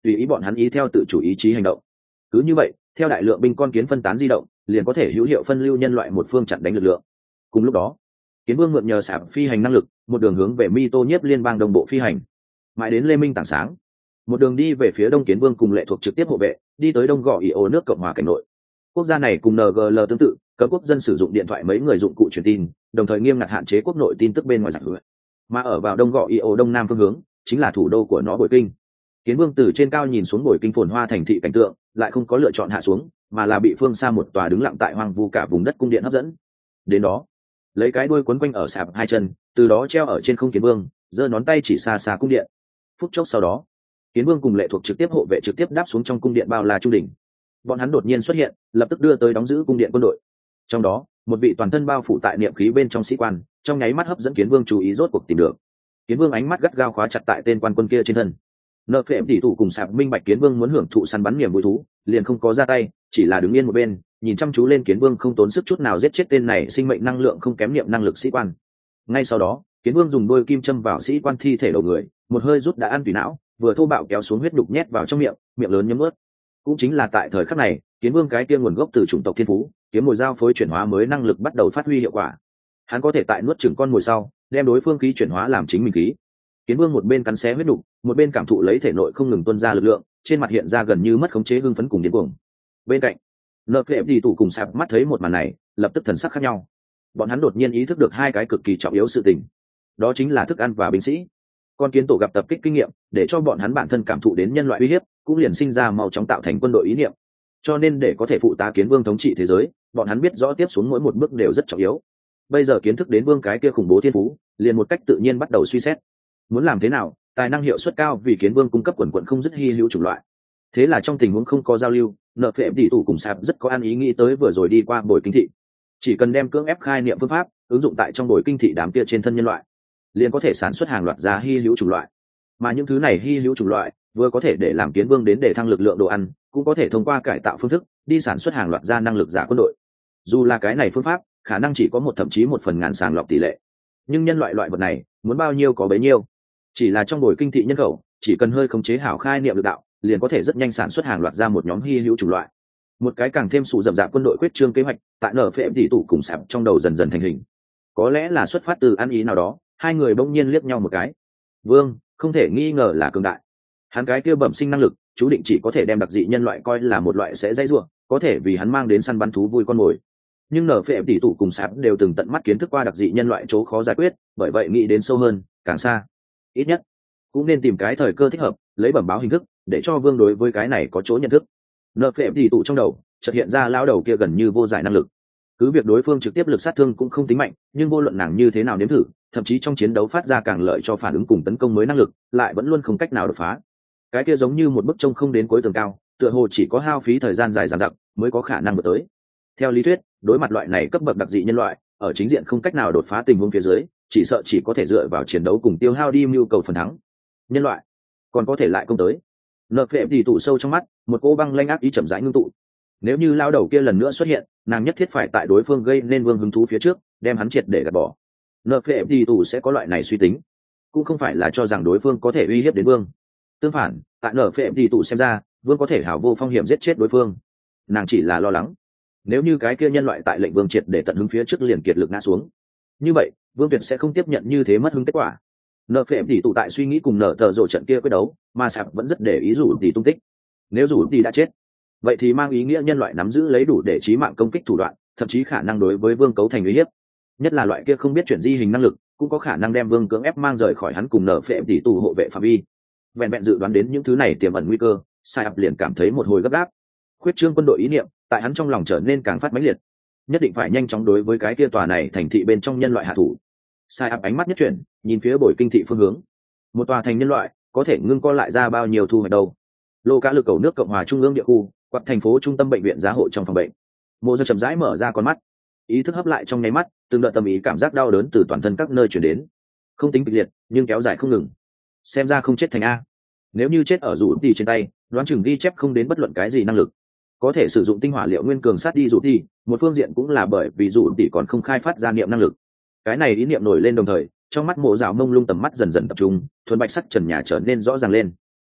tùy ý bọn hắn ý theo tự chủ ý chí hành động. Cứ như vậy, theo đại lượng binh con kiến phân tán di động, liền có thể hữu hiệu phân lưu nhân loại một phương chặn đánh lực lượng. Cùng lúc đó, Kiến Vương mượn nhờ sạp phi hành năng lực, một đường hướng về Mi Tô Nhiếp liên bang đồng bộ phi hành, mãi đến Lê Minh tảng sáng, một đường đi về phía đông. Kiến Vương cùng lệ thuộc trực tiếp hộ vệ, đi tới đông gò ỉ ô nước Cộng hòa cảnh nội. Quốc gia này cùng NGL tương tự, cấm quốc dân sử dụng điện thoại mấy người dụng cụ truyền tin, đồng thời nghiêm ngặt hạn chế quốc nội tin tức bên ngoài giặc hứa. Mà ở vào đông gò ỉ ô đông nam phương hướng, chính là thủ đô của nó Bồi Kinh. Kiến Vương từ trên cao nhìn xuống Bồi Kinh phồn hoa thành thị cảnh tượng, lại không có lựa chọn hạ xuống, mà là bị phương xa một tòa đứng lặng tại hoang vu cả vùng đất cung điện hấp dẫn. Đến đó, lấy cái đuôi quấn quanh ở sạp hai chân, từ đó treo ở trên không. Kiến Vương giơ ngón tay chỉ xa xa cung điện. Phút chốc sau đó, Kiến Vương cùng lệ thuộc trực tiếp hộ vệ trực tiếp đáp xuống trong cung điện bao la trung đỉnh. Bọn hắn đột nhiên xuất hiện, lập tức đưa tới đóng giữ cung điện quân đội. Trong đó, một vị toàn thân bao phủ tại niệm khí bên trong sĩ quan, trong nháy mắt hấp dẫn Kiến Vương chú ý, rốt cuộc tìm được. Kiến Vương ánh mắt gắt gao khóa chặt tại tên quan quân kia trên thân. Nợ phệm tỷ thủ cùng sạp minh bạch Kiến Vương muốn hưởng thụ săn bắn niềm vui thú, liền không có ra tay, chỉ là đứng yên một bên, nhìn chăm chú lên Kiến Vương không tốn sức chút nào giết chết tên này sinh mệnh năng lượng không kém niệm năng lực sĩ quan. Ngay sau đó, Kiến Vương dùng đôi kim châm vào sĩ quan thi thể đầu người, một hơi rút đã ăn tùy não, vừa thô bạo kéo xuống huyết đục nhét vào trong miệng, miệng lớn nhấm ướt. Cũng chính là tại thời khắc này, Kiến Vương cái kia nguồn gốc từ chủng tộc thiên phú, kiếm mồi giao phối chuyển hóa mới năng lực bắt đầu phát huy hiệu quả. Hắn có thể tại nuốt chửng con mồi sau, đem đối phương khí chuyển hóa làm chính mình khí. Kiến Vương một bên cắn xé huyết đục, một bên cảm thụ lấy thể nội không ngừng tuôn ra lực lượng, trên mặt hiện ra gần như mất khống chế hưng phấn cùng điên cuồng. Bên cạnh, Nợ Phệm Tỷ Tụ cùng Sạp mắt thấy một màn này, lập tức thần sắc khác nhau. Bọn hắn đột nhiên ý thức được hai cái cực kỳ trọng yếu sự tình, đó chính là thức ăn và binh sĩ. Con kiến tổ gặp tập kích kinh nghiệm, để cho bọn hắn bản thân cảm thụ đến nhân loại uy hiếp, cũng liền sinh ra mau chóng tạo thành quân đội ý niệm. Cho nên để có thể phụ tá Kiến Vương thống trị thế giới, bọn hắn biết rõ tiếp xuống mỗi một bước đều rất trọng yếu. Bây giờ kiến thức đến Vương cái kia khủng bố thiên phú, liền một cách tự nhiên bắt đầu suy xét, muốn làm thế nào tài năng hiệu suất cao vì Kiến Vương cung cấp quần quận không dứt hy hữu chủng loại. Thế là trong tình huống không có giao lưu, Nợ Phệm Tỷ Tụ cùng Sạp rất có ăn ý nghĩ tới vừa rồi đi qua Bồi Kinh thị, chỉ cần đem cưỡng ép khai niệm phương pháp ứng dụng tại trong Bồi Kinh thị đám kia trên thân nhân loại, liền có thể sản xuất hàng loạt ra hy hữu chủng loại. Mà những thứ này hy hữu chủng loại vừa có thể để làm Kiến Vương đến để thăng lực lượng đồ ăn, cũng có thể thông qua cải tạo phương thức đi sản xuất hàng loạt ra năng lực giả quân đội. Dù là cái này phương pháp khả năng chỉ có một thậm chí 1/1000 sàng lọc tỷ lệ, nhưng nhân loại loại vật này muốn bao nhiêu có bấy nhiêu. Chỉ là trong Bồi Kinh thị nhân khẩu, chỉ cần hơi khống chế hảo khai niệm lực đạo, liền có thể rất nhanh sản xuất hàng loạt ra một nhóm hy hữu chủng loại. Một cái càng thêm sụ rậm rạp quân đội quyết trương kế hoạch tại Nợ Phệm Tỷ Tụ cùng Sạp trong đầu dần dần thành hình. Có lẽ là xuất phát từ ăn ý nào đó, hai người bỗng nhiên liếc nhau một cái. Vương không thể nghi ngờ là cường đại, hắn cái kia bẩm sinh năng lực chú định chỉ có thể đem đặc dị nhân loại coi là một loại sẽ dây ruộng, có thể vì hắn mang đến săn bắn thú vui con mồi. Nhưng Nợ Phệm Tỷ Tụ cùng Sạp đều từng tận mắt kiến thức qua đặc dị nhân loại chỗ khó giải quyết, bởi vậy nghĩ đến sâu hơn, càng xa, ít nhất cũng nên tìm cái thời cơ thích hợp, lấy bẩm báo hình thức để cho Vương đối với cái này có chỗ nhận thức. Nợ Phệm Tỷ Tụ trong đầu chợt hiện ra lão đầu kia gần như vô giải năng lực. Cứ việc đối phương trực tiếp lực sát thương cũng không tính mạnh, nhưng vô luận nàng như thế nào nếm thử, thậm chí trong chiến đấu phát ra càng lợi cho phản ứng cùng tấn công mới năng lực, lại vẫn luôn không cách nào đột phá. Cái kia giống như một bức trông không đến cuối tường cao, tựa hồ chỉ có hao phí thời gian dài dằng dặc mới có khả năng vượt tới. Theo lý thuyết, đối mặt loại này cấp bậc đặc dị nhân loại, ở chính diện không cách nào đột phá tình huống phía dưới, chỉ sợ chỉ có thể dựa vào chiến đấu cùng tiêu hao đi mưu cầu phần thắng. Nhân loại còn có thể lại công tới. Nợ Phệm Tỷ Tụ sâu trong mắt, một cô băng lanh ác ý chậm rãi ngưng tụ. Nếu như lao đầu kia lần nữa xuất hiện, nàng nhất thiết phải tại đối phương gây nên Vương hứng thú phía trước, đem hắn triệt để gạt bỏ. Nợ Phệm Tỷ Tụ sẽ có loại này suy tính, cũng không phải là cho rằng đối phương có thể uy hiếp đến Vương. Tương phản, tại Nợ Phệm Tỷ Tụ xem ra, Vương có thể hảo vô phong hiểm giết chết đối phương. Nàng chỉ là lo lắng, nếu như cái kia nhân loại tại lệnh Vương triệt để tận hứng phía trước liền kiệt lực ngã xuống, như vậy Vương tuyệt sẽ không tiếp nhận như thế mất hứng kết quả. Nợ Phệm Tỷ Tụ tại suy nghĩ cùng Nợ Tờ Rồ trận kia quyết đấu, mà Sạp vẫn rất để ý Rủ Tỷ tung tích. Nếu Rủ Tỷ đã chết, vậy thì mang ý nghĩa nhân loại nắm giữ lấy đủ để chí mạng công kích thủ đoạn, thậm chí khả năng đối với Vương cấu thành uy hiếp. Nhất là loại kia không biết chuyển di hình năng lực, cũng có khả năng đem Vương cưỡng ép mang rời khỏi hắn cùng Nợ Phệm Tỷ Tụ hộ vệ phạm vi. Vẹn vẹn dự đoán đến những thứ này tiềm ẩn nguy cơ, Sạp liền cảm thấy một hồi gấp gáp. Khuyết trương quân đội ý niệm tại hắn trong lòng trở nên càng phát mãnh liệt, nhất định phải nhanh chóng đối với cái kia tòa này thành thị bên trong nhân loại hạ thủ. Sạp ánh mắt nhất chuyển, nhìn phía Bồi Kinh thị phương hướng. Một tòa thành nhân loại có thể ngưng co lại ra bao nhiêu thu hoạch đâu? Lô cá lực cầu nước Cộng hòa Trung ương địa khu, quạt thành phố trung tâm bệnh viện giá hộ trong phòng bệnh. Mộ Giơ chậm rãi mở ra con mắt, ý thức hấp lại trong nháy mắt, từng đợt tâm ý cảm giác đau đớn từ toàn thân các nơi chuyển đến, không tính kịch liệt nhưng kéo dài không ngừng. Xem ra không chết thành a. Nếu như chết ở Rủ Tỷ trên tay, đoán chừng ghi chép không đến bất luận cái gì năng lực. Có thể sử dụng tinh hỏa liệu nguyên cường sát đi Rủ Tỷ, một phương diện cũng là bởi vì Rủ Tỷ còn không khai phát ra niệm năng lực. Cái này ý niệm nổi lên đồng thời, trong mắt Mộ Dạo mông lung tầm mắt dần dần tập trung, thuần bạch sắc trần nhà trở nên rõ ràng lên.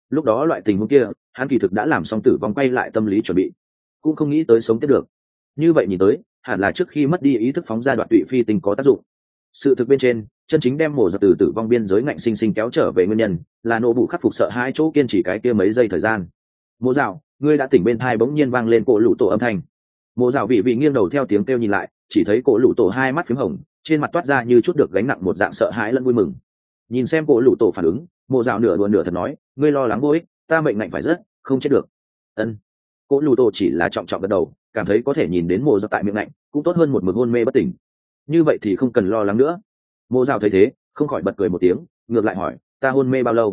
lúc đó loại tình huống kia hắn kỳ thực đã làm xong tử vong quay lại tâm lý chuẩn bị, cũng không nghĩ tới sống tiếp được. Như vậy nhìn tới hẳn là trước khi mất đi ý thức phóng ra đoạn tụy phi tinh có tác dụng. Sự thực bên trên chân chính đem mổ giật từ tử vong biên giới ngạnh sinh sinh kéo trở về nguyên nhân là nổ bụ khắc phục sợ hai chỗ kiên trì cái kia mấy giây thời gian. Mộ dạo, ngươi đã tỉnh bên thai bỗng nhiên vang lên cổ lũ tổ âm thanh. Mộ dạo vị nghiêng đầu theo tiếng kêu nhìn lại, chỉ thấy cổ lũ tổ hai mắt phím hồng, trên mặt toát ra như chút được gánh nặng một dạng sợ hãi lẫn vui mừng. Nhìn xem cổ lũ tổ phản ứng, mộ dạo nửa đùa nửa thật nói, ngươi lo lắng vô ích, ta mệnh ngạnh phải rất không chết được. Ân. Cổ lũ tổ chỉ là trọng trọng gật đầu, cảm thấy có thể nhìn đến mộ dạo tại miệng ngạnh cũng tốt hơn một mực hôn mê bất tỉnh. Như vậy thì không cần lo lắng nữa. Mộ dạo thấy thế không khỏi bật cười một tiếng, ngược lại hỏi, ta hôn mê bao lâu?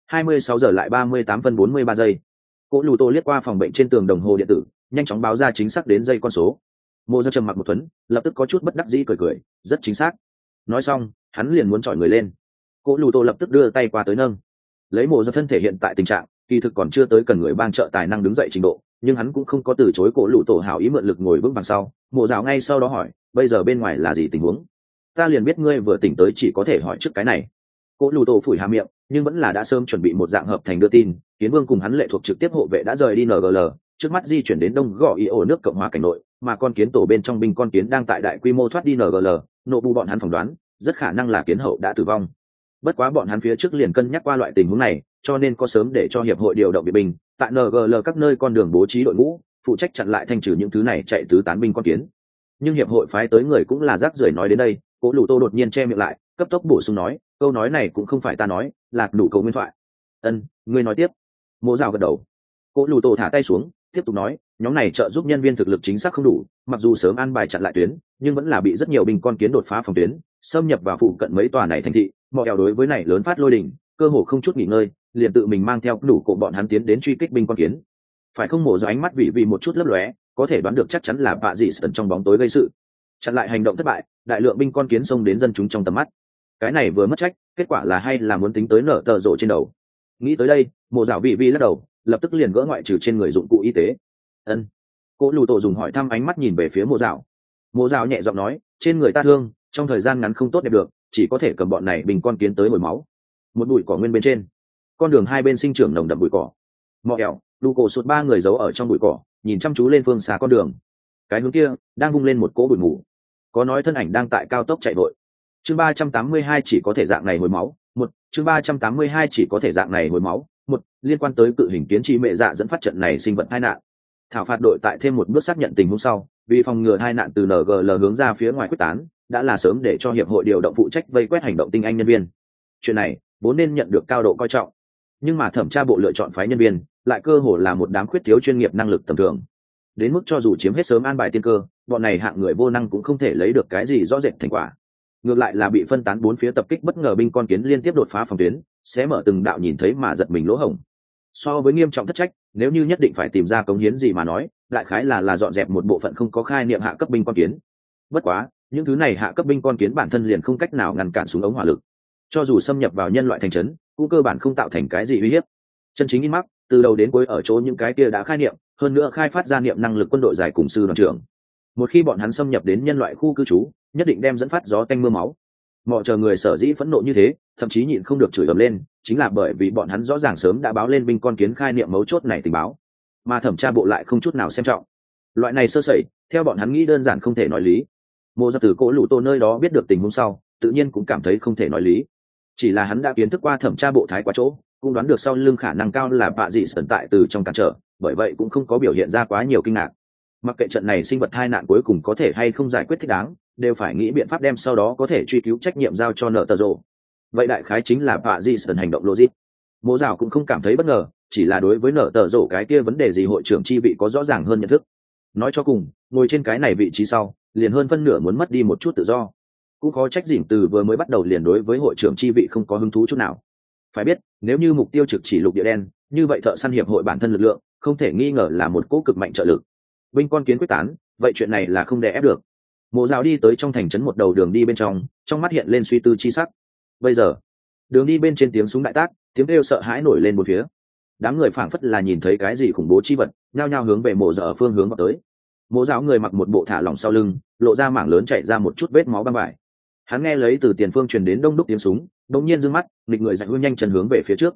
26 giờ lại 38 phân 43 giây. Cổ lù tô liếc qua phòng bệnh trên tường đồng hồ điện tử, nhanh chóng báo ra chính xác đến giây con số. Mộ dạo trầm mặc một tuấn, lập tức có chút bất đắc dĩ cười cười, rất chính xác. Nói xong hắn liền muốn chọi người lên. Cổ lù tô lập tức đưa tay qua tới nâng. Lấy mộ dạo thân thể hiện tại tình trạng kỳ thực còn chưa tới cần người bang trợ tài năng đứng dậy trình độ, nhưng hắn cũng không có từ chối cổ lù tổ hảo ý mượn lực ngồi vững vàng sau. Mộ dạo ngay sau đó hỏi, bây giờ bên ngoài là gì tình huống? Ta liền biết ngươi vừa tỉnh tới, chỉ có thể hỏi trước cái này. Cổ lù tổ phủi hà miệng, nhưng vẫn là đã sớm chuẩn bị một dạng hợp thành đưa tin. Kiến Vương cùng hắn lệ thuộc trực tiếp hộ vệ đã rời đi NGL, trước mắt di chuyển đến đông gò ý ổ nước Cộng hòa cảnh nội, mà con kiến tổ bên trong binh con kiến đang tại đại quy mô thoát đi NGL. Nộ bu bọn hắn phỏng đoán rất khả năng là kiến hậu đã tử vong. Bất quá bọn hắn phía trước liền cân nhắc qua loại tình huống này, cho nên có sớm để cho hiệp hội điều động viện binh tại NGL các nơi con đường bố trí đội ngũ, phụ trách chặn lại thanh trừ những thứ này chạy tứ tán binh con kiến. Nhưng hiệp hội phái tới người cũng là rác rưởi. Nói đến đây, Cố Lù Tô đột nhiên che miệng lại, cấp tốc bổ sung nói, câu nói này cũng không phải ta nói, là đủ cầu nguyên thoại. Ân, ngươi nói tiếp. Mộ Dạo gật đầu. Cố Lù Tô thả tay xuống, tiếp tục nói, nhóm này trợ giúp nhân viên thực lực chính xác không đủ, mặc dù sớm an bài chặn lại tuyến, nhưng vẫn là bị rất nhiều binh con kiến đột phá phòng tuyến, xâm nhập vào phụ cận mấy tòa này thành thị. Mọi eo đối với này lớn phát lôi đỉnh, cơ hồ không chút nghỉ ngơi, liền tự mình mang theo đủ cổ bọn hắn tiến đến truy kích binh con kiến. Phải không? Mộ Dạo ánh mắt vì một chút lấp lóe, có thể đoán được chắc chắn là bạ dị sẩn trong bóng tối gây sự. Chặn lại hành động thất bại, đại lượng binh con kiến xông đến dân chúng trong tầm mắt. Cái này vừa mất trách, kết quả là hay là muốn tính tới nở tờ rộ trên đầu. Nghĩ tới đây, Mộ Dạo lắc đầu, lập tức liền gỡ ngoại trừ trên người dụng cụ y tế. Ân. Cố Lù Tổ dùng hỏi thăm ánh mắt nhìn về phía Mộ Dạo. Mộ Dạo nhẹ giọng nói, trên người ta thương, trong thời gian ngắn không tốt đẹp được, chỉ có thể cầm bọn này binh con kiến tới hồi máu. Một bụi cỏ nguyên bên trên, con đường hai bên sinh trưởng nồng đậm bụi cỏ. Mọ ẻo, Lu Cổ sụt ba người giấu ở trong bụi cỏ, nhìn chăm chú lên phương xa con đường. Cái hướng kia đang vung lên một cỗ bụi mù, có nói thân ảnh đang tại cao tốc chạy vội. Chương 382 chỉ có thể dạng này hồi máu. Chương 382 chỉ có thể dạng này hồi máu. Liên quan tới cự hình kiến chi mẹ dạ dẫn phát trận này sinh vật tai nạn. Thảo phạt đội tại thêm một bước xác nhận tình huống sau, vì phòng ngừa tai nạn từ NGL hướng ra phía ngoài quyết tán, đã là sớm để cho hiệp hội điều động phụ trách vây quét hành động tinh anh nhân viên. Chuyện này vốn nên nhận được cao độ coi trọng, nhưng mà thẩm tra bộ lựa chọn phái nhân viên lại cơ hồ là một đám khuyết thiếu chuyên nghiệp năng lực tầm thường. Đến mức cho dù chiếm hết sớm an bài tiên cơ, bọn này hạng người vô năng cũng không thể lấy được cái gì rõ rệt thành quả. Ngược lại là bị phân tán bốn phía tập kích bất ngờ binh con kiến liên tiếp đột phá phòng tuyến, sẽ mở từng đạo nhìn thấy mà giật mình lỗ hổng. So với nghiêm trọng thất trách, nếu như nhất định phải tìm ra cống hiến gì mà nói, lại khái là dọn dẹp một bộ phận không có khai niệm hạ cấp binh con kiến. Bất quá, những thứ này hạ cấp binh con kiến bản thân liền không cách nào ngăn cản súng ống hỏa lực, cho dù xâm nhập vào nhân loại thành trấn, cũng cơ bản không tạo thành cái gì uy hiếp. Chân chính in mắc từ đầu đến cuối ở chỗ những cái kia đã khai niệm, hơn nữa khai phát ra niệm năng lực quân đội giải cùng sư đoàn trưởng. Một khi bọn hắn xâm nhập đến nhân loại khu cư trú, nhất định đem dẫn phát gió tanh mưa máu. Mọi chờ người sở dĩ phẫn nộ như thế, thậm chí nhịn không được chửi ầm lên, chính là bởi vì bọn hắn rõ ràng sớm đã báo lên binh con kiến khai niệm mấu chốt này tình báo, mà thẩm tra bộ lại không chút nào xem trọng. Loại này sơ sẩy, theo bọn hắn nghĩ đơn giản không thể nói lý. Mộ Dạo từ Cố Lù Tô nơi đó biết được tình huống sau, tự nhiên cũng cảm thấy không thể nói lý. Chỉ là hắn đã kiến thức qua thẩm tra bộ thái quá chỗ, cũng đoán được sau lưng khả năng cao là bạ dị sẩn tại từ trong cản trở, bởi vậy cũng không có biểu hiện ra quá nhiều kinh ngạc. Mặc kệ trận này sinh vật tai nạn cuối cùng có thể hay không giải quyết thích đáng, đều phải nghĩ biện pháp đem sau đó có thể truy cứu trách nhiệm giao cho nợ tờ rộ. Vậy đại khái chính là bạ dị sẩn hành động logic. Mộ Dạo cũng không cảm thấy bất ngờ, chỉ là đối với nợ tờ rộ cái kia vấn đề gì hội trưởng chi vị có rõ ràng hơn nhận thức. Nói cho cùng, ngồi trên cái này vị trí sau, liền hơn phân nửa muốn mất đi một chút tự do. Cũng khó trách Dĩnh từ vừa mới bắt đầu liền đối với hội trưởng chi vị không có hứng thú chút nào. Phải biết, nếu như mục tiêu trực chỉ lục địa đen, như vậy thợ săn hiệp hội bản thân lực lượng không thể nghi ngờ là một cỗ cực mạnh trợ lực. Binh con kiến quyết tán, vậy chuyện này là không đè ép được. Mộ Dạo đi tới trong thành trấn một đầu đường đi bên trong mắt hiện lên suy tư chi sắc. Bây giờ, đường đi bên trên tiếng súng đại tác, tiếng kêu sợ hãi nổi lên một phía. Đám người phảng phất là nhìn thấy cái gì khủng bố chi vật, nhao nhao hướng về Mộ Dạo ở phương hướng vào tới. Mộ Dạo người mặc một bộ thả lỏng sau lưng, lộ ra mảng lớn chảy ra một chút vết máu băng vải. Hắn nghe lấy từ tiền phương truyền đến đông đúc tiếng súng, đột nhiên giương mắt, nghịch người giật hương nhanh chân hướng về phía trước.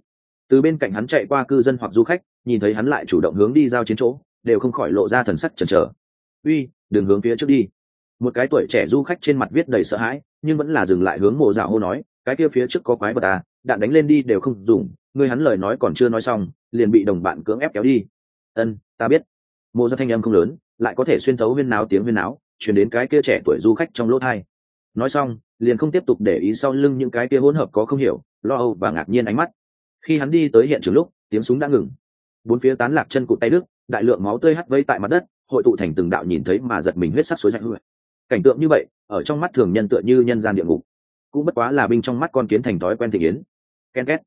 Từ bên cạnh hắn chạy qua cư dân hoặc du khách nhìn thấy hắn lại chủ động hướng đi giao chiến chỗ, đều không khỏi lộ ra thần sắc chần chờ. Uy, đừng hướng phía trước đi. Một cái tuổi trẻ du khách trên mặt viết đầy sợ hãi, nhưng vẫn là dừng lại hướng Mộ Dạo hô nói, cái kia phía trước có quái vật à, đạn đánh lên đi đều không dùng. Ngươi hắn lời nói còn chưa nói xong, liền bị đồng bạn cưỡng ép kéo đi. Ân, ta biết. Mộ Dạo thanh âm không lớn, lại có thể xuyên thấu huyên náo tiếng huyên náo, truyền đến cái kia trẻ tuổi du khách trong lỗ tai. Nói xong, liền không tiếp tục để ý sau lưng những cái kia hỗn hợp có không hiểu, lo âu và ngạc nhiên ánh mắt. Khi hắn đi tới hiện trường lúc, tiếng súng đã ngừng. Bốn phía tán lạc chân cụt tay đứt, đại lượng máu tươi hắt vây tại mặt đất, hội tụ thành từng đạo nhìn thấy mà giật mình huyết sắc suối rạch hư. Cảnh tượng như vậy, ở trong mắt thường nhân tựa như nhân gian địa ngục, cũng bất quá là binh trong mắt con kiến thành thói quen thị yến. Ken két.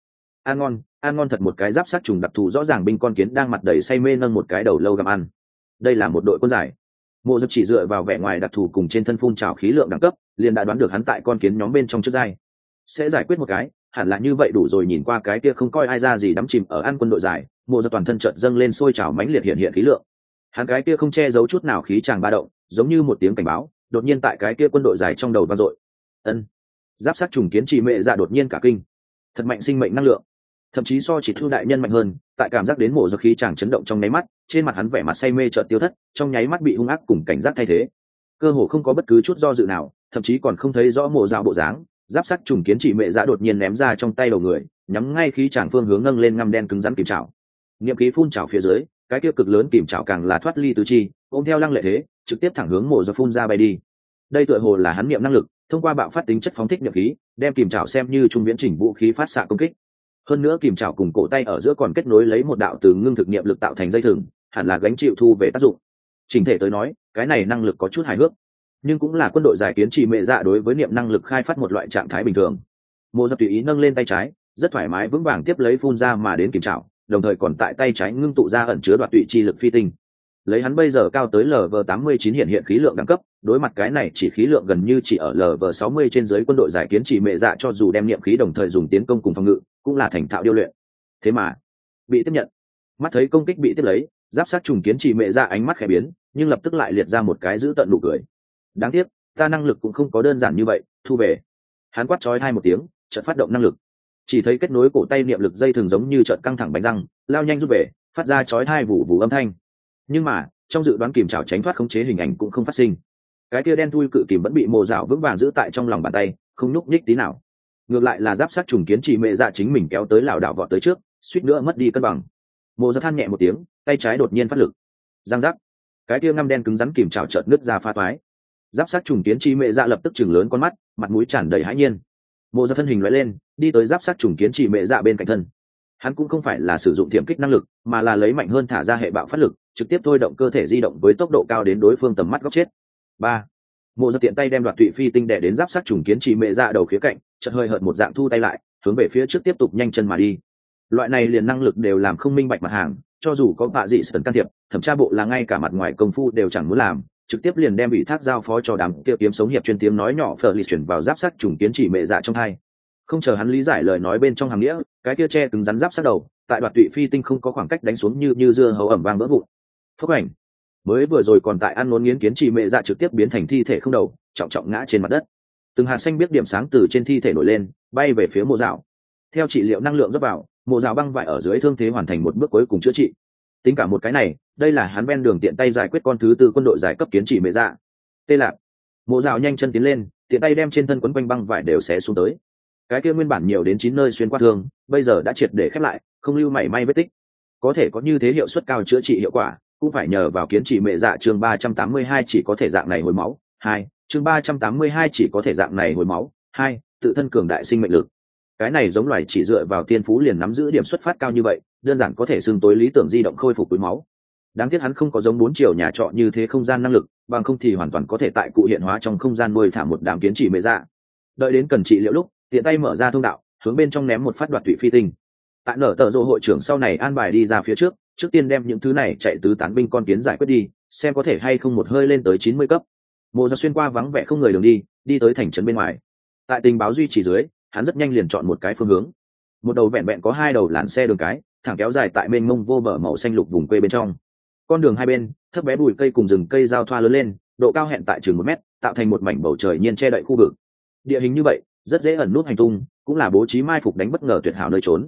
Ăn ngon thật, một cái giáp sát trùng đặc thù rõ ràng binh con kiến đang mặt đầy say mê nâng một cái đầu lâu gặm ăn. Đây là một đội quân giải. Mộ Dực chỉ dựa vào vẻ ngoài đặc thù cùng trên thân phun trào khí lượng đẳng cấp, liền đã đoán được hắn tại con kiến nhóm bên trong trước giai sẽ giải quyết một cái, hẳn là như vậy đủ rồi. Nhìn qua cái kia không coi ai ra gì đắm chìm ở ăn quân đội giải, Mộ Dực toàn thân chợt dâng lên sôi trào mãnh liệt hiện khí lượng. Hắn cái kia không che giấu chút nào khí tràng ba động, giống như một tiếng cảnh báo, đột nhiên tại cái kia quân đội giải trong đầu vang dội. Ân. Giáp sát trùng kiến chỉ mẹ dạ đột nhiên cả kinh. Thật mạnh sinh mệnh năng lượng, thậm chí so chỉ thu đại nhân mạnh hơn. Tại cảm giác đến Mộ Dực khí tràng chấn động trong nháy mắt, trên mặt hắn vẻ mặt say mê chợt tiêu thất, trong nháy mắt bị hung ác cùng cảnh giác thay thế. Cơ hồ không có bất cứ chút do dự nào, thậm chí còn không thấy rõ Mộ Dạo bộ dáng. Giáp sắt trùng kiến chỉ mẹ dạ đột nhiên ném ra trong tay đầu người, nhắm ngay khí tràng phương hướng nâng lên ngăm đen cứng rắn kìm chảo. Niệm khí phun trào phía dưới, cái kia cực lớn kìm chảo càng là thoát ly tứ chi, ôm theo lăng lệ thế, trực tiếp thẳng hướng Mộ Dạo phun ra bay đi. Đây tựa hồ là hắn niệm năng lực, thông qua bạo phát tính chất phóng thích niệm khí, đem kìm chảo xem như trung viễn chỉnh vũ khí phát xạ công kích. Hơn nữa kìm chảo cùng cổ tay ở giữa còn kết nối lấy một đạo từ ngưng thực niệm lực tạo thành dây thừng, hẳn là gánh chịu thu về tác dụng. Chỉnh thể tới nói, cái này năng lực có chút hài hước, nhưng cũng là quân đội giải kiến chỉ mẹ dạ đối với niệm năng lực khai phát một loại trạng thái bình thường. Mộ Dập tùy ý nâng lên tay trái, rất thoải mái vững vàng tiếp lấy phun ra mà đến kìm chảo, đồng thời còn tại tay trái ngưng tụ ra ẩn chứa đoạt tụy chi lực phi tinh. Lấy hắn bây giờ cao tới LV89 hiện khí lượng đẳng cấp, đối mặt cái này chỉ khí lượng gần như chỉ ở LV60 trên dưới quân đội giải kiến chỉ mẹ dạ, cho dù đem niệm khí đồng thời dùng tiến công cùng phòng ngự, cũng là thành thạo điêu luyện. Thế mà, bị tiếp nhận. Mắt thấy công kích bị tiếp lấy, giáp sát trùng kiến chỉ mẹ dạ ánh mắt khẽ biến, nhưng lập tức lại liệt ra một cái giữ tận nụ cười. Đáng tiếc, ta năng lực cũng không có đơn giản như vậy, thu về. Hắn quát chói hai một tiếng, chợt phát động năng lực. Chỉ thấy kết nối cổ tay niệm lực dây thường giống như chợt căng thẳng bánh răng, lao nhanh rút về, phát ra chói tai vụ vụ âm thanh. Nhưng mà, trong dự đoán kìm chảo tránh thoát khống chế hình ảnh cũng không phát sinh. Cái kia đen thui cự kìm vẫn bị Mộ Dạo vững vàng giữ tại trong lòng bàn tay, không nhúc nhích tí nào. Ngược lại là giáp sát trùng kiến chỉ mẹ dạ chính mình kéo tới lảo đảo vọt tới trước, suýt nữa mất đi cân bằng. Mộ Dạo than nhẹ một tiếng, tay trái đột nhiên phát lực. Giang giác. Cái kia ngăm đen cứng rắn kìm chảo chợt nứt ra phá toái. Giáp sát trùng kiến chỉ mẹ dạ lập tức chừng lớn con mắt, mặt mũi tràn đầy hãi nhiên. Mộ Dạo thân hình lóe lên, đi tới giáp sát trùng kiến chỉ mẹ dạ bên cạnh thân. Hắn cũng không phải là sử dụng tiềm kích năng lực, mà là lấy mạnh hơn thả ra hệ bạo phát lực, trực tiếp thôi động cơ thể di động với tốc độ cao đến đối phương tầm mắt góc chết. Ba. Mộ Dạo tiện tay đem đoạt tụy phi tinh đè đến giáp sát trùng kiến chỉ mẹ dạ đầu khía cạnh, chợt hơi hợt một dạng thu tay lại, hướng về phía trước tiếp tục nhanh chân mà đi. Loại này liền năng lực đều làm không minh bạch mặt hàng, cho dù có bạ dị sần can thiệp, thẩm tra bộ là ngay cả mặt ngoài công phu đều chẳng muốn làm, trực tiếp liền đem ủy thác giao phó cho đám kia kiếm sống hiệp chuyên tiếng nói nhỏ Fleur chuyển vào giáp sát trùng kiến chỉ mẹ dạ trong hai. Không chờ hắn lý giải lời nói bên trong hàm nghĩa, cái kia che cứng rắn giáp sát đầu, tại đoạt tụy phi tinh không có khoảng cách đánh xuống như dưa hấu ẩm vang vỡ vụn. Phốc ảnh. Mới vừa rồi còn tại ăn nôn nghiến kiến chỉ mẹ dạ trực tiếp biến thành thi thể không đầu, trọng trọng ngã trên mặt đất. Từng hạt xanh biết điểm sáng từ trên thi thể nổi lên, bay về phía Mộ Dạo. Theo trị liệu năng lượng rót vào, Mộ Dạo băng vải ở dưới thương thế hoàn thành một bước cuối cùng chữa trị. Tính cả một cái này, đây là hắn ven đường tiện tay giải quyết con thứ tư quân đội giải cấp kiến chỉ mẹ dạ. Tê lạc. Mộ Dạo nhanh chân tiến lên, tiện tay đem trên thân quấn quanh băng vải đều xé xuống tới. Cái kia nguyên bản nhiều đến 9 nơi xuyên qua thương, bây giờ đã triệt để khép lại, không lưu mảy may vết tích. Có thể có như thế hiệu suất cao chữa trị hiệu quả, cũng phải nhờ vào kiến chỉ mẹ dạ chương 382 chỉ có thể dạng này hồi máu. 2, chương 382 chỉ có thể dạng này hồi máu. 2, tự thân cường đại sinh mệnh lực. Cái này giống loài chỉ dựa vào tiên phú liền nắm giữ điểm xuất phát cao như vậy, đơn giản có thể xưng tối lý tưởng di động khôi phục túi máu. Đáng tiếc hắn không có giống 4 chiều nhà trọ như thế không gian năng lực, bằng không thì hoàn toàn có thể tại cụ hiện hóa trong không gian nuôi thả một đám kiến chỉ mẹ dạ. Đợi đến cần trị liệu lúc, tiện tay mở ra thông đạo, hướng bên trong ném một phát đoạt tụy phi tinh. Tại nở tờ rộ hội trưởng sau này an bài đi ra phía trước tiên đem những thứ này chạy tứ tán binh con kiến giải quyết đi, xem có thể hay không một hơi lên tới 90 cấp. Mộ Dạo xuyên qua vắng vẻ không người đường đi tới thành trấn bên ngoài. Tại tình báo duy trì dưới, hắn rất nhanh liền chọn một cái phương hướng. Một đầu vẹn vẹn có 2 đầu làn xe đường cái, thẳng kéo dài tại mênh mông vô bờ màu xanh lục vùng quê bên trong. Con đường hai bên, thấp bé bụi cây cùng rừng cây giao thoa lớn lên, độ cao hẹn tại chừng 1 mét, tạo thành một mảnh bầu trời nhiên che đậy khu vực. Địa hình như vậy, rất dễ ẩn nút hành tung, cũng là bố trí mai phục đánh bất ngờ tuyệt hảo nơi trốn.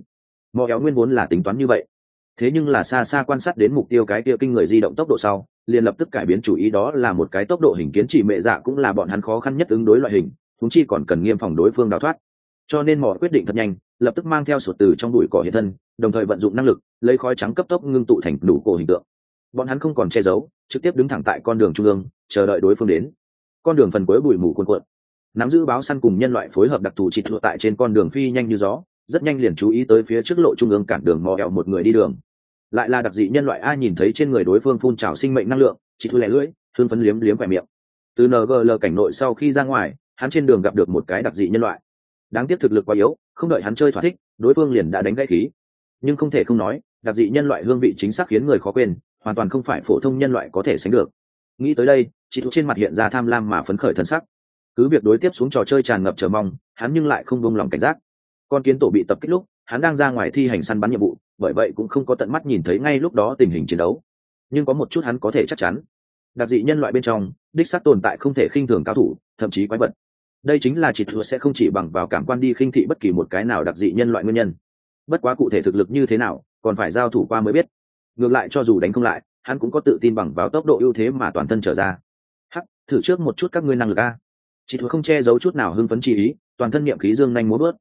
mò éo nguyên vốn là tính toán như vậy, thế nhưng là xa xa quan sát đến mục tiêu cái kia kinh người di động tốc độ sau, liền lập tức cải biến chủ ý, đó là một cái tốc độ hình kiến trị mệ dạ cũng là bọn hắn khó khăn nhất ứng đối loại hình, chúng chi còn cần nghiêm phòng đối phương đào thoát. Cho nên mò quyết định thật nhanh, lập tức mang theo sụt từ trong bụi cỏ hiện thân, đồng thời vận dụng năng lực lấy khói trắng cấp tốc ngưng tụ thành đủ cổ hình tượng. Bọn hắn không còn che giấu, trực tiếp đứng thẳng tại con đường trung ương, chờ đợi đối phương đến. Con đường phần cuối bụi mù cuồn cuộn, nắm giữ báo săn cùng nhân loại phối hợp đặc thù chỉ thuộc tại trên con đường phi nhanh như gió, rất nhanh liền chú ý tới phía trước lộ trung ương cản đường mò ẹo một người đi đường. Lại là đặc dị nhân loại, ai nhìn thấy trên người đối phương phun trào sinh mệnh năng lượng, chỉ thu lẻ lưỡi, hương phấn liếm liếm vẻ miệng. Từ ngl cảnh nội sau khi ra ngoài, hắn trên đường gặp được một cái đặc dị nhân loại. Đáng tiếc thực lực quá yếu, không đợi hắn chơi thỏa thích, đối phương liền đã đánh gãy khí. Nhưng không thể không nói, đặc dị nhân loại hương vị chính xác khiến người khó quên, hoàn toàn không phải phổ thông nhân loại có thể sánh được. Nghĩ tới đây, chỉ thu trên mặt hiện ra tham lam mà phấn khởi thần sắc. Cứ việc đối tiếp xuống trò chơi tràn ngập chờ mong, hắn nhưng lại không buông lòng cảnh giác. Con kiến tổ bị tập kích lúc, hắn đang ra ngoài thi hành săn bắn nhiệm vụ, bởi vậy cũng không có tận mắt nhìn thấy ngay lúc đó tình hình chiến đấu. Nhưng có một chút hắn có thể chắc chắn, đặc dị nhân loại bên trong đích xác tồn tại không thể khinh thường cao thủ, thậm chí quái vật. Đây chính là chỉ thừa sẽ không chỉ bằng vào cảm quan đi khinh thị bất kỳ một cái nào đặc dị nhân loại nguyên nhân. Bất quá cụ thể thực lực như thế nào, còn phải giao thủ qua mới biết. Ngược lại cho dù đánh không lại, hắn cũng có tự tin bằng vào tốc độ ưu thế mà toàn thân trở ra. Hắc, thử trước một chút các ngươi năng lực a. Chỉ thừa không che giấu chút nào hưng phấn chi ý, toàn thân niệm khí dương nhanh múa bước.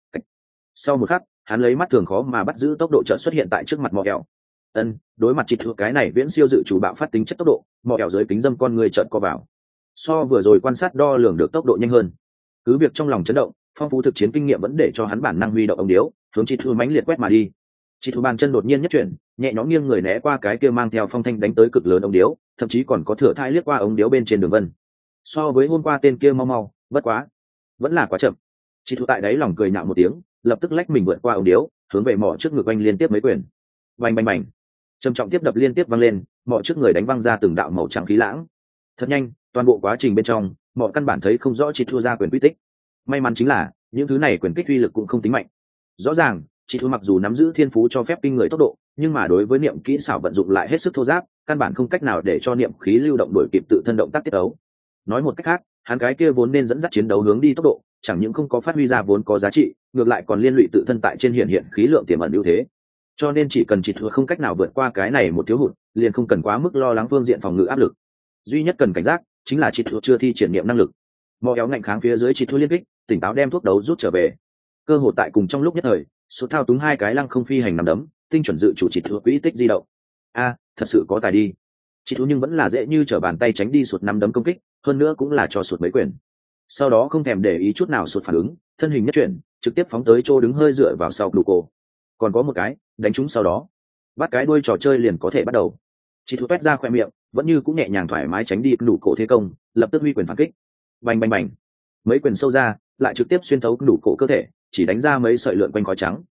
Sau một khắc, hắn lấy mắt thường khó mà bắt giữ tốc độ chợt xuất hiện tại trước mặt mò kẹo. Đối mặt chỉ thừa cái này viễn siêu dự chủ bạo phát tính chất tốc độ, mò kẹo dưới kính dâm con người chợt co vào. So vừa rồi quan sát đo lường được tốc độ nhanh hơn. Cứ việc trong lòng chấn động, phong phú thực chiến kinh nghiệm vẫn để cho hắn bản năng huy động ống điếu, hướng chỉ thừa mãnh liệt quét mà đi. Chỉ thừa bàn chân đột nhiên nhất chuyển, nhẹ nhõm nghiêng người né qua cái kia mang theo phong thanh đánh tới cực lớn ống điếu, thậm chí còn có thừa thai liếc qua ống điếu bên trên đường vân. So với hôm qua tên kia mau, bất quá, vẫn là quá chậm. Chỉ thừa tại đấy lòng cười nhạo một tiếng, lập tức lách mình vượt qua ống điếu, hướng về mỏ trước ngực anh liên tiếp mấy quyền. Bành bành bành, trầm trọng tiếp đập liên tiếp vang lên, mỏ trước người đánh văng ra từng đạo màu trắng khí lãng. Thật nhanh, toàn bộ quá trình bên trong, mỏ căn bản thấy không rõ chỉ thua ra quyền quy tích. May mắn chính là những thứ này quyền kích uy lực cũng không tính mạnh. Rõ ràng, chỉ thua mặc dù nắm giữ thiên phú cho phép kinh người tốc độ, nhưng mà đối với niệm kỹ xảo vận dụng lại hết sức thô ráp, căn bản không cách nào để cho niệm khí lưu động đổi kịp tự thân động tác tiết ấu. Nói một cách khác, hắn cái kia vốn nên dẫn dắt chiến đấu hướng đi tốc độ, chẳng những không có phát huy ra vốn có giá trị, ngược lại còn liên lụy tự thân tại trên hiện khí lượng tiềm ẩn ưu thế. Cho nên chỉ cần chỉ thừa không cách nào vượt qua cái này một thiếu hụt, liền không cần quá mức lo lắng phương diện phòng ngự áp lực. Duy nhất cần cảnh giác chính là chỉ thừa chưa thi triển niệm năng lực. Mò éo ngạnh kháng phía dưới chỉ thừa liên kích, tỉnh táo đem thuốc đấu rút trở về. Cơ hội tại cùng trong lúc nhất thời, số thao túng hai cái lăng không phi hành nằm đấm, tinh chuẩn dự chủ chỉ thừa quỹ tích di động. Thật sự có tài đi. Chỉ thừa nhưng vẫn là dễ như trở bàn tay tránh đi sụt nắm đấm công kích, hơn nữa cũng là cho sụt mấy quyền. Sau đó không thèm để ý chút nào sụt phản ứng, thân hình nhất chuyển, trực tiếp phóng tới chỗ đứng hơi dựa vào sau Luco. Còn có một cái, đánh trúng sau đó, bắt cái đuôi trò chơi liền có thể bắt đầu. Chỉ thu quét ra khoe miệng, vẫn như cũng nhẹ nhàng thoải mái tránh đi Luco thế công, lập tức huy quyền phản kích. Bành bành bành, mấy quyền sâu ra, lại trực tiếp xuyên thấu Luco cơ thể, chỉ đánh ra mấy sợi lượn quanh khói trắng.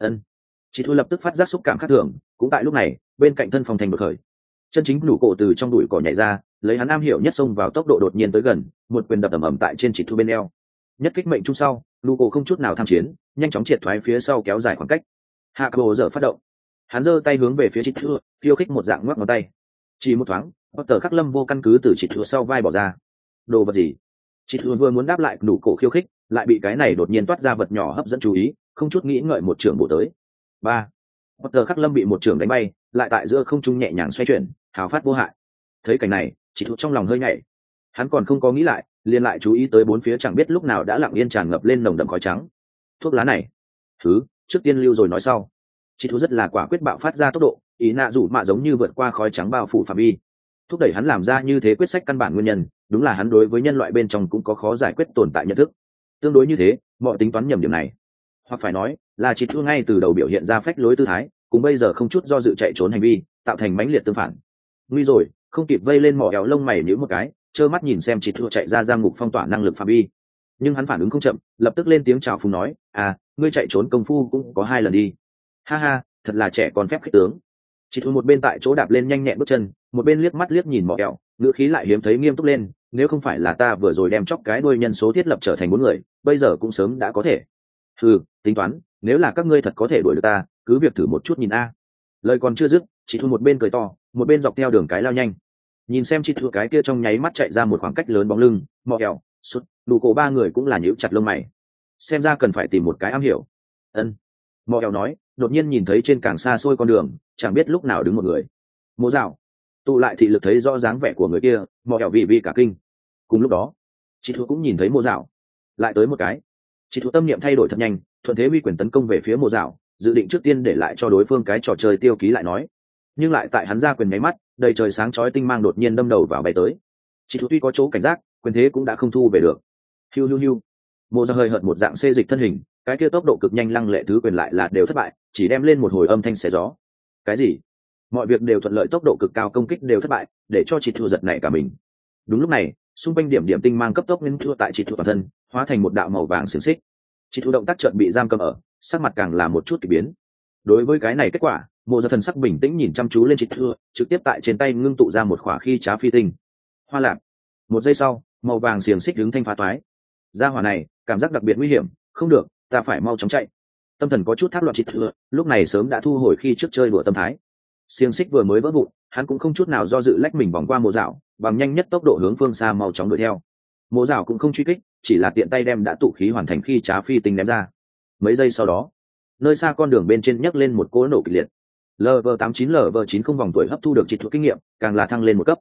Chỉ thu lập tức phát giác xúc cảm khác thường, cũng tại lúc này, bên cạnh thân phòng thành bực khởi. Chân chính Luco từ trong đùi cỏ nhảy ra, lấy hắn am hiểu nhất xông vào tốc độ đột nhiên tới gần, một quyền đập ầm ầm tại trên chỉ thu bên eo. Nhất kích mệnh trung sau, Luco không chút nào tham chiến, nhanh chóng triệt thoái phía sau kéo dài khoảng cách. Hạ Cabo giờ phát động, hắn giơ tay hướng về phía chỉ thu, khiêu khích một dạng ngoắc ngón tay. Chỉ một thoáng, Potter Khắc Lâm vô căn cứ từ chỉ thu sau vai bỏ ra. Đồ vật gì? Chỉ thu vừa muốn đáp lại Luco khiêu khích, lại bị cái này đột nhiên toát ra vật nhỏ hấp dẫn chú ý, không chút nghĩ ngợi một trường bổ tới. Potter Khắc Lâm bị một trường đánh bay, lại tại giữa không trung nhẹ nhàng xoay chuyển, hào phát vô hại. Thấy cảnh này, chỉ thu trong lòng hơi nhảy, hắn còn không có nghĩ lại, liền lại chú ý tới bốn phía chẳng biết lúc nào đã lặng yên tràn ngập lên nồng đậm khói trắng. Thuốc lá này, trước tiên lưu rồi nói sau. Chỉ thu rất là quả quyết bạo phát ra tốc độ, ý nạ rủ mạ giống như vượt qua khói trắng bao phủ phạm vi, thúc đẩy hắn làm ra như thế quyết sách căn bản nguyên nhân, đúng là hắn đối với nhân loại bên trong cũng có khó giải quyết tồn tại nhận thức. Tương đối như thế, mọi tính toán nhầm điểm này, hoặc phải nói là chỉ thu ngay từ đầu biểu hiện ra phách lối tư thái, cùng bây giờ không chút do dự chạy trốn hành vi, tạo thành mãnh liệt tương phản. Nguy rồi, không kịp vây lên mỏ éo lông mày nhíu một cái, trơ mắt nhìn xem chỉ thua chạy ra giang ngục phong tỏa năng lực phạm vi. Nhưng hắn phản ứng không chậm, lập tức lên tiếng chào phúng nói, ngươi chạy trốn công phu cũng có 2 lần đi. Ha ha, thật là trẻ con phép khích tướng. Chỉ thua một bên tại chỗ đạp lên nhanh nhẹn bước chân, một bên liếc mắt liếc nhìn mỏ éo, ngữ khí lại hiếm thấy nghiêm túc lên, nếu không phải là ta vừa rồi đem chóc cái đuôi nhân số thiết lập trở thành 4 người, bây giờ cũng sớm đã có thể. Tính toán, nếu là các ngươi thật có thể đuổi được ta, cứ việc thử một chút nhìn a. Lời còn chưa dứt, chỉ thua một bên cười to, một bên dọc theo đường cái lao nhanh. Nhìn xem chỉ thua cái kia trong nháy mắt chạy ra một khoảng cách lớn bóng lưng, mò kẹo, sút, đủ cổ 3 người cũng là nhíu chặt lông mày. Xem ra cần phải tìm một cái am hiểu. Mò kẹo nói, đột nhiên nhìn thấy trên càng xa xôi con đường chẳng biết lúc nào đứng một người. Mộ dạo tụ lại thị lực thấy rõ dáng vẻ của người kia, mò ẻo vì cả kinh. Cùng lúc đó chị thu cũng nhìn thấy mộ dạo lại tới một cái. Chị thu tâm niệm thay đổi thật nhanh, thuận thế huy quyền tấn công về phía mộ dạo, dự định trước tiên để lại cho đối phương cái trò chơi tiêu ký lại nói. Nhưng lại tại hắn ra quyền nháy mắt, đầy trời sáng chói tinh mang đột nhiên đâm đầu vào bay tới. Chị thu tuy có chỗ cảnh giác, quyền thế cũng đã không thu về được. Hiu hiu hiu, mộ dạo hơi hợt một dạng xê dịch thân hình, cái kia tốc độ cực nhanh lăng lệ thứ quyền lại là đều thất bại, chỉ đem lên một hồi âm thanh xé gió. Cái gì? Mọi việc đều thuận lợi, tốc độ cực cao công kích đều thất bại, để cho chị thu giật nảy cả mình. Đúng lúc này, xung quanh điểm điểm tinh mang cấp tốc ngưng thua tại chị thu toàn thân, hóa thành một đạo màu vàng xiềng xích. Chị thu động tác chợt bị giam cầm ở, sắc mặt càng là một chút kỳ biến. Đối với cái này kết quả, mộ dạo thần sắc bình tĩnh nhìn chăm chú lên chị thu, trực tiếp tại trên tay ngưng tụ ra một khỏa khi trá phi tinh. Hoa lạc. Một giây sau, màu vàng xiềng xích đứng thanh phá toái. Gia hỏa này cảm giác đặc biệt nguy hiểm, không được, ta phải mau chóng chạy. Tâm thần có chút thác loạn chị thu, lúc này sớm đã thu hồi khi trước chơi đùa tâm thái. Xiềng xích vừa mới vỡ vụn, hắn cũng không chút nào do dự lách mình vòng qua mộ dạo, bằng nhanh nhất tốc độ hướng phương xa mau chóng đuổi theo. Mộ dạo cũng không truy kích, chỉ là tiện tay đem đã tụ khí hoàn thành khi trá phi tinh ném ra. Mấy giây sau đó, nơi xa con đường bên trên nhấc lên một cỗ nổ kịch liệt. LV89 LV90 vòng tuổi hấp thu được chị thuốc kinh nghiệm, càng là thăng lên một cấp.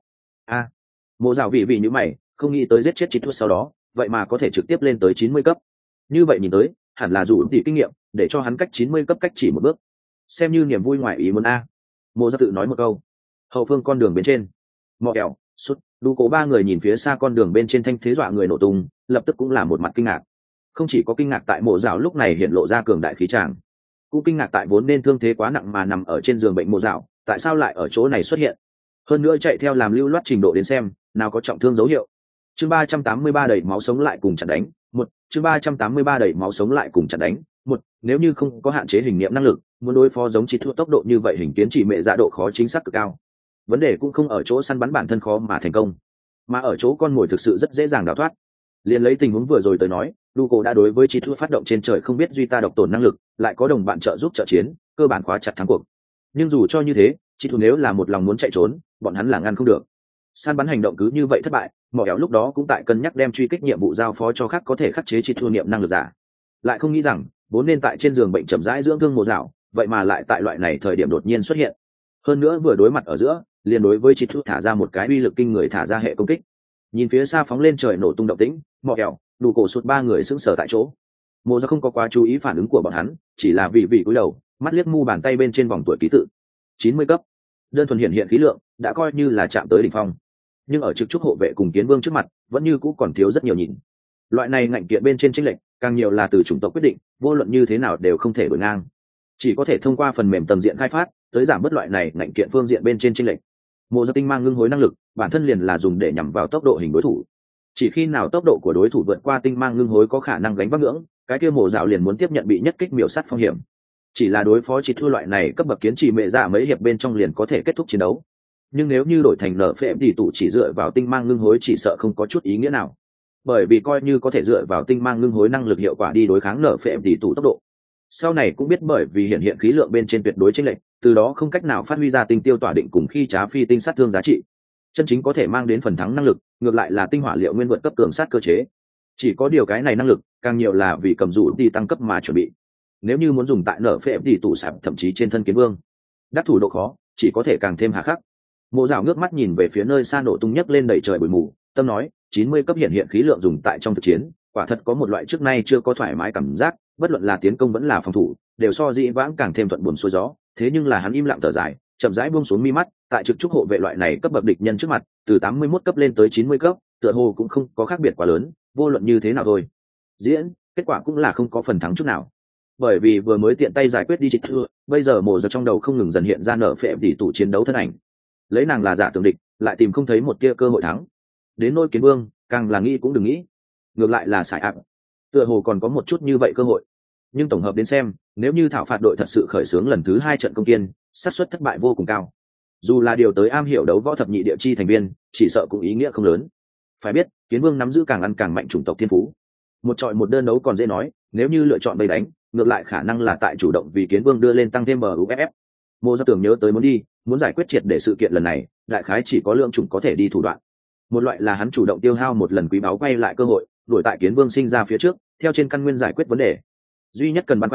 Mộ dạo vì như mày, không nghĩ tới giết chết chị thuốc sau đó, vậy mà có thể trực tiếp lên tới 90 cấp. Như vậy nhìn tới, hẳn là dù tỷ kinh nghiệm, để cho hắn cách 90 cấp cách chỉ một bước. Xem như niềm vui ngoài ý muốn a. Mộ dạo tự nói một câu. Hậu phương con đường bên trên, mọ kẹo sút đủ cổ ba người nhìn phía xa con đường bên trên thanh thế dọa người nổ tung, lập tức cũng là một mặt kinh ngạc. Không chỉ có kinh ngạc tại mộ dạo lúc này hiện lộ ra cường đại khí tràng, cũng kinh ngạc tại vốn nên thương thế quá nặng mà nằm ở trên giường bệnh mộ dạo tại sao lại ở chỗ này xuất hiện. Hơn nữa chạy theo làm lưu loát trình độ đến xem nào có trọng thương dấu hiệu. Chương 383 đầy máu sống lại cùng chặn đánh một. Chương 383 đầy máu sống lại cùng chặn đánh một. Nếu như không có hạn chế hình nghiệm năng lực, muốn đối phó giống chỉ thua tốc độ như vậy hình kiến chỉ mẹ dạ độ khó chính xác cực cao. Vấn đề cũng không ở chỗ săn bắn bản thân khó mà thành công, mà ở chỗ con mồi thực sự rất dễ dàng đào thoát. Liên lấy tình huống vừa rồi tới nói, Luco đã đối với chi thu phát động trên trời không biết duy ta độc tổn năng lực, lại có đồng bạn trợ giúp trợ chiến, cơ bản khóa chặt thắng cuộc. Nhưng dù cho như thế, chi thu nếu là một lòng muốn chạy trốn, bọn hắn là ngăn không được. Săn bắn hành động cứ như vậy thất bại, mỏ kéo lúc đó cũng tại cân nhắc đem truy kích nhiệm vụ giao phó cho khác có thể khắc chế chi thu niệm năng lực giả. Lại không nghĩ rằng, vốn nên tại trên giường bệnh chậm rãi dưỡng thương mồ dạo, vậy mà lại tại loại này thời điểm đột nhiên xuất hiện. Hơn nữa vừa đối mặt ở giữa, liền đối với chi thu thả ra một cái uy lực kinh người thả ra hệ công kích. Nhìn phía xa phóng lên trời nổ tung động tĩnh, mỏ kẹo đủ cổ sụt ba người sững sờ tại chỗ. Mộ Dạo không có quá chú ý phản ứng của bọn hắn, chỉ là vị cúi đầu, mắt liếc mu bàn tay bên trên vòng tuổi ký tự. 90 cấp, đơn thuần hiện khí lượng, đã coi như là chạm tới đỉnh phong. Nhưng ở trực trúc hộ vệ cùng kiến vương trước mặt, vẫn như cũ còn thiếu rất nhiều nhìn. Loại này ngạnh kiện bên trên chênh lệch, càng nhiều là từ chủng tộc quyết định, vô luận như thế nào đều không thể đổi ngang. Chỉ có thể thông qua phần mềm tầng diện khai phát, tới giảm bớt loại này ngạnh kiện phương diện bên trên chênh lệch. Mộ Dạo tinh mang ngưng hối năng lực, bản thân liền là dùng để nhằm vào tốc độ hình đối thủ. Chỉ khi nào tốc độ của đối thủ vượt qua tinh mang ngưng hối có khả năng gánh vác ngưỡng, cái kia Mộ Dạo liền muốn tiếp nhận bị nhất kích miểu sát phong hiểm. Chỉ là đối phó chỉ thua loại này cấp bậc kiến trì mẹ dạ mấy hiệp bên trong liền có thể kết thúc chiến đấu. Nhưng nếu như đổi thành nở phệ thì tụ chỉ dựa vào tinh mang ngưng hối chỉ sợ không có chút ý nghĩa nào. Bởi vì coi như có thể dựa vào tinh mang ngưng hối năng lực hiệu quả đi đối kháng nở phệ thì tụ tốc độ, sau này cũng biết bởi vì hiện khí lượng bên trên tuyệt đối chênh lệch, từ đó không cách nào phát huy ra tinh tiêu tỏa định cùng khi trá phi tinh sát thương giá trị. Chân chính có thể mang đến phần thắng năng lực, ngược lại là tinh hỏa liệu nguyên vượt cấp cường sát cơ chế. Chỉ có điều cái này năng lực, càng nhiều là vì cầm dụ đi tăng cấp mà chuẩn bị. Nếu như muốn dùng tại nở phệ thì tụ sạp thậm chí trên thân kiến vương, đắc thủ độ khó chỉ có thể càng thêm hà khắc. Mộ Dạo ngước mắt nhìn về phía nơi xa nổ tung nhấc lên đầy trời bụi mù, tâm nói 90 cấp hiện khí lượng dùng tại trong thực chiến, quả thật có một loại trước nay chưa có thoải mái cảm giác, bất luận là tiến công vẫn là phòng thủ đều so dĩ vãng càng thêm thuận buồm xuôi gió. Thế nhưng là hắn im lặng thở dài, chậm rãi buông xuống mi mắt, tại trực trúc hộ vệ loại này cấp bậc địch nhân trước mặt, từ 81 cấp lên tới 90 cấp, tựa hồ cũng không có khác biệt quá lớn, vô luận như thế nào thôi. Diễn, kết quả cũng là không có phần thắng chút nào. Bởi vì vừa mới tiện tay giải quyết đi trịch thưa, bây giờ Mộ Dạo trong đầu không ngừng dần hiện ra nở phệ tỷ tụ chiến đấu thân ảnh. Lấy nàng là giả tưởng địch, lại tìm không thấy một tia cơ hội thắng. Đến nôi kiến vương, càng là nghĩ cũng đừng nghĩ. Ngược lại là sải ạp, tựa hồ còn có một chút như vậy cơ hội. Nhưng tổng hợp đến xem, nếu như thảo phạt đội thật sự khởi xướng lần thứ 2 trận công kiên, xác suất thất bại vô cùng cao. Dù là điều tới am hiểu đấu võ thập nhị địa chi thành viên, chỉ sợ cũng ý nghĩa không lớn. Phải biết, kiến vương nắm giữ càng ăn càng mạnh chủng tộc thiên phú. Một trọi một đơn đấu còn dễ nói, nếu như lựa chọn bầy đánh, ngược lại khả năng là tại chủ động vì kiến vương đưa lên tăng thêm buff. Mộ Dạo tưởng nhớ tới muốn giải quyết triệt để sự kiện lần này, đại khái chỉ có lượng chủng có thể đi thủ đoạn. Một loại là hắn chủ động tiêu hao một lần quý báu quay lại cơ hội, đuổi tại kiến vương sinh ra phía trước, theo trên căn nguyên giải quyết vấn đề. Duy nhất cần băn khoăn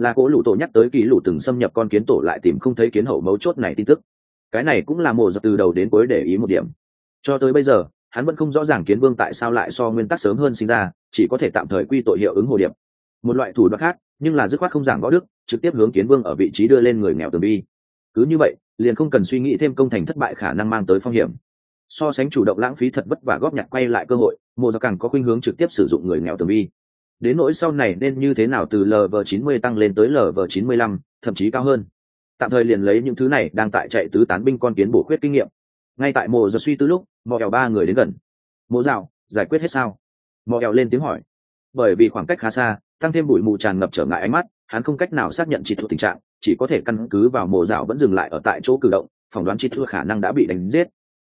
là cố lũ tổ nhắc tới kỷ lũ từng xâm nhập con kiến tổ lại tìm không thấy kiến hậu mấu chốt này tin tức. Cái này cũng là mộ giật từ đầu đến cuối để ý một điểm. Cho tới bây giờ hắn vẫn không rõ ràng kiến vương tại sao lại so nguyên tắc sớm hơn sinh ra, chỉ có thể tạm thời quy tội hiệu ứng hồ điệp. Một loại thủ đoạn khác nhưng là dứt khoát không giảng võ đức, trực tiếp hướng kiến vương ở vị trí đưa lên người nghèo tường bi. Cứ như vậy liền không cần suy nghĩ thêm công thành thất bại khả năng mang tới phong hiểm. So sánh chủ động lãng phí thật vất vả góp nhặt quay lại cơ hội, mộ giật càng có khuynh hướng trực tiếp sử dụng người nghèo tường bi. Đến nỗi sau này nên như thế nào từ LV90 tăng lên tới LV95, thậm chí cao hơn, tạm thời liền lấy những thứ này đang tại chạy tứ tán binh con kiến bổ khuyết kinh nghiệm. Ngay tại mộ giật suy tư lúc, mò ẻo ba người đến gần. Mộ dạo giải quyết hết sao? Mò ẻo lên tiếng hỏi. Bởi vì khoảng cách khá xa, tăng thêm bụi mù tràn ngập trở ngại ánh mắt, hắn không cách nào xác nhận chỉ thuộc tình trạng, chỉ có thể căn cứ vào mộ dạo vẫn dừng lại ở tại chỗ cử động, phỏng đoán chỉ thuộc khả năng đã bị đánh giết.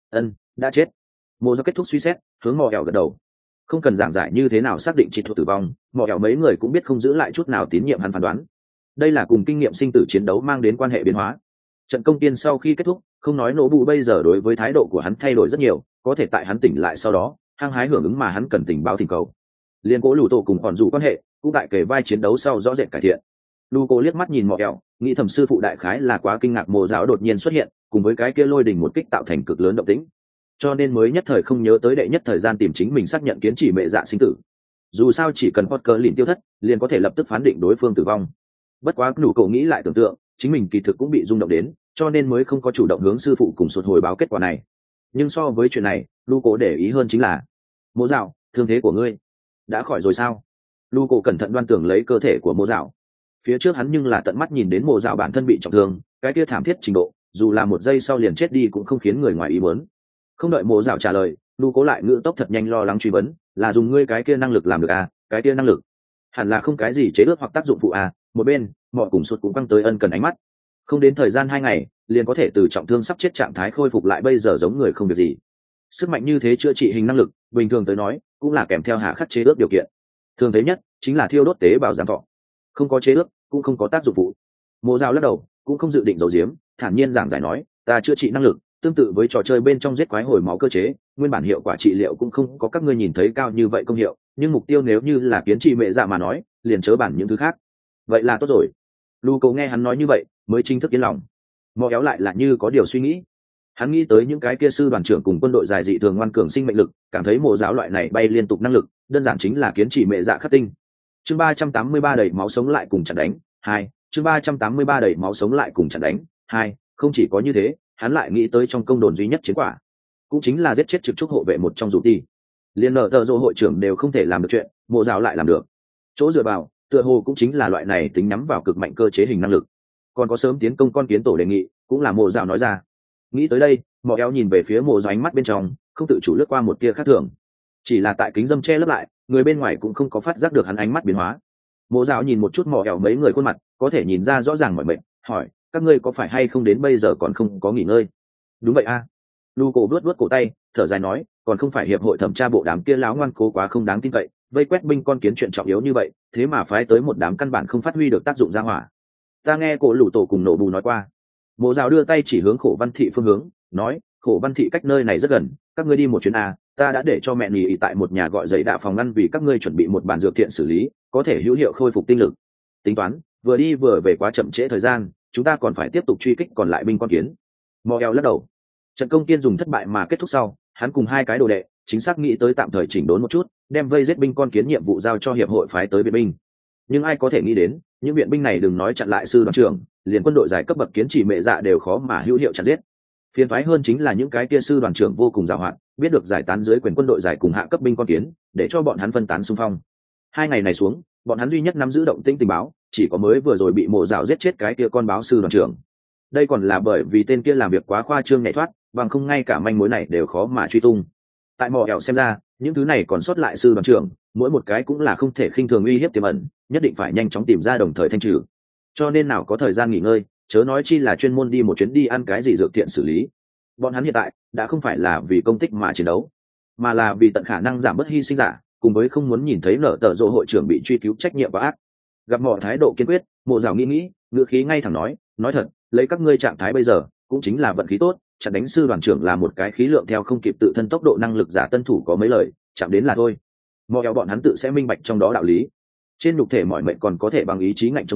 Đã chết. Mộ dạo kết thúc suy xét, hướng mò ẻo gật đầu. Không cần giảng giải như thế nào xác định chỉ thuộc tử vong, mò ẻo mấy người cũng biết không giữ lại chút nào tín nhiệm hắn phán đoán. Đây là cùng kinh nghiệm sinh tử chiến đấu mang đến quan hệ biến hóa. Trận công tiên sau khi kết thúc, không nói nổ bụ bây giờ đối với thái độ của hắn thay đổi rất nhiều, có thể tại hắn tỉnh lại sau đó hăng hái hưởng ứng mà hắn cần tình báo thỉnh cầu. Liên cố lù tổ cùng còn dù quan hệ cũng tại kể vai chiến đấu sau rõ rệt cải thiện. Lu cô liếc mắt nhìn mọ eo, nghĩ thầm sư phụ đại khái là quá kinh ngạc mộ giáo đột nhiên xuất hiện cùng với cái kia lôi đình một kích tạo thành cực lớn động tĩnh, cho nên mới nhất thời không nhớ tới đệ nhất thời gian tìm chính mình xác nhận kiến chỉ mẹ dạ sinh tử. Dù sao chỉ cần Potter liền tiêu thất liền có thể lập tức phán định đối phương tử vong. Bất quá nụ cậu nghĩ lại tưởng tượng chính mình kỳ thực cũng bị rung động đến, cho nên mới không có chủ động hướng sư phụ cùng sụt hồi báo kết quả này. Nhưng so với chuyện này, Lu Cố để ý hơn chính là Mộ Dạo, thương thế của ngươi đã khỏi rồi sao? Lu Cố cẩn thận đoan tưởng lấy cơ thể của Mộ Dạo. Phía trước hắn nhưng là tận mắt nhìn đến Mộ Dạo bản thân bị trọng thương, cái kia thảm thiết trình độ, dù là một giây sau liền chết đi cũng không khiến người ngoài ý muốn. Không đợi Mộ Dạo trả lời, Lu Cố lại ngữ tốc thật nhanh lo lắng truy vấn, là dùng ngươi cái kia năng lực làm được à? Cái kia năng lực hẳn là không cái gì chế ước hoặc tác dụng phụ à? Một bên mọi cùng sụt cũng căng tới ân cần ánh mắt. Không đến thời gian 2 ngày liền có thể từ trọng thương sắp chết trạng thái khôi phục lại, bây giờ giống người không việc gì. Sức mạnh như thế chữa trị hình năng lực bình thường tới nói cũng là kèm theo hà khắc chế ước điều kiện, thường thấy nhất chính là thiêu đốt tế bào giảm thọ. Không có chế ước cũng không có tác dụng phụ. Mộ Dạo lắc đầu cũng không dự định giấu giếm, thản nhiên giảng giải nói, ta chữa trị năng lực tương tự với trò chơi bên trong giết quái hồi máu cơ chế, nguyên bản hiệu quả trị liệu cũng không có các ngươi nhìn thấy cao như vậy công hiệu, nhưng mục tiêu nếu như là kiến trị mẹ dạ mà nói liền chớ bản những thứ khác. Vậy là tốt rồi. Lu Cầu nghe hắn nói như vậy mới chính thức yên lòng. Mò kéo lại là như có điều suy nghĩ. Hắn nghĩ tới những cái kia sư đoàn trưởng cùng quân đội dài dị thường ngoan cường sinh mệnh lực, cảm thấy Mộ Giáo loại này bay liên tục năng lực đơn giản chính là kiến chỉ mẹ dạ khắc tinh. Chương 383 đầy máu sống lại cùng chặn đánh 2. Chương 383 đầy máu sống lại cùng chặn đánh 2. Không chỉ có như thế, hắn lại nghĩ tới trong công đồn duy nhất chiến quả, cũng chính là giết chết trực trúc hộ vệ một trong dù ti. Liên nợ tờ dô hội trưởng đều không thể làm được chuyện, Mộ Giáo lại làm được. Chỗ dựa vào tựa hồ cũng chính là loại này tính nhắm vào cực mạnh cơ chế hình năng lực. Còn có sớm tiến công con kiến tổ đề nghị cũng là Mộ Giáo nói ra. Nghĩ tới đây, Mọ Éo nhìn về phía Mộ Giáo, ánh mắt bên trong không tự chủ lướt qua một tia khác thường. Chỉ là tại kính dâm che lấp lại, người bên ngoài cũng không có phát giác được hắn ánh mắt biến hóa. Mộ Giáo nhìn một chút Mọ Éo mấy người khuôn mặt, có thể nhìn ra rõ ràng mọi mệnh, hỏi, các ngươi có phải hay không đến bây giờ còn không có nghỉ ngơi? Đúng vậy a. Lu cổ vuốt cổ tay, thở dài nói, còn không phải hiệp hội thẩm tra bộ đám kia láo ngoan cố quá không đáng tin cậy, vây quét binh con kiến chuyện trọng yếu như vậy, thế mà phái tới một đám căn bản không phát huy được tác dụng ra hỏa. Ta nghe cổ lũ tổ cùng nổ bù nói qua. Mộ Giáo đưa tay chỉ hướng Khổ Văn thị phương hướng, nói, Khổ Văn thị cách nơi này rất gần, các ngươi đi một chuyến a, ta đã để cho mẹ nghỉ tại một nhà gọi giấy đạ phòng ngăn vì các ngươi chuẩn bị một bàn dược thiện xử lý, có thể hữu hiệu khôi phục tinh lực. Tính toán, vừa đi vừa về quá chậm trễ thời gian, chúng ta còn phải tiếp tục truy kích còn lại binh con kiến. Mò Eo lắc đầu. Trận công tiên dùng thất bại mà kết thúc sau, hắn cùng 2 cái đồ đệ chính xác nghĩ tới tạm thời chỉnh đốn một chút, đem vây giết binh con kiến nhiệm vụ giao cho hiệp hội phái tới viện binh. Nhưng ai có thể nghĩ đến, những viện binh này đừng nói chặn lại sư đoàn trưởng, liền quân đội giải cấp bậc kiến chỉ mẹ dạ đều khó mà hữu hiệu chặn giết. Phiền toái hơn chính là những cái kia sư đoàn trưởng vô cùng giàu hạn, biết được giải tán dưới quyền quân đội giải cùng hạ cấp binh con kiến, để cho bọn hắn phân tán xung phong. 2 ngày này xuống, bọn hắn duy nhất nắm giữ động tĩnh tình báo, chỉ có mới vừa rồi bị Mộ Dạo giết chết cái kia con báo sư đoàn trưởng. Đây còn là bởi vì tên kia làm việc quá khoa trương nhảy thoát, bằng không ngay cả manh mối này đều khó mà truy tung. Tại Mộ Eo xem ra, những thứ này còn sót lại sư đoàn trưởng, mỗi một cái cũng là không thể khinh thường uy hiếp tiềm ẩn, nhất định phải nhanh chóng tìm ra đồng thời thanh trừ. Cho nên nào có thời gian nghỉ ngơi, chớ nói chi là chuyên môn đi một chuyến đi ăn cái gì dược thiện xử lý. Bọn hắn hiện tại đã không phải là vì công tích mà chiến đấu, mà là vì tận khả năng giảm bớt hy sinh giả, cùng với không muốn nhìn thấy nở tờ rộ hội trưởng bị truy cứu trách nhiệm và ác. Gặp Mộ thái độ kiên quyết, Mộ Dạo nghĩ, ngữ khí ngay thẳng nói thật, lấy các ngươi trạng thái bây giờ, cũng chính là vận khí tốt, chặn đánh sư đoàn trưởng là một cái khí lượng theo không kịp tự thân tốc độ năng lực giả tân thủ có mấy lời, chạm đến là thôi. Mò eo bọn hắn tự sẽ minh bạch trong đó đạo lý. Trên nhục thể mọi mệnh còn có thể bằng ý chí ngạnh chống đỡ,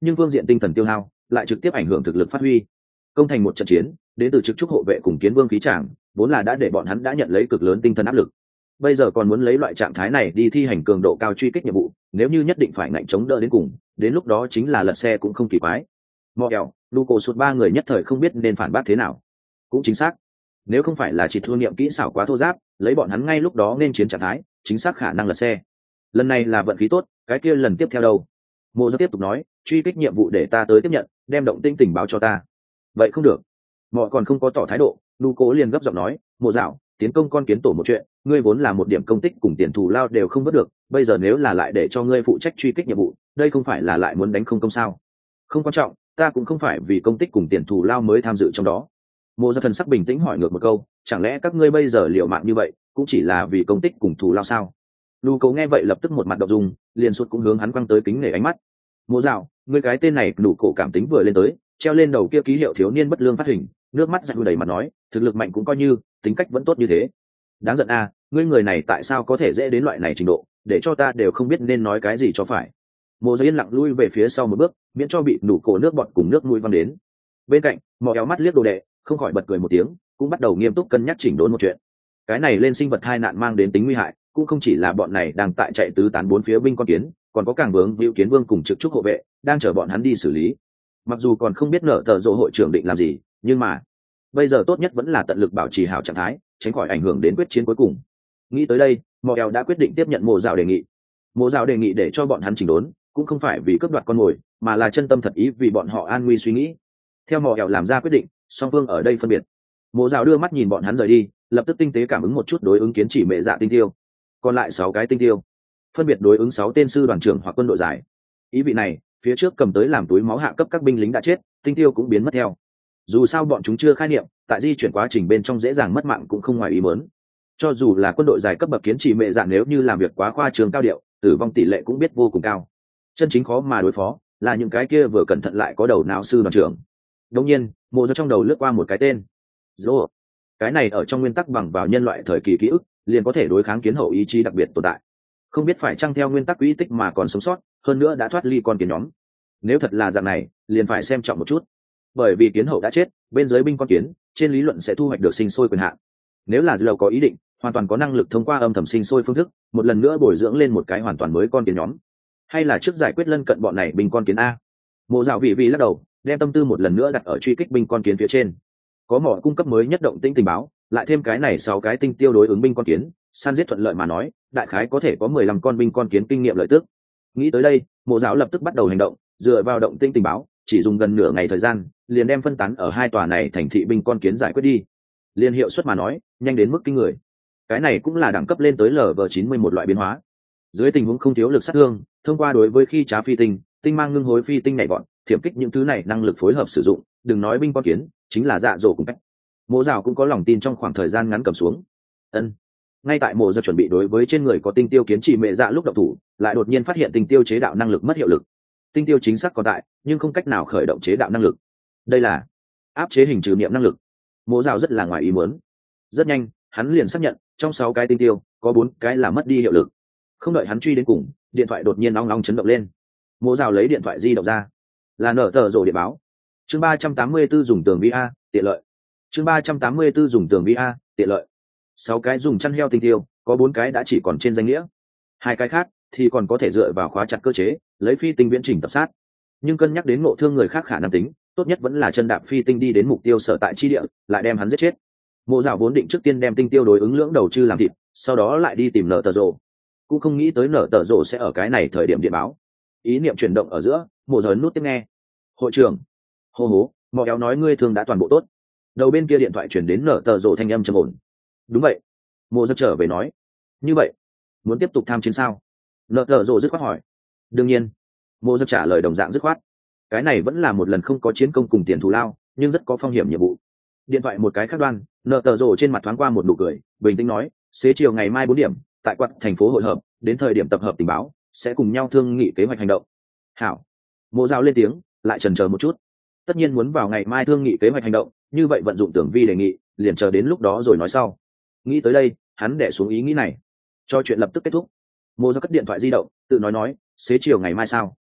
nhưng phương diện tinh thần tiêu hao lại trực tiếp ảnh hưởng thực lực phát huy. Công thành một trận chiến, đến từ trực trúc hộ vệ cùng kiến vương khí tràng vốn là đã để bọn hắn đã nhận lấy cực lớn tinh thần áp lực, bây giờ còn muốn lấy loại trạng thái này đi thi hành cường độ cao truy kích nhiệm vụ, nếu như nhất định phải ngạnh chống đỡ đến cùng, đến lúc đó chính là lật xe cũng không kỳ quái. Mò kẹo Luco sụt ba người nhất thời không biết nên phản bác thế nào. Cũng chính xác, nếu không phải là chỉ thua niệm kỹ xảo quá thô giáp, lấy bọn hắn ngay lúc đó nên chiến trạng thái, chính xác khả năng lật xe. Lần này là vận khí tốt, cái kia lần tiếp theo đâu? Mộ Giáp tiếp tục nói, truy kích nhiệm vụ để ta tới tiếp nhận, đem động tĩnh tình báo cho ta. Vậy không được. Mọ còn không có tỏ thái độ, Luco liền gấp giọng nói, Mộ Dạo, tiến công con kiến tổ một chuyện, ngươi vốn là một điểm công tích cùng tiền thù lao đều không vớt được, bây giờ nếu là lại để cho ngươi phụ trách truy kích nhiệm vụ, đây không phải là lại muốn đánh không công sao? Không quan trọng, ta cũng không phải vì công tích cùng tiền thù lao mới tham dự trong đó. Mộ Giáp thần sắc bình tĩnh hỏi ngược một câu, chẳng lẽ các ngươi bây giờ liều mạng như vậy, cũng chỉ là vì công tích cùng thù lao sao? Luco nghe vậy lập tức một mặt động dung, liền suốt cũng hướng hắn quăng tới kính nể ánh mắt. Mộ Dạo, ngươi cái tên này đủ cổ cảm tính vừa lên tới, treo lên đầu kia ký hiệu thiếu niên bất lương phát hình, nước mắt giận đầy mặt nói, thực lực mạnh cũng coi như, tính cách vẫn tốt như thế. Đáng giận a, ngươi người này tại sao có thể dễ đến loại này trình độ, để cho ta đều không biết nên nói cái gì cho phải. Mộ Giáp yên lặng lui về phía sau một bước, miễn cho bị đủ cổ nước bọt cùng nước mũi văng đến. Bên cạnh, Mọ Éo mắt liếc đồ đệ, không khỏi bật cười một tiếng, cũng bắt đầu nghiêm túc cân nhắc chỉnh đốn một chuyện. Cái này lên sinh vật tai nạn mang đến tính nguy hại, cũng không chỉ là bọn này đang tại chạy tứ tán bốn phía binh con kiến, còn có càng vướng víu kiến vương cùng trực trúc hộ vệ đang chờ bọn hắn đi xử lý. Mặc dù còn không biết nở tờ rộ hội trưởng định làm gì, nhưng mà bây giờ tốt nhất vẫn là tận lực bảo trì hảo trạng thái, tránh khỏi ảnh hưởng đến quyết chiến cuối cùng. Nghĩ tới đây, Mọ Éo đã quyết định tiếp nhận Mộ Dạo đề nghị. Mộ Dạo đề nghị để cho bọn hắn chỉnh đốn, cũng không phải vì cướp đoạt con mồi, mà là chân tâm thật ý vì bọn họ an nguy suy nghĩ. Theo Mọ Éo làm ra quyết định, song phương ở đây phân biệt. Mộ Dạo đưa mắt nhìn bọn hắn rời đi, lập tức tinh tế cảm ứng một chút đối ứng kiến chỉ mẹ dạ tinh tiêu. Còn lại 6 cái tinh tiêu, phân biệt đối ứng 6 tên sư đoàn trưởng hoặc quân đội giải. Ý vị này, phía trước cầm tới làm túi máu hạ cấp các binh lính đã chết, tinh tiêu cũng biến mất theo. Dù sao bọn chúng chưa khai niệm, tại di chuyển quá trình bên trong dễ dàng mất mạng cũng không ngoài ý muốn. Cho dù là quân đội giải cấp bậc kiến chỉ mẹ dạ, nếu như làm việc quá khoa trương cao điệu, tử vong tỷ lệ cũng biết vô cùng cao. Chân chính khó mà đối phó là những cái kia vừa cẩn thận lại có đầu não sư đoàn trưởng. Đương nhiên, Mộ Giáp trong đầu lướt qua một cái tên, Zoro. Cái này ở trong nguyên tắc bằng vào nhân loại thời kỳ ký ức, liền có thể đối kháng kiến hậu ý chí đặc biệt tồn tại. Không biết phải chăng theo nguyên tắc quỹ tích mà còn sống sót, hơn nữa đã thoát ly con kiến nhóm. Nếu thật là dạng này, liền phải xem trọng một chút. Bởi vì kiến hậu đã chết, bên dưới binh con kiến, trên lý luận sẽ thu hoạch được sinh sôi quyền hạn. Nếu là Zoro có ý định, hoàn toàn có năng lực thông qua âm thầm sinh sôi phương thức, một lần nữa bồi dưỡng lên một cái hoàn toàn mới con kiến nhóm. Hay là trước giải quyết lân cận bọn này binh con kiến a? Mộ Dạo vị lắc đầu, đem tâm tư một lần nữa đặt ở truy kích binh con kiến phía trên. Có mỏ cung cấp mới nhất động tĩnh tình báo, lại thêm cái này 6 cái tinh tiêu đối ứng binh con kiến, săn giết thuận lợi mà nói, đại khái có thể có 15 con binh con kiến kinh nghiệm lợi tức. Nghĩ tới đây, Mộ Dạo lập tức bắt đầu hành động, dựa vào động tĩnh tình báo, chỉ dùng gần nửa ngày thời gian, liền đem phân tán ở 2 tòa này thành thị binh con kiến giải quyết đi. Liên hiệu suất mà nói, nhanh đến mức kinh người. Cái này cũng là đẳng cấp lên tới LV91 loại biến hóa. Dưới tình huống không thiếu lực sát thương, thông qua đối với khi trá phi tinh, tinh mang ngưng hối phi tinh nhảy vọt, thiểm kích những thứ này năng lực phối hợp sử dụng, đừng nói binh con kiến, chính là dạ dỗ cùng cách. Mộ Dạo cũng có lòng tin trong khoảng thời gian ngắn cầm xuống. Ngay tại Mộ Giáp chuẩn bị đối với trên người có tinh tiêu kiến chỉ mẹ dạ lúc động thủ, lại đột nhiên phát hiện tinh tiêu chế đạo năng lực mất hiệu lực. Tinh tiêu chính xác còn tại, nhưng không cách nào khởi động chế đạo năng lực. Đây là áp chế hình trừ niệm năng lực. Mộ Dạo rất là ngoài ý muốn. Rất nhanh, hắn liền xác nhận, trong 6 cái tinh tiêu, có 4 cái là mất đi hiệu lực. Không đợi hắn truy đến cùng, điện thoại đột nhiên ong ong chấn động lên. Mộ Dạo lấy điện thoại di động ra, là nở tờ rồ điện báo. Chương 384 dùng tường VA, tiện lợi. Chương 384 dùng tường VA, tiện lợi. 6 cái dùng chăn heo tinh tiêu, có 4 cái đã chỉ còn trên danh nghĩa. 2 cái khác thì còn có thể dựa vào khóa chặt cơ chế, lấy phi tinh viễn trình tập sát. Nhưng cân nhắc đến ngộ thương người khác khả năng tính, tốt nhất vẫn là chân đạp phi tinh đi đến mục tiêu sở tại chi địa, lại đem hắn giết chết. Mộ Dạo vốn định trước tiên đem tinh tiêu đối ứng lưỡng đầu chư làm thịt, sau đó lại đi tìm nở tờ rồ. Cũng không nghĩ tới nở tờ rồ sẽ ở cái này thời điểm điện báo. Ý niệm chuyển động ở giữa, Mộ Dạo nút tiếp nghe. Hội trưởng, hô hố, Mọ Éo nói ngươi thương đã toàn bộ tốt. Đầu bên kia điện thoại chuyển đến nở tờ rồ thanh âm trầm ổn. Đúng vậy. Mộ Giáp trở về nói. Như vậy, muốn tiếp tục tham chiến sao? Nở tờ rồ dứt khoát hỏi. Đương nhiên. Mộ Giáp trả lời đồng dạng dứt khoát. Cái này vẫn là một lần không có chiến công cùng tiền thù lao, nhưng rất có phong hiểm nhiệm vụ. Điện thoại một cái khác đoan, nở tờ rồ trên mặt thoáng qua một nụ cười, bình tĩnh nói, xế chiều ngày mai 4 điểm, tại quận thành phố hội hợp, đến thời điểm tập hợp tình báo, sẽ cùng nhau thương nghị kế hoạch hành động. Hảo. Mộ Dạo lên tiếng, lại chần chờ một chút. Tất nhiên muốn vào ngày mai thương nghị kế hoạch hành động, như vậy vận dụng tưởng vi đề nghị, liền chờ đến lúc đó rồi nói sau. Nghĩ tới đây, hắn đẻ xuống ý nghĩ này. Cho chuyện lập tức kết thúc. Mộ Dạo cất điện thoại di động, tự nói, xế chiều ngày mai sao?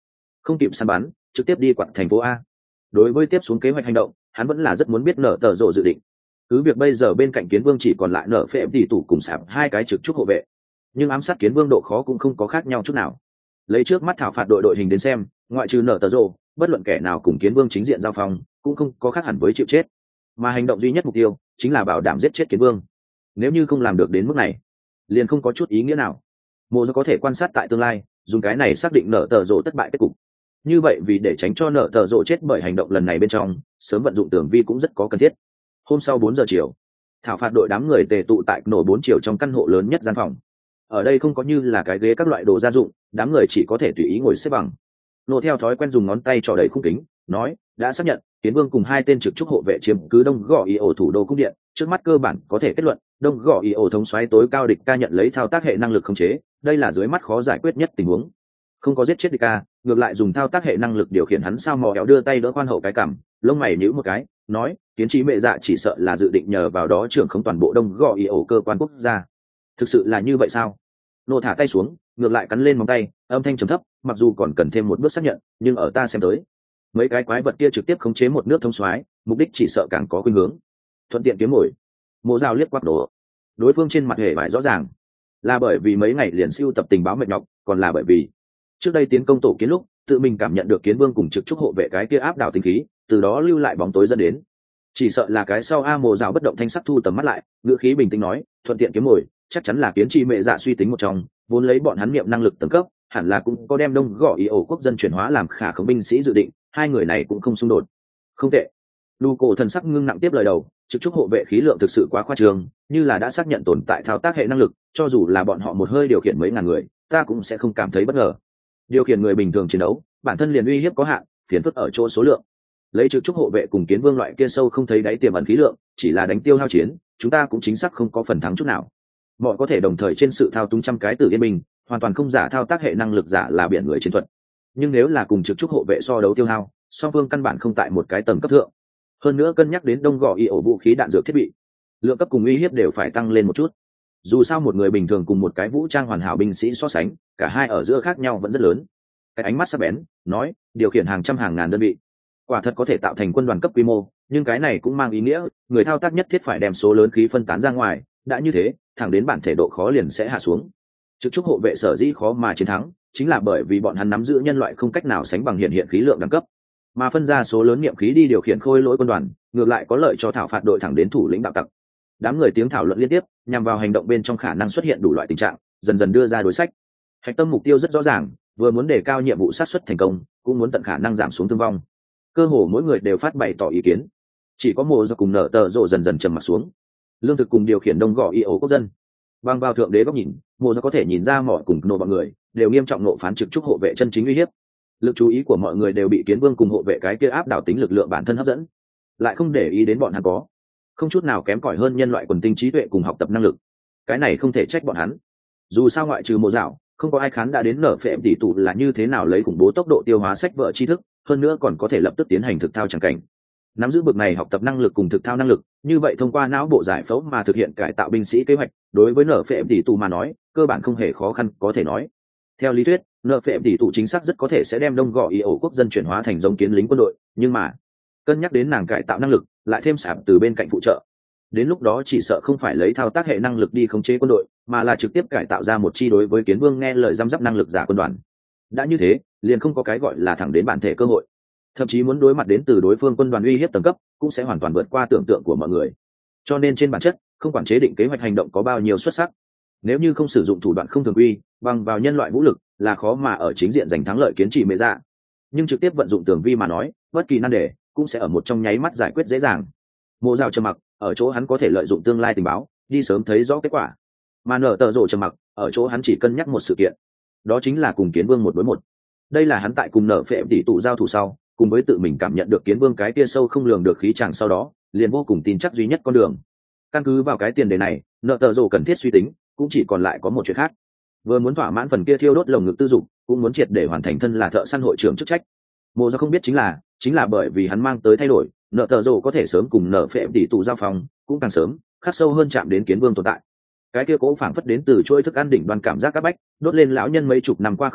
không kịp săn bắn trực tiếp đi quặn thành phố A. Đối với tiếp xuống kế hoạch hành động, hắn vẫn là rất muốn biết nở tờ rộ dự định. Cứ việc bây giờ bên cạnh kiến vương chỉ còn lại nở phệ tỷ tủ cùng sạp hai cái trực trúc hộ vệ, nhưng ám sát kiến vương độ khó cũng không có khác nhau chút nào. Lấy trước mắt thảo phạt đội hình đến xem, ngoại trừ nở tờ rộ, bất luận kẻ nào cùng kiến vương chính diện giao phong cũng không có khác hẳn với chịu chết, mà hành động duy nhất mục tiêu chính là bảo đảm giết chết kiến vương. Nếu như không làm được đến mức này, liền không có chút ý nghĩa nào. Mộ có thể quan sát tại tương lai, dùng cái này xác định nở tờ rộ thất bại kết cục. Như vậy vì để tránh cho nở tờ rộ chết bởi hành động lần này bên trong, sớm vận dụng tường vi cũng rất có cần thiết. Hôm sau 4 giờ chiều, thảo phạt đội đám người tề tụ tại nổ 4 chiều trong căn hộ lớn nhất gian phòng. Ở đây không có như là cái ghế các loại đồ gia dụng, đám người chỉ có thể tùy ý ngồi xếp bằng. Nổ theo thói quen dùng ngón tay trỏ đầy khung kính, nói đã xác nhận kiến vương cùng hai tên trực trúc hộ vệ chiếm cứ đông gò ý ổ thủ đô cung điện, trước mắt cơ bản có thể kết luận đông gò ý ổ thống soái tối cao địch ca nhận lấy thao tác hệ năng lực khống chế, đây là dưới mắt khó giải quyết nhất tình huống. Không có giết chết địch ca, ngược lại dùng thao tác hệ năng lực điều khiển hắn, sao mò éo đưa tay đỡ khoan hậu cái cằm, lông mày nhíu một cái, nói tiến trí mẹ dạ chỉ sợ là dự định nhờ vào đó trưởng không toàn bộ đông gò ý ổ cơ quan quốc gia. Thực sự là như vậy sao? Nô thả tay xuống, ngược lại cắn lên móng tay, âm thanh trầm thấp, mặc dù còn cần thêm một bước xác nhận, nhưng ở ta xem tới, mấy cái quái vật kia trực tiếp khống chế một nước thống soái, mục đích chỉ sợ càng có khuynh hướng thuận tiện kiếm mồi. Mộ Dao liếc quắc đổ, đối phương trên mặt hề bại rõ ràng, là bởi vì mấy ngày liền siêu tập tình báo mệt nhọc, còn là bởi vì trước đây tiến công tổ kiến lúc tự mình cảm nhận được kiến vương cùng trực trúc hộ vệ cái kia áp đảo tinh khí, từ đó lưu lại bóng tối dẫn đến. Chỉ sợ là cái sau. Mộ Dao bất động thanh sắc thu tầm mắt lại, ngữ khí bình tĩnh nói, thuận tiện kiếm mồi chắc chắn là kiến tri mẹ dạ suy tính một trong, vốn lấy bọn hắn niệm năng lực tầng cấp, hẳn là cũng có đem đông gõ ý ổ quốc dân chuyển hóa làm khả khống binh sĩ dự định, hai người này cũng không xung đột. Không tệ. Lu cổ thần sắc ngưng nặng tiếp lời đầu, trực trúc hộ vệ khí lượng thực sự quá khoa trương, như là đã xác nhận tồn tại thao tác hệ năng lực, cho dù là bọn họ một hơi điều khiển mấy ngàn người, ta cũng sẽ không cảm thấy bất ngờ. Điều khiển người bình thường chiến đấu, bản thân liền uy hiếp có hạn, phiền phức ở chỗ số lượng. Lấy trực trúc hộ vệ cùng kiến vương loại kia sâu không thấy đáy tiềm ẩn khí lượng, chỉ là đánh tiêu hao chiến, chúng ta cũng chính xác không có phần thắng chút nào. Mọi có thể đồng thời trên sự thao túng trăm cái tử yên bình, hoàn toàn không giả thao tác hệ năng lực giả là biển người chiến thuật. Nhưng nếu là cùng trực trúc hộ vệ so đấu tiêu hao, song phương căn bản không tại một cái tầng cấp thượng. Hơn nữa cân nhắc đến đông gò y ổ vũ khí đạn dược thiết bị, lượng cấp cùng uy hiếp đều phải tăng lên một chút. Dù sao một người bình thường cùng một cái vũ trang hoàn hảo binh sĩ so sánh, cả hai ở giữa khác nhau vẫn rất lớn. Cái ánh mắt sắc bén nói, điều khiển hàng trăm hàng ngàn đơn vị, quả thật có thể tạo thành quân đoàn cấp quy mô, nhưng cái này cũng mang ý nghĩa người thao tác nhất thiết phải đem số lớn khí phân tán ra ngoài, đã như thế thẳng đến bản thể độ khó liền sẽ hạ xuống. Trực trúc hộ vệ sở dĩ khó mà chiến thắng, chính là bởi vì bọn hắn nắm giữ nhân loại không cách nào sánh bằng hiện khí lượng đẳng cấp, mà phân ra số lớn niệm khí đi điều khiển khôi lỗi quân đoàn, ngược lại có lợi cho thảo phạt đội thẳng đến thủ lĩnh đạo tặc. Đám người tiếng thảo luận liên tiếp, nhằm vào hành động bên trong khả năng xuất hiện đủ loại tình trạng, dần dần đưa ra đối sách. Hạch tâm mục tiêu rất rõ ràng, vừa muốn đề cao nhiệm vụ sát xuất thành công, cũng muốn tận khả năng giảm xuống thương vong. Cơ hồ mỗi người đều phát bày tỏ ý kiến, chỉ có Mộ Dao cùng nở tờ rộ dần dần trầm mặt xuống. Lương thực cùng điều khiển đông gò y ổ quốc dân, bằng vào thượng đế góc nhìn, Mộ Dao có thể nhìn ra mọi cùng nộ bọn người đều nghiêm trọng nộ phán trực trúc hộ vệ chân chính uy hiếp. Lực chú ý của mọi người đều bị kiến vương cùng hộ vệ cái kia áp đảo tính lực lượng bản thân hấp dẫn, lại không để ý đến bọn hắn có không chút nào kém cỏi hơn nhân loại quần tinh trí tuệ cùng học tập năng lực. Cái này không thể trách bọn hắn, dù sao ngoại trừ Mộ Dao, không có ai khán đã đến nở phệ tỷ tụ là như thế nào lấy khủng bố tốc độ tiêu hóa sách vở tri thức, hơn nữa còn có thể lập tức tiến hành thực thao chẳng cảnh. Nắm giữ bực này học tập năng lực cùng thực thao năng lực, như vậy thông qua não bộ giải phẫu mà thực hiện cải tạo binh sĩ kế hoạch, đối với nở phệ tỷ tụ mà nói, cơ bản không hề khó khăn có thể nói. Theo lý thuyết, nở phệ tỷ tụ chính xác rất có thể sẽ đem đông gò ý ổ quốc dân chuyển hóa thành giống kiến lính quân đội, nhưng mà cân nhắc đến nàng cải tạo năng lực, lại thêm sạp từ bên cạnh phụ trợ, đến lúc đó chỉ sợ không phải lấy thao tác hệ năng lực đi khống chế quân đội, mà là trực tiếp cải tạo ra một chi đối với kiến vương nghe lời giam giáp năng lực giả quân đoàn. Đã như thế, liền không có cái gọi là thẳng đến bản thể cơ hội, thậm chí muốn đối mặt đến từ đối phương quân đoàn uy hiếp tầng cấp, cũng sẽ hoàn toàn vượt qua tưởng tượng của mọi người. Cho nên trên bản chất, không quản chế định kế hoạch hành động có bao nhiêu xuất sắc, nếu như không sử dụng thủ đoạn không thường quy, bằng vào nhân loại vũ lực, là khó mà ở chính diện giành thắng lợi kiến trị mê dạ. Nhưng trực tiếp vận dụng tường vi mà nói, bất kỳ nan đề cũng sẽ ở một trong nháy mắt giải quyết dễ dàng. Mộ Dao trầm mặc, ở chỗ hắn có thể lợi dụng tương lai tình báo, đi sớm thấy rõ kết quả. Mà nở tờ rộ trầm mặc, ở chỗ hắn chỉ cân nhắc một sự kiện, đó chính là cùng kiến vương 1 đối 1. Đây là hắn tại cùng nở phệ tỷ tụ giao thủ sau, cùng với tự mình cảm nhận được kiến vương cái kia sâu không lường được khí tràng sau đó, liền vô cùng tin chắc duy nhất con đường. Căn cứ vào cái tiền đề này, nợ tờ rồ cần thiết suy tính, cũng chỉ còn lại có một chuyện khác. Vừa muốn thỏa mãn phần kia thiêu đốt lồng ngực tư dục, cũng muốn triệt để hoàn thành thân là thợ săn hội trưởng chức trách. Mộ Dao không biết chính là bởi vì hắn mang tới thay đổi, nợ tờ rồ có thể sớm cùng nợ phệ tỷ tụ giao phòng, cũng càng sớm khắc sâu hơn chạm đến kiến vương tồn tại. Cái kia cố phảng phất đến từ chuỗi thức ăn đỉnh đoan cảm giác các bách, đốt lên lão nhân mấy chục năm qua không có,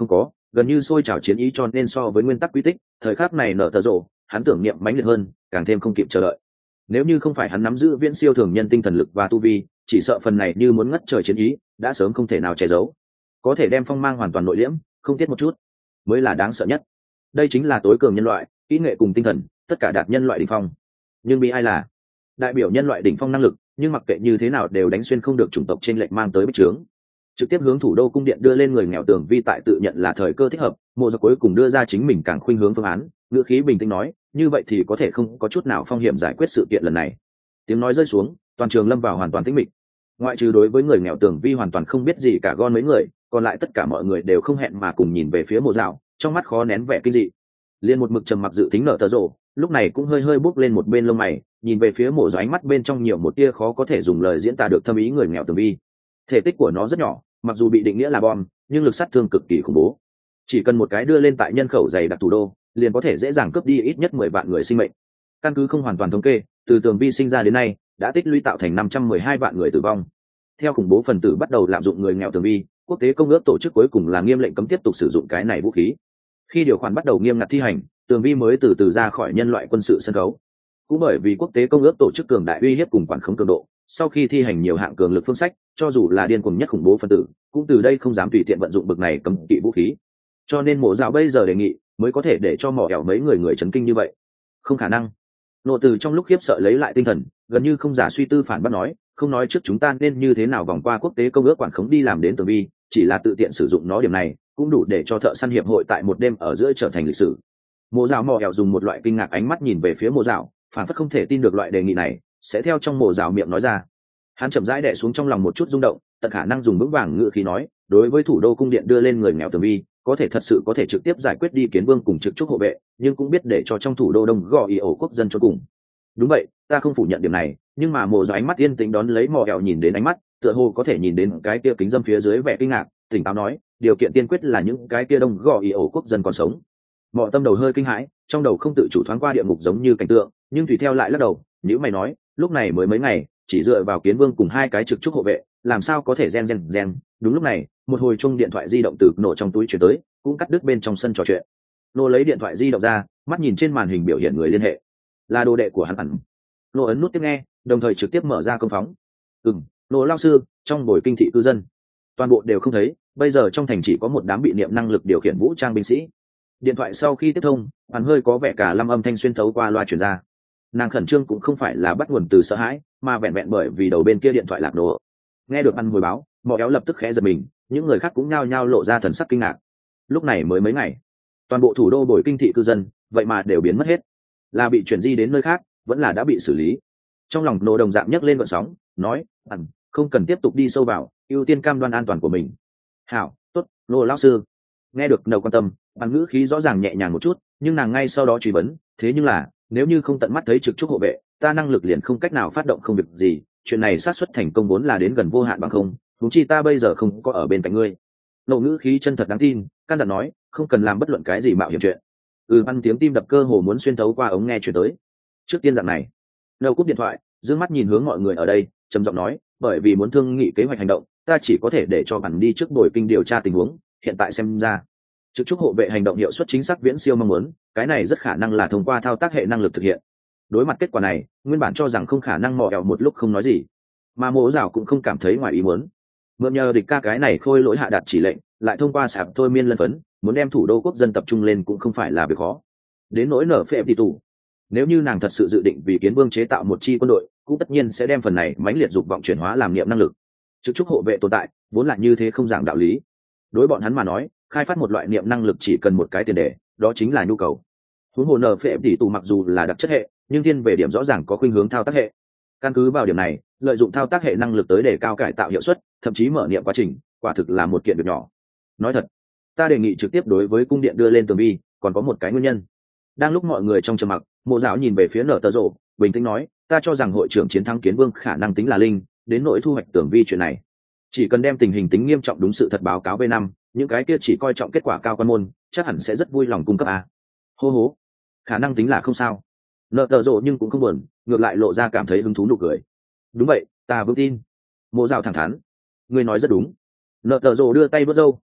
gần như sôi trào chiến ý, cho nên so với nguyên tắc quy tích, thời khắc này nở tờ rộ hắn tưởng niệm mãnh liệt hơn, càng thêm không kịp chờ đợi. Nếu như không phải hắn nắm giữ viễn siêu thường nhân tinh thần lực và tu vi, chỉ sợ phần này như muốn ngất trời chiến ý đã sớm không thể nào che giấu. Có thể đem phong mang hoàn toàn nội liễm, không tiết một chút, mới là đáng sợ nhất. Đây chính là tối cường nhân loại, kỹ nghệ cùng tinh thần, tất cả đạt nhân loại đỉnh phong. Nhưng bị ai là đại biểu nhân loại đỉnh phong năng lực, nhưng mặc kệ như thế nào đều đánh xuyên không được chủng tộc trên lệnh mang tới bích trướng, trực tiếp hướng thủ đô cung điện đưa lên người nghèo. Tưởng Vi tại tự nhận là thời cơ thích hợp, mộ giặc cuối cùng đưa ra chính mình càng khuynh hướng phương án, ngữ khí bình tĩnh nói, như vậy thì có thể không có chút nào phong hiểm giải quyết sự kiện lần này. Tiếng nói rơi xuống, toàn trường lâm vào hoàn toàn tĩnh mịch, ngoại trừ đối với người nghèo Tưởng Vi hoàn toàn không biết gì cả gon mấy người, còn lại tất cả mọi người đều không hẹn mà cùng nhìn về phía mộ dạo, trong mắt khó nén vẻ kinh dị. Liên một mực trầm mặc dự tính nở tờ rộ lúc này cũng hơi hơi bước lên một bên lông mày, nhìn về phía mộ dạo, ánh mắt bên trong nhiều một tia khó có thể dùng lời diễn tả được thâm ý người nghèo Tưởng Vi. Thể tích của nó rất nhỏ, mặc dù bị định nghĩa là bom, nhưng lực sát thương cực kỳ khủng bố. Chỉ cần một cái đưa lên tại nhân khẩu dày đặc thủ đô, liền có thể dễ dàng cướp đi ít nhất 10 vạn người sinh mệnh. Căn cứ không hoàn toàn thống kê, từ Tưởng Vi sinh ra đến nay đã tích lũy tạo thành 512 vạn người tử vong. Theo khủng bố phần tử bắt đầu lạm dụng người nghèo Tưởng Vi, quốc tế công ước tổ chức cuối cùng là nghiêm lệnh cấm tiếp tục sử dụng cái này vũ khí. Khi điều khoản bắt đầu nghiêm ngặt thi hành, Tưởng Vi mới từ từ ra khỏi nhân loại quân sự sân khấu. Cũng bởi vì quốc tế công ước tổ chức cường đại uy hiếp cùng quản khống cường độ, sau khi thi hành nhiều hạng cường lực phương sách, cho dù là điên cuồng nhất khủng bố phần tử cũng từ đây không dám tùy tiện vận dụng bực này cấm kỵ vũ khí. Cho nên mộ dạo bây giờ đề nghị mới có thể để cho mỏ ẻo mấy người chấn kinh như vậy. Không khả năng. Nộ từ trong lúc khiếp sợ lấy lại tinh thần, gần như không giả suy tư phản bác nói, không nói trước chúng ta nên như thế nào vòng qua quốc tế công ước quản khống đi làm đến Tưởng Vi, chỉ là tự tiện sử dụng nó, điểm này cũng đủ để cho thợ săn hiệp hội tại một đêm ở giữa trở thành lịch sử. Mộ dạo mỏ ẻo dùng một loại kinh ngạc ánh mắt nhìn về phía mộ dạo, phản phất không thể tin được loại đề nghị này sẽ theo trong mộ dạo miệng nói ra. Hắn chậm rãi đè xuống trong lòng một chút rung động, tận khả năng dùng vững vàng ngữ khí nói, đối với thủ đô cung điện đưa lên người nghèo Tưởng Vi, có thể thật sự có thể trực tiếp giải quyết đi kiến vương cùng trực trúc hộ vệ, nhưng cũng biết để cho trong thủ đô đông gò ý ổ quốc dân cho cùng. Đúng vậy, ta không phủ nhận điểm này, nhưng mà mộ dạo ánh mắt yên tĩnh đón lấy mò ẻo nhìn đến ánh mắt, tựa hồ có thể nhìn đến cái kia kính dâm phía dưới vẻ kinh ngạc, tỉnh táo nói, điều kiện tiên quyết là những cái kia đông gò ý ổ quốc dân còn sống. Mọ tâm đầu hơi kinh hãi, trong đầu không tự chủ thoáng qua địa ngục giống như cảnh tượng, nhưng tùy theo lại lắc đầu, nếu mày nói, lúc này mới mấy ngày, chỉ dựa vào kiến vương cùng hai cái trực trúc hộ vệ, làm sao có thể gen. Đúng lúc này, một hồi chuông điện thoại di động từ nổ trong túi chuyển tới, cũng cắt đứt bên trong sân trò chuyện. Nô lấy điện thoại di động ra, mắt nhìn trên màn hình biểu hiện người liên hệ, là đồ đệ của hắn ẩn. Nô ấn nút tiếp nghe, đồng thời trực tiếp mở ra công phóng. Nô lao sư, trong buổi kinh thị cư dân, toàn bộ đều không thấy, bây giờ trong thành chỉ có một đám bị niệm năng lực điều khiển vũ trang binh sĩ. Điện thoại sau khi tiếp thông, hắn hơi có vẻ cả lâm âm thanh xuyên thấu qua loa truyền ra. Nàng khẩn trương cũng không phải là bắt nguồn từ sợ hãi, mà vẹn vẹn bởi vì đầu bên kia điện thoại lạc đồ. Nghe được ăn hồi báo, mọ éo lập tức khẽ giật mình, những người khác cũng nhao nhao lộ ra thần sắc kinh ngạc. Lúc này mới mấy ngày, toàn bộ thủ đô bồi kinh thị cư dân vậy mà đều biến mất hết, là bị chuyển di đến nơi khác, vẫn là đã bị xử lý. Trong lòng nổ đồng dạng nhấc lên gợn sóng, nói, không cần tiếp tục đi sâu vào, ưu tiên cam đoan an toàn của mình. Hảo, tốt, nô lão sư. Nghe được nầu quan tâm, bằng ngữ khí rõ ràng nhẹ nhàng một chút, nhưng nàng ngay sau đó truy vấn, thế nhưng là, nếu như không tận mắt thấy trực trúc hộ vệ, ta năng lực liền không cách nào phát động không việc gì, chuyện này xác suất thành công vốn là đến gần vô hạn bằng không, huống chi ta bây giờ không có ở bên cạnh ngươi. Nầu ngữ khí chân thật đáng tin, căn dặn nói, không cần làm bất luận cái gì mạo hiểm chuyện. Ăn tiếng tim đập cơ hồ muốn xuyên thấu qua ống nghe chuyển tới. Trước tiên dạng này, nầu cúp điện thoại, dương mắt nhìn hướng mọi người ở đây, trầm giọng nói, bởi vì muốn thương nghị kế hoạch hành động, ta chỉ có thể để cho bạn đi trước bồi kinh điều tra tình huống, hiện tại xem ra trực trúc hộ vệ hành động hiệu suất chính xác viễn siêu mong muốn, cái này rất khả năng là thông qua thao tác hệ năng lực thực hiện. Đối mặt kết quả này, nguyên bản cho rằng không khả năng mò ẻo một lúc không nói gì, mà mộ dạo cũng không cảm thấy ngoài ý muốn. Mượn nhờ địch ca cái này khôi lỗi hạ đạt chỉ lệnh, lại thông qua sạp thôi miên lân phấn, muốn đem thủ đô quốc dân tập trung lên cũng không phải là việc khó. Đến nỗi nở phệ tỷ tù, nếu như nàng thật sự dự định vì kiến vương chế tạo một chi quân đội, cũng tất nhiên sẽ đem phần này mãnh liệt dục vọng chuyển hóa làm niệm năng lực. Trực trúc hộ vệ tồn tại vốn là như thế không giảng đạo lý. Đối bọn hắn mà nói, khai phát một loại niệm năng lực chỉ cần một cái tiền đề, đó chính là nhu cầu. Huống hồ nở phệ tỷ tù mặc dù là đặc chất hệ, nhưng thiên về điểm rõ ràng có khuynh hướng thao tác hệ. Căn cứ vào điểm này, lợi dụng thao tác hệ năng lực tới để cao cải tạo hiệu suất, thậm chí mở niệm quá trình, quả thực là một kiện việc nhỏ. Nói thật, ta đề nghị trực tiếp đối với cung điện đưa lên tường vi, còn có một cái nguyên nhân. Đang lúc mọi người trong trầm mặc, mộ giáo nhìn về phía nở tờ rộ, bình tĩnh nói, ta cho rằng hội trưởng chiến thắng kiến vương khả năng tính là linh, đến nỗi thu hoạch tường vi chuyện này, chỉ cần đem tình hình tính nghiêm trọng đúng sự thật báo cáo B5, những cái kia chỉ coi trọng kết quả cao quan môn chắc hẳn sẽ rất vui lòng cung cấp a. Hô hố, khả năng tính là không sao. Nợ tờ rộ nhưng cũng không buồn, ngược lại lộ ra cảm thấy hứng thú nụ cười. Đúng vậy, ta vững tin. Mộ dạo thẳng thắn, ngươi nói rất đúng. Nợ tờ rộ đưa tay vớt râu,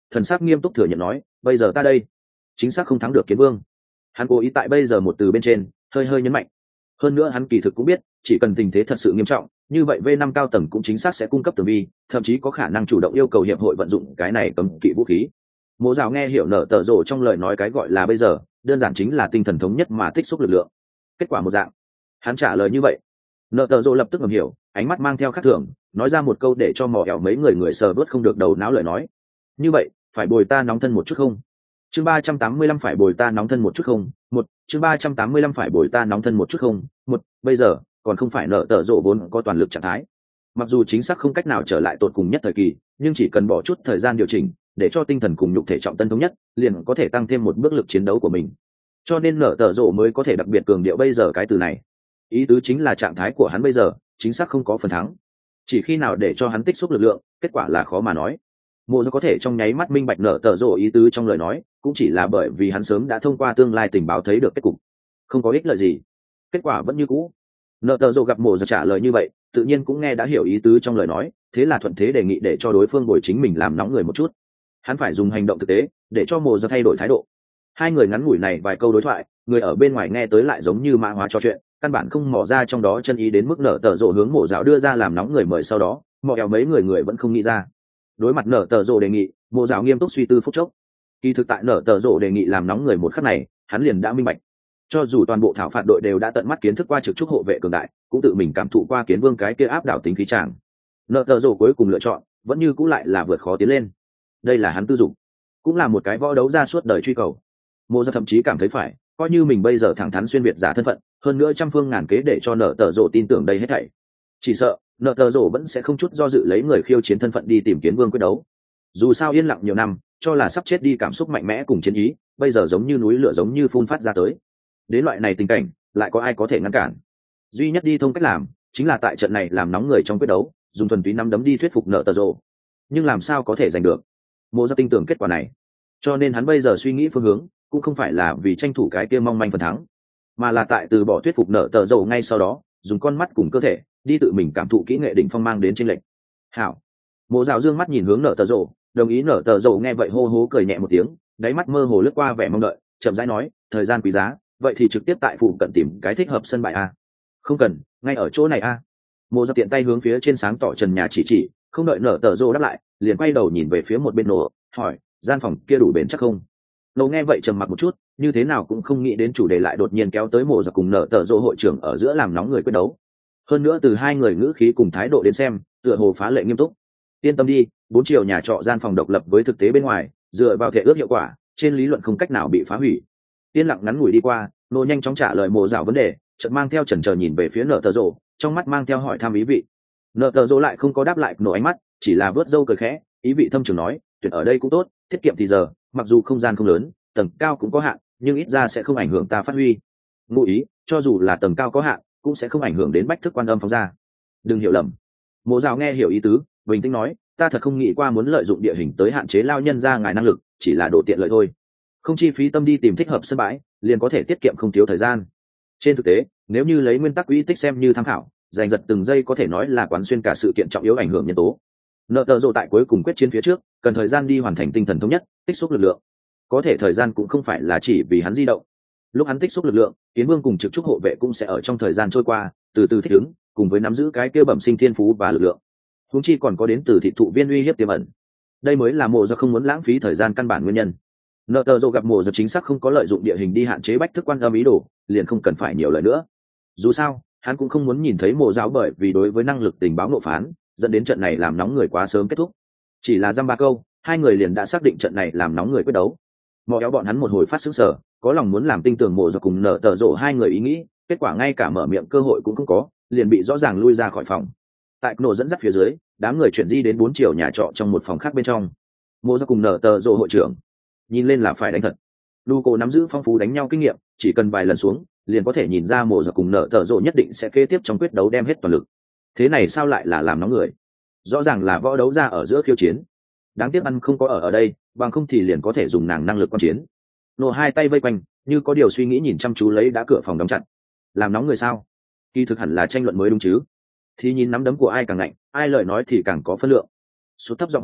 thần sắc nghiêm túc thừa nhận nói, bây giờ ta đây chính xác không thắng được Kiến Vương. Hắn cố ý tại bây giờ một từ bên trên hơi hơi nhấn mạnh. Hơn nữa hắn kỳ thực cũng biết, chỉ cần tình thế thật sự nghiêm trọng, như vậy V5 cao tầng cũng chính xác sẽ cung cấp tường vi, thậm chí có khả năng chủ động yêu cầu hiệp hội vận dụng cái này cấm kỵ vũ khí. Mộ Dạo nghe hiểu nở tờ rồ trong lời nói cái gọi là bây giờ, đơn giản chính là tinh thần thống nhất mà tích xúc lực lượng. Kết quả một dạng. Hắn trả lời như vậy. Nở tờ rồ lập tức ngầm hiểu, ánh mắt mang theo khắc thường, nói ra một câu để cho mò ẻo mấy người sờ đuốt không được đầu não lời nói. Như vậy, phải bồi ta nóng thân một chút không? Chương 385 phải bồi ta nóng thân một chút không? Chương 385 phải bồi ta nóng thân một chút không? Bây giờ, còn không phải nở tờ rộ vốn có toàn lực trạng thái. Mặc dù chính xác không cách nào trở lại tột cùng nhất thời kỳ, nhưng chỉ cần bỏ chút thời gian điều chỉnh, để cho tinh thần cùng nhục thể trọng tân thống nhất, liền có thể tăng thêm một bước lực chiến đấu của mình. Cho nên nở tờ rộ mới có thể đặc biệt cường điệu bây giờ cái từ này. Ý tứ chính là trạng thái của hắn bây giờ, chính xác không có phần thắng. Chỉ khi nào để cho hắn tích xúc lực lượng, kết quả là khó mà nói. Mộ Dạo có thể trong nháy mắt minh bạch nở tờ rộ ý tứ trong lời nói, cũng chỉ là bởi vì hắn sớm đã thông qua tương lai tình báo thấy được kết cục. Không có ích lợi gì, kết quả vẫn như cũ. Nở tờ rộ gặp Mộ Dạo trả lời như vậy, tự nhiên cũng nghe đã hiểu ý tứ trong lời nói, thế là thuận thế đề nghị để cho đối phương bồi chính mình làm nóng người một chút. Hắn phải dùng hành động thực tế để cho Mộ Dạo thay đổi thái độ. Hai người ngắn ngủi này vài câu đối thoại, người ở bên ngoài nghe tới lại giống như mã hóa trò chuyện, căn bản không mò ra trong đó chân ý đến mức nở tờ rộ hướng Mộ Dạo đưa ra làm nóng người mời sau đó, mò eo mấy người vẫn không nghĩ ra. Đối mặt nở tờ rộ đề nghị, Mộ Dạo nghiêm túc suy tư phút chốc. Kỳ thực tại nở tờ rộ đề nghị làm nóng người một khắc này, hắn liền đã minh bạch. Cho dù toàn bộ thảo phạt đội đều đã tận mắt kiến thức qua trực trúc hộ vệ cường đại, cũng tự mình cảm thụ qua Kiến Vương cái kia áp đảo tính khí tràng, nở tờ rộ cuối cùng lựa chọn vẫn như cũng lại là vượt khó tiến lên. Đây là hắn tư dụng, cũng là một cái võ đấu ra suốt đời truy cầu. Mộ Dạo thậm chí cảm thấy phải coi như mình bây giờ thẳng thắn xuyên việt giả thân phận, hơn nữa trăm phương ngàn kế để cho nở tờ rộ tin tưởng đây hết thảy, chỉ sợ nở tờ rộ vẫn sẽ không chút do dự lấy người khiêu chiến thân phận đi tìm Kiến Vương quyết đấu. Dù sao yên lặng nhiều năm, cho là sắp chết đi cảm xúc mạnh mẽ cùng chiến ý, bây giờ giống như núi lửa giống như phun phát ra tới. Đến loại này tình cảnh, lại có ai có thể ngăn cản? Duy nhất đi thông cách làm, chính là tại trận này làm nóng người trong quyết đấu, dùng thuần túy nắm đấm đi thuyết phục nở tờ rộ. Nhưng làm sao có thể giành được? Mộ Dạo tin tưởng kết quả này, cho nên hắn bây giờ suy nghĩ phương hướng, cũng không phải là vì tranh thủ cái kia mong manh phần thắng, mà là tại từ bỏ thuyết phục nở tờ rộ ngay sau đó, dùng con mắt cùng cơ thể đi tự mình cảm thụ kỹ nghệ đỉnh phong mang đến trên lệnh. Hảo. Mộ Dạo dương mắt nhìn hướng nở tờ rộ, đồng ý. Nở tờ rộ nghe vậy hô hố cười nhẹ một tiếng, đáy mắt mơ hồ lướt qua vẻ mong đợi, chậm rãi nói, thời gian quý giá, vậy thì trực tiếp tại phủ cận tìm cái thích hợp sân bãi a. Không cần, ngay ở chỗ này a. Mộ Dạo tiện tay hướng phía trên sáng tỏ trần nhà chỉ, không đợi nở tờ rộ đáp lại, liền quay đầu nhìn về phía một bên nổ, hỏi, gian phòng kia đủ bền chắc không? Nổ nghe vậy trầm mặc một chút, như thế nào cũng không nghĩ đến chủ đề lại đột nhiên kéo tới Mộ Dạo cùng nở tờ rộ hội trưởng ở giữa làm nóng người quyết đấu. Hơn nữa từ hai người ngữ khí cùng thái độ đến xem, tựa hồ phá lệ nghiêm túc. Yên tâm đi, 4 triệu nhà trọ gian phòng độc lập với thực tế bên ngoài, dựa vào thể ước hiệu quả, trên lý luận không cách nào bị phá hủy. Yên lặng ngắn ngủi đi qua, Nô nhanh chóng trả lời Mộ Dạo vấn đề, chợt mang theo chần chờ nhìn về phía nở tờ rộ, trong mắt mang theo hỏi thăm ý vị. Nở tờ rộ lại không có đáp lại Nô ánh mắt, chỉ là vớt râu cười khẽ, ý vị thâm trường nói, tuyệt ở đây cũng tốt, tiết kiệm thì giờ, mặc dù không gian không lớn, tầng cao cũng có hạn, nhưng ít ra sẽ không ảnh hưởng ta phát huy. Ngụ ý, cho dù là tầng cao có hạn, cũng sẽ không ảnh hưởng đến bách thức quan âm phóng ra. Đừng hiểu lầm. Mộ Dạo nghe hiểu ý tứ, bình tĩnh nói, ta thật không nghĩ qua muốn lợi dụng địa hình tới hạn chế lao nhân ra ngài năng lực, chỉ là độ tiện lợi thôi. Không chi phí tâm đi tìm thích hợp sân bãi, liền có thể tiết kiệm không thiếu thời gian. Trên thực tế, nếu như lấy nguyên tắc uy tích xem như tham khảo, giành giật từng giây có thể nói là quán xuyên cả sự kiện trọng yếu ảnh hưởng nhân tố. Nợ tờ rộ tại cuối cùng quyết chiến phía trước, cần thời gian đi hoàn thành tinh thần thống nhất, tích xúc lực lượng. Có thể thời gian cũng không phải là chỉ vì hắn di động. Lúc hắn tích xúc lực lượng, Kiến Vương cùng trực trúc hộ vệ cũng sẽ ở trong thời gian trôi qua, từ từ thích ứng, cùng với nắm giữ cái kia bẩm sinh thiên phú và lực lượng. Huống chi còn có đến từ thị thụ viên uy hiếp tiềm ẩn. Đây mới là Mộ Dạo không muốn lãng phí thời gian căn bản nguyên nhân. Nợ tờ rộ gặp Mộ Dạo chính xác không có lợi dụng địa hình đi hạn chế bách thức quan âm ý đồ, liền không cần phải nhiều lời nữa. Dù sao, hắn cũng không muốn nhìn thấy Mộ Dạo bởi vì đối với năng lực tình báo nộ phán, dẫn đến trận này làm nóng người quá sớm kết thúc. Chỉ là dăm ba câu, hai người liền đã xác định trận này làm nóng người quyết đấu. Mò éo bọn hắn một hồi phát sững sờ, có lòng muốn làm tinh tường Mộ Dạo cùng nở tờ rộ hai người ý nghĩ, kết quả ngay cả mở miệng cơ hội cũng không có, liền bị rõ ràng lui ra khỏi phòng. Tại nổ dẫn dắt phía dưới, đám người chuyển di đến 4 triệu nhà trọ trong một phòng khác bên trong. Mộ Dạo cùng nở tờ rộ hội trưởng, nhìn lên là phải đánh thật. Luco nắm giữ phong phú đánh nhau kinh nghiệm, chỉ cần vài lần xuống, liền có thể nhìn ra Mộ Dạo cùng nở tờ rộ nhất định sẽ kế tiếp trong quyết đấu đem hết toàn lực. Thế này sao lại là làm nóng người? Rõ ràng là võ đấu ra ở giữa khiêu chiến. Đáng tiếc ăn không có ở đây, bằng không thì liền có thể dùng nàng năng lực quan chiến. Nổ hai tay vây quanh, như có điều suy nghĩ nhìn chăm chú lấy đã cửa phòng đóng chặt. Làm nóng người sao? Kỳ thực hẳn là tranh luận mới đúng chứ? Thì nhìn nắm đấm của ai càng ngạnh, ai lời nói thì càng có phân lượng. Sút thấp giọng hỏi,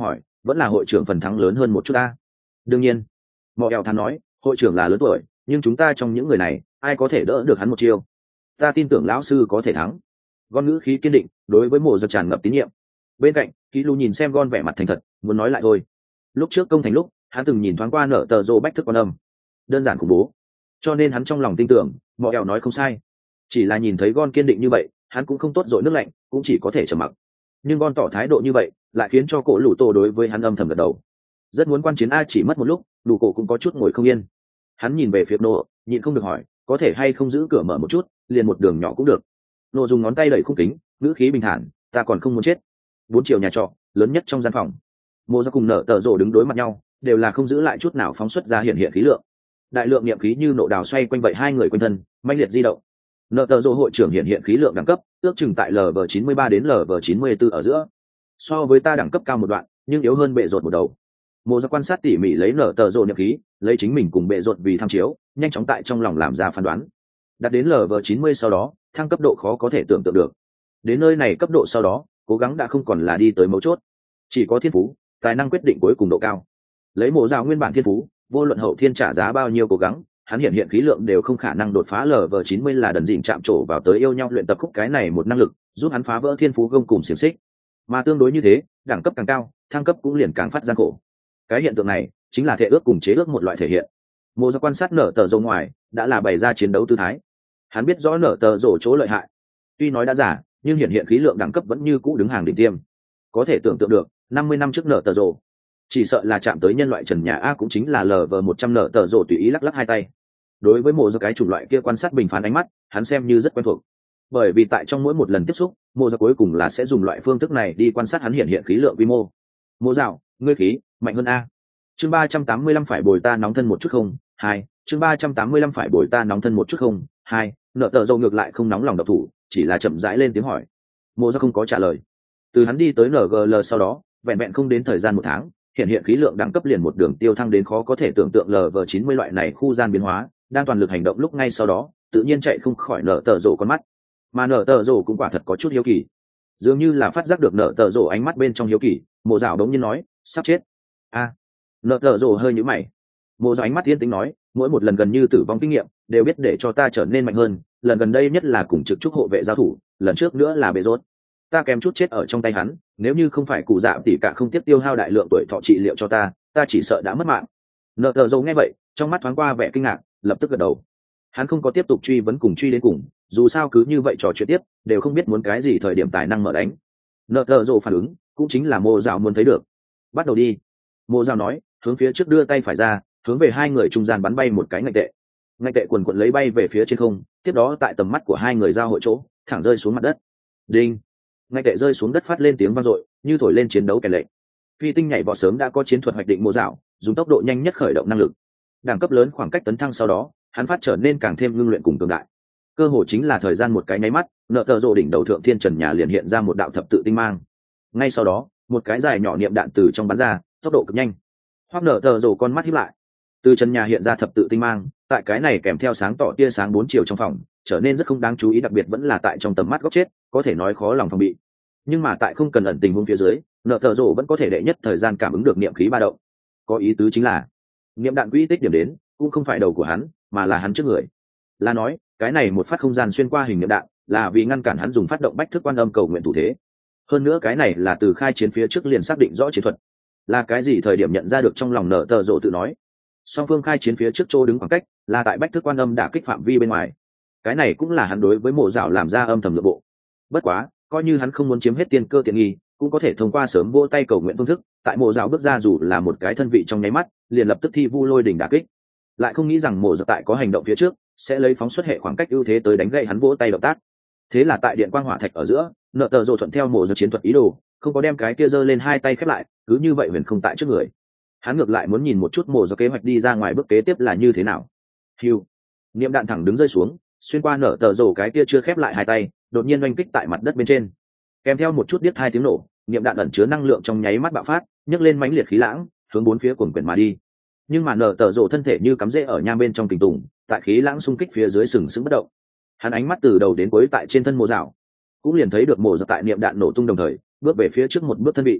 vẫn là hội trưởng phần thắng lớn hơn một chút ta. Đương nhiên, mọ eo thắn nói, hội trưởng là lớn tuổi, nhưng chúng ta trong những người này ai có thể đỡ được hắn một chiêu. Ta tin tưởng lão sư có thể thắng. Gon ngữ khí kiên định, đối với mộ giật tràn ngập tín nhiệm. Bên cạnh ký lù nhìn xem Gon vẻ mặt thành thật, muốn nói lại thôi. Lúc trước công thành lúc hắn từng nhìn thoáng qua nở tờ rô bách thức quan âm, đơn giản khủng bố, cho nên hắn trong lòng tin tưởng mọ eo nói không sai. Chỉ là nhìn thấy Gon kiên định như vậy, hắn cũng không tốt dội nước lạnh, cũng chỉ có thể trầm mặc. Nhưng Gon tỏ thái độ như vậy lại khiến cho cổ lũ tổ đối với hắn âm thầm gật đầu. Rất muốn quan chiến a, chỉ mất một lúc lũ cổ cũng có chút ngồi không yên. Hắn nhìn về phía nô, nhịn không được hỏi, có thể hay không giữ cửa mở một chút, liền một đường nhỏ cũng được. Nô dùng ngón tay đẩy khung kính, ngữ khí bình thản, ta còn không muốn chết. 4 triệu nhà trọ lớn nhất trong gian phòng, mộ ra cùng nở tờ rộ đứng đối mặt nhau, đều là không giữ lại chút nào phóng xuất ra hiện khí lượng. Đại lượng niệm khí như nộ đào xoay quanh vậy hai người quanh thân, mãnh liệt di động. Nở tờ rộ hội trưởng hiện khí lượng đẳng cấp ước chừng tại lv 93 đến lv 94 ở giữa, so với ta đẳng cấp cao một đoạn, nhưng yếu hơn bệ rột một đầu. Mộ ra quan sát tỉ mỉ lấy nở tờ rộ niệm khí, lấy chính mình cùng bệ rột vì tham chiếu, nhanh chóng tại trong lòng làm ra phán đoán. Đạt đến lv 90 sau đó, thăng cấp độ khó có thể tưởng tượng được. Đến nơi này cấp độ sau đó, cố gắng đã không còn là đi tới mấu chốt, chỉ có thiên phú, tài năng quyết định cuối cùng độ cao. Lấy mộ rào nguyên bản thiên phú, vô luận hậu thiên trả giá bao nhiêu cố gắng, hắn hiện khí lượng đều không khả năng đột phá lv 90 là đần dịnh chạm trổ vào tới yêu nhau luyện tập khúc cái này một năng lực, giúp hắn phá vỡ thiên phú gông cùng xiềng xích. Mà tương đối như thế, đẳng cấp càng cao, thăng cấp cũng liền càng phát gian khổ. Cái hiện tượng này chính là thể ước cùng chế ước một loại thể hiện. Mộ ra quan sát nở tờ rồ ngoài, đã là bày ra chiến đấu tư thái. Hắn biết rõ nở tờ rồ chỗ lợi hại, tuy nói đã giả, nhưng hiện khí lượng đẳng cấp vẫn như cũ đứng hàng đỉnh tiêm. Có thể tưởng tượng được 50 năm trước nở tờ rồ, chỉ sợ là chạm tới nhân loại trần nhà a cũng chính là lv 100 nở tờ rồ tùy ý lắc lắc hai tay. Đối với mộ ra cái chủng loại kia quan sát bình phán ánh mắt, hắn xem như rất quen thuộc, bởi vì tại trong mỗi một lần tiếp xúc, mộ ra cuối cùng là sẽ dùng loại phương thức này đi quan sát hắn hiện khí lượng quy mô. Mộ dạo, ngươi khí mạnh hơn a. Chương 385 phải bồi ta nóng thân một chút không? 2. Chương 385 phải bồi ta nóng thân một chút không? 2. Nợ tờ dâu ngược lại không nóng lòng độc thủ, chỉ là chậm rãi lên tiếng hỏi. Mộ ra không có trả lời. Từ hắn đi tới NGL sau đó, vẹn vẹn không đến thời gian 1 tháng, hiện khí lượng đẳng cấp liền một đường tiêu thăng đến khó có thể tưởng tượng lv 90 loại này khu gian biến hóa, đang toàn lực hành động lúc ngay sau đó, tự nhiên chạy không khỏi nợ tờ rồ con mắt. Mà nợ tờ rồ cũng quả thật có chút hiếu kỳ, dường như là phát giác được nợ tờ rồ ánh mắt bên trong hiếu kỳ. Mộ dạo đống nhiên nói, sắp chết a. Nợ tờ rồ hơi nhíu mày. Mộ dạo ánh mắt yên tĩnh nói, mỗi một lần gần như tử vong kinh nghiệm đều biết để cho ta trở nên mạnh hơn, lần gần đây nhất là cùng trực trúc hộ vệ giao thủ, lần trước nữa là bệ rốt, ta kém chút chết ở trong tay hắn, nếu như không phải cụ dạ tỉ cả không tiếc tiêu hao đại lượng tuổi thọ trị liệu cho ta chỉ sợ đã mất mạng. Nợ tờ dầu nghe vậy, trong mắt thoáng qua vẻ kinh ngạc, lập tức gật đầu. Hắn không có tiếp tục truy vấn cùng truy đến cùng, dù sao cứ như vậy trò chuyện tiếp đều không biết muốn cái gì thời điểm tài năng mở đánh. Nợ tờ dầu phản ứng cũng chính là mô dạo muốn thấy được. Bắt đầu đi. Mô dạo nói, hướng phía trước đưa tay phải ra, hướng về hai người trung gian bắn bay một cái ngạch tệ. Ngạch tệ quần quận lấy bay về phía trên không, tiếp đó tại tầm mắt của hai người giao hội chỗ thẳng rơi xuống mặt đất. Đinh. Ngạch tệ rơi xuống đất phát lên tiếng vang dội, như thổi lên chiến đấu kèn lệnh. Phi tinh nhảy vọt sớm đã có chiến thuật hoạch định mô dạo, dùng tốc độ nhanh nhất khởi động năng lực. Đẳng cấp lớn khoảng cách tấn thăng sau đó, hắn phát trở nên càng thêm ngưng luyện cùng cường đại. Cơ hội chính là thời gian một cái nháy mắt, nợ tờ rồ đỉnh đầu thượng thiên trần nhà liền hiện ra một đạo thập tự tinh mang. Ngay sau đó, một cái dài nhỏ niệm đạn từ trong bắn ra, tốc độ cực nhanh. Hoắc nợ tờ rồ con mắt híp lại. Từ trần nhà hiện ra thập tự tinh mang, tại cái này kèm theo sáng tỏ tia sáng 4 chiều trong phòng, trở nên rất không đáng chú ý, đặc biệt vẫn là tại trong tầm mắt góc chết, có thể nói khó lòng phòng bị. Nhưng mà tại không cần ẩn tình huống phía dưới, nợ tờ rồ vẫn có thể đệ nhất thời gian cảm ứng được niệm khí ba động. Có ý tứ chính là, niệm đạn quỹ tích điểm đến cũng không phải đầu của hắn, mà là hắn trước người. Là nói, cái này một phát không gian xuyên qua hình niệm đạn, là vì ngăn cản hắn dùng phát động bách thức quan âm cầu nguyện thủ thế. Hơn nữa cái này là từ khai chiến phía trước liền xác định rõ chiến thuật. Là cái gì thời điểm nhận ra được trong lòng nợ tờ rồ tự nói. Song phương khai chiến phía trước chỗ đứng khoảng cách là tại bách thức quan âm đả kích phạm vi bên ngoài. Cái này cũng là hắn đối với mộ dạo làm ra âm thầm nội bộ. Bất quá, coi như hắn không muốn chiếm hết tiên cơ tiện nghi, cũng có thể thông qua sớm vỗ tay cầu nguyện phương thức, tại mộ dạo bước ra dù là một cái thân vị trong nháy mắt, liền lập tức thi vu lôi đỉnh đả kích. Lại không nghĩ rằng mộ dạo tại có hành động phía trước, sẽ lấy phóng xuất hệ khoảng cách ưu thế tới đánh gậy hắn vỗ tay động tác. Thế là tại điện quang hỏa thạch ở giữa, nợ tờ rồ thuận theo mộ dạo chiến thuật ý đồ, không có đem cái kia giơ lên hai tay khép lại, cứ như vậy huyền không tại trước người. Hắn ngược lại muốn nhìn một chút mộ dạo kế hoạch đi ra ngoài bước kế tiếp là như thế nào. Hưu, niệm đạn thẳng đứng rơi xuống, xuyên qua nở tờ rồ cái kia chưa khép lại hai tay, đột nhiên oanh kích tại mặt đất bên trên, kèm theo một chút điếc hai tiếng nổ, niệm đạn ẩn chứa năng lượng trong nháy mắt bạo phát, nhấc lên mãnh liệt khí lãng, hướng bốn phía cuồng quyển mà đi. Nhưng mà nở tờ rồ thân thể như cắm rễ ở nham bên trong kình tùng, tại khí lãng xung kích phía dưới sừng sững bất động. Hắn ánh mắt từ đầu đến cuối tại trên thân mộ dạo, cũng liền thấy được mộ dạo tại niệm đạn nổ tung đồng thời bước về phía trước một bước thân vị.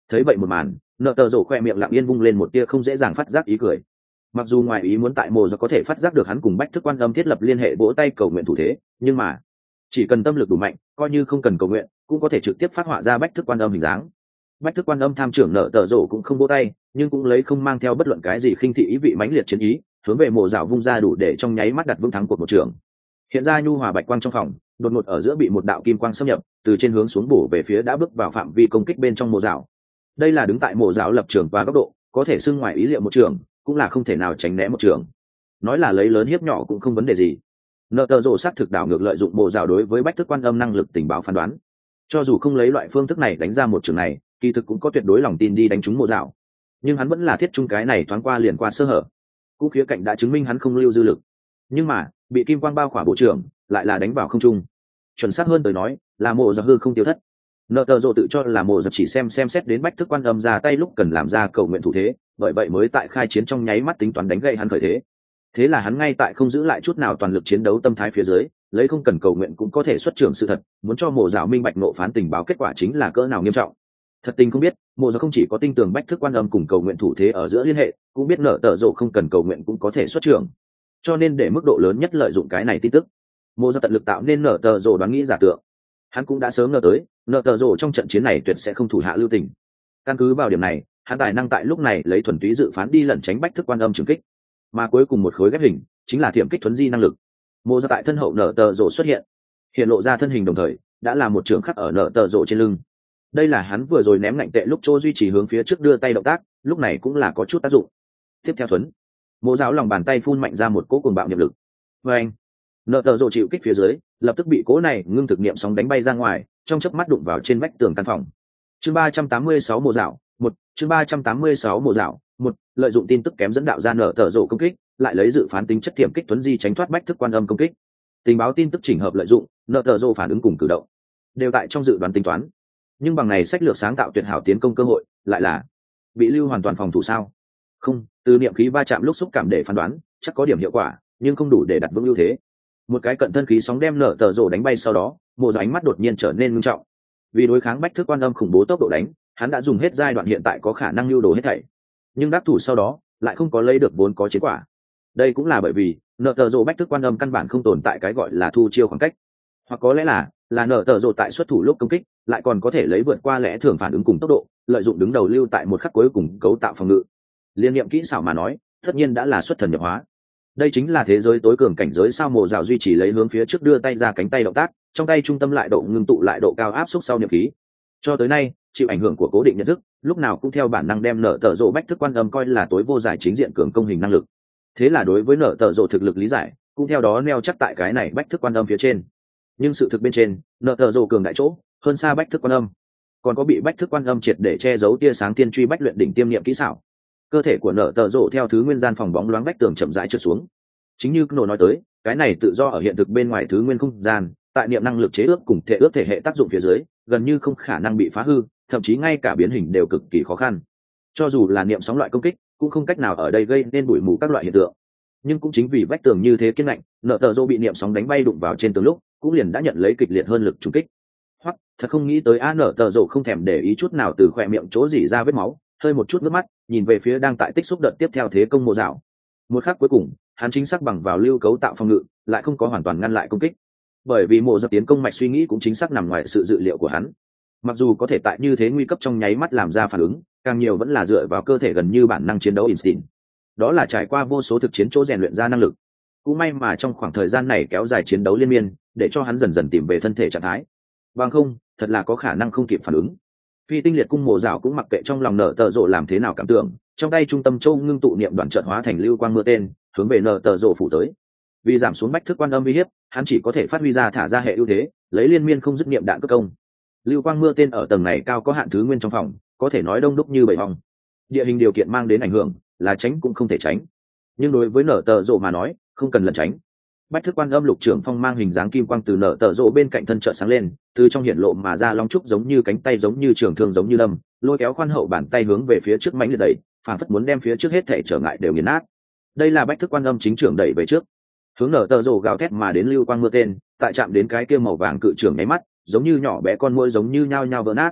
Thấy vậy một màn, nợ tờ rổ khoe miệng lặng yên vung lên một tia không dễ dàng phát giác ý cười. Mặc dù ngoài ý muốn tại mộ do có thể phát giác được hắn cùng bách thức quan âm thiết lập liên hệ vỗ tay cầu nguyện thủ thế, nhưng mà chỉ cần tâm lực đủ mạnh, coi như không cần cầu nguyện cũng có thể trực tiếp phát họa ra bách thức quan âm hình dáng. Bách thức quan âm tham trưởng nợ tờ rổ cũng không vỗ tay, nhưng cũng lấy không mang theo bất luận cái gì khinh thị ý vị mãnh liệt chiến ý, hướng về mộ dạo vung ra đủ để trong nháy mắt đặt vững thắng cuộc một trường. Hiện ra nhu hòa bạch quang trong phòng, đột ngột ở giữa bị một đạo kim quang xâm nhập, từ trên hướng xuống bổ về phía đã bước vào phạm vi công kích bên trong mộ dạo. Đây là đứng tại mộ dạo lập trường và góc độ, có thể xưng ngoài ý liệu một trường, cũng là không thể nào tránh né một trường. Nói là lấy lớn hiếp nhỏ cũng không vấn đề gì. Nợ tờ rổ sát thực đảo ngược lợi dụng mộ dạo đối với bách thức quan âm năng lực tình báo phán đoán. Cho dù không lấy loại phương thức này đánh ra một trường này, kỳ thực cũng có tuyệt đối lòng tin đi đánh trúng mộ dạo. Nhưng hắn vẫn là thiết trung cái này thoáng qua liền qua sơ hở. Cũng khía cạnh đã chứng minh hắn không lưu dư lực. Nhưng mà bị kim quang bao khỏa bộ trưởng lại là đánh vào không trung. Chuẩn xác hơn tới nói là mộ dạo hư không tiêu thất. Nợ tờ rồ tự cho là mộ dạo chỉ xem xét đến bách thức quan âm ra tay lúc cần làm ra cầu nguyện thủ thế, bởi vậy mới tại khai chiến trong nháy mắt tính toán đánh gậy hắn khởi thế. Thế là hắn ngay tại không giữ lại chút nào toàn lực chiến đấu tâm thái phía dưới, lấy không cần cầu nguyện cũng có thể xuất trường sự thật, muốn cho mộ dạo minh bạch nộ phán tình báo kết quả chính là cỡ nào nghiêm trọng. Thật tình không biết, mộ dạo không chỉ có tin tưởng bách thức quan âm cùng cầu nguyện thủ thế ở giữa liên hệ, cũng biết nợ tờ rồ không cần cầu nguyện cũng có thể xuất trường, cho nên để mức độ lớn nhất lợi dụng cái này tin tức, mộ dạo tận lực tạo nên nợ tờ rồ đoán nghĩ giả tượng. Hắn cũng đã sớm ngờ tới nợ tờ rồ trong trận chiến này tuyệt sẽ không thủ hạ lưu tình. Căn cứ vào điểm này, hắn tài năng tại lúc này lấy thuần túy dự phán đi lẩn tránh bách thức quan âm trường kích, mà cuối cùng một khối ghép hình chính là thiểm kích thuấn di năng lực. Mộ dạo tại thân hậu nợ tờ rồ xuất hiện, hiện lộ ra thân hình đồng thời đã là một trường khắc ở nợ tờ rồ trên lưng. Đây là hắn vừa rồi ném ngạnh tệ lúc chỗ duy trì hướng phía trước đưa tay động tác, lúc này cũng là có chút tác dụng. Tiếp theo thuấn, mộ dạo lòng bàn tay phun mạnh ra một cỗ cuồng bạo niệm lực. Và anh, nợ tờ rồ chịu kích phía dưới, lập tức bị cỗ này ngưng thực niệm sóng đánh bay ra ngoài, trong chớp mắt đụng vào trên vách tường căn phòng. Chương 386 mộ dạo, một chương 386 mộ dạo, một lợi dụng tin tức kém dẫn đạo ra nợ tờ rồ công kích, lại lấy dự phán tính chất thiểm kích thuấn di tránh thoát bách thức quan âm công kích. Tình báo tin tức chỉnh hợp lợi dụng, nợ tờ rồ phản ứng cùng cử động đều tại trong dự đoán tính toán. Nhưng bằng này sách lược sáng tạo tuyệt hảo tiến công cơ hội, lại là bị lưu hoàn toàn phòng thủ sao? Không, từ niệm khí va chạm lúc xúc cảm để phán đoán, chắc có điểm hiệu quả, nhưng không đủ để đặt vững ưu thế. Một cái cận thân khí sóng đem nở tờ rồ đánh bay sau đó, mộ dạo ánh mắt đột nhiên trở nên nghiêm trọng. Vì đối kháng bách thức quan âm khủng bố tốc độ đánh, hắn đã dùng hết giai đoạn hiện tại có khả năng lưu đồ hết thảy. Nhưng đắc thủ sau đó, lại không có lấy được vốn có chiến quả. Đây cũng là bởi vì nở tờ rồ bách thức quan âm căn bản không tồn tại cái gọi là thu chiêu khoảng cách, hoặc có lẽ là nở tờ rồ tại xuất thủ lúc công kích lại còn có thể lấy vượt qua lẽ thường phản ứng cùng tốc độ, lợi dụng đứng đầu lưu tại một khắc cuối cùng cấu tạo phòng ngự. Liên niệm kỹ xảo mà nói, tất nhiên đã là xuất thần nhập hóa. Đây chính là thế giới tối cường cảnh giới sao. Mộ dạo duy trì lấy hướng phía trước đưa tay ra cánh tay động tác, trong tay trung tâm lại độ ngưng tụ lại độ cao áp suất sau niệm khí. Cho tới nay, chịu ảnh hưởng của cố định nhận thức, lúc nào cũng theo bản năng đem nở tờ rồ bách thức quan âm coi là tối vô giải chính diện cường công hình năng lực. Thế là đối với nở tờ rồ thực lực lý giải, cũng theo đó neo chắc tại cái này bách thức quan âm phía trên. Nhưng sự thực bên trên, nở tờ rồ cường đại chỗ hơn xa bách thức quan âm, còn có bị bách thức quan âm triệt để che giấu tia sáng tiên truy bách luyện đỉnh tiêm niệm kỹ xảo. Cơ thể của nở tờ rồ theo thứ nguyên gian phòng bóng loáng bách tường chậm rãi trượt xuống. Chính như Kno nói tới, cái này tự do ở hiện thực bên ngoài thứ nguyên không gian, tại niệm năng lực chế ước cùng thể ước thể hệ tác dụng phía dưới, gần như không khả năng bị phá hư, thậm chí ngay cả biến hình đều cực kỳ khó khăn. Cho dù là niệm sóng loại công kích, cũng không cách nào ở đây gây nên bụi mù các loại hiện tượng. Nhưng cũng chính vì vách tường như thế kiên ngạnh, nở tờ rồ bị niệm sóng đánh bay đụng vào trên tường lúc, cũng liền đã nhận lấy kịch liệt hơn lực trùng kích. Hoặc thật không nghĩ tới nở tờ rồ không thèm để ý chút nào từ khỏe miệng chỗ rỉ ra vết máu, hơi một chút nước mắt, nhìn về phía đang tại tích xúc đợt tiếp theo thế công mộ dạo. Một khắc cuối cùng, hắn chính xác bằng vào lưu cấu tạo phòng ngự, lại không có hoàn toàn ngăn lại công kích. Bởi vì mộ dạo tiến công mạch suy nghĩ cũng chính xác nằm ngoài sự dự liệu của hắn. Mặc dù có thể tại như thế nguy cấp trong nháy mắt làm ra phản ứng, càng nhiều vẫn là dựa vào cơ thể gần như bản năng chiến đấu instinct. Đó là trải qua vô số thực chiến chỗ rèn luyện ra năng lực. Cũng may mà trong khoảng thời gian này kéo dài chiến đấu liên miên, để cho hắn dần dần tìm về thân thể trạng thái. Bằng không, thật là có khả năng không kịp phản ứng. Phi tinh liệt cung mộ dạo cũng mặc kệ trong lòng nở tờ rồ làm thế nào cảm tưởng, trong tay trung tâm châu ngưng tụ niệm đoạn trận hóa thành lưu quang mưa tên, hướng về nở tờ rồ phủ tới. Vì giảm xuống bách thức quan âm uy hiếp, hắn chỉ có thể phát huy ra thả ra hệ ưu thế, lấy liên miên không dứt niệm đạn cất công. Lưu quang mưa tên ở tầng này cao có hạn thứ nguyên trong phòng, có thể nói đông đúc như bầy hong. Địa hình điều kiện mang đến ảnh hưởng, là tránh cũng không thể tránh. Nhưng đối với nở tờ rồ mà nói, không cần lẩn tránh. Bách thức quan âm lục trưởng phong mang hình dáng kim quang từ nở tờ rộ bên cạnh thân chợt sáng lên, từ trong hiển lộ mà ra long trúc giống như cánh tay giống như trường thương giống như lâm, lôi kéo khoan hậu bàn tay hướng về phía trước mãnh liệt đẩy, phảng phất muốn đem phía trước hết thể trở ngại đều nghiền nát. Đây là bách thức quan âm chính trưởng đẩy về trước, hướng nở tờ rộ gào thét mà đến lưu quang mưa tên, tại chạm đến cái kia màu vàng cự trưởng nháy mắt, giống như nhỏ bé con muỗi giống như nhao nhao vỡ nát.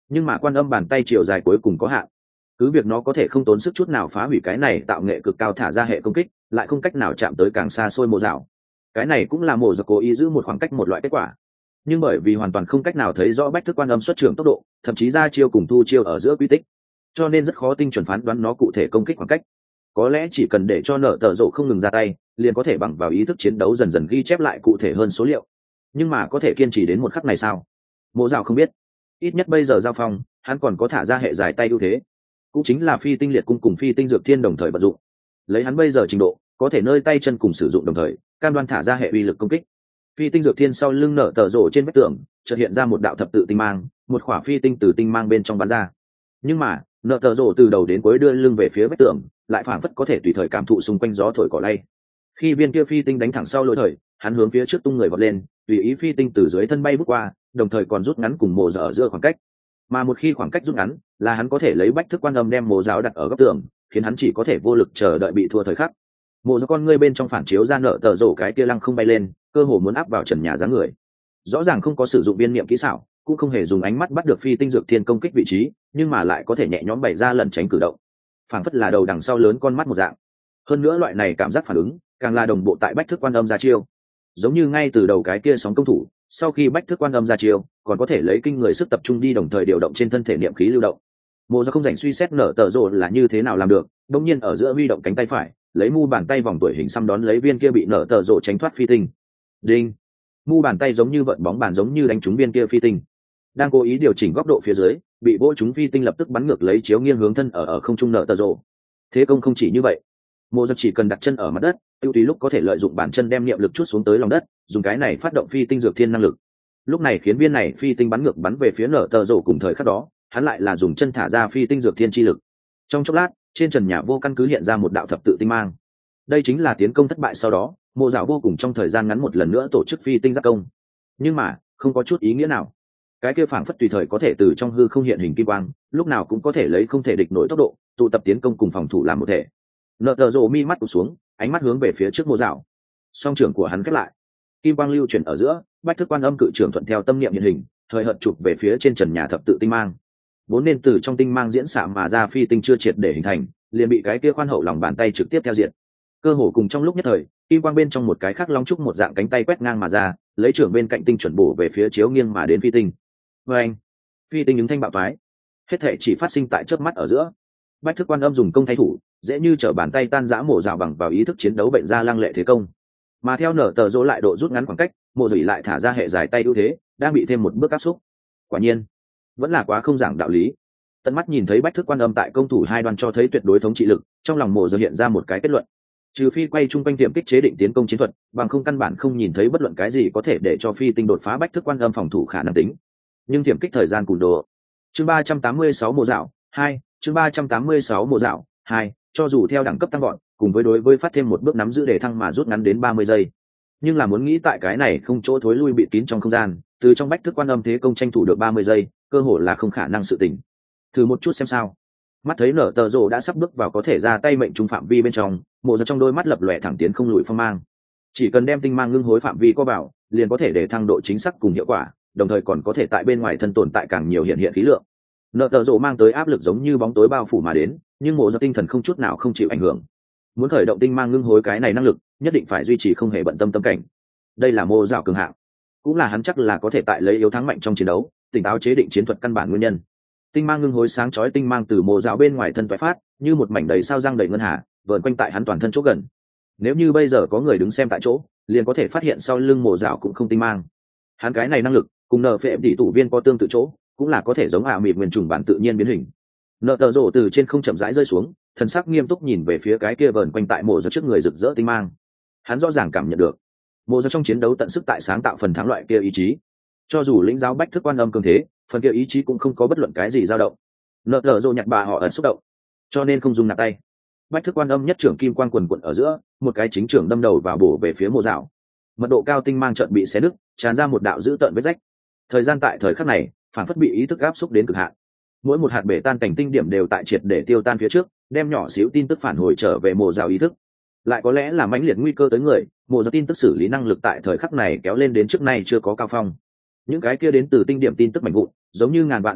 nhưng mà quan âm bàn tay chiều dài cuối cùng có hạn, cứ việc nó có thể không tốn sức chút nào phá hủy cái này tạo nghệ cực cao thả ra hệ công kích, lại không cách nào chạm tới càng xa xôi mộ dạo. Cái này cũng là mộ giặc cố ý giữ một khoảng cách một loại kết quả. Nhưng bởi vì hoàn toàn không cách nào thấy rõ bách thức quan âm xuất trưởng tốc độ, thậm chí ra chiêu cùng thu chiêu ở giữa quy tích, cho nên rất khó tinh chuẩn phán đoán nó cụ thể công kích khoảng cách. Có lẽ chỉ cần để cho nở tờ rộ không ngừng ra tay, liền có thể bằng vào ý thức chiến đấu dần dần ghi chép lại cụ thể hơn số liệu. Nhưng mà có thể kiên trì đến một khắc này sao? Mộ dạo không biết. Ít nhất bây giờ giao phong, hắn còn có thả ra hệ dài tay ưu thế, cũng chính là phi tinh liệt cung cùng phi tinh dược thiên đồng thời vận dụng. Lấy hắn bây giờ trình độ, có thể nơi tay chân cùng sử dụng đồng thời, cam đoan thả ra hệ uy lực công kích. Phi tinh dược thiên sau lưng nở tờ rộ trên vách tường chợt hiện ra một đạo thập tự tinh mang, một khỏa phi tinh từ tinh mang bên trong bắn ra. Nhưng mà nở tờ rộ từ đầu đến cuối đưa lưng về phía vách tường, lại phảng phất có thể tùy thời cảm thụ xung quanh gió thổi cỏ lay. Khi viên kia phi tinh đánh thẳng sau lối thời, hắn hướng phía trước tung người vọt lên, tùy ý phi tinh từ dưới thân bay bước qua, đồng thời còn rút ngắn cùng mồ dở ở giữa khoảng cách. Mà một khi khoảng cách rút ngắn, là hắn có thể lấy bách thức quan âm đem mồ giáo đặt ở góc tường, khiến hắn chỉ có thể vô lực chờ đợi bị thua thời khắc. Mồ giáo con ngươi bên trong phản chiếu ra nở tờ rổ cái kia lăng không bay lên, cơ hồ muốn áp vào trần nhà dáng người. Rõ ràng không có sử dụng biên niệm kỹ xảo, cũng không hề dùng ánh mắt bắt được phi tinh dược thiên công kích vị trí, nhưng mà lại có thể nhẹ nhõm bày ra lẩn tránh cử động, phảng phất là đầu đằng sau lớn con mắt một dạng. Hơn nữa loại này cảm giác phản ứng càng là đồng bộ tại bách thức quan âm ra chiêu, giống như ngay từ đầu cái kia sóng công thủ, sau khi bách thức quan âm ra chiêu còn có thể lấy kinh người sức tập trung đi đồng thời điều động trên thân thể niệm khí lưu động. Mộ do không dành suy xét nở tờ rộ là như thế nào làm được, đột nhiên ở giữa huy động cánh tay phải, lấy mu bàn tay vòng tuổi hình xăm đón lấy viên kia bị nở tờ rộ tránh thoát phi tinh. Đinh! Mu bàn tay giống như vận bóng bàn giống như đánh trúng viên kia phi tinh. Đang cố ý điều chỉnh góc độ phía dưới, bị vỗ trúng phi tinh lập tức bắn ngược lấy chiếu nghiêng hướng thân ở không trung nở tờ rộ. Thế công không chỉ như vậy, mộ giật chỉ cần đặt chân ở mặt đất, tiêu tùy lúc có thể lợi dụng bản chân đem niệm lực chút xuống tới lòng đất, dùng cái này phát động phi tinh dược thiên năng lực. Lúc này khiến viên này phi tinh bắn ngược bắn về phía nở tờ rổ, cùng thời khắc đó hắn lại là dùng chân thả ra phi tinh dược thiên chi lực. Trong chốc lát, trên trần nhà vô căn cứ hiện ra một đạo thập tự tinh mang. Đây chính là tiến công thất bại sau đó mộ dạo vô cùng trong thời gian ngắn một lần nữa tổ chức phi tinh giác công. Nhưng mà không có chút ý nghĩa nào. Cái kia phảng phất tùy thời có thể từ trong hư không hiện hình kim quang, lúc nào cũng có thể lấy không thể địch nổi tốc độ tụ tập tiến công cùng phòng thủ làm một thể. Nợ tờ rộ mi mắt tụt xuống, ánh mắt hướng về phía trước mộ dạo. Song trưởng của hắn khép lại, kim quang lưu chuyển ở giữa, bách thức quan âm cự trưởng thuận theo tâm niệm hiện hình, thời hợt chụp về phía trên trần nhà thập tự tinh mang. Vốn nên từ trong tinh mang diễn xạ mà ra phi tinh chưa triệt để hình thành, liền bị cái kia khoan hậu lòng bàn tay trực tiếp theo diện. Cơ hồ cùng trong lúc nhất thời, kim quang bên trong một cái khác long trúc một dạng cánh tay quét ngang mà ra, lấy trưởng bên cạnh tinh chuẩn bổ về phía chiếu nghiêng mà đến phi tinh. Và anh, phi tinh những thanh bạo toái, hết thể chỉ phát sinh tại chớp mắt ở giữa. Bách thức quan âm dùng công thay thủ, dễ như trở bàn tay tan rã mổ rào bằng vào ý thức chiến đấu bệnh ra lăng lệ thế công. Mà theo nở tờ rỗ lại độ rút ngắn khoảng cách, mộ dủy lại thả ra hệ dài tay ưu thế, đang bị thêm một bước áp xúc. Quả nhiên vẫn là quá không giảng đạo lý. Tận mắt nhìn thấy bách thức quan âm tại công thủ hai đoàn cho thấy tuyệt đối thống trị lực, trong lòng mộ dở hiện ra một cái kết luận: trừ phi quay chung quanh tiệm kích chế định tiến công chiến thuật, bằng không căn bản không nhìn thấy bất luận cái gì có thể để cho phi tinh đột phá bách thức quan âm phòng thủ khả năng tính. Nhưng tiệm kích thời gian cùn đồ. Chương 386 mộ dạo 2, chương 386 mộ dạo 2, cho dù theo đẳng cấp tăng gọn, cùng với đối với phát thêm một bước nắm giữ để thăng mà rút ngắn đến 30 giây. Nhưng là muốn nghĩ tại cái này không chỗ thối lui bị kín trong không gian, từ trong bách thức quan âm thế công tranh thủ được 30 giây, cơ hội là không khả năng sự tình. Thử một chút xem sao. Mắt thấy nở tờ rồ đã sắp bước vào có thể ra tay mệnh trung phạm vi bên trong, mộ giật trong đôi mắt lập lòe thẳng tiến không lùi phong mang. Chỉ cần đem tinh mang ngưng hối phạm vi có vào, liền có thể để thăng độ chính xác cùng hiệu quả, đồng thời còn có thể tại bên ngoài thân tồn tại càng nhiều hiện khí lượng. Nợ tờ rộ mang tới áp lực giống như bóng tối bao phủ mà đến, nhưng mộ do tinh thần không chút nào không chịu ảnh hưởng. Muốn khởi động tinh mang ngưng hối cái này năng lực, nhất định phải duy trì không hề bận tâm tâm cảnh. Đây là mô dạo cường hạng, cũng là hắn chắc là có thể tại lấy yếu thắng mạnh trong chiến đấu, tỉnh táo chế định chiến thuật căn bản nguyên nhân. Tinh mang ngưng hối sáng chói tinh mang từ mộ dạo bên ngoài thân toái phát, như một mảnh đầy sao răng đầy ngân hà, vờn quanh tại hắn toàn thân chỗ gần. Nếu như bây giờ có người đứng xem tại chỗ, liền có thể phát hiện sau lưng mộ dạo cũng không tinh mang. Hắn cái này năng lực cùng nở phệ tỷ tụ viên có tương tự chỗ, cũng là có thể giống mịt nguyên trùng bản tự nhiên biến hình. Nợ tờ rổ từ trên không chậm rãi rơi xuống, thần sắc nghiêm túc nhìn về phía cái kia vờn quanh tại mộ giật trước người rực rỡ tinh mang. Hắn rõ ràng cảm nhận được mộ giật trong chiến đấu tận sức tại sáng tạo phần thắng loại kia ý chí, cho dù lĩnh giáo bách thức quan âm cường thế, phần kia ý chí cũng không có bất luận cái gì dao động. Nợ tờ rổ nhặt bà họ ẩn xúc động, cho nên không dùng nạp tay. Bách thức quan âm nhất trưởng kim quan quần quận ở giữa, một cái chính trưởng đâm đầu vào bổ về phía mộ dạo. Mật độ cao tinh mang trận bị xé nứt, tràn ra một đạo dữ tợn vết rách. Thời gian tại thời khắc này phản phất bị ý thức áp xúc đến cực hạn, mỗi một hạt bể tan cảnh tinh điểm đều tại triệt để tiêu tan phía trước, đem nhỏ xíu tin tức phản hồi trở về mộ dạo ý thức. Lại có lẽ là mãnh liệt nguy cơ tới người, mộ dạo tin tức xử lý năng lực tại thời khắc này kéo lên đến trước nay chưa có cao phong. Những cái kia đến từ tinh điểm tin tức mạnh vụn, giống như ngàn vạn ghép hình,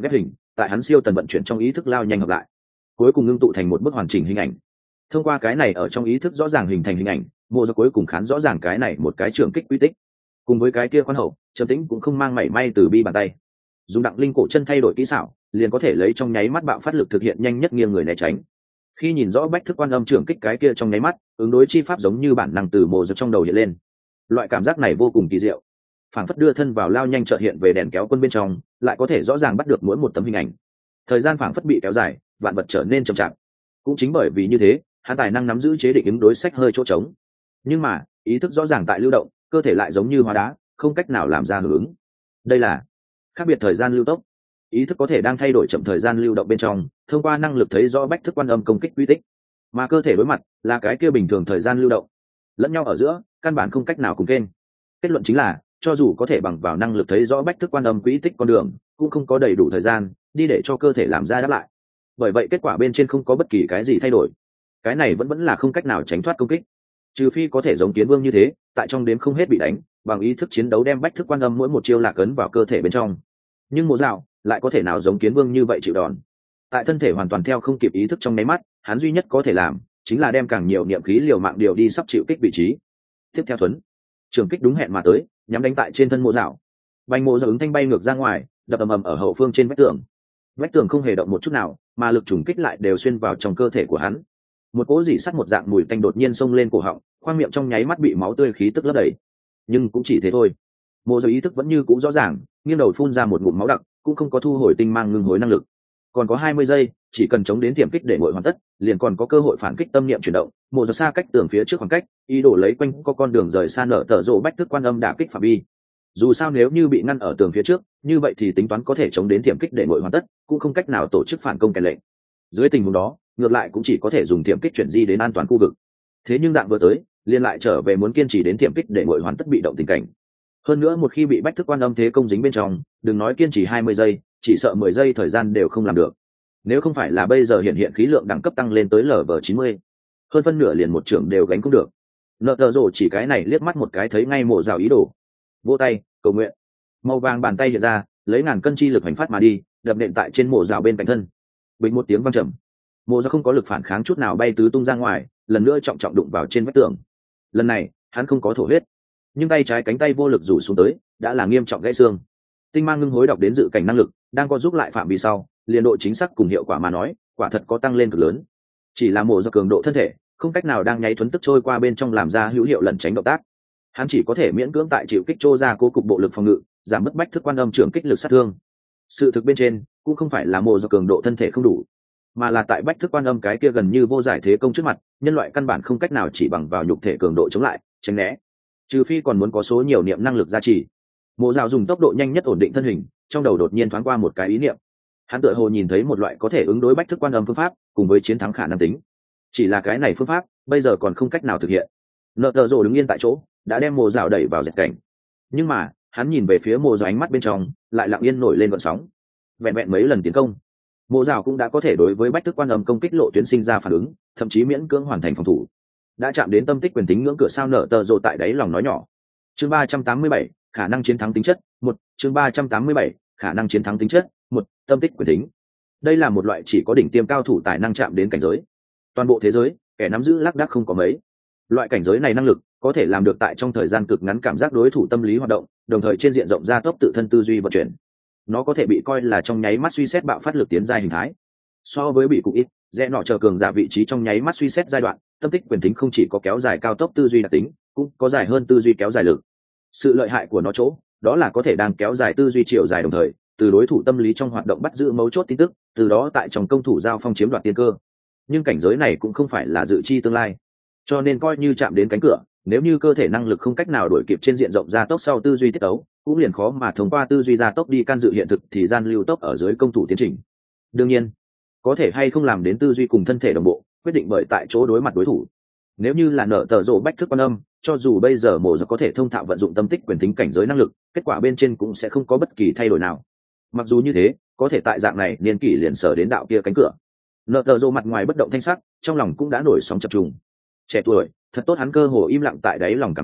tại hắn siêu tần vận chuyển trong ý thức lao nhanh hợp lại, cuối cùng ngưng tụ thành một bức hoàn chỉnh hình ảnh. Thông qua cái này ở trong ý thức rõ ràng hình thành hình ảnh, mộ do cuối cùng khán rõ ràng cái này một cái trường kích quy tích, cùng với cái kia khoan hậu trầm tĩnh cũng không mang mảy may từ bi bàn tay. Dùng đặng linh cổ chân thay đổi kỹ xảo, liền có thể lấy trong nháy mắt bạo phát lực thực hiện nhanh nhất nghiêng người né tránh. Khi nhìn rõ bách thức quan âm trưởng kích cái kia trong nháy mắt, ứng đối chi pháp giống như bản năng từ mồ giật trong đầu hiện lên. Loại cảm giác này vô cùng kỳ diệu, phảng phất đưa thân vào lao nhanh chợt hiện về đèn kéo quân bên trong, lại có thể rõ ràng bắt được mỗi một tấm hình ảnh. Thời gian phảng phất bị kéo dài, vạn vật trở nên chậm chạp. Cũng chính bởi vì như thế, hắn tài năng nắm giữ chế định ứng đối sách hơi chỗ trống. Nhưng mà ý thức rõ ràng tại lưu động, cơ thể lại giống như hóa đá, không cách nào làm ra hưởng ứng. Đây là khác biệt thời gian lưu tốc. Ý thức có thể đang thay đổi chậm thời gian lưu động bên trong, thông qua năng lực thấy rõ bách thức quan âm công kích quy tích, mà cơ thể đối mặt là cái kia bình thường thời gian lưu động, lẫn nhau ở giữa căn bản không cách nào cùng kênh. Kết luận chính là cho dù có thể bằng vào năng lực thấy rõ bách thức quan âm quỹ tích con đường, cũng không có đầy đủ thời gian đi để cho cơ thể làm ra đáp lại. Bởi vậy kết quả bên trên không có bất kỳ cái gì thay đổi. Cái này vẫn là không cách nào tránh thoát công kích, trừ phi có thể giống Kiến Vương như thế, tại trong đếm không hết bị đánh, bằng ý thức chiến đấu đem bách thức quan âm mỗi một chiêu lạc ấn vào cơ thể bên trong. Nhưng Mộ Dạo lại có thể nào giống Kiến Vương như vậy chịu đòn. Tại thân thể hoàn toàn theo không kịp ý thức trong nháy mắt, hắn duy nhất có thể làm chính là đem càng nhiều niệm khí liều mạng điều đi sắp chịu kích vị trí. Tiếp theo thuấn, trường kích đúng hẹn mà tới, nhắm đánh tại trên thân Mộ Dạo. Bành Mộ Dạo ứng thanh bay ngược ra ngoài, đập ầm ầm ở hậu phương trên vách tường. Vách tường không hề động một chút nào, mà lực trùng kích lại đều xuyên vào trong cơ thể của hắn. Một cỗ dỉ sắt một dạng mùi tanh đột nhiên xông lên cổ họng, khoang miệng trong nháy mắt bị máu tươi khí tức lấp đầy. Nhưng cũng chỉ thế thôi. Mộ Dạo ý thức vẫn như cũ rõ ràng, nghiêng đầu phun ra một ngụm máu đặc, cũng không có thu hồi tinh mang ngưng hối năng lực. Còn có 20 giây, chỉ cần chống đến tiềm kích để nguội hoàn tất, liền còn có cơ hội phản kích tâm niệm chuyển động. Mộ Dạo xa cách tường phía trước khoảng cách, ý đồ lấy quanh có con đường rời xa nở tở rộ bách thức quan âm đả kích phạm vi. Dù sao nếu như bị ngăn ở tường phía trước, như vậy thì tính toán có thể chống đến tiềm kích để nguội hoàn tất, cũng không cách nào tổ chức phản công kèn lệnh. Dưới tình huống đó, ngược lại cũng chỉ có thể dùng tiềm kích chuyển di đến an toàn khu vực. Thế nhưng dạng vừa tới, liền lại trở về muốn kiên trì đến tiềm kích để nguội hoàn tất bị động tình cảnh. Hơn nữa một khi bị bách thức quan âm thế công dính bên trong, đừng nói kiên trì 20 giây, chỉ sợ 10 giây thời gian đều không làm được. Nếu không phải là bây giờ hiện khí lượng đẳng cấp tăng lên tới LV90, hơn phân nửa liền một trưởng đều gánh cũng được. Nợ tờ rồ chỉ cái này liếc mắt một cái thấy ngay Mộ Dạo ý đồ, vỗ tay cầu nguyện, màu vàng bàn tay hiện ra, lấy ngàn cân chi lực hành phát mà đi, đập nện tại trên Mộ Dạo bên cạnh thân. Bình một tiếng vang trầm, Mộ Dạo không có lực phản kháng chút nào bay tứ tung ra ngoài, lần nữa trọng trọng đụng vào trên vách tường. Lần này hắn không có thổ huyết, nhưng tay trái cánh tay vô lực rủ xuống tới, đã là nghiêm trọng gãy xương. Tinh mang ngưng hối đọc đến dự cảnh năng lực đang có giúp lại phạm vi sau, liền độ chính xác cùng hiệu quả mà nói, quả thật có tăng lên cực lớn. Chỉ là Mộ Dạo cường độ thân thể không cách nào đang nháy thuấn tức trôi qua bên trong làm ra hữu hiệu lẩn tránh động tác. Hắn chỉ có thể miễn cưỡng tại chịu kích trô ra cố cục bộ lực phòng ngự, giảm mất bách thức quan âm trưởng kích lực sát thương. Sự thực bên trên cũng không phải là Mộ Dạo cường độ thân thể không đủ, mà là tại bách thức quan âm cái kia gần như vô giải thế công trước mặt, nhân loại căn bản không cách nào chỉ bằng vào nhục thể cường độ chống lại tránh né, trừ phi còn muốn có số nhiều niệm năng lực gia trì. Mộ Dạo dùng tốc độ nhanh nhất ổn định thân hình, trong đầu đột nhiên thoáng qua một cái ý niệm. Hắn tựa hồ nhìn thấy một loại có thể ứng đối bách thức quan âm phương pháp, cùng với chiến thắng khả năng tính. Chỉ là cái này phương pháp bây giờ còn không cách nào thực hiện. Nợ tờ rồ đứng yên tại chỗ, đã đem Mộ Dạo đẩy vào dệt cảnh. Nhưng mà hắn nhìn về phía Mộ Dạo, ánh mắt bên trong lại lặng yên nổi lên gợn sóng. Vẹn vẹn mấy lần tiến công, Mộ Dạo cũng đã có thể đối với bách thức quan âm công kích lộ tuyến sinh ra phản ứng, thậm chí miễn cưỡng hoàn thành phòng thủ. Đã chạm đến tâm tích quyền tính ngưỡng cửa sao. Nợ tờ rồ tại đáy lòng nói nhỏ. Chương 387, khả năng chiến thắng tính chất 1. Chương 387, khả năng chiến thắng tính chất 1. Tâm tích quyền tính. Đây là một loại chỉ có đỉnh tiêm cao thủ tài năng chạm đến cảnh giới. Toàn bộ thế giới kẻ nắm giữ lác đác không có mấy. Loại cảnh giới này năng lực có thể làm được tại trong thời gian cực ngắn cảm giác đối thủ tâm lý hoạt động, đồng thời trên diện rộng gia tốc tự thân tư duy vận chuyển. Nó có thể bị coi là trong nháy mắt suy xét bạo phát lực tiến giai hình thái. So với bị cụ ít rẽ nọ chờ cường giả vị trí trong nháy mắt suy xét giai đoạn, tâm tích quyền tính không chỉ có kéo dài cao tốc tư duy đặc tính, cũng có dài hơn tư duy kéo dài lực. Sự lợi hại của nó chỗ đó là có thể đang kéo dài tư duy chiều dài, đồng thời từ đối thủ tâm lý trong hoạt động bắt giữ mấu chốt tin tức, từ đó tại trong công thủ giao phong chiếm đoạt tiên cơ. Nhưng cảnh giới này cũng không phải là dự chi tương lai, cho nên coi như chạm đến cánh cửa, nếu như cơ thể năng lực không cách nào đuổi kịp trên diện rộng gia tốc sau tư duy tiết ấu, cũng liền khó mà thông qua tư duy gia tốc đi can dự hiện thực thì gian lưu tốc ở dưới công thủ tiến trình. Đương nhiên, có thể hay không làm đến tư duy cùng thân thể đồng bộ, quyết định bởi tại chỗ đối mặt đối thủ. Nếu như là nở tờ rộ bách thức quan âm, cho dù bây giờ Mộ Dạo có thể thông thạo vận dụng tâm tích quyền tính cảnh giới năng lực, kết quả bên trên cũng sẽ không có bất kỳ thay đổi nào. Mặc dù như thế, có thể tại dạng này niên kỷ liền sở đến đạo kia cánh cửa. Nợ tờ rộ mặt ngoài bất động thanh sắc, trong lòng cũng đã nổi sóng chập trùng. Trẻ tuổi thật tốt, hắn cơ hồ im lặng tại đáy lòng cảm khái,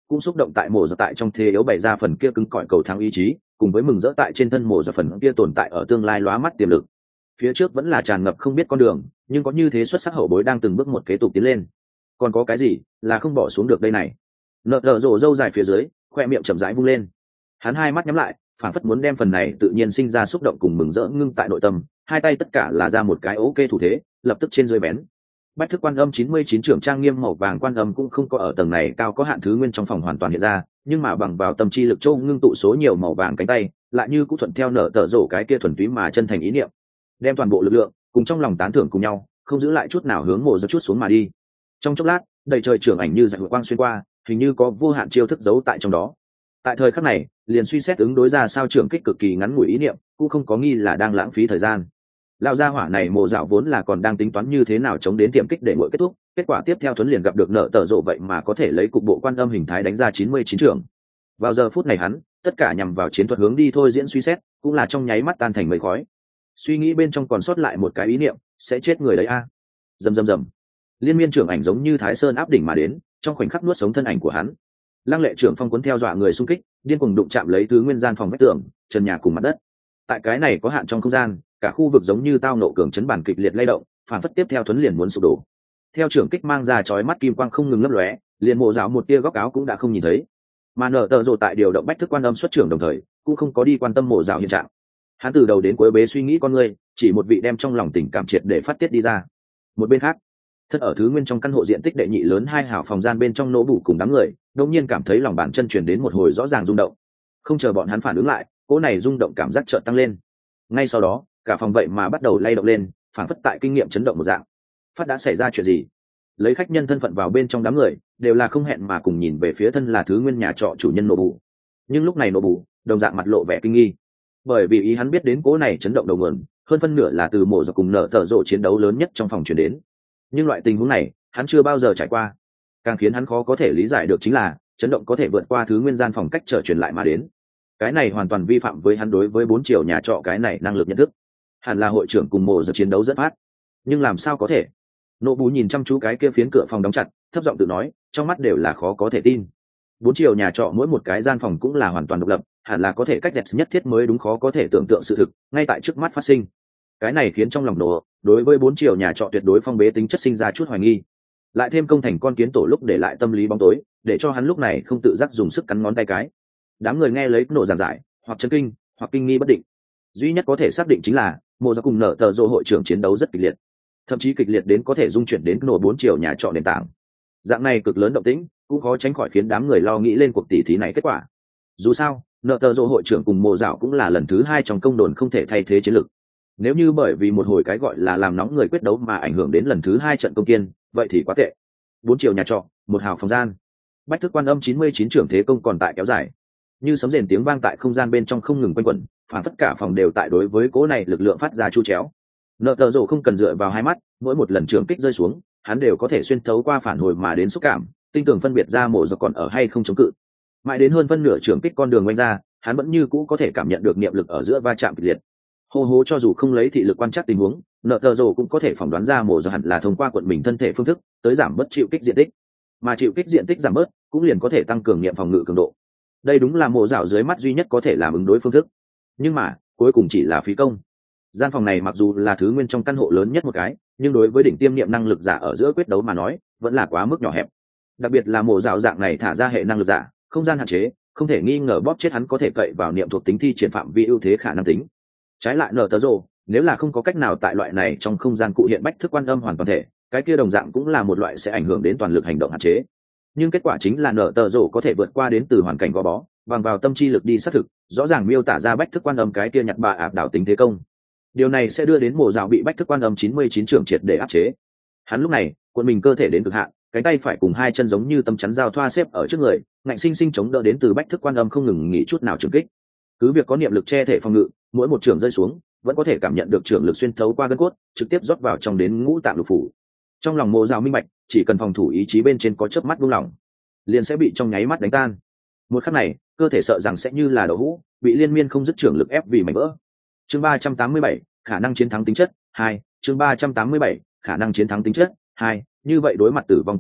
cũng xúc động tại mộ giặc tại trong thế yếu bày ra phần kia cứng cỏi cầu thắng ý chí, cùng với mừng rỡ tại trên thân mộ giặc phần kia tồn tại ở tương lai lóa mắt tiềm lực. Phía trước vẫn là tràn ngập không biết con đường, nhưng có như thế xuất sắc hậu bối đang từng bước một kế tục tiến lên. Còn có cái gì là không bỏ xuống được đây này? Nợ tờ rổ râu dài phía dưới, khoe miệng chậm rãi vung lên. Hắn hai mắt nhắm lại, phảng phất muốn đem phần này tự nhiên sinh ra xúc động cùng mừng rỡ ngưng tại nội tâm, hai tay tất cả là ra một cái ok thủ thế, lập tức trên dưới bén. Bách thức quan âm 99 trưởng trang nghiêm màu vàng quan âm cũng không có ở tầng này cao có hạn thứ nguyên trong phòng hoàn toàn hiện ra, nhưng mà bằng vào tâm chi lực châu ngưng tụ số nhiều màu vàng cánh tay, lại như cũng thuận theo nở tờ rổ cái kia thuần túy mà chân thành ý niệm, đem toàn bộ lực lượng cùng trong lòng tán thưởng cùng nhau, không giữ lại chút nào hướng mộ giật chút xuống mà đi. Trong chốc lát, đầy trời trưởng ảnh như dải quang xuyên qua, hình như có vô hạn chiêu thức giấu tại trong đó. Tại thời khắc này, liền suy xét ứng đối ra sao trưởng kích cực kỳ ngắn ngủi ý niệm, cũng không có nghi là đang lãng phí thời gian. Lão gia hỏa này mộ dạo vốn là còn đang tính toán như thế nào chống đến tiệm kích để ngội kết thúc, kết quả tiếp theo Tuấn liền gặp được nợ tờ rộ vậy mà có thể lấy cục bộ quan âm hình thái đánh ra 99 trưởng. Vào giờ phút này hắn, tất cả nhằm vào chiến thuật hướng đi thôi diễn suy xét, cũng là trong nháy mắt tan thành mây khói. Suy nghĩ bên trong còn sót lại một cái ý niệm, sẽ chết người đấy a. Rầm rầm rầm. Liên miên trưởng ảnh giống như Thái Sơn áp đỉnh mà đến, trong khoảnh khắc nuốt sống thân ảnh của hắn. Lăng lệ trưởng phong cuốn theo dọa người xung kích, điên cuồng đụng chạm lấy thứ nguyên gian phòng vách tường, trần nhà cùng mặt đất. Tại cái này có hạn trong không gian, cả khu vực giống như tao nộ cường chấn bản kịch liệt lay động, phản phất tiếp theo Tuấn liền muốn sụp đổ. Theo trưởng kích mang ra chói mắt kim quang không ngừng lấp lóe, liền mộ giáo một tia góc áo cũng đã không nhìn thấy. Mà nở tờ rồ tại điều động bách thức quan âm xuất trưởng đồng thời, cũng không có đi quan tâm mộ giáo hiện trạng. Hắn từ đầu đến cuối bế suy nghĩ con người, chỉ một vị đem trong lòng tình cảm triệt để phát tiết đi ra. Một bên khác, thân ở thứ nguyên trong căn hộ diện tích đệ nhị lớn hai hảo phòng gian bên trong nỗ bủ cùng đám người, đột nhiên cảm thấy lòng bàn chân chuyển đến một hồi rõ ràng rung động. Không chờ bọn hắn phản ứng lại, cỗ này rung động cảm giác chợt tăng lên. Ngay sau đó, cả phòng vậy mà bắt đầu lay động lên, phản phất tại kinh nghiệm chấn động một dạng. Phát đã xảy ra chuyện gì? Lấy khách nhân thân phận vào bên trong đám người, đều là không hẹn mà cùng nhìn về phía thân là thứ nguyên nhà trọ chủ nhân nỗ bủ. Nhưng lúc này nỗ bủ, đồng dạng mặt lộ vẻ kinh nghi, bởi vì ý hắn biết đến cỗ này chấn động đầu nguồn, hơn phân nửa là từ mộ giặc cùng nở tở rộ chiến đấu lớn nhất trong phòng chuyển đến. Nhưng loại tình huống này, hắn chưa bao giờ trải qua. Càng khiến hắn khó có thể lý giải được chính là, chấn động có thể vượt qua thứ nguyên gian phòng cách trở truyền lại mà đến. Cái này hoàn toàn vi phạm với hắn đối với 4 chiều nhà trọ cái này năng lực nhận thức. Hẳn là hội trưởng cùng mộ giặc chiến đấu rất phát. Nhưng làm sao có thể? Nộ bú nhìn chăm chú cái kia phiến cửa phòng đóng chặt, thấp giọng tự nói, trong mắt đều là khó có thể tin. 4 chiều nhà trọ mỗi một cái gian phòng cũng là hoàn toàn độc lập, hẳn là có thể cách dẹp nhất thiết mới đúng, khó có thể tưởng tượng sự thực ngay tại trước mắt phát sinh. Cái này khiến trong lòng nổ, đối với 4 chiều nhà trọ tuyệt đối phong bế tính chất sinh ra chút hoài nghi. Lại thêm công thành con kiến tổ lúc để lại tâm lý bóng tối, để cho hắn lúc này không tự giác dùng sức cắn ngón tay cái. Đám người nghe lấy nổ giảng giải, hoặc chấn kinh, hoặc kinh nghi bất định. Duy nhất có thể xác định chính là, mộ ra cùng nở tờ rộ hội trưởng chiến đấu rất kịch liệt, thậm chí kịch liệt đến có thể dung chuyển đến nổ 4 chiều nhà trọ nền tảng. Dạng này cực lớn động tĩnh, cũng khó tránh khỏi khiến đám người lo nghĩ lên cuộc tỷ thí này kết quả. Dù sao, nợ tờ rộ hội trưởng cùng mộ dạo cũng là lần thứ 2 trong công đồn không thể thay thế chiến lực. Nếu như bởi vì một hồi cái gọi là làm nóng người quyết đấu mà ảnh hưởng đến lần thứ 2 trận công kiên, vậy thì quá tệ. 4 chiều nhà trọ, một hào phòng gian. Bách thức quan âm 99 trưởng thế công còn tại kéo dài. Như sấm rền tiếng vang tại không gian bên trong không ngừng quanh quẩn, phản tất cả phòng đều tại đối với cố này lực lượng phát ra chu chéo. Nợ tờ rộ không cần dựa vào hai mắt, mỗi một lần trường kích rơi xuống, hắn đều có thể xuyên thấu qua phản hồi mà đến xúc cảm, tinh tường phân biệt ra mộ giặc còn ở hay không chống cự. Mãi đến hơn phân nửa trường kích con đường quanh ra, hắn vẫn như cũ có thể cảm nhận được niệm lực ở giữa va chạm kịch liệt. Hô hố cho dù không lấy thị lực quan trắc tình huống, nợ tờ rồ cũng có thể phỏng đoán ra mộ giặc hẳn là thông qua quận mình thân thể phương thức tới giảm bớt chịu kích diện tích, mà chịu kích diện tích giảm bớt cũng liền có thể tăng cường niệm phòng ngự cường độ. Đây đúng là mộ dạo dưới mắt duy nhất có thể làm ứng đối phương thức, nhưng mà cuối cùng chỉ là phí công. Gian phòng này mặc dù là thứ nguyên trong căn hộ lớn nhất một cái, nhưng đối với đỉnh tiêm niệm năng lực giả ở giữa quyết đấu mà nói vẫn là quá mức nhỏ hẹp. Đặc biệt là mộ dạo dạng này thả ra hệ năng lực giả, không gian hạn chế, không thể nghi ngờ bóp chết hắn có thể cậy vào niệm thuộc tính thi triển phạm vi ưu thế khả năng tính. Trái lại nở tờ rồ, nếu là không có cách nào tại loại này trong không gian cụ hiện bách thức quan âm hoàn toàn thể, cái kia đồng dạng cũng là một loại sẽ ảnh hưởng đến toàn lực hành động hạn chế. Nhưng kết quả chính là nở tờ rồ có thể vượt qua đến từ hoàn cảnh gò bó, bằng vào tâm chi lực đi xác thực, rõ ràng miêu tả ra bách thức quan âm cái kia nhặt bà áp đảo tính thế công. Điều này sẽ đưa đến mộ dạo bị bách thức quan âm 99 trưởng triệt để áp chế. Hắn lúc này cuộn mình cơ thể đến cực hạn, cánh tay phải cùng hai chân giống như tấm chắn giao thoa xếp ở trước người, ngạnh sinh sinh chống đỡ đến từ bách thức quan âm không ngừng nghỉ chút nào trường kích. Cứ việc có niệm lực che thể phòng ngự, mỗi một trường rơi xuống vẫn có thể cảm nhận được trường lực xuyên thấu qua gân cốt, trực tiếp rót vào trong đến ngũ tạng lục phủ. Trong lòng mộ dạo minh bạch, chỉ cần phòng thủ ý chí bên trên có chớp mắt buông lỏng, liền sẽ bị trong nháy mắt đánh tan. Một khắc này, cơ thể sợ rằng sẽ như là đậu hũ, bị liên miên không dứt trường lực ép vì mảnh vỡ. Chương 387, khả năng chiến thắng tính chất 2, chương 387, khả năng chiến thắng tính chất 2, như vậy đối mặt tử vong cảm thụ,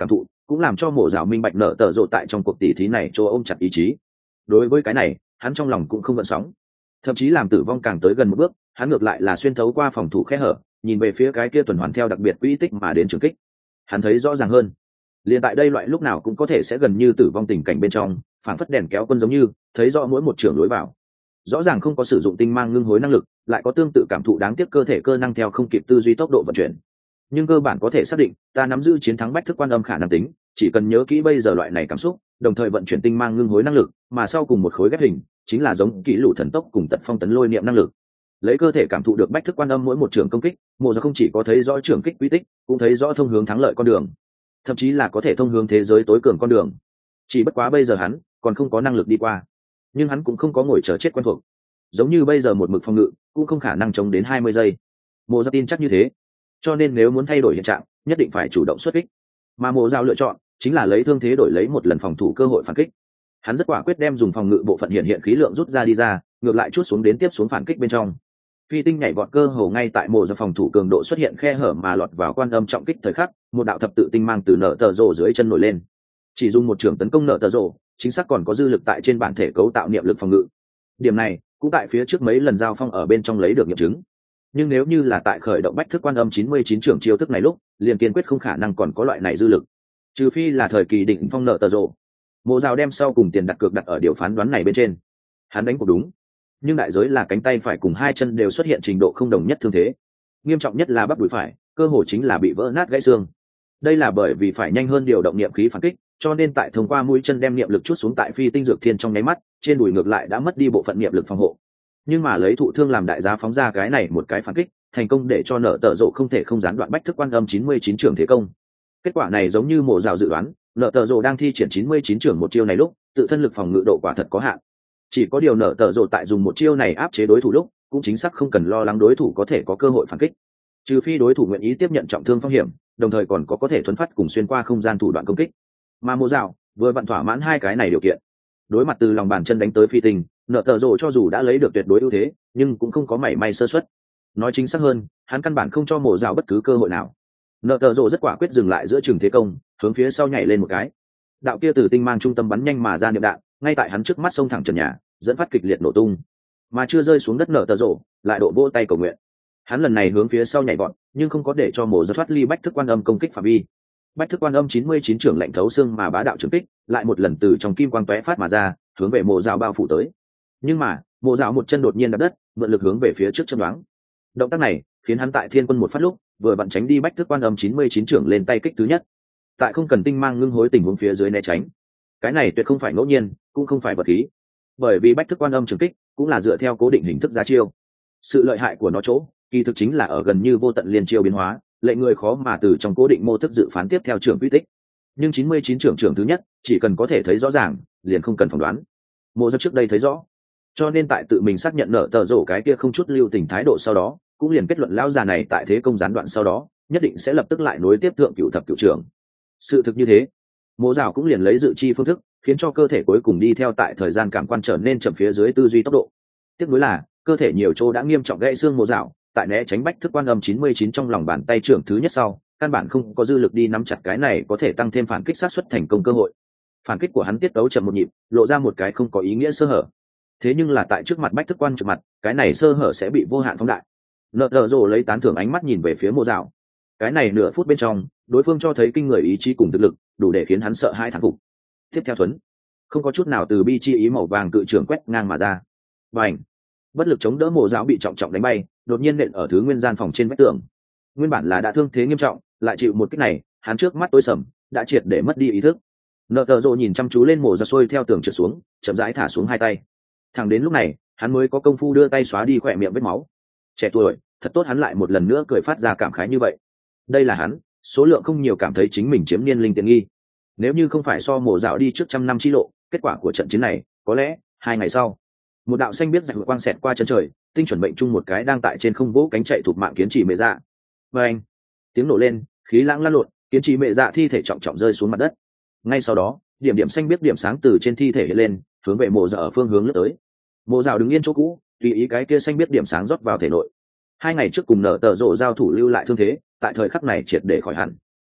cũng làm cho mộ dạo minh bạch nở tờ rộ tại trong cuộc tỷ thí này cho ôm chặt ý chí. Đối với cái này hắn trong lòng cũng không gợn sóng, thậm chí làm tử vong càng tới gần một bước, hắn ngược lại là xuyên thấu qua phòng thủ khe hở, nhìn về phía cái kia tuần hoàn theo đặc biệt quỹ tích mà đến trường kích. Hắn thấy rõ ràng hơn, liền tại đây loại lúc nào cũng có thể sẽ gần như tử vong tình cảnh bên trong, phảng phất đèn kéo quân giống như thấy rõ mỗi một trường lối vào. Rõ ràng không có sử dụng tinh mang ngưng hối năng lực, lại có tương tự cảm thụ đáng tiếc cơ thể cơ năng theo không kịp tư duy tốc độ vận chuyển. Nhưng cơ bản có thể xác định, ta nắm giữ chiến thắng bách thức quan âm khả năng tính, chỉ cần nhớ kỹ bây giờ loại này cảm xúc, đồng thời vận chuyển tinh mang ngưng hối năng lực, mà sau cùng một khối ghép hình, chính là giống kỹ lũ thần tốc cùng tật phong tấn lôi niệm năng lực. Lấy cơ thể cảm thụ được bách thức quan âm mỗi một trường công kích, Mộ Dạo không chỉ có thấy rõ trường kích quy tích, cũng thấy rõ thông hướng thắng lợi con đường, thậm chí là có thể thông hướng thế giới tối cường con đường. Chỉ bất quá bây giờ hắn còn không có năng lực đi qua, nhưng hắn cũng không có ngồi chờ chết quen thuộc. Giống như bây giờ một mực phòng ngự cũng không khả năng chống đến 20 giây. Mộ Dạo tin chắc như thế, cho nên nếu muốn thay đổi hiện trạng, nhất định phải chủ động xuất kích. Mà Mộ Dạo lựa chọn chính là lấy thương thế đổi lấy một lần phòng thủ cơ hội phản kích. Hắn rất quả quyết đem dùng phòng ngự bộ phận hiện khí lượng rút ra đi ra, ngược lại chút xuống đến tiếp xuống phản kích bên trong. Phi tinh nhảy vọt cơ hồ ngay tại Mộ Dạo phòng thủ cường độ xuất hiện khe hở mà lọt vào quan âm trọng kích thời khắc, một đạo thập tự tinh mang từ nở tờ rồ dưới chân nổi lên. Chỉ dùng một trường tấn công nở tờ rồ, chính xác còn có dư lực tại trên bản thể cấu tạo niệm lực phòng ngự. Điểm này cũng tại phía trước mấy lần giao phong ở bên trong lấy được nghiệm chứng. Nhưng nếu như là tại khởi động bách thức quan âm 99 trưởng chiêu thức này lúc, liền kiên quyết không khả năng còn có loại này dư lực, trừ phi là thời kỳ đỉnh phong nở tờ rồ. Mộ Dạo đem sau cùng tiền đặt cược đặt ở điều phán đoán này bên trên. Hắn đánh cuộc đúng, nhưng đại giới là cánh tay phải cùng hai chân đều xuất hiện trình độ không đồng nhất thương thế, nghiêm trọng nhất là bắp đùi phải cơ hồ chính là bị vỡ nát gãy xương. Đây là bởi vì phải nhanh hơn điều động niệm khí phản kích, cho nên tại thông qua mũi chân đem niệm lực chút xuống tại phi tinh dược thiên trong nháy mắt, trên đùi ngược lại đã mất đi bộ phận niệm lực phòng hộ. Nhưng mà lấy thụ thương làm đại giá phóng ra cái này một cái phản kích, thành công để cho nở tờ rộ không thể không gián đoạn bách thức quan âm 99 trưởng thế công. Kết quả này giống như Mộ Dạo dự đoán, nở tờ rộ đang thi triển 99 trưởng một chiêu này lúc, tự thân lực phòng ngự độ quả thật có hạn. Chỉ có điều nở tờ rộ tại dùng một chiêu này áp chế đối thủ lúc, cũng chính xác không cần lo lắng đối thủ có thể có cơ hội phản kích, trừ phi đối thủ nguyện ý tiếp nhận trọng thương phong hiểm, đồng thời còn có thể thuấn phát cùng xuyên qua không gian thủ đoạn công kích. Mà Mộ Dạo vừa vặn thỏa mãn hai cái này điều kiện. Đối mặt từ lòng bàn chân đánh tới phi tinh, nở tờ rộ cho dù đã lấy được tuyệt đối ưu thế, nhưng cũng không có mảy may sơ suất. Nói chính xác hơn, hắn căn bản không cho Mộ Dạo bất cứ cơ hội nào. Nở tờ rộ rất quả quyết dừng lại giữa trường thế công, hướng phía sau nhảy lên một cái. Đạo kia từ tinh mang trung tâm bắn nhanh mà ra niệm đạn, ngay tại hắn trước mắt xông thẳng trần nhà, dẫn phát kịch liệt nổ tung. Mà chưa rơi xuống đất nở tờ rộ, lại độ vỗ tay cầu nguyện. Hắn lần này hướng phía sau nhảy vọt, nhưng không có để cho Mộ Dạo thoát ly bách thức quan âm công kích phạm vi. Bách thức quan âm 99 trưởng lạnh thấu xương mà bá đạo trường kích, lại một lần từ trong kim quang tóe phát mà ra, hướng về Mộ Dạo bao phủ tới. Nhưng mà Mộ Dạo một chân đột nhiên đạp đất, mượn lực hướng về phía trước chân đoán. Động tác này khiến hắn tại thiên quân một phát lúc, vừa vặn tránh đi bách thức quan âm 99 trưởng lên tay kích thứ nhất. Tại không cần tinh mang ngưng hối tình huống phía dưới né tránh. Cái này tuyệt không phải ngẫu nhiên, cũng không phải vật khí. Bởi vì bách thức quan âm trường kích cũng là dựa theo cố định hình thức ra chiêu. Sự lợi hại của nó chỗ, kỳ thực chính là ở gần như vô tận liên chiêu biến hóa, lệnh người khó mà từ trong cố định mô thức dự phán tiếp theo trưởng quy tích. Nhưng 99 trưởng thứ nhất, chỉ cần có thể thấy rõ ràng, liền không cần phỏng đoán. Mộ Dạo trước đây thấy rõ, cho nên tại tự mình xác nhận nở tờ rổ cái kia không chút lưu tình thái độ sau đó, cũng liền kết luận lão già này tại thế công gián đoạn sau đó, nhất định sẽ lập tức lại nối tiếp thượng cửu thập cửu trưởng. Sự thực như thế, Mộ Dạo cũng liền lấy dự chi phương thức, khiến cho cơ thể cuối cùng đi theo tại thời gian cảm quan trở nên chậm phía dưới tư duy tốc độ. Tiếc nuối là, cơ thể nhiều chỗ đã nghiêm trọng gãy xương Mộ Dạo, tại né tránh bách thức quan âm 99 trong lòng bàn tay trưởng thứ nhất sau, căn bản không có dư lực đi nắm chặt cái này có thể tăng thêm phản kích sát suất thành công cơ hội. Phản kích của hắn tiết tấu chậm một nhịp, lộ ra một cái không có ý nghĩa sơ hở. Thế nhưng là tại trước mặt bách thức quan trực mặt, cái này sơ hở sẽ bị vô hạn phóng đại. Nợ tờ rồ lấy tán thưởng ánh mắt nhìn về phía Mộ Dạo. Cái này nửa phút bên trong, đối phương cho thấy kinh người ý chí cùng thực lực, đủ để khiến hắn sợ hãi thán phục. Tiếp theo thuấn, không có chút nào từ bi chi ý màu vàng cự trưởng quét ngang mà ra. Bành! Bất lực chống đỡ Mộ Dạo bị trọng trọng đánh bay, đột nhiên nện ở thứ nguyên gian phòng trên vách tường. Nguyên bản là đã thương thế nghiêm trọng, lại chịu một kích này, hắn trước mắt tối sầm, đã triệt để mất đi ý thức. Nợ tờ rồ nhìn chăm chú lên Mộ Dạo xuôi theo tường trượt xuống, chậm rãi thả xuống hai tay. Thẳng đến lúc này, hắn mới có công phu đưa tay xóa đi khỏe miệng vết máu. Trẻ tuổi, thật tốt, hắn lại một lần nữa cười phát ra cảm khái như vậy. Đây là hắn, số lượng không nhiều cảm thấy chính mình chiếm niên linh tiện nghi. Nếu như không phải so Mộ Dạo đi trước 100 năm chi lộ, kết quả của trận chiến này, có lẽ 2 ngày sau, một đạo xanh biết rạch quang xẹt qua chân trời, tinh chuẩn mệnh chung một cái đang tại trên không vỗ cánh chạy thuộc mạng kiến trì mẹ dạ. Và anh, tiếng nổ lên, khí lãng lan lộn, kiến trì mẹ dạ thi thể trọng trọng rơi xuống mặt đất. Ngay sau đó, điểm điểm xanh biết điểm sáng từ trên thi thể hiện lên, hướng về Mộ Dạo ở phương hướng lướt tới. Mộ Dạo đứng yên chỗ cũ, tùy ý cái kia xanh biết điểm sáng rót vào thể nội. 2 ngày trước cùng nở tờ rộ giao thủ lưu lại thương thế, tại thời khắc này triệt để khỏi hẳn.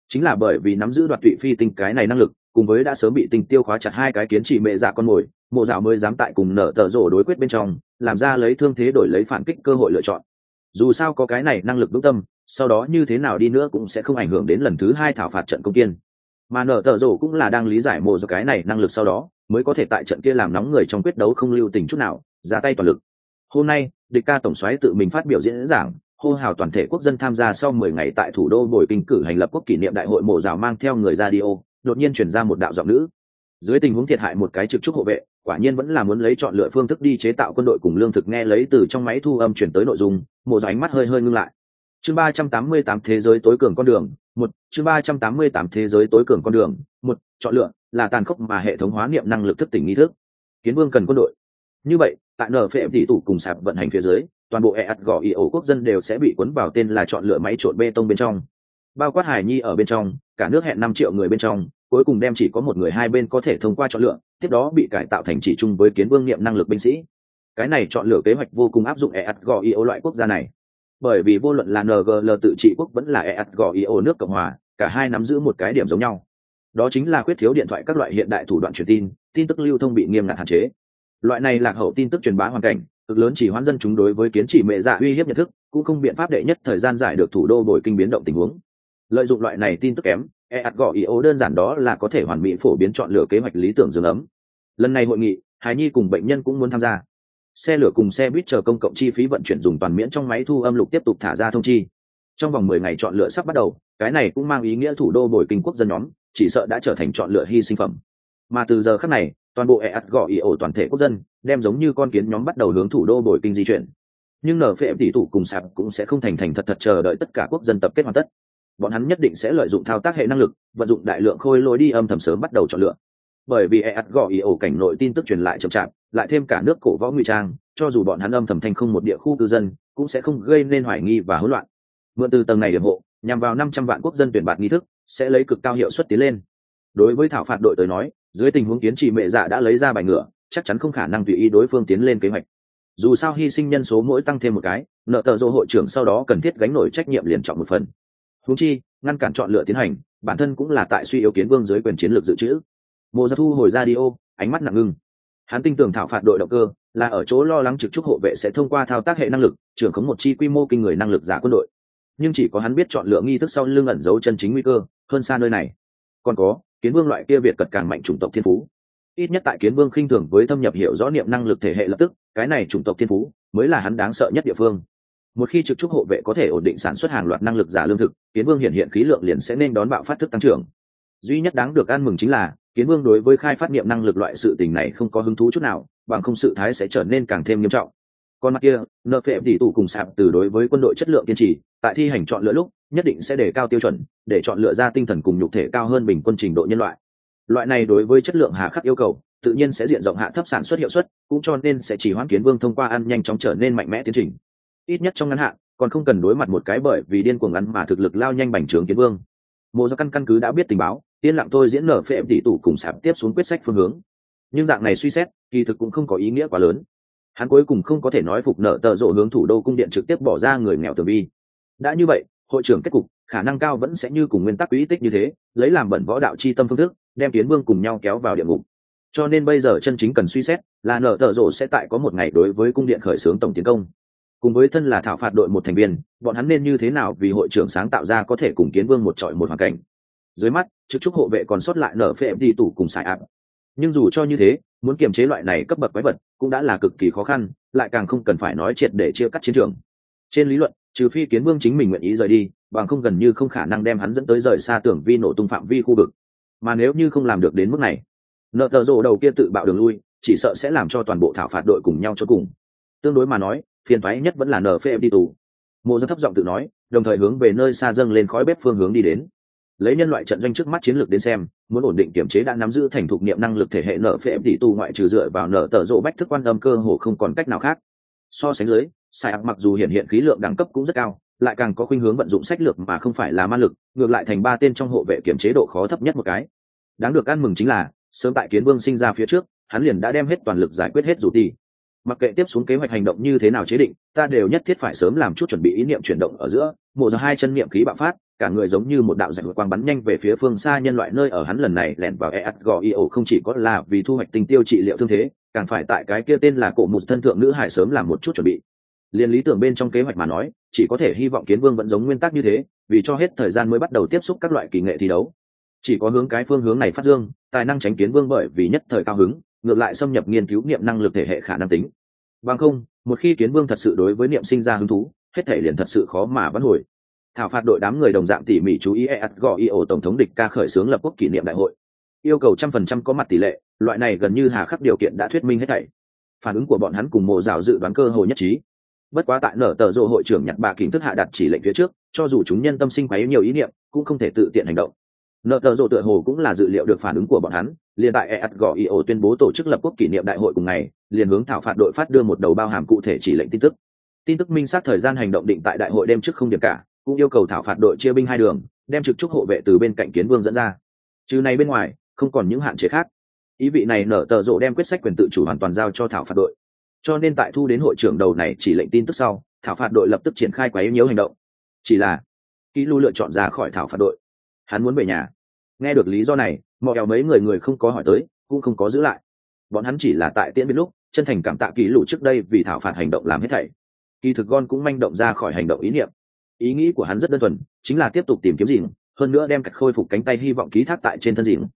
Chính là bởi vì nắm giữ đoạt tụy phi tinh cái này năng lực, cùng với đã sớm bị tinh tiêu khóa chặt hai cái kiến chỉ mẹ dạ con mồi, mộ dạo mới dám tại cùng nở tờ rổ đối quyết bên trong, làm ra lấy thương thế đổi lấy phản kích cơ hội lựa chọn. Dù sao có cái này năng lực vững tâm, sau đó như thế nào đi nữa cũng sẽ không ảnh hưởng đến lần thứ hai thảo phạt trận công kiên. Mà nở tờ rổ cũng là đang lý giải mộ do cái này năng lực sau đó, mới có thể tại trận kia làm nóng người trong quyết đấu không lưu tình chút nào, ra tay toàn lực. Hôm nay, địch ca tổng soái tự mình phát biểu diễn giảng, hô hào toàn thể quốc dân tham gia sau 10 ngày tại thủ đô Bồi Kinh cử hành lập quốc kỷ niệm đại hội, mộ dạo mang theo người ra đi ô, đột nhiên chuyển ra một đạo giọng nữ. Dưới tình huống thiệt hại một cái trực trúc hộ vệ, quả nhiên vẫn là muốn lấy chọn lựa phương thức đi chế tạo quân đội cùng lương thực, nghe lấy từ trong máy thu âm chuyển tới nội dung, mộ dạo ánh mắt hơi hơi ngưng lại. Chương 388 thế giới tối cường con đường, một chương 388 thế giới tối cường con đường, một chọn lựa là tàn khốc mà hệ thống hóa niệm năng lực thức tỉnh nghi thức. Kiến vương cần quân đội. Như vậy, tại nở phệ tỷ tủ cùng sạp vận hành phía dưới, toàn bộ EASGO quốc dân đều sẽ bị cuốn vào tên là chọn lựa máy trộn bê tông bên trong. Bao quát Hải Nhi ở bên trong, cả nước hẹn 5 triệu người bên trong, cuối cùng đem chỉ có một người hai bên có thể thông qua chọn lựa, tiếp đó bị cải tạo thành chỉ chung với kiến vương niệm năng lực binh sĩ. Cái này chọn lựa kế hoạch vô cùng áp dụng EASGO loại quốc gia này. Bởi vì vô luận là NGL tự trị quốc vẫn là EASGO nước Cộng hòa, cả hai nắm giữ một cái điểm giống nhau. Đó chính là khuyết thiếu điện thoại các loại hiện đại thủ đoạn truyền tin, tin tức lưu thông bị nghiêm ngặt hạn chế. Loại này lạc hậu tin tức truyền bá hoàn cảnh, cực lớn chỉ hoãn dân chúng đối với kiến chỉ mẹ dạ uy hiếp nhận thức, cũng không biện pháp đệ nhất thời gian giải được thủ đô Bồi Kinh biến động tình huống. Lợi dụng loại này tin tức kém, EASGO đơn giản đó là có thể hoàn mỹ phổ biến chọn lựa kế hoạch lý tưởng dương ấm. Lần này hội nghị, Hải Nhi cùng bệnh nhân cũng muốn tham gia. Xe lửa cùng xe buýt chờ công cộng chi phí vận chuyển dùng toàn miễn trong máy thu âm lục tiếp tục thả ra thông chi. Trong vòng 10 ngày chọn lựa sắp bắt đầu, cái này cũng mang ý nghĩa thủ đô Bồi Kinh quốc dân nhóm chỉ sợ đã trở thành chọn lựa hy sinh phẩm. Mà từ giờ khắc này, toàn bộ EASGO toàn thể quốc dân đem giống như con kiến nhóm bắt đầu hướng thủ đô Bồi Kinh di chuyển. Nhưng nở phệ tỷ tủ cùng sạp cũng sẽ không thành thật chờ đợi tất cả quốc dân tập kết hoàn tất. Bọn hắn nhất định sẽ lợi dụng thao tác hệ năng lực, vận dụng đại lượng khôi lối đi âm thầm sớm bắt đầu chọn lựa. Bởi vì EASGO cảnh nội tin tức truyền lại chậm chạp, lại thêm cả nước cổ võ ngụy trang, cho dù bọn hắn âm thầm thành không một địa khu cư dân, cũng sẽ không gây nên hoài nghi và hỗn loạn. Mượn từ tầng này điểm hộ, nhằm vào 500 vạn quốc dân tuyển bạt nghi thức, sẽ lấy cực cao hiệu suất tiến lên. Đối với thảo phạt đội tới nói, dưới tình huống kiến trị mẹ dạ đã lấy ra bài ngựa, chắc chắn không khả năng tùy ý đối phương tiến lên kế hoạch. Dù sao hy sinh nhân số mỗi tăng thêm một cái, nợ tờ dô hội trưởng sau đó cần thiết gánh nổi trách nhiệm liền trọng một phần. Huống chi, ngăn cản chọn lựa tiến hành, bản thân cũng là tại suy yếu kiến vương dưới quyền chiến lược dự trữ. Mộ Gia thu hồi ra đi ô, ánh mắt nặng ngưng. Hắn tin tưởng thảo phạt đội động cơ là ở chỗ lo lắng trực trúc hộ vệ sẽ thông qua thao tác hệ năng lực, trưởng khống một chi quy mô kinh người năng lực giả quân đội. Nhưng chỉ có hắn biết chọn lựa nghi thức sau lưng ẩn giấu chân chính nguy cơ, hơn xa nơi này. Còn có, kiến vương loại kia việt cật càng mạnh chủng tộc thiên phú. Ít nhất tại kiến vương khinh thường với thâm nhập hiểu rõ niệm năng lực thể hệ lập tức, cái này chủng tộc thiên phú mới là hắn đáng sợ nhất địa phương. Một khi trực trúc hộ vệ có thể ổn định sản xuất hàng loạt năng lực giả lương thực, kiến vương hiện khí lượng liền sẽ nên đón bạo phát thức tăng trưởng. Duy nhất đáng được ăn mừng chính là kiến vương đối với khai phát niệm năng lực loại sự tình này không có hứng thú chút nào, bằng không sự thái sẽ trở nên càng thêm nghiêm trọng. Còn mặt kia, nợ phệ tỷ tủ cùng sạp từ đối với quân đội chất lượng kiên trì, tại thi hành chọn lựa lúc nhất định sẽ đề cao tiêu chuẩn, để chọn lựa ra tinh thần cùng nhục thể cao hơn bình quân trình độ nhân loại. Loại này đối với chất lượng hà khắc yêu cầu, tự nhiên sẽ diện rộng hạ thấp sản xuất hiệu suất, cũng cho nên sẽ chỉ hoãn kiến vương thông qua ăn nhanh chóng trở nên mạnh mẽ tiến trình. Ít nhất trong ngắn hạn, còn không cần đối mặt một cái bởi vì điên cuồng ăn mà thực lực lao nhanh bành trướng kiến vương. Mộ Do căn cứ đã biết tình báo, yên lặng thôi diễn nở phệ tỷ tủ cùng sạp tiếp xuống quyết sách phương hướng. Nhưng dạng này suy xét, kỳ thực cũng không có ý nghĩa quá lớn. Hắn cuối cùng không có thể nói phục nợ tờ rộ hướng thủ đô cung điện trực tiếp bỏ ra người nghèo tường vi. Đã như vậy, hội trưởng kết cục khả năng cao vẫn sẽ như cùng nguyên tắc quỹ tích như thế, lấy làm bẩn võ đạo chi tâm phương thức, đem kiến vương cùng nhau kéo vào địa ngục. Cho nên bây giờ chân chính cần suy xét là nợ tờ rộ sẽ tại có một ngày đối với cung điện khởi xướng tổng tiến công. Cùng với thân là thảo phạt đội một thành viên, bọn hắn nên như thế nào vì hội trưởng sáng tạo ra có thể cùng kiến vương một trọi một hoàn cảnh. Dưới mắt, trực trúc hộ vệ còn sót lại nở phệ đi tủ cùng xài áp. Nhưng dù cho như thế, muốn kiềm chế loại này cấp bậc quái vật cũng đã là cực kỳ khó khăn, lại càng không cần phải nói triệt để chia cắt chiến trường. Trên lý luận, trừ phi kiến vương chính mình nguyện ý rời đi, bằng không gần như không khả năng đem hắn dẫn tới rời xa tưởng vi nổ tung phạm vi khu vực. Mà nếu như không làm được đến mức này, nợ tờ rồ đầu kia tự bạo đường lui, chỉ sợ sẽ làm cho toàn bộ thảo phạt đội cùng nhau cho cùng. Tương đối mà nói, phiền toái nhất vẫn là nở phệ đi tù. Mộ Dân thấp giọng tự nói, đồng thời hướng về nơi xa dâng lên khói bếp phương hướng đi đến. Lấy nhân loại trận doanh trước mắt chiến lược đến xem, muốn ổn định kiểm chế đã nắm giữ thành thục niệm năng lực thể hệ nở phệ tỷ tu ngoại trừ dựa vào nở tờ rộ bách thức quan âm cơ hồ không còn cách nào khác. So sánh dưới, sai ạc mặc dù hiện khí lượng đẳng cấp cũng rất cao, lại càng có khuynh hướng vận dụng sách lược mà không phải là ma lực, ngược lại thành 3 tên trong hộ vệ kiểm chế độ khó thấp nhất một cái. Đáng được ăn mừng chính là, sớm tại kiến vương sinh ra phía trước, hắn liền đã đem hết toàn lực giải quyết hết dù tỷ. Mặc kệ tiếp xuống kế hoạch hành động như thế nào chế định, ta đều nhất thiết phải sớm làm chút chuẩn bị ý niệm chuyển động ở giữa, mộ ra 2 chân niệm khí bạo phát, cả người giống như một đạo rạch quang bắn nhanh về phía phương xa nhân loại nơi ở. Hắn lần này lẻn vào Asgore không chỉ có là vì thu hoạch tinh tiêu trị liệu thương thế, càng phải tại cái kia tên là cổ mục thân thượng nữ hải sớm làm một chút chuẩn bị. Liên lý tưởng bên trong kế hoạch mà nói, chỉ có thể hy vọng Kiến Vương vẫn giống nguyên tắc như thế, vì cho hết thời gian mới bắt đầu tiếp xúc các loại kỳ nghệ thi đấu. Chỉ có hướng cái phương hướng này phát dương, tài năng tránh Kiến Vương bởi vì nhất thời cao hứng, ngược lại xâm nhập nghiên cứu niệm năng lực thể hệ khả năng tính. Bằng không, một khi Kiến Vương thật sự đối với niệm sinh ra hứng thú, hết thể liền thật sự khó mà vãn hồi. Thảo phạt đội đám người đồng dạng tỉ mỉ chú ý Asgore tổng thống địch ca khởi xướng lập quốc kỷ niệm đại hội, yêu cầu 100% có mặt tỷ lệ, loại này gần như hà khắc điều kiện đã thuyết minh hết thảy. Phản ứng của bọn hắn cùng Mộ Dạo dự đoán cơ hội nhất trí. Bất quá tại nở tờ rộ hội trưởng nhặt bạ kính thức hạ đặt chỉ lệnh phía trước, cho dù chúng nhân tâm sinh quấy nhiều ý niệm, cũng không thể tự tiện hành động. Nở tờ rộ tựa hồ cũng là dự liệu được phản ứng của bọn hắn, liền tại Asgore tuyên bố tổ chức lập quốc kỷ niệm đại hội cùng ngày, liền hướng thảo phạt đội phát đưa một đầu bao hàm cụ thể chỉ lệnh tin tức. Tin tức minh xác thời gian hành động định tại đại hội đêm trước không điểm cả, cũng yêu cầu thảo phạt đội chia binh hai đường, đem trực trúc hộ vệ từ bên cạnh Kiến Vương dẫn ra. Trừ này bên ngoài, không còn những hạn chế khác. Ý vị này nở tờ rộ đem quyết sách quyền tự chủ hoàn toàn giao cho thảo phạt đội. Cho nên tại thu đến hội trưởng đầu này chỉ lệnh tin tức sau, thảo phạt đội lập tức triển khai quấy nhiễu hành động. Chỉ là Kỷ Lu lựa chọn ra khỏi thảo phạt đội. Hắn muốn về nhà. Nghe được lý do này, mọi eo mấy người không có hỏi tới, cũng không có giữ lại. Bọn hắn chỉ là tại tiễn biệt lúc, chân thành cảm tạ Kỷ Lu trước đây vì thảo phạt hành động làm hết thảy. Kỳ thực Gon cũng manh động ra khỏi hành động ý niệm. Ý nghĩ của hắn rất đơn thuần, chính là tiếp tục tìm kiếm Dìn, hơn nữa đem cạch khôi phục cánh tay hy vọng ký thác tại trên thân Dìn.